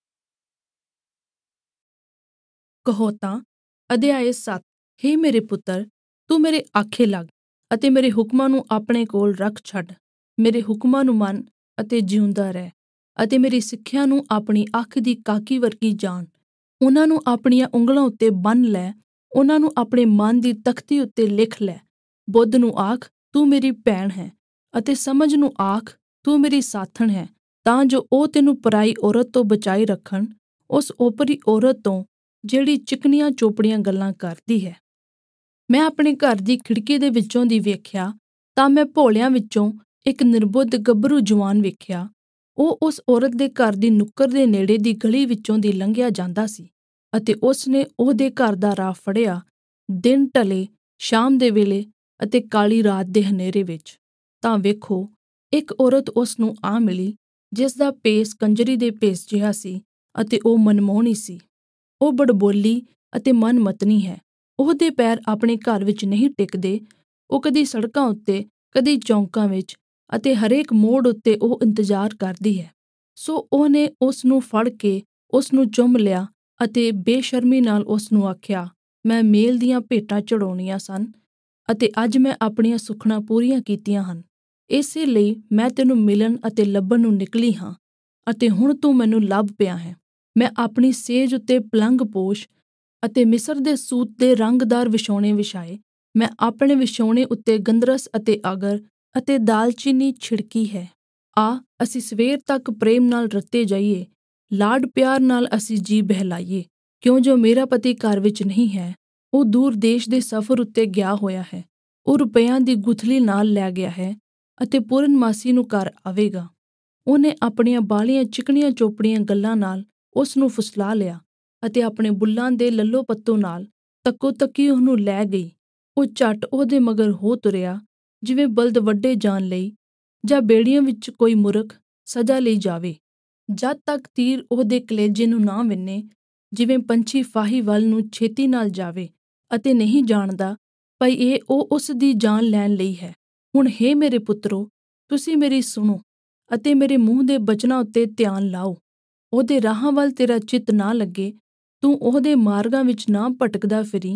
ਕਹੋਤਾਂ ਅਧਿਆਇ ਸੱਤ। ਹੇ ਮੇਰੇ ਪੁੱਤਰ, ਤੂੰ ਮੇਰੇ ਆਖੇ ਲੱਗ ਅਤੇ ਮੇਰੇ ਹੁਕਮਾਂ ਨੂੰ ਆਪਣੇ ਕੋਲ ਰੱਖ ਛੱਡ। ਮੇਰੇ ਹੁਕਮਾਂ ਨੂੰ ਮੰਨ ਅਤੇ ਜਿਉਂਦਾ ਰਹਿ ਅਤੇ ਮੇਰੀ ਸਿੱਖਿਆ ਨੂੰ ਆਪਣੀ ਅੱਖ ਦੀ ਕਾਕੀ ਵਰਗੀ ਜਾਣ। ਉਹਨਾਂ ਨੂੰ ਆਪਣੀਆਂ ਉਂਗਲਾਂ ਉੱਤੇ ਬੰਨ੍ਹ ਲੈ, ਉਹਨਾਂ ਨੂੰ ਆਪਣੇ ਮਨ ਦੀ ਤਖਤੀ ਉੱਤੇ ਲਿਖ ਲੈ। ਬੁੱਧ ਨੂੰ ਆਖ, ਤੂੰ ਮੇਰੀ ਭੈਣ ਹੈ, ਅਤੇ ਸਮਝ ਨੂੰ ਆਖ, ਤੂੰ ਮੇਰੀ ਸਾਥਣ ਹੈ, ਤਾਂ ਜੋ ਉਹ ਤੈਨੂੰ ਪਰਾਈ ਔਰਤ ਤੋਂ ਬਚਾਈ ਰੱਖਣ, ਉਸ ਓਪਰੀ ਔਰਤ ਤੋਂ ਜਿਹੜੀ ਚਿਕਨੀਆਂ ਚੋਪੜੀਆਂ ਗੱਲਾਂ ਕਰਦੀ ਹੈ। ਮੈਂ ਆਪਣੇ ਘਰ ਦੀ ਖਿੜਕੀ ਦੇ ਵਿੱਚੋਂ ਦੀ ਵੇਖਿਆ ਤਾਂ ਮੈਂ ਭੋਲਿਆਂ ਵਿੱਚੋਂ ਇੱਕ ਨਿਰਬੁੱਧ ਗੱਭਰੂ ਜਵਾਨ ਵੇਖਿਆ। ਉਹ ਉਸ ਔਰਤ ਦੇ ਘਰ ਦੀ ਨੁੱਕਰ ਦੇ ਨੇੜੇ ਦੀ ਗਲੀ ਵਿੱਚੋਂ ਦੀ ਲੰਘਿਆ ਜਾਂਦਾ ਸੀ ਅਤੇ ਉਸ ਨੇ ਉਹਦੇ ਘਰ ਦਾ ਰਾਹ ਫੜਿਆ, ਦਿਨ ਢਲੇ, ਸ਼ਾਮ ਦੇ ਵੇਲੇ ਅਤੇ ਕਾਲੀ ਰਾਤ ਦੇ ਹਨੇਰੇ ਵਿੱਚ। ਤਾਂ ਵੇਖੋ, ਇੱਕ ਔਰਤ ਉਸ ਨੂੰ ਆ ਮਿਲੀ, ਜਿਸ ਦਾ ਭੇਸ ਕੰਜਰੀ ਦੇ ਭੇਸ ਜਿਹਾ ਸੀ ਅਤੇ ਉਹ ਮਨਮੋਹਣੀ ਸੀ। ਉਹ ਬੜਬੋਲੀ ਅਤੇ ਮਨਮਤਨੀ ਹੈ। ਉਹਦੇ ਪੈਰ ਆਪਣੇ ਘਰ ਵਿੱਚ ਨਹੀਂ ਟਿਕਦੇ। ਉਹ ਕਦੀ ਸੜਕਾਂ ਉੱਤੇ, ਕਦੀ ਚੌਂਕਾਂ ਵਿੱਚ ਅਤੇ ਹਰੇਕ ਮੋੜ ਉੱਤੇ ਉਹ ਇੰਤਜ਼ਾਰ ਕਰਦੀ ਹੈ। ਸੋ ਉਹਨੇ ਉਸ ਨੂੰ ਫੜ ਕੇ ਉਸ ਨੂੰ ਚੁੰਮ ਲਿਆ ਅਤੇ ਬੇਸ਼ਰਮੀ ਨਾਲ ਉਸ ਨੂੰ ਆਖਿਆ, ਮੈਂ ਮੇਲ ਦੀਆਂ ਭੇਟਾਂ ਚੜਾਉਣੀਆਂ ਸਨ ਅਤੇ ਅੱਜ ਮੈਂ ਆਪਣੀਆਂ ਸੁੱਖਣਾ ਪੂਰੀਆਂ ਕੀਤੀਆਂ ਹਨ। ਇਸੇ ਲਈ ਮੈਂ ਤੈਨੂੰ ਮਿਲਣ ਅਤੇ ਲੱਭਣ ਨੂੰ ਨਿਕਲੀ ਹਾਂ ਅਤੇ ਹੁਣ ਤੂੰ ਮੈਨੂੰ ਲੱਭ ਪਿਆ ਹੈ। ਮੈਂ ਆਪਣੀ ਸੇਜ ਉੱਤੇ ਪਲੰਘ ਪੋਸ਼ ਅਤੇ ਮਿਸਰ ਦੇ ਸੂਤ ਦੇ ਰੰਗਦਾਰ ਵਿਛਾਉਣੇ ਵਿਛਾਏ। ਮੈਂ ਆਪਣੇ ਵਿਛਾਉਣੇ ਉੱਤੇ ਗੰਧਰਸ ਅਤੇ ਅਗਰ ਅਤੇ ਦਾਲਚੀਨੀ ਛਿੜਕੀ ਹੈ। ਆ, ਅਸੀਂ ਸਵੇਰ ਤੱਕ ਪ੍ਰੇਮ ਨਾਲ ਰੱਤੇ ਜਾਈਏ, ਲਾਡ ਪਿਆਰ ਨਾਲ ਅਸੀਂ ਜੀ ਬਹਿਲਾਈਏ। ਕਿਉਂ ਜੋ ਮੇਰਾ ਪਤੀ ਘਰ ਵਿੱਚ ਨਹੀਂ ਹੈ, ਉਹ ਦੂਰ ਦੇਸ਼ ਦੇ ਸਫ਼ਰ ਉੱਤੇ ਗਿਆ ਹੋਇਆ ਹੈ। ਉਹ ਰੁਪਇਆਂ ਦੀ ਗੁਥਲੀ ਨਾਲ ਲੈ ਗਿਆ ਹੈ ਅਤੇ ਪੂਰਨਮਾਸੀ ਨੂੰ ਘਰ ਆਵੇਗਾ। ਉਹਨੇ ਆਪਣੀਆਂ ਬਾਲੀਆਂ ਚਿਕਨੀਆਂ ਚੋਪੜੀਆਂ ਗੱਲਾਂ ਨਾਲ ਉਸ ਨੂੰ ਫੁਸਲਾ ਲਿਆ ਅਤੇ ਆਪਣੇ ਬੁੱਲਾਂ ਦੇ ਲੱਲੋ ਪੱਤੋ ਨਾਲ ਤੱਕੋ ਤੱਕੀ ਉਹਨੂੰ ਲੈ ਗਈ। ਉਹ ਝੱਟ ਉਹਦੇ ਮਗਰ ਹੋ ਤੁਰਿਆ, ਜਿਵੇਂ ਬਲਦ ਵੱਢੇ ਜਾਣ ਲਈ ਜਾਂ ਬੇੜੀਆਂ ਵਿੱਚ ਕੋਈ ਮੁਰਖ ਸਜ਼ਾ ਲਈ ਜਾਵੇ। ਜਦ ਤੱਕ ਤੀਰ ਉਹਦੇ ਕਲੇਜੇ ਨੂੰ ਨਾ ਵਿੰਨੇ, ਜਿਵੇਂ ਪੰਛੀ ਫਾਹੀ ਵੱਲ ਨੂੰ ਛੇਤੀ ਨਾਲ ਜਾਵੇ ਅਤੇ ਨਹੀਂ ਜਾਣਦਾ ਭਈ ਇਹ ਉਹ ਉਸ ਦੀ ਜਾਨ ਲੈਣ ਲਈ ਹੈ। ਹੁਣ ਹੇ ਮੇਰੇ ਪੁੱਤਰੋ, ਤੁਸੀਂ ਮੇਰੀ ਸੁਣੋ ਅਤੇ ਮੇਰੇ ਮੂੰਹ ਦੇ ਬਚਨਾਂ ਉੱਤੇ ਧਿਆਨ ਲਾਓ। ਉਹਦੇ ਰਾਹਾਂ ਵੱਲ ਤੇਰਾ ਚਿੱਤ ਨਾ ਲੱਗੇ, ਤੂੰ ਉਹਦੇ ਮਾਰਗਾਂ ਵਿੱਚ ਨਾ ਭਟਕਦਾ ਫਿਰੀ,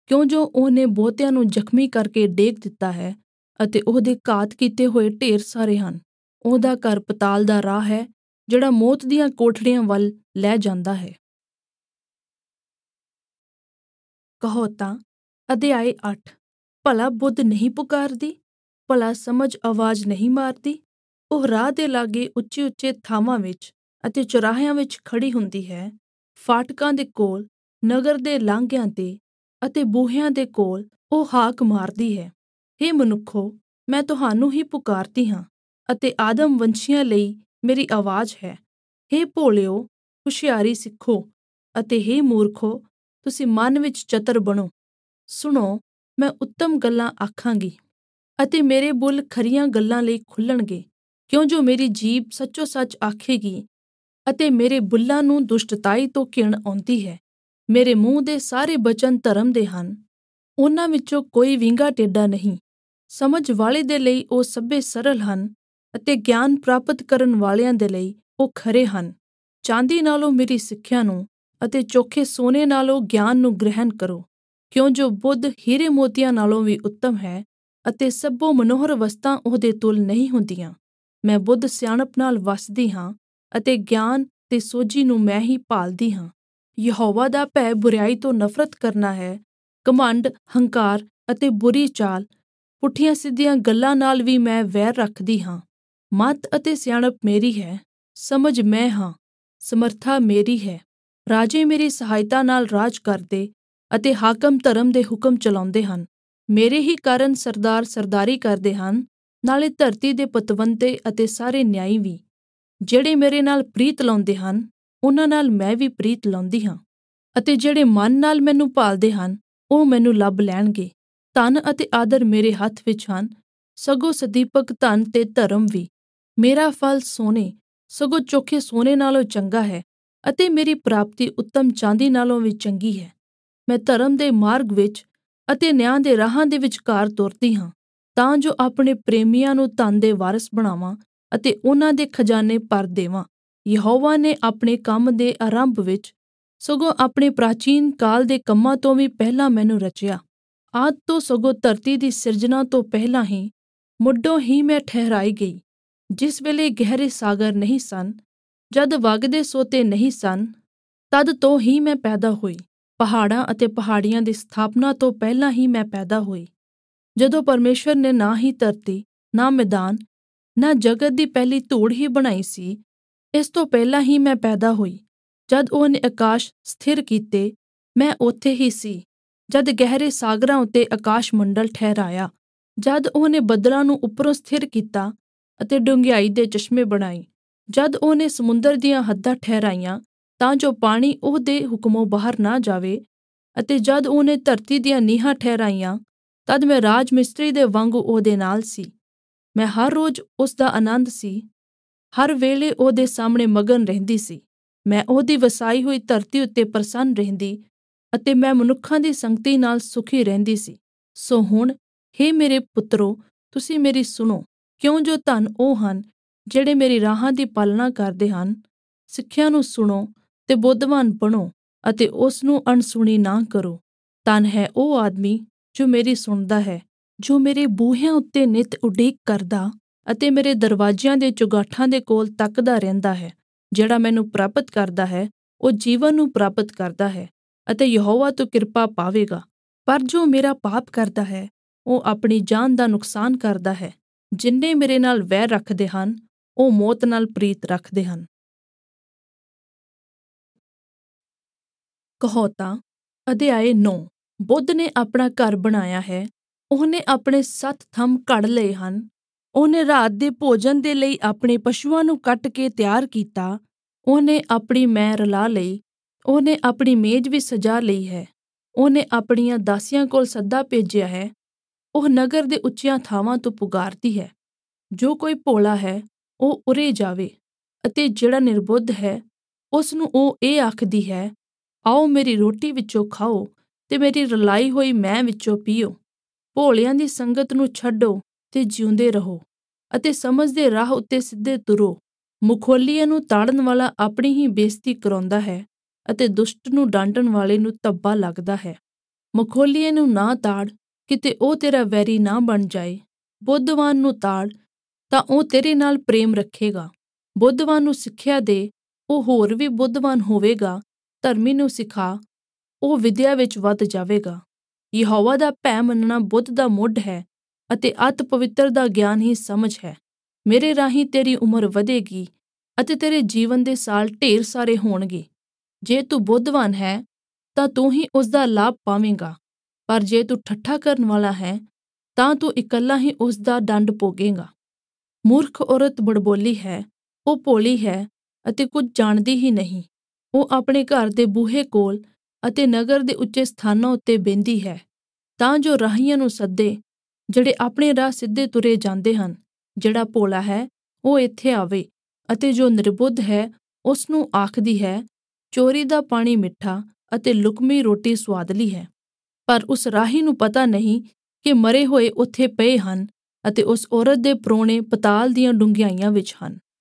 ਕਿਉਂ ਜੋ ਉਹਨੇ ਬਹੁਤਿਆਂ ਨੂੰ ਜ਼ਖਮੀ ਕਰਕੇ ਡੇਗ ਦਿੱਤਾ ਹੈ ਅਤੇ ਉਹਦੇ ਘਾਤ ਕੀਤੇ ਹੋਏ ਢੇਰ ਸਾਰੇ ਹਨ। ਉਹਦਾ ਘਰ ਪਤਾਲ ਦਾ ਰਾਹ ਹੈ, ਜਿਹੜਾ ਮੌਤ ਦੀਆਂ ਕੋਠੜੀਆਂ ਵੱਲ ਲੈ ਜਾਂਦਾ ਹੈ। ਕਹਾਵਤਾਂ ਅਧਿਆਇ ਅੱਠ। ਭਲਾ ਬੁੱਧ ਨਹੀਂ ਪੁਕਾਰਦੀ, ਭਲਾ ਸਮਝ ਆਵਾਜ਼ ਨਹੀਂ ਮਾਰਦੀ। ਉਹ ਰਾਹ ਦੇ ਲਾਗੇ ਉੱਚੇ ਉੱਚੇ ਥਾਵਾਂ ਵਿੱਚ ਅਤੇ ਚੁਰਾਹਿਆਂ ਵਿੱਚ ਖੜੀ ਹੁੰਦੀ ਹੈ, ਫਾਟਕਾਂ ਦੇ ਕੋਲ, ਨਗਰ ਦੇ ਲਾਂਘਿਆਂ ਤੇ ਅਤੇ ਬੂਹਿਆਂ ਦੇ ਕੋਲ ਉਹ ਹਾਕ ਮਾਰਦੀ ਹੈ, ਹੇ ਮਨੁੱਖੋ, ਮੈਂ ਤੁਹਾਨੂੰ ਹੀ ਪੁਕਾਰਦੀ ਹਾਂ ਅਤੇ ਆਦਮ ਵੰਸ਼ੀਆਂ ਲਈ ਮੇਰੀ ਆਵਾਜ਼ ਹੈ। ਹੇ ਭੋਲਿਓ, ਹੁਸ਼ਿਆਰੀ ਸਿੱਖੋ ਅਤੇ ਹੇ ਮੂਰਖੋ, ਤੁਸੀਂ ਮਨ ਵਿੱਚ ਚਤਰ ਬਣੋ। ਸੁਣੋ, ਮੈਂ ਉੱਤਮ ਗੱਲਾਂ ਆਖਾਂਗੀ ਅਤੇ ਮੇਰੇ ਬੁੱਲ ਖਰੀਆਂ ਗੱਲਾਂ ਲਈ ਖੁੱਲ੍ਹਣਗੇ, ਕਿਉਂ ਜੋ ਮੇਰੀ ਜੀਭ ਸੱਚੋ ਸੱਚ ਆਖੇਗੀ ਅਤੇ ਮੇਰੇ ਬੁੱਲਾਂ ਨੂੰ ਦੁਸ਼ਟਤਾਈ ਤੋਂ ਘਿਣ ਆਉਂਦੀ ਹੈ। ਮੇਰੇ ਮੂੰਹ ਦੇ ਸਾਰੇ ਬਚਨ ਧਰਮ ਦੇ ਹਨ, ਉਹਨਾਂ ਵਿੱਚੋਂ ਕੋਈ ਵਿੰਗਾ ਟੇਢਾ ਨਹੀਂ। ਸਮਝ ਵਾਲੇ ਦੇ ਲਈ ਉਹ ਸਭੇ ਸਰਲ ਹਨ ਅਤੇ ਗਿਆਨ ਪ੍ਰਾਪਤ ਕਰਨ ਵਾਲਿਆਂ ਦੇ ਲਈ ਉਹ ਖਰੇ ਹਨ। ਚਾਂਦੀ ਨਾਲੋਂ ਮੇਰੀ ਸਿੱਖਿਆ ਨੂੰ ਅਤੇ ਚੋਖੇ ਸੋਨੇ ਨਾਲੋਂ ਗਿਆਨ ਨੂੰ ਗ੍ਰਹਿਣ ਕਰੋ, ਕਿਉਂ ਜੋ ਬੁੱਧ ਹੀਰੇ ਮੋਤੀਆਂ ਨਾਲੋਂ ਵੀ ਉੱਤਮ ਹੈ ਅਤੇ ਸਭੋ ਮਨੋਹਰ ਵਸਤਾਂ ਉਹਦੇ ਤੁਲ ਨਹੀਂ ਹੁੰਦੀਆਂ। ਮੈਂ ਬੁੱਧ ਸਿਆਣਪ ਨਾਲ ਵਸਦੀ ਹਾਂ ਅਤੇ ਗਿਆਨ ਤੇ ਸੋਝੀ ਨੂੰ ਮੈਂ ਹੀ ਭਾਲਦੀ ਹਾਂ। ਯਹੋਵਾ ਦਾ ਭੈ ਬੁਰਾਈ ਤੋਂ ਨਫ਼ਰਤ ਕਰਨਾ ਹੈ। ਘਮੰਡ, ਹੰਕਾਰ ਅਤੇ ਬੁਰੀ ਚਾਲ, ਪੁੱਠੀਆਂ ਸਿੱਧੀਆਂ ਗੱਲਾਂ ਨਾਲ ਵੀ ਮੈਂ ਵੈਰ ਰੱਖਦੀ ਹਾਂ। ਮੱਤ ਅਤੇ ਸਿਆਣਪ ਮੇਰੀ ਹੈ, ਸਮਝ ਮੈਂ ਹਾਂ, ਸਮਰਥਾ ਮੇਰੀ ਹੈ। ਰਾਜੇ ਮੇਰੀ ਸਹਾਇਤਾ ਨਾਲ ਰਾਜ ਕਰਦੇ ਅਤੇ ਹਾਕਮ ਧਰਮ ਦੇ ਹੁਕਮ ਚਲਾਉਂਦੇ ਹਨ। ਮੇਰੇ ਹੀ ਕਾਰਨ ਸਰਦਾਰ ਸਰਦਾਰੀ ਕਰਦੇ ਹਨ, ਨਾਲੇ ਧਰਤੀ ਦੇ ਪਤਵੰਤੇ ਅਤੇ ਸਾਰੇ ਨਿਆਈ ਵੀ। ਜਿਹੜੇ ਮੇਰੇ ਨਾਲ ਪ੍ਰੀਤ ਲਾਉਂਦੇ ਹਨ, ਉਹਨਾਂ ਨਾਲ ਮੈਂ ਵੀ ਪ੍ਰੀਤ ਲਾਉਂਦੀ ਹਾਂ, ਅਤੇ ਜਿਹੜੇ ਮਨ ਨਾਲ ਮੈਨੂੰ ਭਾਲਦੇ ਹਨ, ਉਹ ਮੈਨੂੰ ਲੱਭ ਲੈਣਗੇ। ਧਨ ਅਤੇ ਆਦਰ ਮੇਰੇ ਹੱਥ ਵਿੱਚ ਹਨ, ਸਗੋਂ ਸਦੀਪਕ ਧਨ ਤੇ ਧਰਮ ਵੀ। ਮੇਰਾ ਫਲ ਸੋਨੇ, ਸਗੋਂ ਚੋਖੇ ਸੋਨੇ ਨਾਲੋਂ ਚੰਗਾ ਹੈ ਅਤੇ ਮੇਰੀ ਪ੍ਰਾਪਤੀ ਉੱਤਮ ਚਾਂਦੀ ਨਾਲੋਂ ਵੀ ਚੰਗੀ ਹੈ। ਮੈਂ ਧਰਮ ਦੇ ਮਾਰਗ ਵਿੱਚ ਅਤੇ ਨਿਆਂ ਦੇ ਰਾਹਾਂ ਦੇ ਵਿਚਕਾਰ ਤੁਰਦੀ ਹਾਂ, ਤਾਂ ਜੋ ਆਪਣੇ ਪ੍ਰੇਮੀਆਂ ਨੂੰ ਧਨ ਦੇ ਵਾਰਸ ਬਣਾਵਾਂ ਅਤੇ ਉਹਨਾਂ ਦੇ ਖਜ਼ਾਨੇ ਭਰ ਦੇਵਾਂ। ਯਹੋਵਾ ਨੇ ਆਪਣੇ ਕੰਮ ਦੇ ਆਰੰਭ ਵਿੱਚ, ਸਗੋਂ ਆਪਣੇ ਪ੍ਰਾਚੀਨ ਕਾਲ ਦੇ ਕੰਮਾਂ ਤੋਂ ਵੀ ਪਹਿਲਾਂ ਮੈਨੂੰ ਰਚਿਆ। ਆਦਿ ਤੋਂ ਸਗੋਂ ਧਰਤੀ ਦੀ ਸਿਰਜਣਾ ਤੋਂ ਪਹਿਲਾਂ ਹੀ, ਮੁੱਢੋਂ ਹੀ ਮੈਂ ਠਹਿਰਾਈ ਗਈ। ਜਿਸ ਵੇਲੇ ਗਹਿਰੇ ਸਾਗਰ ਨਹੀਂ ਸਨ, ਜਦ ਵਗਦੇ ਸੋਤੇ ਨਹੀਂ ਸਨ, ਤਦ ਤੋਂ ਹੀ ਮੈਂ ਪੈਦਾ ਹੋਈ। ਪਹਾੜਾਂ ਅਤੇ ਪਹਾੜੀਆਂ ਦੀ ਸਥਾਪਨਾ ਤੋਂ ਪਹਿਲਾਂ ਹੀ ਮੈਂ ਪੈਦਾ ਹੋਈ। ਜਦੋਂ ਪਰਮੇਸ਼ਰ ਨੇ ਨਾ ਹੀ ਧਰਤੀ, ਨਾ ਮੈਦਾਨ, ਨਾ ਜਗਤ ਦੀ ਪਹਿਲੀ ਧੂੜ ਹੀ ਬਣਾਈ ਸੀ, ਇਸ ਤੋਂ ਪਹਿਲਾਂ ਹੀ ਮੈਂ ਪੈਦਾ ਹੋਈ। ਜਦ ਉਹਨੇ ਆਕਾਸ਼ ਸਥਿਰ ਕੀਤੇ, ਮੈਂ ਉੱਥੇ ਹੀ ਸੀ। ਜਦ ਗਹਿਰੇ ਸਾਗਰਾਂ ਉੱਤੇ ਆਕਾਸ਼ ਮੰਡਲ ਠਹਿਰਾਇਆ, ਜਦ ਉਹਨੇ ਬੱਦਲਾਂ ਨੂੰ ਉੱਪਰੋਂ ਸਥਿਰ ਕੀਤਾ ਅਤੇ ਡੂੰਘਿਆਈ ਦੇ ਚਸ਼ਮੇ ਬਣਾਏ, ਜਦ ਉਹਨੇ ਸਮੁੰਦਰ ਦੀਆਂ ਹੱਦਾਂ ਠਹਿਰਾਈਆਂ ਤਾਂ ਜੋ ਪਾਣੀ ਉਹਦੇ ਹੁਕਮੋਂ ਬਾਹਰ ਨਾ ਜਾਵੇ, ਅਤੇ ਜਦ ਉਹਨੇ ਧਰਤੀ ਦੀਆਂ ਨੀਹਾਂ ਠਹਿਰਾਈਆਂ, ਤਦ ਮੈਂ ਰਾਜ ਮਿਸਤਰੀ ਦੇ ਵਾਂਗੂ ਉਹਦੇ ਨਾਲ ਸੀ। ਮੈਂ ਹਰ ਰੋਜ਼ ਉਸ ਦਾ ਆਨੰਦ ਸੀ, ਹਰ ਵੇਲੇ ਉਹਦੇ ਸਾਹਮਣੇ ਮਗਨ ਰਹਿੰਦੀ ਸੀ। ਮੈਂ ਉਹਦੀ ਵਸਾਈ ਹੋਈ ਧਰਤੀ ਉੱਤੇ ਪ੍ਰਸੰਨ ਰਹਿੰਦੀ ਅਤੇ ਮੈਂ ਮਨੁੱਖਾਂ ਦੀ ਸੰਗਤੀ ਨਾਲ ਸੁਖੀ ਰਹਿੰਦੀ ਸੀ। ਸੋ ਹੁਣ, ਹੇ ਮੇਰੇ ਪੁੱਤਰੋ, ਤੁਸੀਂ ਮੇਰੀ ਸੁਣੋ, ਕਿਉਂ ਜੋ ਧਨ ਉਹ ਹਨ ਜਿਹੜੇ ਮੇਰੀ ਰਾਹਾਂ ਦੀ ਪਾਲਣਾ ਕਰਦੇ ਹਨ। ਸਿੱਖਿਆ ਨੂੰ ਸੁਣੋ ਤੇ ਬੁੱਧਵਾਨ ਬਣੋ ਅਤੇ ਉਸ ਨੂੰ ਅਣਸੁਣੀ ਨਾ ਕਰੋ। ਧਨ ਹੈ ਉਹ ਆਦਮੀ ਜੋ ਮੇਰੀ ਸੁਣਦਾ ਹੈ, ਜੋ ਮੇਰੇ ਬੂਹਿਆਂ ਉੱਤੇ ਨਿਤ ਉਡੀਕ ਕਰਦਾ ਅਤੇ ਮੇਰੇ ਦਰਵਾਜ਼ਿਆਂ ਦੇ ਚੁਗਾਠਾਂ ਦੇ ਕੋਲ ਤੱਕਦਾ ਰਹਿੰਦਾ ਹੈ। ਜਿਹੜਾ ਮੈਨੂੰ ਪ੍ਰਾਪਤ ਕਰਦਾ ਹੈ, ਉਹ ਜੀਵਨ ਨੂੰ ਪ੍ਰਾਪਤ ਕਰਦਾ ਹੈ ਅਤੇ ਯਹੋਵਾ ਤੋਂ ਕਿਰਪਾ ਪਾਵੇਗਾ। ਪਰ ਜੋ ਮੇਰਾ ਪਾਪ ਕਰਦਾ ਹੈ, ਉਹ ਆਪਣੀ ਜਾਨ ਦਾ ਨੁਕਸਾਨ ਕਰਦਾ ਹੈ। ਜਿੰਨੇ ਮੇਰੇ ਨਾਲ ਵੈਰ ਰੱਖਦੇ ਹਨ, ਉਹ ਮੌਤ ਨਾਲ ਪ੍ਰੀਤ ਰੱਖਦੇ ਹਨ। ਕਹਾਵਤਾਂ ਅਧਿਆਇ ਨੌ। ਬੁੱਧ ਨੇ ਆਪਣਾ ਘਰ ਬਣਾਇਆ ਹੈ, ਉਹਨੇ ਆਪਣੇ ਸੱਤ ਥੰਮ ਘੜ ਲਏ ਹਨ। ਉਹਨੇ ਰਾਤ ਦੇ ਭੋਜਨ ਦੇ ਲਈ ਆਪਣੇ ਪਸ਼ੂਆਂ ਨੂੰ ਕੱਟ ਕੇ ਤਿਆਰ ਕੀਤਾ। ਉਹਨੇ ਆਪਣੀ ਮੈਅ ਰਲਾ ਲਈ, ਉਹਨੇ ਆਪਣੀ ਮੇਜ਼ ਵੀ ਸਜਾ ਲਈ ਹੈ। ਉਹਨੇ ਆਪਣੀਆਂ ਦਾਸੀਆਂ ਕੋਲ ਸੱਦਾ ਭੇਜਿਆ ਹੈ, ਉਹ ਨਗਰ ਦੇ ਉੱਚੀਆਂ ਥਾਵਾਂ ਤੋਂ ਪੁਕਾਰਦੀ ਹੈ। ਜੋ ਕੋਈ ਭੋਲਾ ਹੈ, ਉਹ ਉਰੇ ਜਾਵੇ, ਅਤੇ ਜਿਹੜਾ ਨਿਰਬੁੱਧ ਹੈ, ਉਸ ਨੂੰ ਉਹ ਇਹ ਆਖਦੀ ਹੈ, ਆਓ ਮੇਰੀ ਰੋਟੀ ਵਿੱਚੋਂ ਖਾਓ ਤੇ ਮੇਰੀ ਰਲਾਈ ਹੋਈ ਮੈਅ ਵਿੱਚੋਂ ਪੀਓ। ਭੋਲਿਆਂ ਦੀ ਸੰਗਤ ਨੂੰ ਛੱਡੋ ਤੇ ਜਿਉਂਦੇ ਰਹੋ ਅਤੇ ਸਮਝ ਦੇ ਰਾਹ ਉੱਤੇ ਸਿੱਧੇ ਤੁਰੋ। ਮੁਖੌਲੀਏ ਨੂੰ ਤਾੜਨ ਵਾਲਾ ਆਪਣੀ ਹੀ ਬੇਇੱਜ਼ਤੀ ਕਰਾਉਂਦਾ ਹੈ ਅਤੇ ਦੁਸ਼ਟ ਨੂੰ ਡਾਂਟਣ ਵਾਲੇ ਨੂੰ ਧੱਬਾ ਲੱਗਦਾ ਹੈ। ਮਖੌਲੀਏ ਨੂੰ ਨਾ ਤਾੜ, ਕਿਤੇ ਉਹ ਤੇਰਾ ਵੈਰੀ ਨਾ ਬਣ ਜਾਏ। ਬੁੱਧਵਾਨ ਨੂੰ ਤਾੜ ਤਾਂ ਉਹ ਤੇਰੇ ਨਾਲ ਪ੍ਰੇਮ ਰੱਖੇਗਾ। ਬੁੱਧਵਾਨ ਨੂੰ ਸਿੱਖਿਆ ਦੇ, ਉਹ ਹੋਰ ਵੀ ਬੁੱਧਵਾਨ ਹੋਵੇਗਾ। ਧਰਮੀ ਨੂੰ ਸਿਖਾ, ਉਹ ਵਿਦਿਆ ਵਿੱਚ ਵੱਧ ਜਾਵੇਗਾ। ਯਹੋਵਾ ਦਾ ਭੈ ਮੰਨਣਾ ਬੁੱਧ ਦਾ ਮੁੱਢ ਹੈ ਅਤੇ ਅਤਿ ਪਵਿੱਤਰ ਦਾ ਗਿਆਨ ਹੀ ਸਮਝ ਹੈ। ਮੇਰੇ ਰਾਹੀਂ ਤੇਰੀ ਉਮਰ ਵਧੇਗੀ ਅਤੇ ਤੇਰੇ ਜੀਵਨ ਦੇ ਸਾਲ ਢੇਰ ਸਾਰੇ ਹੋਣਗੇ। ਜੇ ਤੂੰ ਬੁੱਧਵਾਨ ਹੈ ਤਾਂ ਤੂੰ ਹੀ ਉਸ ਦਾ ਲਾਭ ਪਾਵੇਂਗਾ, ਪਰ ਜੇ ਤੂੰ ਠੱਠਾ ਕਰਨ ਵਾਲਾ ਹੈ ਤਾਂ ਤੂੰ ਇਕੱਲਾ ਹੀ ਉਸ ਦਾ ਦੰਡ ਭੋਗੇਂਗਾ। ਮੂਰਖ ਔਰਤ ਬੜਬੋਲੀ ਹੈ, ਉਹ ਭੋਲੀ ਹੈ ਅਤੇ ਕੁਝ ਜਾਣਦੀ ਹੀ ਨਹੀਂ। ਉਹ ਆਪਣੇ ਘਰ ਦੇ ਬੂਹੇ ਕੋਲ ਅਤੇ ਨਗਰ ਦੇ ਉੱਚੇ ਸਥਾਨਾਂ ਉੱਤੇ ਬਹਿੰਦੀ ਹੈ, ਤਾਂ ਜੋ ਰਾਹੀਆਂ ਨੂੰ ਸੱਦੇ, ਜਿਹੜੇ ਆਪਣੇ ਰਾਹ ਸਿੱਧੇ ਤੁਰੇ ਜਾਂਦੇ ਹਨ। ਜਿਹੜਾ ਭੋਲਾ ਹੈ ਉਹ ਇੱਥੇ ਆਵੇ, ਅਤੇ ਜੋ ਨਿਰਬੁੱਧ ਹੈ ਉਸ ਨੂੰ ਆਖਦੀ ਹੈ, ਚੋਰੀ ਦਾ ਪਾਣੀ ਮਿੱਠਾ ਅਤੇ ਲੁਕਮੀ ਰੋਟੀ ਸੁਆਦਲੀ ਹੈ। ਪਰ ਉਸ ਰਾਹੀ ਨੂੰ ਪਤਾ ਨਹੀਂ ਕਿ ਮਰੇ ਹੋਏ ਉੱਥੇ ਪਏ ਹਨ ਅਤੇ ਉਸ ਔਰਤ ਦੇ ਪ੍ਰੋਣੇ ਪਤਾਲ ਦੀਆਂ ਡੂੰਘਿਆਈਆਂ ਵਿੱਚ ਹਨ।